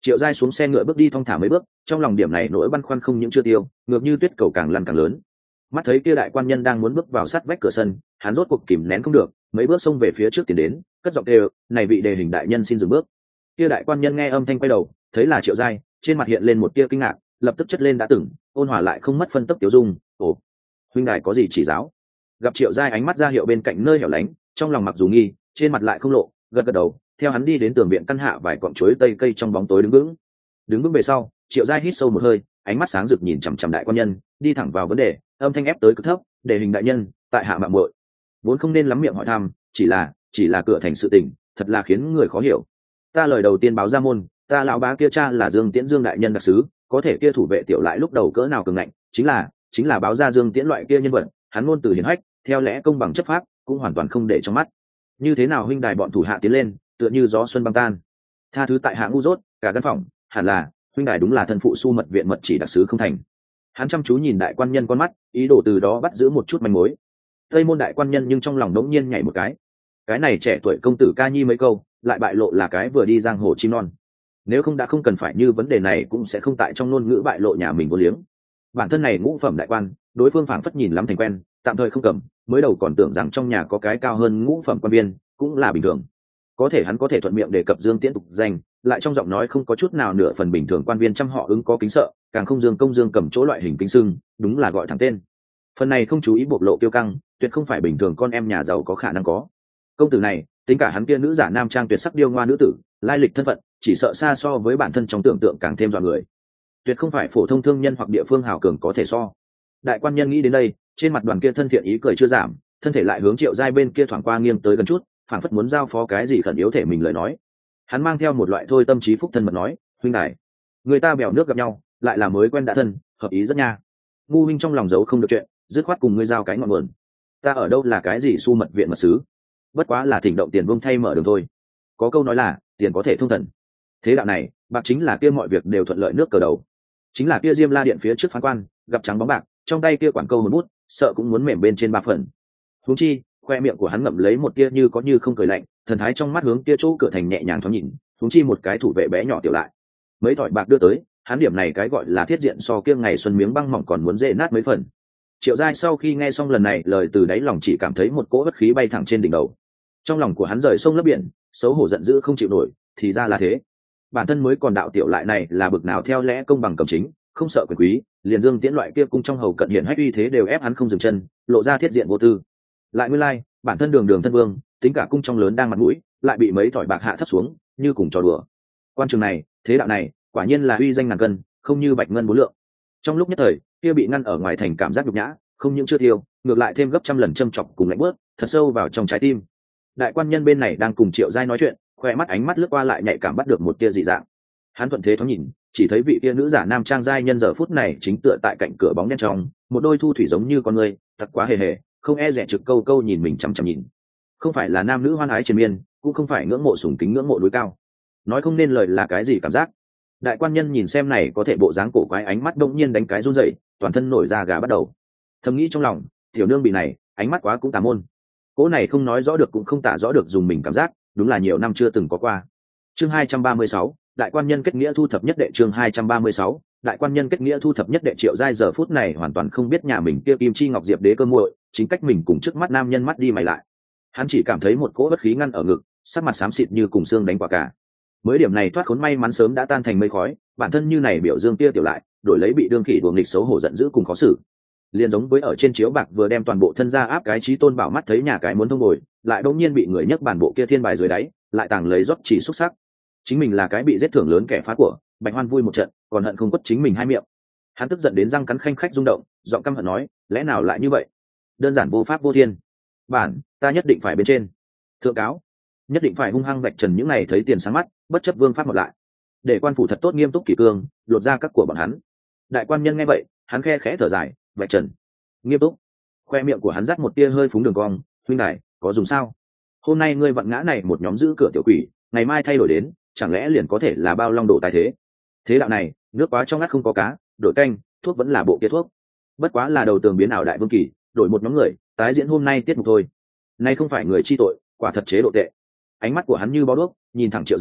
Triệu giai xuống xe ngựa bước đi thong thả mấy bước, trong lòng điểm này nỗi băn khoăn không những chưa tiêu, ngược như tuyết cầu càng lăn càng lớn. Mắt thấy kia đại quan nhân đang muốn bước vào sát vách cửa sân, hắn rốt cuộc kìm nén không được, mấy bước xông về phía trước tiến đến, cất giọng kêu, này vị đề hình đại nhân xin dừng bước. Kia đại quan nhân nghe âm thanh quay đầu, thấy là Triệu giai, trên mặt hiện lên một tia kinh ngạc, lập tức chất lên đã từng, ôn hòa lại không mất phân tấp tiểu dung. Ồ, huynh đài có gì chỉ giáo? Gặp Triệu giai ánh mắt ra hiệu bên cạnh nơi hẻo lánh, trong lòng mặc dù nghi, trên mặt lại không lộ, gật gật đầu, theo hắn đi đến tường viện căn hạ vài cọng chuối tây cây trong bóng tối đứng vững về sau. Triệu giai hít sâu một hơi, ánh mắt sáng rực nhìn chằm chằm đại quan nhân, đi thẳng vào vấn đề, âm thanh ép tới cực thấp, đề hình đại nhân, tại hạ mạo muội vốn không nên lắm miệng hỏi thăm, chỉ là cửa thành sự tình, thật là khiến người khó hiểu. Ta lời đầu tiên báo ra môn, ta lão bá kia cha là Dương Tiễn Dương đại nhân đặc sứ, có thể kia thủ vệ tiểu lại lúc đầu cỡ nào cường ngạnh, chính là báo ra Dương Tiễn loại kia nhân vật, hắn ngôn từ hiển hách, theo lẽ công bằng chấp pháp, cũng hoàn toàn không để trong mắt. Như thế nào huynh đài bọn thủ hạ tiến lên, tựa như gió xuân băng tan. Tha thứ tại hạ ngu dốt, cả căn phòng, hẳn là huynh đài đúng là thân phụ Su Mật viện mật chỉ đặc sứ không thành. Hắn chăm chú nhìn đại quan nhân con mắt, ý đồ từ đó bắt giữ một chút manh mối. Tây môn đại quan nhân nhưng trong lòng đống nhiên nhảy một cái này trẻ tuổi công tử ca nhi mấy câu, lại bại lộ là cái vừa đi giang hồ chim non. Nếu không đã không cần phải như vấn đề này, cũng sẽ không tại trong ngôn ngữ bại lộ nhà mình vô liếng. Bản thân này ngũ phẩm đại quan, đối phương phảng phất nhìn lắm thành quen, tạm thời không cầm, mới đầu còn tưởng rằng trong nhà có cái cao hơn ngũ phẩm quan viên, cũng là bình thường. Có thể hắn có thể thuận miệng đề cập Dương Tiễn tục danh, lại trong giọng nói không có chút nào nửa phần bình thường quan viên trăm họ ứng có kính sợ, càng không dương công dương cầm chỗ loại hình kính sưng, đúng là gọi thẳng tên. Phần này không chú ý bộc lộ kiêu căng, tuyệt không phải bình thường con em nhà giàu có khả năng có. Công tử này, tính cả hắn kia nữ giả nam trang tuyệt sắc điêu ngoa nữ tử, lai lịch thân phận, chỉ sợ xa so với bản thân trong tưởng tượng càng thêm dọa người. Tuyệt không phải phổ thông thương nhân hoặc địa phương hào cường có thể so. Đại quan nhân nghĩ đến đây, trên mặt đoàn kia thân thiện ý cười chưa giảm, thân thể lại hướng Triệu giai bên kia thoảng qua nghiêng tới gần chút, phảng phất muốn giao phó cái gì khẩn yếu thể mình lời nói. Hắn mang theo một loại thôi tâm trí phúc thân mật nói, huynh đài, người ta bèo nước gặp nhau, lại là mới quen đã thân, hợp ý rất nha. Ngu huynh trong lòng giấu không được chuyện, dứt khoát cùng ngươi giao cái ngọn nguồn. Ta ở đâu là cái gì Su Mật viện mật sứ, bất quá là thỉnh động tiền buông thay mở đường thôi. Có câu nói là tiền có thể thông thần, thế đạo này bạc chính là kia mọi việc đều thuận lợi nước cờ đầu. Chính là kia Diêm La điện phía trước phán quan gặp trắng bóng bạc, trong tay kia quản câu một bút, sợ cũng muốn mềm bên trên 3 phần. Huống chi khoe miệng của hắn ngậm lấy một tia như có như không cười lạnh, thần thái trong mắt hướng kia chỗ cửa thành nhẹ nhàng thoáng nhìn. Huống chi một cái thủ vệ bé nhỏ tiểu lại, mấy thỏi bạc đưa tới, hắn điểm này cái gọi là thiết diện so kia ngày xuân miếng băng mỏng còn muốn dễ nát mấy phần. Triệu giai sau khi nghe xong lần này lời từ đáy lòng chỉ cảm thấy một cỗ bất khí bay thẳng trên đỉnh đầu. Trong lòng của hắn rời sông lấp biển, xấu hổ giận dữ không chịu nổi, thì ra là thế. Bản thân mới còn đạo tiểu lại này là bực nào theo lẽ công bằng cầm chính, không sợ quyền quý, liền Dương Tiễn loại kia cung trong hầu cận hiện hách uy thế đều ép hắn không dừng chân, lộ ra thiết diện vô tư. Lại nguyên lai, bản thân đường thân vương, tính cả cung trong lớn đang mặt mũi, lại bị mấy thỏi bạc hạ thấp xuống, như cùng trò đùa. Quan trường này, thế đạo này, quả nhiên là uy danh ngàn cân, không như bạch ngân bốn lượng. Trong lúc nhất thời, kia bị ngăn ở ngoài thành cảm giác nhục nhã, không những chưa tiêu, ngược lại thêm gấp trăm lần châm chọc cùng lạnh bước, thật sâu vào trong trái tim. Đại quan nhân bên này đang cùng Triệu giai nói chuyện, khoe mắt ánh mắt lướt qua lại nhạy cảm bắt được một tia dị dạng. Hắn thuận thế thoáng nhìn, chỉ thấy vị kia nữ giả nam trang giai nhân giờ phút này chính tựa tại cạnh cửa bóng đen trong, một đôi thu thủy giống như con người, thật quá hề hề, không e dè trực câu câu nhìn mình chằm chằm nhìn. Không phải là nam nữ hoan ái triền miên, cũng không phải ngưỡng mộ sùng kính ngưỡng mộ núi cao. Nói không nên lời là cái gì cảm giác. Đại quan nhân nhìn xem này có thể bộ dáng cổ quái, ánh mắt đông nhiên đánh cái run rẩy, toàn thân nổi da gà bắt đầu. Thầm nghĩ trong lòng, tiểu nương bị này, ánh mắt quá cũng tà môn. Cỗ này không nói rõ được cũng không tả rõ được dùng mình cảm giác, đúng là nhiều năm chưa từng có qua. Chương 236, đại quan nhân kết nghĩa thu thập nhất đệ. Chương 236, đại quan nhân kết nghĩa thu thập nhất đệ. Triệu giai giờ phút này hoàn toàn không biết nhà mình kia kim chi ngọc diệp đế cơ muội, chính cách mình cùng trước mắt nam nhân mắt đi mày lại. Hắn chỉ cảm thấy một cỗ bất khí ngăn ở ngực, sắc mặt xám xịt như cùng xương đánh quả cả. Mới điểm này thoát khốn may mắn sớm đã tan thành mây khói, bản thân như này biểu dương kia tiểu lại, đổi lấy bị đương khỉ đuồng nghịch xấu hổ giận dữ cùng khó xử. Liền giống với ở trên chiếu bạc vừa đem toàn bộ thân ra áp cái trí tôn bảo mắt thấy nhà cái muốn thông bồi, lại đột nhiên bị người nhấc bản bộ kia thiên bài dưới đáy, lại tàng lấy rót chỉ xúc sắc. Chính mình là cái bị giết thưởng lớn kẻ phá của, Bạch Hoan vui một trận, còn hận không quất chính mình hai miệng. Hắn tức giận đến răng cắn khanh khách rung động, giọng căm hận nói, lẽ nào lại như vậy? Đơn giản vô pháp vô thiên. Bản, ta nhất định phải bên trên. Thượng cáo, nhất định phải hung hăng vạch trần những này thấy tiền sáng mắt, bất chấp vương pháp một lại. Để quan phủ thật tốt nghiêm túc kỷ cương, lột ra các của bọn hắn. Đại quan nhân nghe vậy, hắn khe khẽ thở dài, vạch trần, nghiêm túc. Khoe miệng của hắn dắt một tia hơi phúng đường cong, huynh đài, có dùng sao? Hôm nay ngươi vặn ngã này một nhóm giữ cửa tiểu quỷ, ngày mai thay đổi đến, chẳng lẽ liền có thể là bao long đổ tài thế? Thế đạo này, nước quá trong ngắt không có cá, đổi canh, thuốc vẫn là bộ kia thuốc. Bất quá là đầu tường biến ảo đại vương kỳ, đổi một nhóm người, tái diễn hôm nay tiết mục thôi. Nay không phải người chi tội, quả thật chế độ tệ. Ánh mắt của hắn như bó đuốc, nhìn thẳng Triệu giai,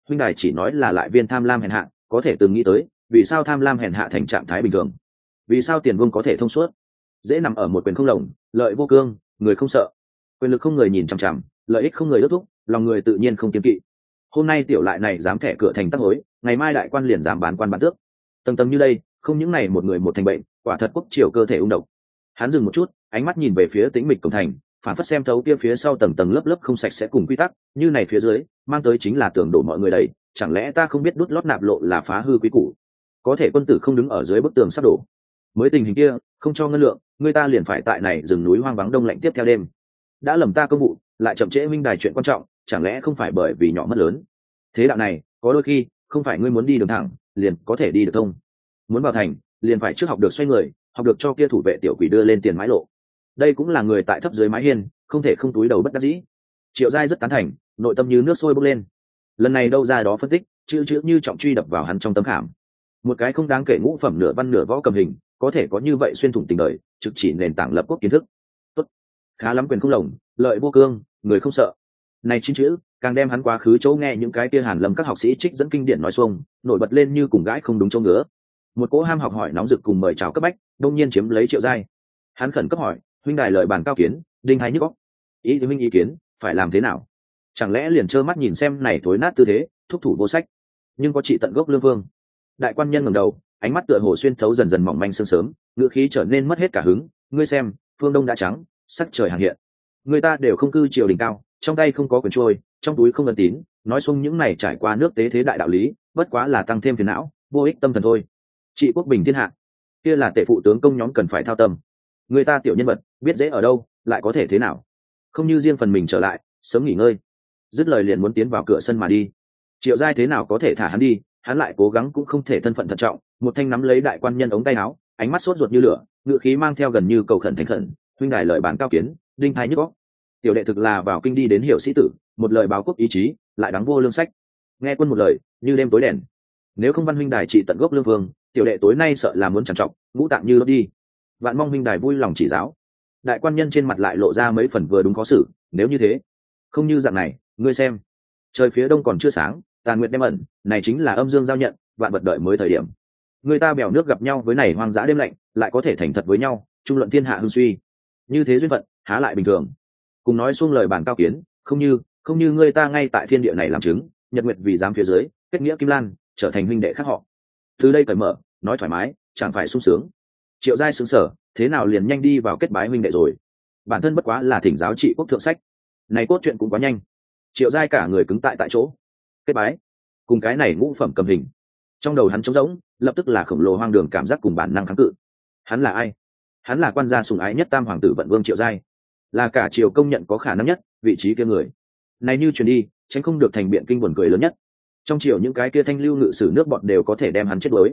huynh đài chỉ nói là lại viên tham lam hèn hạ, có thể từng nghĩ tới vì sao tham lam hèn hạ thành trạng thái bình thường, vì sao tiền vương có thể thông suốt, dễ nằm ở một quyền không lồng, lợi vô cương, người không sợ, quyền lực không người nhìn chằm chằm, lợi ích không người đốt thúc, lòng người tự nhiên không kiên kỵ. Hôm nay tiểu lại này dám thẻ cửa thành tắc hối, ngày mai đại quan liền dám bán quan bán tước, tầng tầng như đây, không những này một người một thành bệnh, quả thật quốc triều cơ thể ung độc. Hắn dừng một chút, ánh mắt nhìn về phía tĩnh mịch cổng thành, phản phất xem thấu kia phía sau tầng tầng lớp lớp không sạch sẽ cùng quy tắc, như này phía dưới mang tới chính là tường đổ mọi người đầy, chẳng lẽ ta không biết đút lót nạp lộ là phá hư quý củ, có thể quân tử không đứng ở dưới bức tường sắp đổ, mới tình hình kia không cho ngân lượng, người ta liền phải tại này rừng núi hoang vắng đông lạnh tiếp theo đêm, đã lầm ta công vụ lại chậm trễ minh đài chuyện quan trọng, chẳng lẽ không phải bởi vì nhỏ mất lớn. Thế đạo này có đôi khi không phải ngươi muốn đi đường thẳng liền có thể đi được thông, muốn vào thành liền phải trước học được xoay người, học được cho kia thủ vệ tiểu quỷ đưa lên tiền mái lộ. Đây cũng là người tại thấp dưới mái hiên không thể không túi đầu bất đắc dĩ. Triệu Giai rất tán thành, nội tâm như nước sôi bốc lên. Lần này đâu ra đó phân tích, chữ chữ như trọng truy đập vào hắn trong tâm khảm. Một cái không đáng kể ngũ phẩm nửa văn nửa võ cầm hình, có thể có như vậy xuyên thủng tình đời, trực chỉ nền tảng lập quốc kiến thức. Tốt, khá lắm, quyền không lồng, lợi vô cương, người không sợ. Này chín chữ, càng đem hắn quá khứ chỗ nghe những cái kia Hàn Lâm các học sĩ trích dẫn kinh điển nói xuông, nổi bật lên như cùng gãi không đúng chỗ ngứa. Một cỗ ham học hỏi nóng rực cùng mời chào cấp bách, đông nhiên chiếm lấy Triệu Giai. Hắn khẩn cấp hỏi, huynh đài lời bàn cao kiến, đinh hay nhức óc, ý huynh ý kiến phải làm thế nào? Chẳng lẽ liền trơ mắt nhìn xem này thối nát tư thế, thúc thủ vô sách? Nhưng có trị tận gốc lương vương. Đại quan nhân ngẩng đầu, ánh mắt tựa hồ xuyên thấu dần dần mỏng manh sương sớm, ngữ khí trở nên mất hết cả hứng. Ngươi xem, phương đông đã trắng, sắc trời hàng hiện, người ta đều không cư triều đình cao, trong tay không có quyền trôi, trong túi không ân tín, nói xung những này trải qua nước tế thế đại đạo lý, bất quá là tăng thêm phiền não, vô ích tâm thần thôi. Trị quốc bình thiên hạ, kia là tể phụ tướng công nhóm cần phải thao tâm. Người ta tiểu nhân vật biết dễ ở đâu, lại có thể thế nào? Không như riêng phần mình trở lại, sớm nghỉ ngơi. Dứt lời liền muốn tiến vào cửa sân mà đi. Triệu Giai thế nào có thể thả hắn đi, hắn lại cố gắng cũng không thể thân phận thận trọng, một thanh nắm lấy đại quan nhân ống tay áo, ánh mắt sốt ruột như lửa, ngữ khí mang theo gần như cầu khẩn thành khẩn. Huynh đài lời bản cao kiến, đinh thái nhức óc. Tiểu đệ thực là vào kinh đi đến hiểu sĩ tử, một lời báo quốc ý chí, lại đáng vô lương sách. Nghe quân một lời, như đêm tối đèn. Nếu không văn huynh đài trị tận gốc lương vương, tiểu đệ tối nay sợ là muốn trằn trọc, ngũ tạng như đốt đi. Vạn mong huynh đài vui lòng chỉ giáo. Đại quan nhân trên mặt lại lộ ra mấy phần vừa đúng khó xử. Nếu như thế, không như dạng này, ngươi xem, trời phía đông còn chưa sáng, tàn nguyệt đem ẩn, này chính là âm dương giao nhận, vạn vật đợi mới thời điểm. Người ta bèo nước gặp nhau với này hoang dã đêm lạnh, lại có thể thành thật với nhau, trung luận thiên hạ hưng suy. Như thế duyên phận, há lại bình thường. Cùng nói xuông lời bản cao kiến, không như người ta ngay tại thiên địa này làm chứng, nhật nguyệt vì dám phía dưới, kết nghĩa kim lan, trở thành huynh đệ khác họ. Từ đây cởi mở, nói thoải mái, chẳng phải sung sướng. Triệu Giai sướng sở, thế nào liền nhanh đi vào kết bái huynh đệ rồi? Bản thân bất quá là thỉnh giáo trị quốc thượng sách, này cốt truyện cũng quá nhanh. Triệu Giai cả người cứng tại chỗ. Kết bái, cùng cái này ngũ phẩm cầm hình, trong đầu hắn trống rỗng, lập tức là khổng lồ hoang đường cảm giác cùng bản năng kháng cự. Hắn là ai? Hắn là quan gia sủng ái nhất tam hoàng tử Vận Vương Triệu Giai, là cả triều công nhận có khả năng nhất vị trí kia người. Này như truyền đi, tránh không được thành biện kinh buồn cười lớn nhất. Trong triều những cái kia thanh lưu ngự sử nước bọn đều có thể đem hắn chết đuối.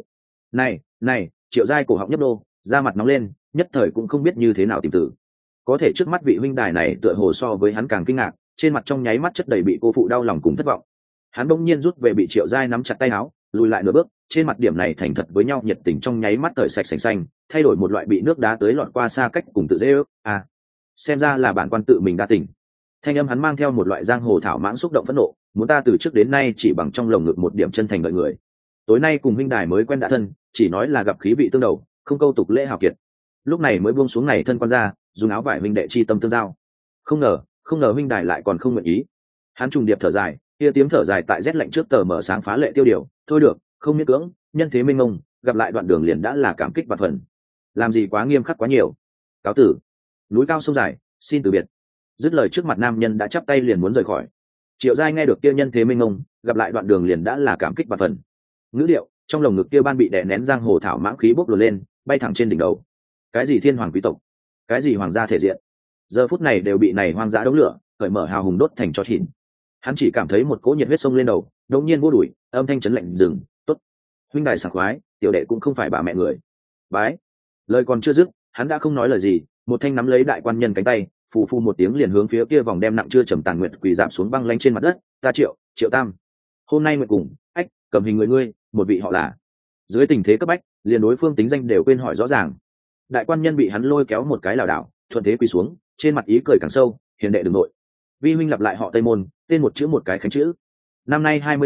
Này, Triệu Giai cổ họng nhấp đô, da mặt nóng lên, nhất thời cũng không biết như thế nào tìm tử. Có thể trước mắt vị huynh đài này tựa hồ so với hắn càng kinh ngạc, trên mặt trong nháy mắt chất đầy bị cô phụ đau lòng cùng thất vọng. Hắn bỗng nhiên rút về bị Triệu Giai nắm chặt tay áo, lùi lại nửa bước, trên mặt điểm này thành thật với nhau nhiệt tình trong nháy mắt cởi sạch sành xanh, thay đổi một loại bị nước đá tới lọt qua xa cách cùng tự dễ ước. À, xem ra là bản quan tự mình đa tình. Thanh âm hắn mang theo một loại giang hồ thảo mãng xúc động phẫn nộ, muốn ta từ trước đến nay chỉ bằng trong lồng ngực một điểm chân thành đợi người. Tối nay cùng huynh đài mới quen đã thân, chỉ nói là gặp khí vị tương đầu, không câu tục lễ hào kiệt. Lúc này mới buông xuống này thân quan ra, dùng áo vải huynh đệ chi tâm tương giao. Không ngờ huynh đài lại còn không nguyện ý. Hắn trùng điệp thở dài, kia tiếng thở dài tại rét lạnh trước tờ mở sáng phá lệ tiêu điều. Thôi được, không miễn cưỡng, nhân thế mênh mông, gặp lại đoạn đường liền đã là cảm kích và phần. Làm gì quá nghiêm khắc quá nhiều. Cáo tử. Núi cao sông dài, xin từ biệt. Dứt lời trước mặt nam nhân đã chắp tay liền muốn rời khỏi. Triệu Giai nghe được kia nhân thế mênh mông, gặp lại đoạn đường liền đã là cảm kích và phần. Ngữ điệu trong lồng ngực kia ban bị đè nén giang hồ thảo mãng khí bốc lên lên, bay thẳng trên đỉnh đầu. Cái gì thiên hoàng quý tộc, cái gì hoàng gia thể diện, giờ phút này đều bị này hoang dã đống lửa cởi mở hào hùng đốt thành cho thìn. Hắn chỉ cảm thấy một cỗ nhiệt huyết sông lên đầu, đột nhiên vô đuổi, âm thanh chấn lạnh dừng. Tốt, huynh đài sảng khoái, tiểu đệ cũng không phải bà mẹ người. Bái. Lời còn chưa dứt, hắn đã không nói lời gì, một thanh nắm lấy đại quan nhân cánh tay, phù phù một tiếng liền hướng phía kia vòng đem nặng chưa trầm tàn nguyệt quỳ giảm xuống băng lanh trên mặt đất. Ta Triệu Tam, hôm nay nguyệt cùng ách cầm hình người ngươi, một vị họ là. Dưới tình thế cấp bách, liền đối phương tính danh đều quên hỏi rõ ràng. Đại quan nhân bị hắn lôi kéo một cái lảo đảo, thuận thế quỳ xuống, trên mặt ý cười càng sâu. Hiền đệ đừng nội, vi huynh lặp lại họ Tây Môn, tên một chữ một cái khánh chữ. Năm nay 26,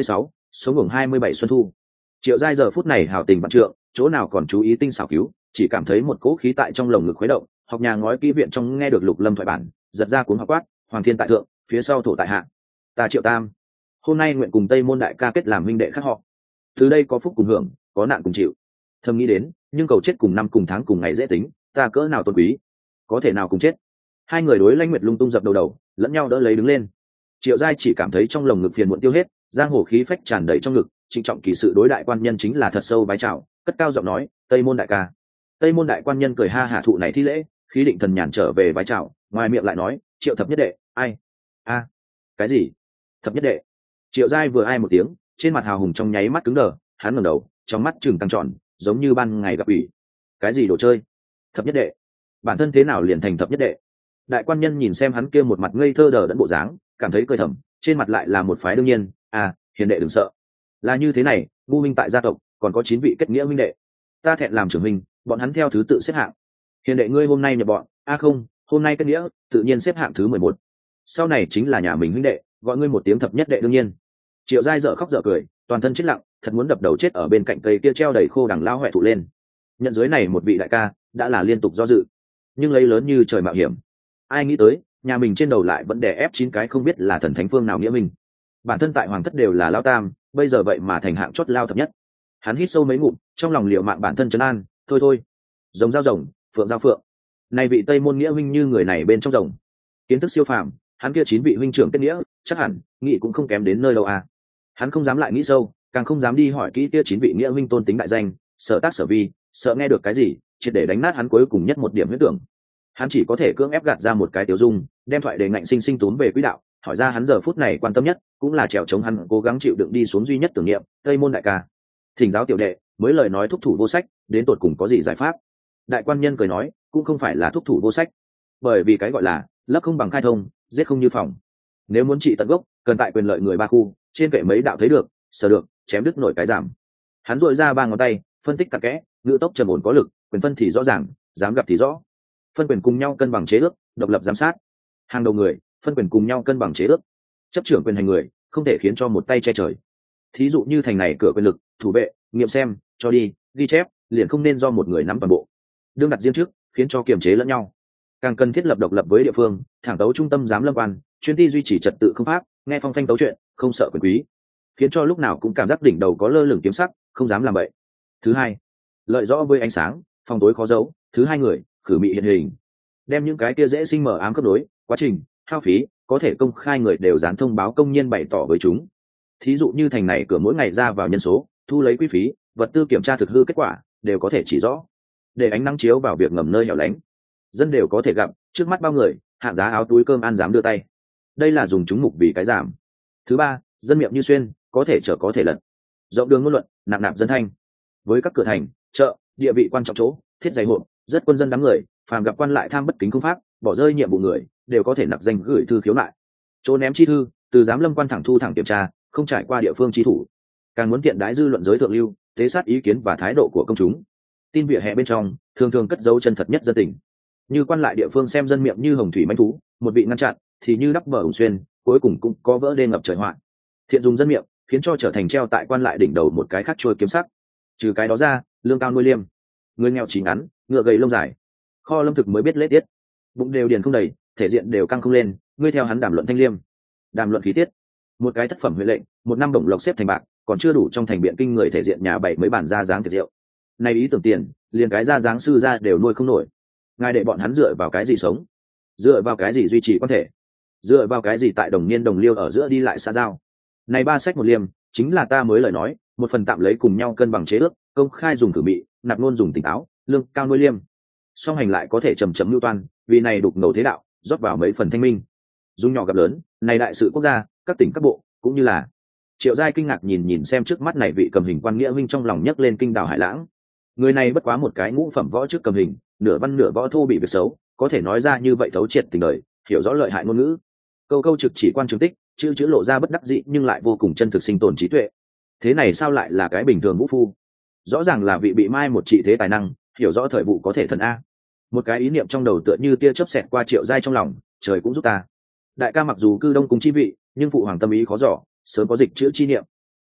số ngủng 27 xuân thu. Triệu giai giờ phút này hào tình vạn trượng, chỗ nào còn chú ý tinh xảo cứu, chỉ cảm thấy một cỗ khí tại trong lồng ngực khuấy động. Học nhà ngói kỹ viện trong nghe được Lục Lâm thoại bản, giật ra cuốn học quát, hoàng thiên tại thượng, phía sau thổ tại hạ. Ta Triệu Tam, hôm nay nguyện cùng Tây môn đại ca kết làm huynh đệ khác họ. Từ đây có phúc cùng hưởng, có nạn cùng chịu. Thầm nghĩ đến, nhưng cầu chết cùng năm cùng tháng cùng ngày dễ tính, ta cỡ nào tôn quý, có thể nào cùng chết. Hai người đối Lãnh Nguyệt lung tung dập đầu, lẫn nhau đỡ lấy đứng lên. Triệu giai chỉ cảm thấy trong lồng ngực phiền muộn tiêu hết, giang hồ khí phách tràn đầy trong ngực, trịnh trọng kỳ sự đối đại quan nhân chính là thật sâu vái chào, cất cao giọng nói, Tây môn đại ca. Tây môn đại quan nhân cười ha hả thụ này thi lễ, khí định thần nhàn trở về vái chào, ngoài miệng lại nói, Triệu thập nhất đệ, ai? A, cái gì? Thập nhất đệ? Triệu giai vừa ai một tiếng, trên mặt hào hùng trong nháy mắt cứng đờ, hắn ngẩng đầu, trong mắt trừng căng tròn, giống như ban ngày gặp ủy. Cái gì đồ chơi? Thập nhất đệ? Bản thân thế nào liền thành thập nhất đệ? Đại quan nhân nhìn xem hắn kia một mặt ngây thơ đờ đẫn bộ dáng, cảm thấy cười thầm, trên mặt lại là một phái đương nhiên, hiền đệ đừng sợ. Là như thế này, ngu minh tại gia tộc còn có 9 vị kết nghĩa huynh đệ, ta thẹn làm trưởng huynh, bọn hắn theo thứ tự xếp hạng. Hiền đệ ngươi hôm nay nhập bọn, không, hôm nay kết nghĩa, tự nhiên xếp hạng thứ 11. Sau này chính là nhà mình huynh đệ, gọi ngươi một tiếng thập nhất đệ đương nhiên. Triệu giai dở khóc dở cười, toàn thân chết lặng, thật muốn đập đầu chết ở bên cạnh cây kia treo đầy khô đằng lao hoẹ thụ lên. Nhận dưới này một vị đại ca, đã là liên tục do dự, nhưng lấy lớn như trời mạo hiểm. Ai nghĩ tới, nhà mình trên đầu lại vẫn đè ép 9 cái không biết là thần thánh phương nào nghĩa minh. Bản thân tại hoàng thất đều là lao tam, bây giờ vậy mà thành hạng chót lao thập nhất. Hắn hít sâu mấy ngụm, trong lòng liệu mạng bản thân trấn an, thôi, rồng giao rồng, phượng giao phượng. Này vị Tây môn nghĩa huynh như người này bên trong rồng, kiến thức siêu phàm, hắn kia 9 vị huynh trưởng kết nghĩa, chắc hẳn nghĩ cũng không kém đến nơi đâu à. Hắn không dám lại nghĩ sâu, càng không dám đi hỏi kỹ kia 9 vị nghĩa huynh tôn tính đại danh, sở tác sở vi, sợ nghe được cái gì, triệt để đánh nát hắn cuối cùng nhất một điểm huyết tưởng. Hắn chỉ có thể cưỡng ép gạt ra một cái tiểu dung, đem thoại đề ngạnh sinh sinh túm về quỹ đạo, hỏi ra hắn giờ phút này quan tâm nhất, cũng là trèo chống hắn cố gắng chịu đựng đi xuống duy nhất tưởng niệm, Tây môn đại ca. Thỉnh giáo tiểu đệ, mới lời nói thúc thủ vô sách, đến tột cùng có gì giải pháp? Đại quan nhân cười nói, cũng không phải là thúc thủ vô sách, bởi vì cái gọi là lấp không bằng khai thông, giết không như phòng. Nếu muốn trị tận gốc, cần tại quyền lợi người ba khu, trên kệ mấy đạo thấy được, sờ được, chém đứt nổi cái giảm. Hắn duỗi ra 3 ngón tay, phân tích cặn kẽ, ngữ tốc trầm ổn có lực, quyền phân thì rõ ràng, dám gặp thì rõ. Phân quyền cùng nhau cân bằng chế ước, độc lập giám sát. Hàng đầu người, phân quyền cùng nhau cân bằng chế ước. Chấp trưởng quyền hành người, không thể khiến cho một tay che trời. Thí dụ như thành này cửa quyền lực, thủ vệ, nghiệm xem, cho đi, ghi chép, liền không nên do một người nắm toàn bộ. Đương đặt riêng trước, khiến cho kiềm chế lẫn nhau. Càng cần thiết lập độc lập với địa phương, thẳng tấu trung tâm giám lâm quan, chuyên ty duy trì trật tự không pháp, nghe phong phanh tấu chuyện, không sợ quyền quý, khiến cho lúc nào cũng cảm giác đỉnh đầu có lơ lửng kiếm sắc, không dám làm bậy. Thứ hai, lợi rõ với ánh sáng, phòng tối khó giấu. Thứ hai người, khử mị hiện hình, đem những cái kia dễ sinh mờ ám cấp đối quá trình hao phí có thể công khai người đều dán thông báo công nhiên bày tỏ với chúng. Thí dụ như thành này cửa mỗi ngày ra vào nhân số, thu lấy quy phí, vật tư kiểm tra thực hư kết quả đều có thể chỉ rõ, để ánh nắng chiếu vào việc ngầm nơi hẻo lánh, dân đều có thể gặp trước mắt bao người, hạ giá áo túi cơm ăn dám đưa tay. Đây là dùng chúng mục vì cái giảm. Thứ ba, dân miệng như xuyên, có thể trở có thể lật, rộng đường ngôn luận, nạp nạp dân thanh. Với các cửa thành chợ địa vị quan trọng chỗ, thiết dày hộp rất quân dân đám người, phàm gặp quan lại tham bất kính công pháp, bỏ rơi nhiệm vụ người, đều có thể nặc danh gửi thư khiếu nại. Chỗ ném chi thư, từ giám lâm quan thẳng thu thẳng kiểm tra, không trải qua địa phương chi thủ. Càng muốn tiện đái dư luận giới thượng lưu, tế sát ý kiến và thái độ của công chúng. Tin vỉa hè bên trong, thường thường cất dấu chân thật nhất dân tình. Như quan lại địa phương xem dân miệng như hồng thủy manh thú, một vị ngăn chặn, thì như đắp bờ ủng xuyên, cuối cùng cũng có vỡ đê ngập trời họa. Thiện dùng dân miệng, khiến cho trở thành treo tại quan lại đỉnh đầu một cái khác trôi kiếm sắc. Trừ cái đó ra, lương cao nuôi liêm, người nghèo chỉ ngắn, ngựa gầy lông dài, kho lâm thực mới biết lễ tiết, bụng đều điền không đầy, thể diện đều căng không lên, ngươi theo hắn đàm luận thanh liêm, đàm luận khí tiết. Một cái thất phẩm huệ lệnh, một năm bổng lộc xếp thành bạc, còn chưa đủ trong thành biện kinh người thể diện nhà bảy mấy bản ra dáng tiệc rượu. Này ý tưởng tiền, liền cái ra dáng sư ra đều nuôi không nổi. Ngài để bọn hắn dựa vào cái gì sống? Dựa vào cái gì duy trì quan thể? Dựa vào cái gì tại đồng niên đồng liêu ở giữa đi lại xã giao? Này 3 sách một liêm, chính là ta mới lời nói, một phần tạm lấy cùng nhau cân bằng chế ước, công khai dùng thử bị, nạp luôn dùng tỉnh táo, lương cao nuôi liêm. Song hành lại có thể chầm chậm lưu toan, vì này đục ngầu thế đạo, rót vào mấy phần thanh minh. Dung nhỏ gặp lớn, này đại sự quốc gia, các tỉnh các bộ, cũng như là Triệu giai kinh ngạc nhìn xem trước mắt này vị cầm hình quan nghĩa huynh, trong lòng nhấc lên kinh đào hải lãng. Người này bất quá một cái ngũ phẩm võ trước cầm hình, nửa văn nửa võ thô bị việc xấu, có thể nói ra như vậy thấu triệt tình đời, hiểu rõ lợi hại ngôn ngữ, câu câu trực chỉ quan trường tích, chữ lộ ra bất đắc dĩ nhưng lại vô cùng chân thực sinh tồn trí tuệ. Thế này sao lại là cái bình thường vũ phu? Rõ ràng là vị bị mai một trị thế tài năng, hiểu rõ thời vụ có thể thần a. Một cái ý niệm trong đầu tựa như tia chớp xẹt qua Triệu giai trong lòng, trời cũng giúp ta. Đại ca mặc dù cư đông cung chi vị, nhưng phụ hoàng tâm ý khó dò, sớm có dịch chữa chi niệm.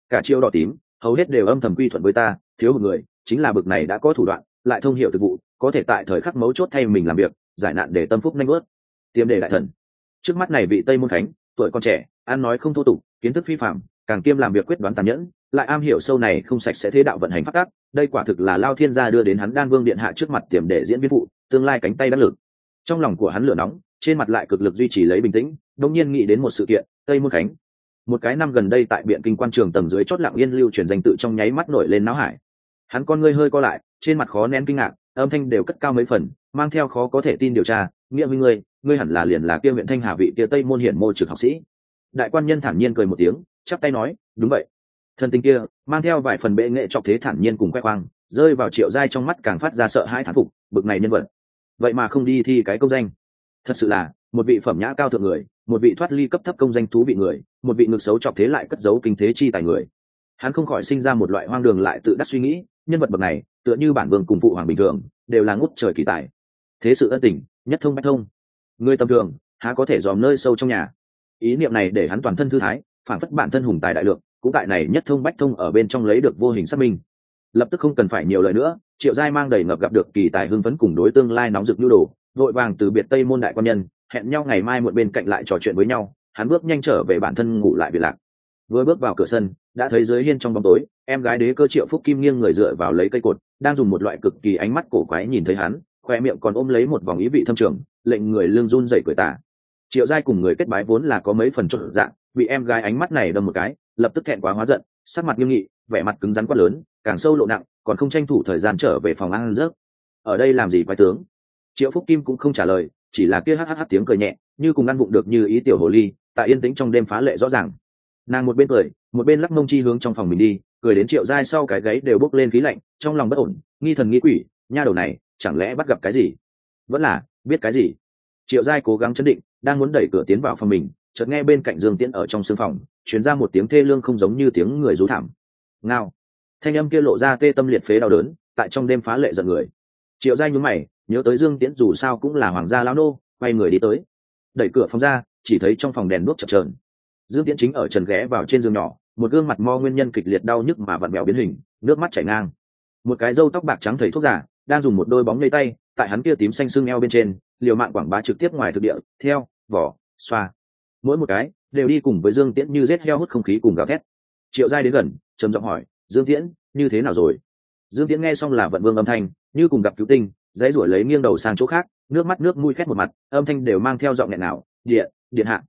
cả chiêu đỏ tím hầu hết đều âm thầm quy thuận với ta, thiếu một người chính là bực này đã có thủ đoạn lại thông hiểu thực vụ, có thể tại thời khắc mấu chốt thay mình làm việc, giải nạn để tâm phúc nhanh bớt. Tiêm đề đại thần trước mắt này vị Tây Môn Khánh, tuổi còn trẻ, ăn nói không thô tục, kiến thức phi phạm, càng kiêm làm việc quyết đoán tàn nhẫn, lại am hiểu sâu này không sạch sẽ thế đạo vận hành phát tác. Đây quả thực là Lao Thiên gia đưa đến hắn Đan Vương điện hạ trước mặt tiềm để diễn viên phụ, tương lai cánh tay đắc lực. Trong lòng của hắn lửa nóng, trên mặt lại cực lực duy trì lấy bình tĩnh, đột nhiên nghĩ đến một sự kiện. Tây Môn Khánh, một cái năm gần đây tại biện kinh quan trường tầng dưới chót lặng yên lưu truyền danh tự trong nháy mắt nổi lên não hải. Hắn con ngươi hơi co lại, trên mặt khó nén kinh ngạc, âm thanh đều cất cao mấy phần, mang theo khó có thể tin điều tra. Nghĩa với ngươi hẳn là liền là kia huyện Thanh Hà vị kia Tây Môn hiển mô trực học sĩ. Đại quan nhân thản nhiên cười một tiếng, chắp tay nói, đúng vậy. Thân tình kia mang theo vài phần bệ nghệ trọc thế thản nhiên cùng khoe khoang, rơi vào Triệu Giai trong mắt càng phát ra sợ hãi thán phục, bực này nhân vật vậy mà không đi thi cái công danh, thật sự là một vị phẩm nhã cao thượng người, một vị thoát ly cấp thấp công danh thú vị người, một vị ngực xấu trọc thế lại cất giấu kinh thế chi tài người. Hắn không khỏi sinh ra một loại hoang đường lại tự đắc suy nghĩ, nhân vật bậc này tựa như bản vương cùng phụ hoàng bình thường, đều là ngút trời kỳ tài, thế sự ân tình nhất thông bách thông, người tầm thường há có thể dòm nơi sâu trong nhà. Ý niệm này để hắn toàn thân thư thái, phản phất bản thân hùng tài đại lượng, cũng tại này nhất thông bách thông ở bên trong lấy được vô hình xác minh. Lập tức không cần phải nhiều lời nữa, Triệu Giai mang đầy ngập gặp được kỳ tài hưng phấn cùng đối tương lai nóng rực nhu đồ, vội vàng từ biệt Tây Môn đại quan nhân, hẹn nhau ngày mai một bên cạnh lại trò chuyện với nhau. Hắn bước nhanh trở về bản thân ngủ lại biệt lạc. Vừa bước vào cửa sân, đã thấy dưới hiên trong bóng tối, em gái đế cơ Triệu Phúc Kim nghiêng người dựa vào lấy cây cột, đang dùng một loại cực kỳ ánh mắt cổ quái nhìn thấy hắn, khoe miệng còn ôm lấy một vòng ý vị thâm trường, lệnh người lưng run rẩy cười tà. Triệu Giai cùng người kết bái vốn là có mấy phần trộn dạng, bị em gái ánh mắt này đâm một cái, lập tức thẹn quá hóa giận, sắc mặt nghiêm nghị, vẻ mặt cứng rắn quát lớn, càng sâu lộ nặng, còn không tranh thủ thời gian trở về phòng ăn rớt. Ở đây làm gì quái tướng? Triệu Phúc Kim cũng không trả lời, chỉ là kia hắt tiếng cười nhẹ, như cùng ăn vụng được như ý tiểu hồ ly, tại yên tĩnh trong đêm phá lệ rõ ràng. Nàng một bên cười, một bên lắc mông chi hướng trong phòng mình đi, cười đến Triệu Giai sau cái gáy đều bốc lên khí lạnh, trong lòng bất ổn, nghi thần nghi quỷ, nha đầu này chẳng lẽ bắt gặp cái gì, vẫn là biết cái gì. Triệu Giai cố gắng chấn định, đang muốn đẩy cửa tiến vào phòng mình, chợt nghe bên cạnh Dương Tiễn ở trong sương phòng truyền ra một tiếng thê lương không giống như tiếng người rú thảm. Ngao. Thanh âm kia lộ ra tê tâm liệt phế đau đớn, tại trong đêm phá lệ giận người. Triệu Giai nhún mày, nhớ tới Dương Tiễn dù sao cũng là hoàng gia lão nô, quay người đi tới, đẩy cửa phòng ra, chỉ thấy trong phòng đèn đuốc chập chờn. Dương Tiễn chính ở trần ghé vào trên giường nhỏ, một gương mặt mo nguyên nhân kịch liệt đau nhức mà vặn vẹo biến hình, nước mắt chảy ngang. Một cái râu tóc bạc trắng thầy thuốc giả đang dùng một đôi bóng nhây tay tại hắn kia tím xanh xương eo bên trên, liều mạng quảng bá trực tiếp ngoài thực địa, theo, vỏ, xoa, mỗi một cái đều đi cùng với Dương Tiễn như rết heo hút không khí cùng gào thét. Triệu Giai đến gần, trầm giọng hỏi, Dương Tiễn như thế nào rồi? Dương Tiễn nghe xong là vận vương âm thanh, như cùng gặp cứu tinh, dãy ruổi lấy nghiêng đầu sang chỗ khác, nước mắt nước mũi khét một mặt, âm thanh đều mang theo giọng nghẹn nào, điện hạ,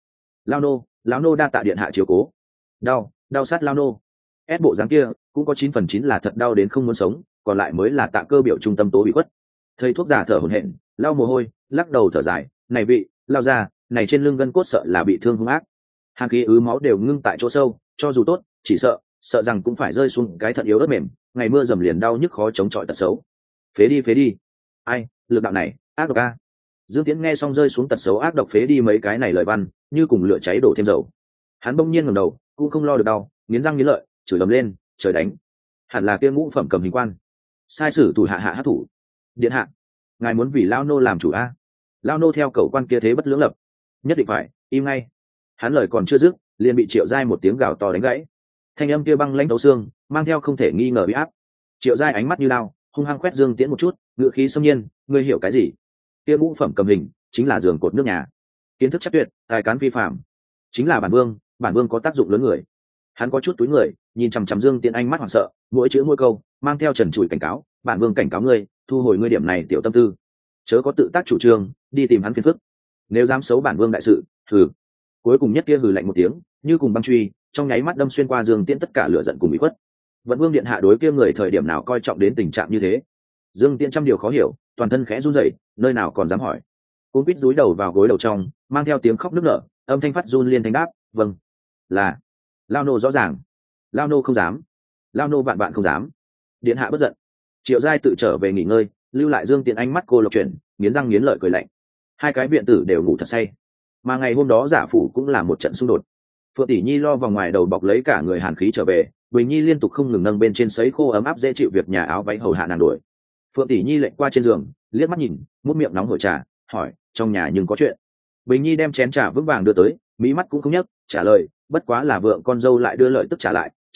lão nô đa tạ điện hạ chiếu cố. Đau sát lao nô. Ép bộ dáng kia cũng có 9/9 là thật đau đến không muốn sống, còn lại mới là tạ cơ biểu trung tâm tố bị khuất. Thầy thuốc giả thở hổn hển, lau mồ hôi, lắc đầu thở dài, này vị lao ra, này trên lưng gân cốt sợ là bị thương hung ác, hàn khí ứ máu đều ngưng tại chỗ sâu, cho dù tốt chỉ sợ rằng cũng phải rơi xuống cái thận yếu ớt mềm, ngày mưa dầm liền đau nhức khó chống chọi tật xấu. Phế đi. Ai, lực đạo này ác độc a. Dương Tiễn nghe xong rơi xuống tật xấu ác độc phế đi mấy cái này lời văn, như cùng lửa cháy đổ thêm dầu. Hắn bỗng nhiên ngẩng đầu, cũng không lo được đau, nghiến răng nghiến lợi, chửi ầm lên, trời đánh, hẳn là kia ngũ phẩm cầm hình quan, sai sử thủ hạ hát thủ. Điện hạ, ngài muốn vì lao nô làm chủ a? Lao nô theo cầu quan kia thế bất lưỡng lập, nhất định phải im ngay. Hắn lời còn chưa dứt, liền bị Triệu Giai một tiếng gào to đánh gãy. Thanh âm kia băng lãnh thấu xương, mang theo không thể nghi ngờ uy áp. Triệu Giai ánh mắt như lao, hung hăng quét Dương Tiễn một chút, ngựa khí xâm nhiên, ngươi hiểu cái gì? Kia ngũ phẩm cầm hình chính là giường cột nước nhà, kiến thức chắc tuyệt, tài cán phi phạm, chính là bản vương có tác dụng lớn người. Hắn có chút túi người, nhìn chằm chằm Dương Tiễn ánh mắt hoảng sợ, mỗi chữ mỗi câu mang theo trần trụi cảnh cáo, bản vương cảnh cáo ngươi, thu hồi ngươi điểm này tiểu tâm tư, chớ có tự tác chủ trương đi tìm hắn phiền phức. Nếu dám xấu bản vương đại sự, thử. Cuối cùng nhất kia hừ lạnh một tiếng, như cùng băng truy, trong nháy mắt đâm xuyên qua Dương Tiễn tất cả lửa giận cùng bị khuất. Vận vương điện hạ đối kia người thời điểm nào coi trọng đến tình trạng như thế? Dương Tiễn trăm điều khó hiểu, toàn thân khẽ run rẩy, nơi nào còn dám hỏi. Cuốn quýt dúi đầu vào gối đầu trong, mang theo tiếng khóc nức nở, âm thanh phát run liên thanh đáp, vâng, là lao nô rõ ràng, lao nô không dám, lao nô vạn không dám. Điện hạ bất giận. Triệu Giai tự trở về nghỉ ngơi, lưu lại Dương Tiễn ánh mắt cô lộc chuyển, nghiến răng nghiến lợi cười lạnh. Hai cái viện tử đều ngủ thật say, mà ngày hôm đó giả phủ cũng là một trận xung đột. Phượng tỷ nhi lo vòng ngoài đầu bọc lấy cả người hàn khí trở về, Bình nhi liên tục không ngừng nâng bên trên sấy khô ấm áp dễ chịu việc nhà áo váy hầu hạ nàng đuổi. Phượng tỷ nhi lệnh qua trên giường, liếc mắt nhìn, mút miệng nóng hổi trà, hỏi, trong nhà nhưng có chuyện? Bình nhi đem chén trà vững vàng đưa tới, mí mắt cũng không nhấc, trả lời, bất quá là vượng con dâu lại đưa lợi tức trả lại,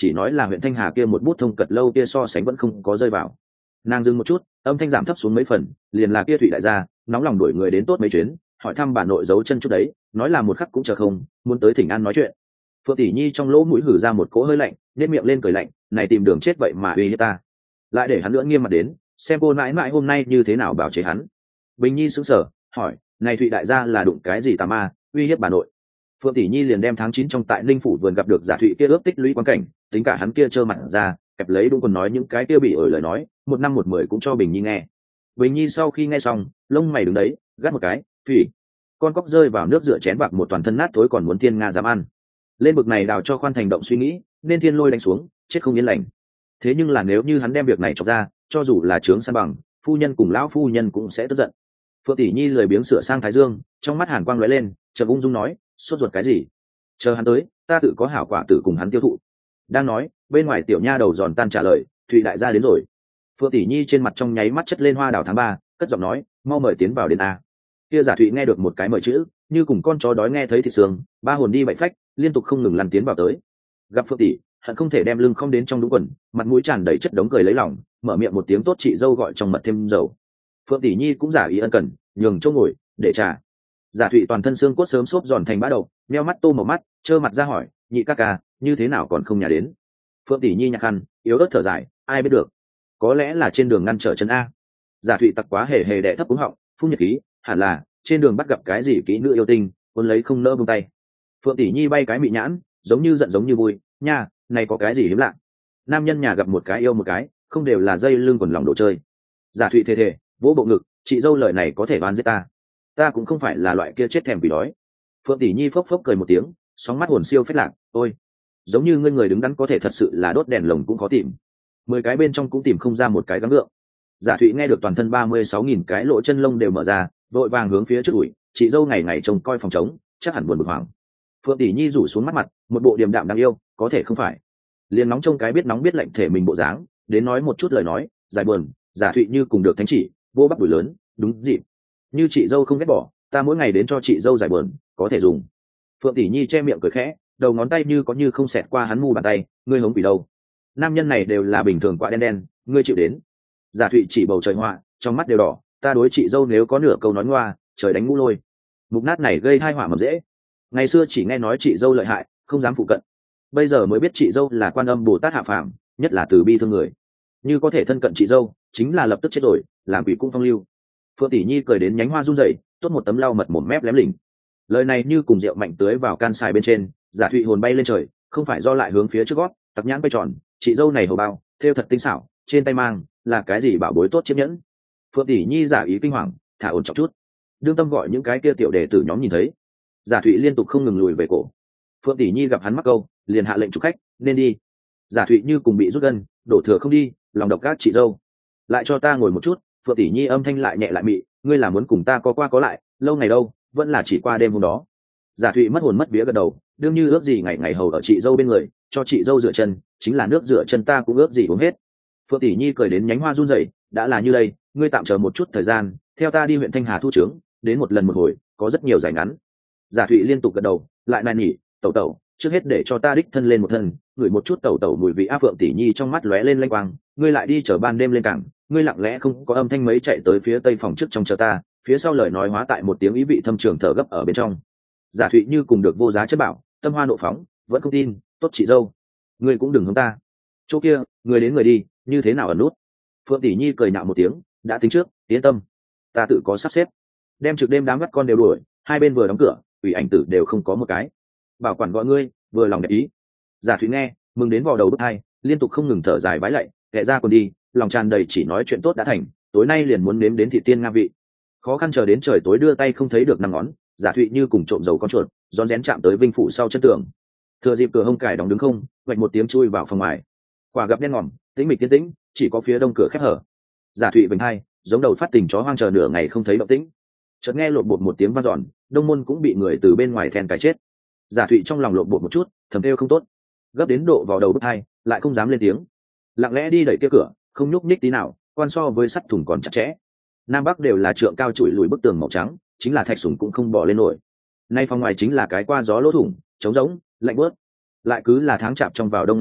chỉ nói là huyện Thanh Hà kia một bút thông cật lâu kia so sánh vẫn không có rơi vào. Nàng dừng một chút, âm thanh giảm thấp xuống mấy phần, liền là kia Thụy đại gia nóng lòng đuổi người đến tốt mấy chuyến, hỏi thăm bà nội giấu chân chút đấy, nói là một khắc cũng chờ không, muốn tới thỉnh an nói chuyện. Phượng tỷ nhi trong lỗ mũi hử ra một cỗ hơi lạnh, nét miệng lên cười lạnh, này tìm đường chết vậy mà uy hiếp ta, lại để hắn nữa nghiêm mặt đến, xem cô nãi nãi hôm nay như thế nào bảo chế hắn. Bình nhi sững sờ, hỏi, này Thụy đại gia là đụng cái gì tà ma, uy hiếp bà nội? Phượng tỷ nhi liền đem tháng 9 trong tại Ninh phủ vườn gặp được Giả Thụy kia ước tích lũy quan cảnh, tính cả hắn kia trơ mặt ra, kẹp lấy đúng còn nói những cái kia bị ổi lời nói, một năm một mười cũng cho Bình nhi nghe. Bình nhi sau khi nghe xong, lông mày đứng đấy, gắt một cái, phỉ, con cóc rơi vào nước rửa chén bạc một toàn thân nát thối còn muốn thiên nga dám ăn. Lên bực này đào cho khoan thành động suy nghĩ, nên thiên lôi đánh xuống, chết không yên lành. Thế nhưng là nếu như hắn đem việc này chọc ra, cho dù là trướng san bằng, phu nhân cùng lão phu nhân cũng sẽ tức giận. Phượng tỷ nhi lười biếng sửa sang thái dương, trong mắt hàn quang lóe lên, trầm ung dung nói, sốt ruột cái gì? Chờ hắn tới, ta tự có hảo quả tử cùng hắn tiêu thụ. Đang nói, bên ngoài tiểu nha đầu giòn tan trả lời, Thụy đại gia đến rồi. Phượng tỷ nhi trên mặt trong nháy mắt chất lên hoa đào tháng 3, cất giọng nói, mau mời tiến vào đến a. Kia Giả Thụy nghe được một cái mời chữ, như cùng con chó đói nghe thấy thịt xương, ba hồn đi bảy phách, liên tục không ngừng lăn tiến vào tới. Gặp Phượng tỷ, hận không thể đem lưng không đến trong đúng quần, mặt mũi tràn đầy chất đống cười lấy lòng, mở miệng một tiếng tốt chị dâu gọi trong mật thêm dầu. Phượng tỷ nhi cũng giả ý ân cần, nhường chỗ ngồi để trà. Giả Thụy toàn thân xương cốt sớm xốp giòn thành bã đầu, meo mắt tô màu mắt, trơ mặt ra hỏi, nhị ca ca, như thế nào còn không nhà đến? Phượng tỷ nhi nhạc khăn, yếu ớt thở dài, ai biết được, có lẽ là trên đường ngăn trở chân a. Giả Thụy tặc quá hề hề đẻ thấp cúng họng, phun nhật khí, hẳn là trên đường bắt gặp cái gì kỹ nữ yêu tinh, cuốn lấy không nỡ buông tay. Phượng tỷ nhi bay cái mị nhãn, giống như giận giống như vui, nha, này có cái gì hiếm lạ? Nam nhân nhà gặp một cái yêu một cái, không đều là dây lưng quần lòng đồ chơi. Giả Thụy thề thề, vỗ bộ ngực, chị dâu lời này có thể đoán giết ta cũng không phải là loại kia chết thèm vì đói. Phượng tỷ nhi phốc phốc cười một tiếng, sóng mắt hồn siêu phết lạc, ôi, giống như ngươi người đứng đắn có thể thật sự là đốt đèn lồng cũng khó tìm, 10 cái bên trong cũng tìm không ra một cái gắng gượng. Giả Thụy nghe được toàn thân 36.000 cái lỗ chân lông đều mở ra, vội vàng hướng phía trước ủi, chị dâu ngày ngày trông coi phòng trống, chắc hẳn buồn bực hoảng. Phượng tỷ nhi rủ xuống mắt mặt, một bộ điềm đạm đáng yêu, có thể không phải, liền nóng trông cái biết nóng biết lạnh thể mình bộ dáng, đến nói một chút lời nói giải buồn. Giả Thụy như cùng được thánh chỉ, vô bắp đùi lớn, đúng dịp, như chị dâu không ghét bỏ, ta mỗi ngày đến cho chị dâu giải buồn, có thể dùng. Phượng tỷ nhi che miệng cười khẽ, đầu ngón tay như có như không xẹt qua hắn mu bàn tay, ngươi hống quỷ đâu? Nam nhân này đều là bình thường quạ đen đen, ngươi chịu đến? Giả Thụy chỉ bầu trời họa, trong mắt đều đỏ, ta đối chị dâu nếu có nửa câu nói ngoa, trời đánh ngũ lôi. Mục nát này gây hai họa mầm dễ. Ngày xưa chỉ nghe nói chị dâu lợi hại, không dám phụ cận, bây giờ mới biết chị dâu là Quan Âm Bồ Tát hạ phàm, nhất là từ bi thương người. Như có thể thân cận chị dâu, chính là lập tức chết rồi, làm quỷ cung phong lưu. Phượng tỷ nhi cười đến nhánh hoa run rẩy, tốt một tấm lau mật một mép lém lỉnh. Lời này như cùng rượu mạnh tưới vào can xài bên trên, Giả Thụy hồn bay lên trời, không phải do lại hướng phía trước gót, tặc nhãn bay tròn, chị dâu này hầu bao, thêu thật tinh xảo, trên tay mang là cái gì bảo bối tốt chiếc nhẫn. Phượng tỷ nhi giả ý kinh hoàng, thả ổn trọng chút. Đương tâm gọi những cái kia tiểu đệ tử nhóm nhìn thấy. Giả Thụy liên tục không ngừng lùi về cổ. Phượng tỷ nhi gặp hắn mắc câu, liền hạ lệnh chụp khách, nên đi. Giả Thụy như cùng bị rút gân, đổ thừa không đi, lòng độc các chị dâu, lại cho ta ngồi một chút. Phượng tỷ nhi âm thanh lại nhẹ lại mị, ngươi là muốn cùng ta có qua có lại, lâu ngày đâu, vẫn là chỉ qua đêm hôm đó. Giả Thụy mất hồn mất vía gật đầu, đương như ước gì ngày ngày hầu ở chị dâu bên người, cho chị dâu rửa chân, chính là nước rửa chân ta cũng ước gì uống hết. Phượng tỷ nhi cười đến nhánh hoa run rẩy, đã là như đây, ngươi tạm chờ một chút thời gian, theo ta đi huyện Thanh Hà thu trướng, đến một lần một hồi, có rất nhiều giải ngắn. Giả Thụy liên tục gật đầu, lại nài nỉ, tẩu tẩu, trước hết để cho ta đích thân lên một thân, ngửi một chút tẩu tẩu mùi vị. Phượng tỷ nhi trong mắt lóe lên lanh quang, ngươi lại đi chờ ban đêm lên cảng, ngươi lặng lẽ không có âm thanh mấy chạy tới phía tây phòng trước trong chờ ta, phía sau lời nói hóa tại một tiếng ý vị thâm trường thở gấp ở bên trong. Giả Thụy như cùng được vô giá chất bảo, tâm hoa nộ phóng, vẫn không tin, tốt chị dâu, ngươi cũng đừng hướng ta chỗ kia, người đến người đi, như thế nào ẩn nút. Phượng tỷ nhi cười nạo một tiếng, đã tính trước, yên tâm, ta tự có sắp xếp, đem trực đêm đám bắt con đều đuổi, hai bên vừa đóng cửa, ủy ảnh tử đều không có một cái, bảo quản gọi ngươi vừa lòng đẹp ý. Giả Thụy nghe mừng đến vò đầu bứt tai, liên tục không ngừng thở dài vái lạy, kệ ra còn đi, lòng tràn đầy chỉ nói chuyện tốt đã thành, tối nay liền muốn nếm đến thị tiên nga vị. Khó khăn chờ đến trời tối đưa tay không thấy được năm ngón, Giả Thụy như cùng trộm dầu con chuột, rón rén chạm tới vinh phủ sau chân tường. Thừa dịp cửa hông cài đóng đứng không, vạch một tiếng chui vào phòng ngoài. Quả gặp đen ngòm, tĩnh mịch tiến tĩnh, chỉ có phía đông cửa khép hở. Giả Thụy vành hai, giống đầu phát tình chó hoang chờ nửa ngày không thấy động tĩnh. Chợt nghe lột bột một tiếng vang dọn, đông môn cũng bị người từ bên ngoài then cài chết. Giả Thụy trong lòng lột bột một chút, thầm kêu không tốt, gấp đến độ vào đầu bứt hai, lại không dám lên tiếng, lặng lẽ đi đẩy kia cửa, không nhúc nhích tí nào, quan so với sắt thủng còn chặt chẽ. Nam bắc đều là trượng cao chùi lùi bức tường màu trắng, chính là thạch sủng cũng không bỏ lên nổi. Nay phòng ngoài chính là cái qua gió lỗ thủng, trống rỗng, lạnh bớt. Lại cứ là tháng chạp trong vào đông ngày rét,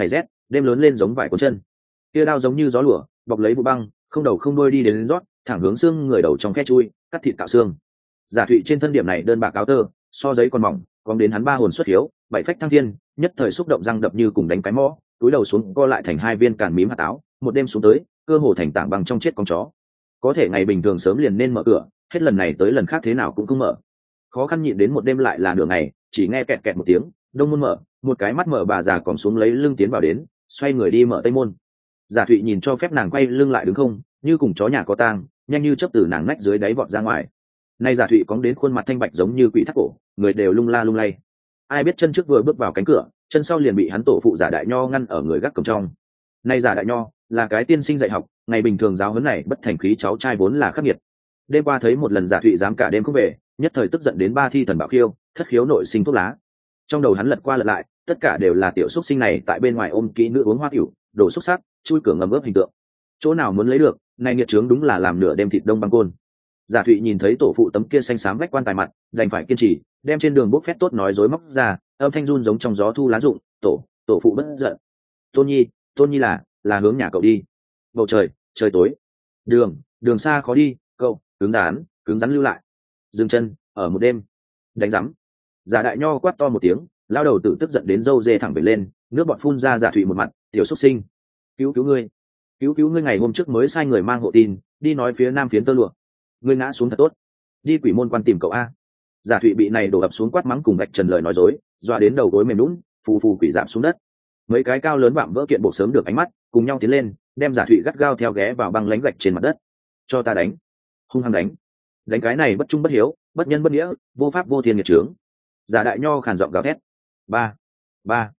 đêm lớn lên giống vải cuốn chân. Kia đao giống như gió lửa bọc lấy vụ băng, không đầu không đuôi đi đến rót thẳng hướng xương người đầu trong khe chui, cắt thịt cạo xương. Giả Thụy trên thân điểm này đơn bạc áo tơ so giấy còn mỏng, còn đến hắn ba hồn xuất hiếu, bảy phách thăng thiên, nhất thời xúc động răng đập như cùng đánh cái mõ, túi đầu xuống co lại thành hai viên càn mím hạt táo, một đêm xuống tới cơ hồ thành tảng băng trong chết con chó. Có thể ngày bình thường sớm liền nên mở cửa, hết lần này tới lần khác thế nào cũng không mở. Khó khăn nhịn đến một đêm lại là nửa ngày, chỉ nghe kẹt kẹt một tiếng, đông môn mở, một cái mắt mở bà già còn xuống lấy lưng tiến vào đến, xoay người đi mở tây môn. Giả Thụy nhìn cho phép nàng quay lưng lại đứng không, như cùng chó nhà có tang, nhanh như chớp từ nàng nách dưới đáy vọt ra ngoài. Nay Giả Thụy cóng đến khuôn mặt thanh bạch giống như quỷ thắt cổ, người đều lung la lung lay. Ai biết chân trước vừa bước vào cánh cửa, chân sau liền bị hắn tổ phụ Giả Đại Nho ngăn ở người gác cổng trong. Nay Giả Đại Nho là cái tiên sinh dạy học, ngày bình thường giáo huấn này bất thành khí cháu trai vốn là khắc nghiệt. Đêm qua thấy một lần Giả Thụy dám cả đêm không về, nhất thời tức giận đến ba thi thần bảo khiêu, thất khiếu nội sinh thuốc lá. Trong đầu hắn lật qua lật lại, tất cả đều là tiểu xúc sinh này tại bên ngoài ôm kỹ nữ uống hoa tiểu, đổ xúc sắc, chui cửa ngầm ướp hình tượng. Chỗ nào muốn lấy được, này nghiệt trướng đúng là làm nửa đêm thịt đông băng côn. Giả Thụy nhìn thấy tổ phụ tấm kia xanh xám vách quan tài mặt, đành phải kiên trì, đem trên đường bốc phét tốt nói dối móc ra, âm thanh run giống trong gió thu lá rụng, tổ phụ bất giận. Tôn Nhi là hướng nhà cậu đi. Bầu trời tối, đường xa khó đi, cậu cứng rắn lưu lại. Dừng chân ở một đêm, đánh rắm. Giả Đại Nho quát to một tiếng, lao đầu tự tức giận đến râu dê thẳng về lên, nước bọt phun ra. Giả Thụy một mặt, tiểu xuất sinh, cứu ngươi ngày hôm trước mới sai người mang hộ tin đi nói phía nam phiến tơ lụa, ngươi ngã xuống thật tốt, đi quỷ môn quan tìm cậu a. Giả Thụy bị này đổ ập xuống quát mắng cùng vạch trần lời nói dối, doa đến đầu gối mềm lún, phù quỷ giảm xuống đất. Mấy cái cao lớn vạm vỡ kiện bộ sớm được ánh mắt cùng nhau tiến lên, đem Giả Thụy gắt gao theo ghé vào băng lánh gạch trên mặt đất. Cho ta đánh, hung hăng đánh cái này bất trung bất hiếu, bất nhân bất nghĩa, vô pháp vô thiên nghiệt trướng. Giả Đại Nho khàn giọng gào thét. Ba.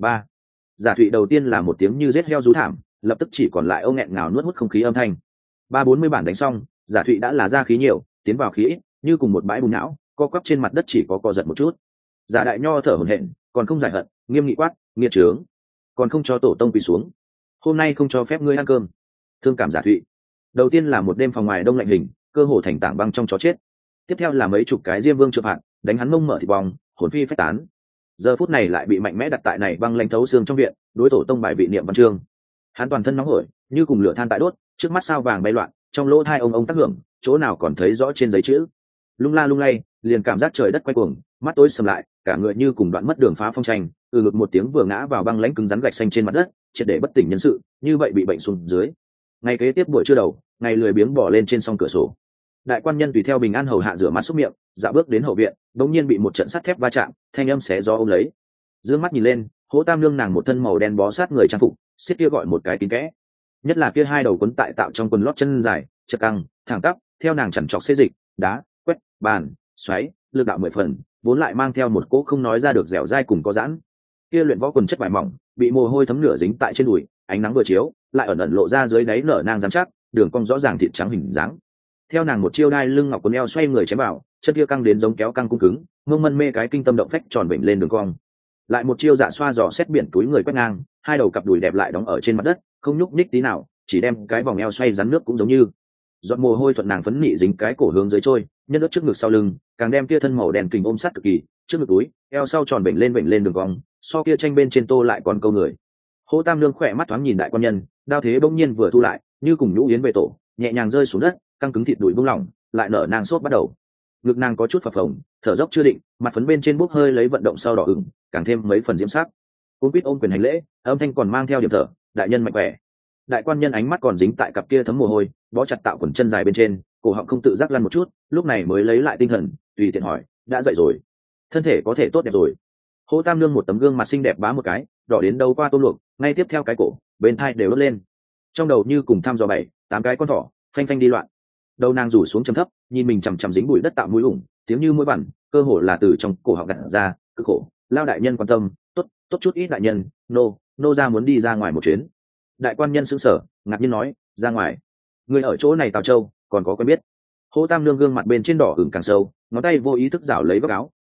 Giả Thụy đầu tiên là một tiếng như rết heo rú thảm, lập tức chỉ còn lại âu nghẹn ngào nuốt hút không khí âm thanh. 30-40 bản đánh xong, Giả Thụy đã là ra khí nhiều, tiến vào khí ít, như cùng một bãi bùn não, co quắp trên mặt đất chỉ có co giật một chút. Giả Đại Nho thở hổn hển, còn không giải hận, nghiêm nghị quát, nghiệt trướng, còn không cho tổ tông quỳ xuống, hôm nay không cho phép ngươi ăn cơm. Thương cảm Giả Thụy. Đầu tiên là một đêm phòng ngoài đông lạnh hình, cơ hồ thành tảng băng trong chó chết. Tiếp theo là mấy chục cái diêm vương trượt hạn, đánh hắn mông mở thịt bong, hồn phi phách tán. Giờ phút này lại bị mạnh mẽ đặt tại này băng lãnh thấu xương trong viện, đối tổ tông bài vị niệm văn chương. Hắn toàn thân nóng hổi, như cùng lửa than tại đốt, trước mắt sao vàng bay loạn, trong lỗ tai ông tác hưởng, chỗ nào còn thấy rõ trên giấy chữ. Lung la lung lay, liền cảm giác trời đất quay cuồng, mắt tối sầm lại, cả người như cùng đoạn mất đường phá phong tranh, ngực một tiếng vừa ngã vào băng lãnh cứng rắn gạch xanh trên mặt đất, triệt để bất tỉnh nhân sự, như vậy bị bệnh xuống dưới. Ngày kế tiếp buổi trưa đầu, ngày lười biếng bỏ lên trên song cửa sổ. Đại quan nhân tùy theo bình an hầu hạ rửa mắt xúc miệng, dạo bước đến hậu viện, đột nhiên bị một trận sắt thép va chạm, thanh âm xé gió ôm lấy. Dương mắt nhìn lên, Hỗ Tam Nương nàng một thân màu đen bó sát người trang phục, xiết kia gọi một cái kín kẽ. Nhất là kia hai đầu quấn tại tạo trong quần lót chân dài, chật căng, thẳng tắp, theo nàng chằn trọc xê dịch, đá, quét, bàn, xoáy, lực đạo 10 phần, vốn lại mang theo một cỗ không nói ra được dẻo dai cùng có giãn. Kia luyện võ quần chất vải mỏng, bị mồ hôi thấm nửa dính tại trên đùi, ánh nắng vừa chiếu, lại ẩn ẩn lộ ra dưới đáy nở nang rắn chắc, đường cong rõ ràng thịt trắng hình dáng. Theo nàng một chiêu đai lưng ngọc quần eo xoay người chém vào, chân kia căng đến giống kéo căng cung cứng, mông mân mê cái kinh tâm động phách tròn bệnh lên đường cong. Lại một chiêu dạ xoa dò xét biển túi người quét ngang, hai đầu cặp đùi đẹp lại đóng ở trên mặt đất, không nhúc nhích tí nào, chỉ đem cái vòng eo xoay rắn nước cũng giống như. Giọt mồ hôi thuận nàng phấn nị dính cái cổ hướng dưới trôi, nhân đất trước ngực sau lưng, càng đem kia thân màu đen kình ôm sát cực kỳ, trước ngực túi, eo sau tròn bệnh lên đường cong, so kia tranh bên trên tô lại còn câu người. Hỗ Tam Nương khỏe mắt thoáng nhìn đại quan nhân, đao thế bỗng nhiên vừa thu lại, như cùng nhũ yến về tổ, nhẹ nhàng rơi xuống đất, căng cứng thịt đùi buông lỏng, lại nở nang sốt bắt đầu. Ngực nàng có chút phập phồng, thở dốc chưa định, mặt phấn bên trên bốc hơi lấy vận động sau đỏ ửng, càng thêm mấy phần diễm sắc. Cung quýt ôm quyền hành lễ, âm thanh còn mang theo điểm thở, đại nhân mạnh khỏe. Đại quan nhân ánh mắt còn dính tại cặp kia thấm mồ hôi, bó chặt tạo quần chân dài bên trên, cổ họng không tự giác lăn một chút, lúc này mới lấy lại tinh thần, tùy tiện hỏi, đã dậy rồi, thân thể có thể tốt đẹp rồi. Hỗ Tam Nương một tấm gương mặt xinh đẹp bá một cái, đỏ đến đâu qua tôm luộc, ngay tiếp theo cái cổ, bên thai đều đốt lên, trong đầu như cùng thăm dò 7-8 cái con thỏ, phanh phanh đi loạn. Đầu nàng rủ xuống trầm thấp, nhìn mình chằm chằm dính bụi đất tạo mũi ủng, tiếng như mũi vằn, cơ hồ là từ trong cổ họng gặt ra, cực khổ. Lao đại nhân quan tâm, tốt chút ít đại nhân, nô ra muốn đi ra ngoài một chuyến. Đại quan nhân sững sờ, ngạc nhiên nói, ra ngoài? Người ở chỗ này Tào Châu, còn có quen biết? Hỗ Tam Nương gương mặt bên trên đỏ ửng càng sâu, ngón tay vô ý thức rảo lấy góc áo,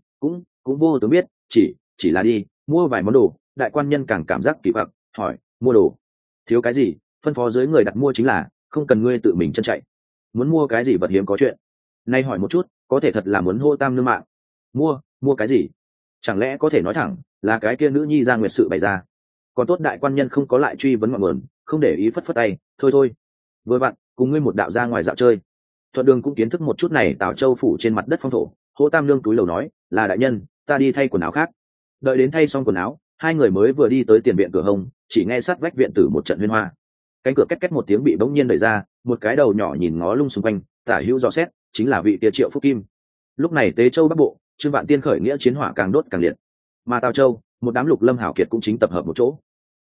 cũng vô tướng biết, chỉ là đi mua vài món đồ. Đại quan nhân càng cảm giác kỳ quặc, hỏi, mua đồ? Thiếu cái gì, phân phó dưới người đặt mua chính là, không cần ngươi tự mình chân chạy. Muốn mua cái gì vật hiếm có chuyện? Nay hỏi một chút, có thể thật là muốn Hô Tam Nương mạng. Mua cái gì? Chẳng lẽ có thể nói thẳng là cái kia nữ nhi Gia Nguyệt sự bày ra? còn tốt đại quan nhân không có lại truy vấn ngọn nguồn, không để ý phất phất tay, thôi thôi, vừa vặn cùng ngươi một đạo ra ngoài dạo chơi. Thuận đường cũng kiến thức một chút này Tào Châu phủ trên mặt đất phong thổ. Hỗ Tam Nương túi lầu nói, là đại nhân, ta đi thay quần áo khác. Đợi đến thay xong quần áo, hai người mới vừa đi tới tiền viện cửa hông, chỉ nghe sát vách viện tử một trận huyên hoa. Cánh cửa két két một tiếng bị bỗng nhiên đẩy ra, một cái đầu nhỏ nhìn ngó lung xung quanh, tả hữu dò xét, chính là vị kia Triệu Phúc Kim. Lúc này Tế Châu Bắc Bộ, Trương Vạn Tiên khởi nghĩa chiến hỏa càng đốt càng liệt, mà Tào Châu, một đám lục lâm hảo kiệt cũng chính tập hợp một chỗ.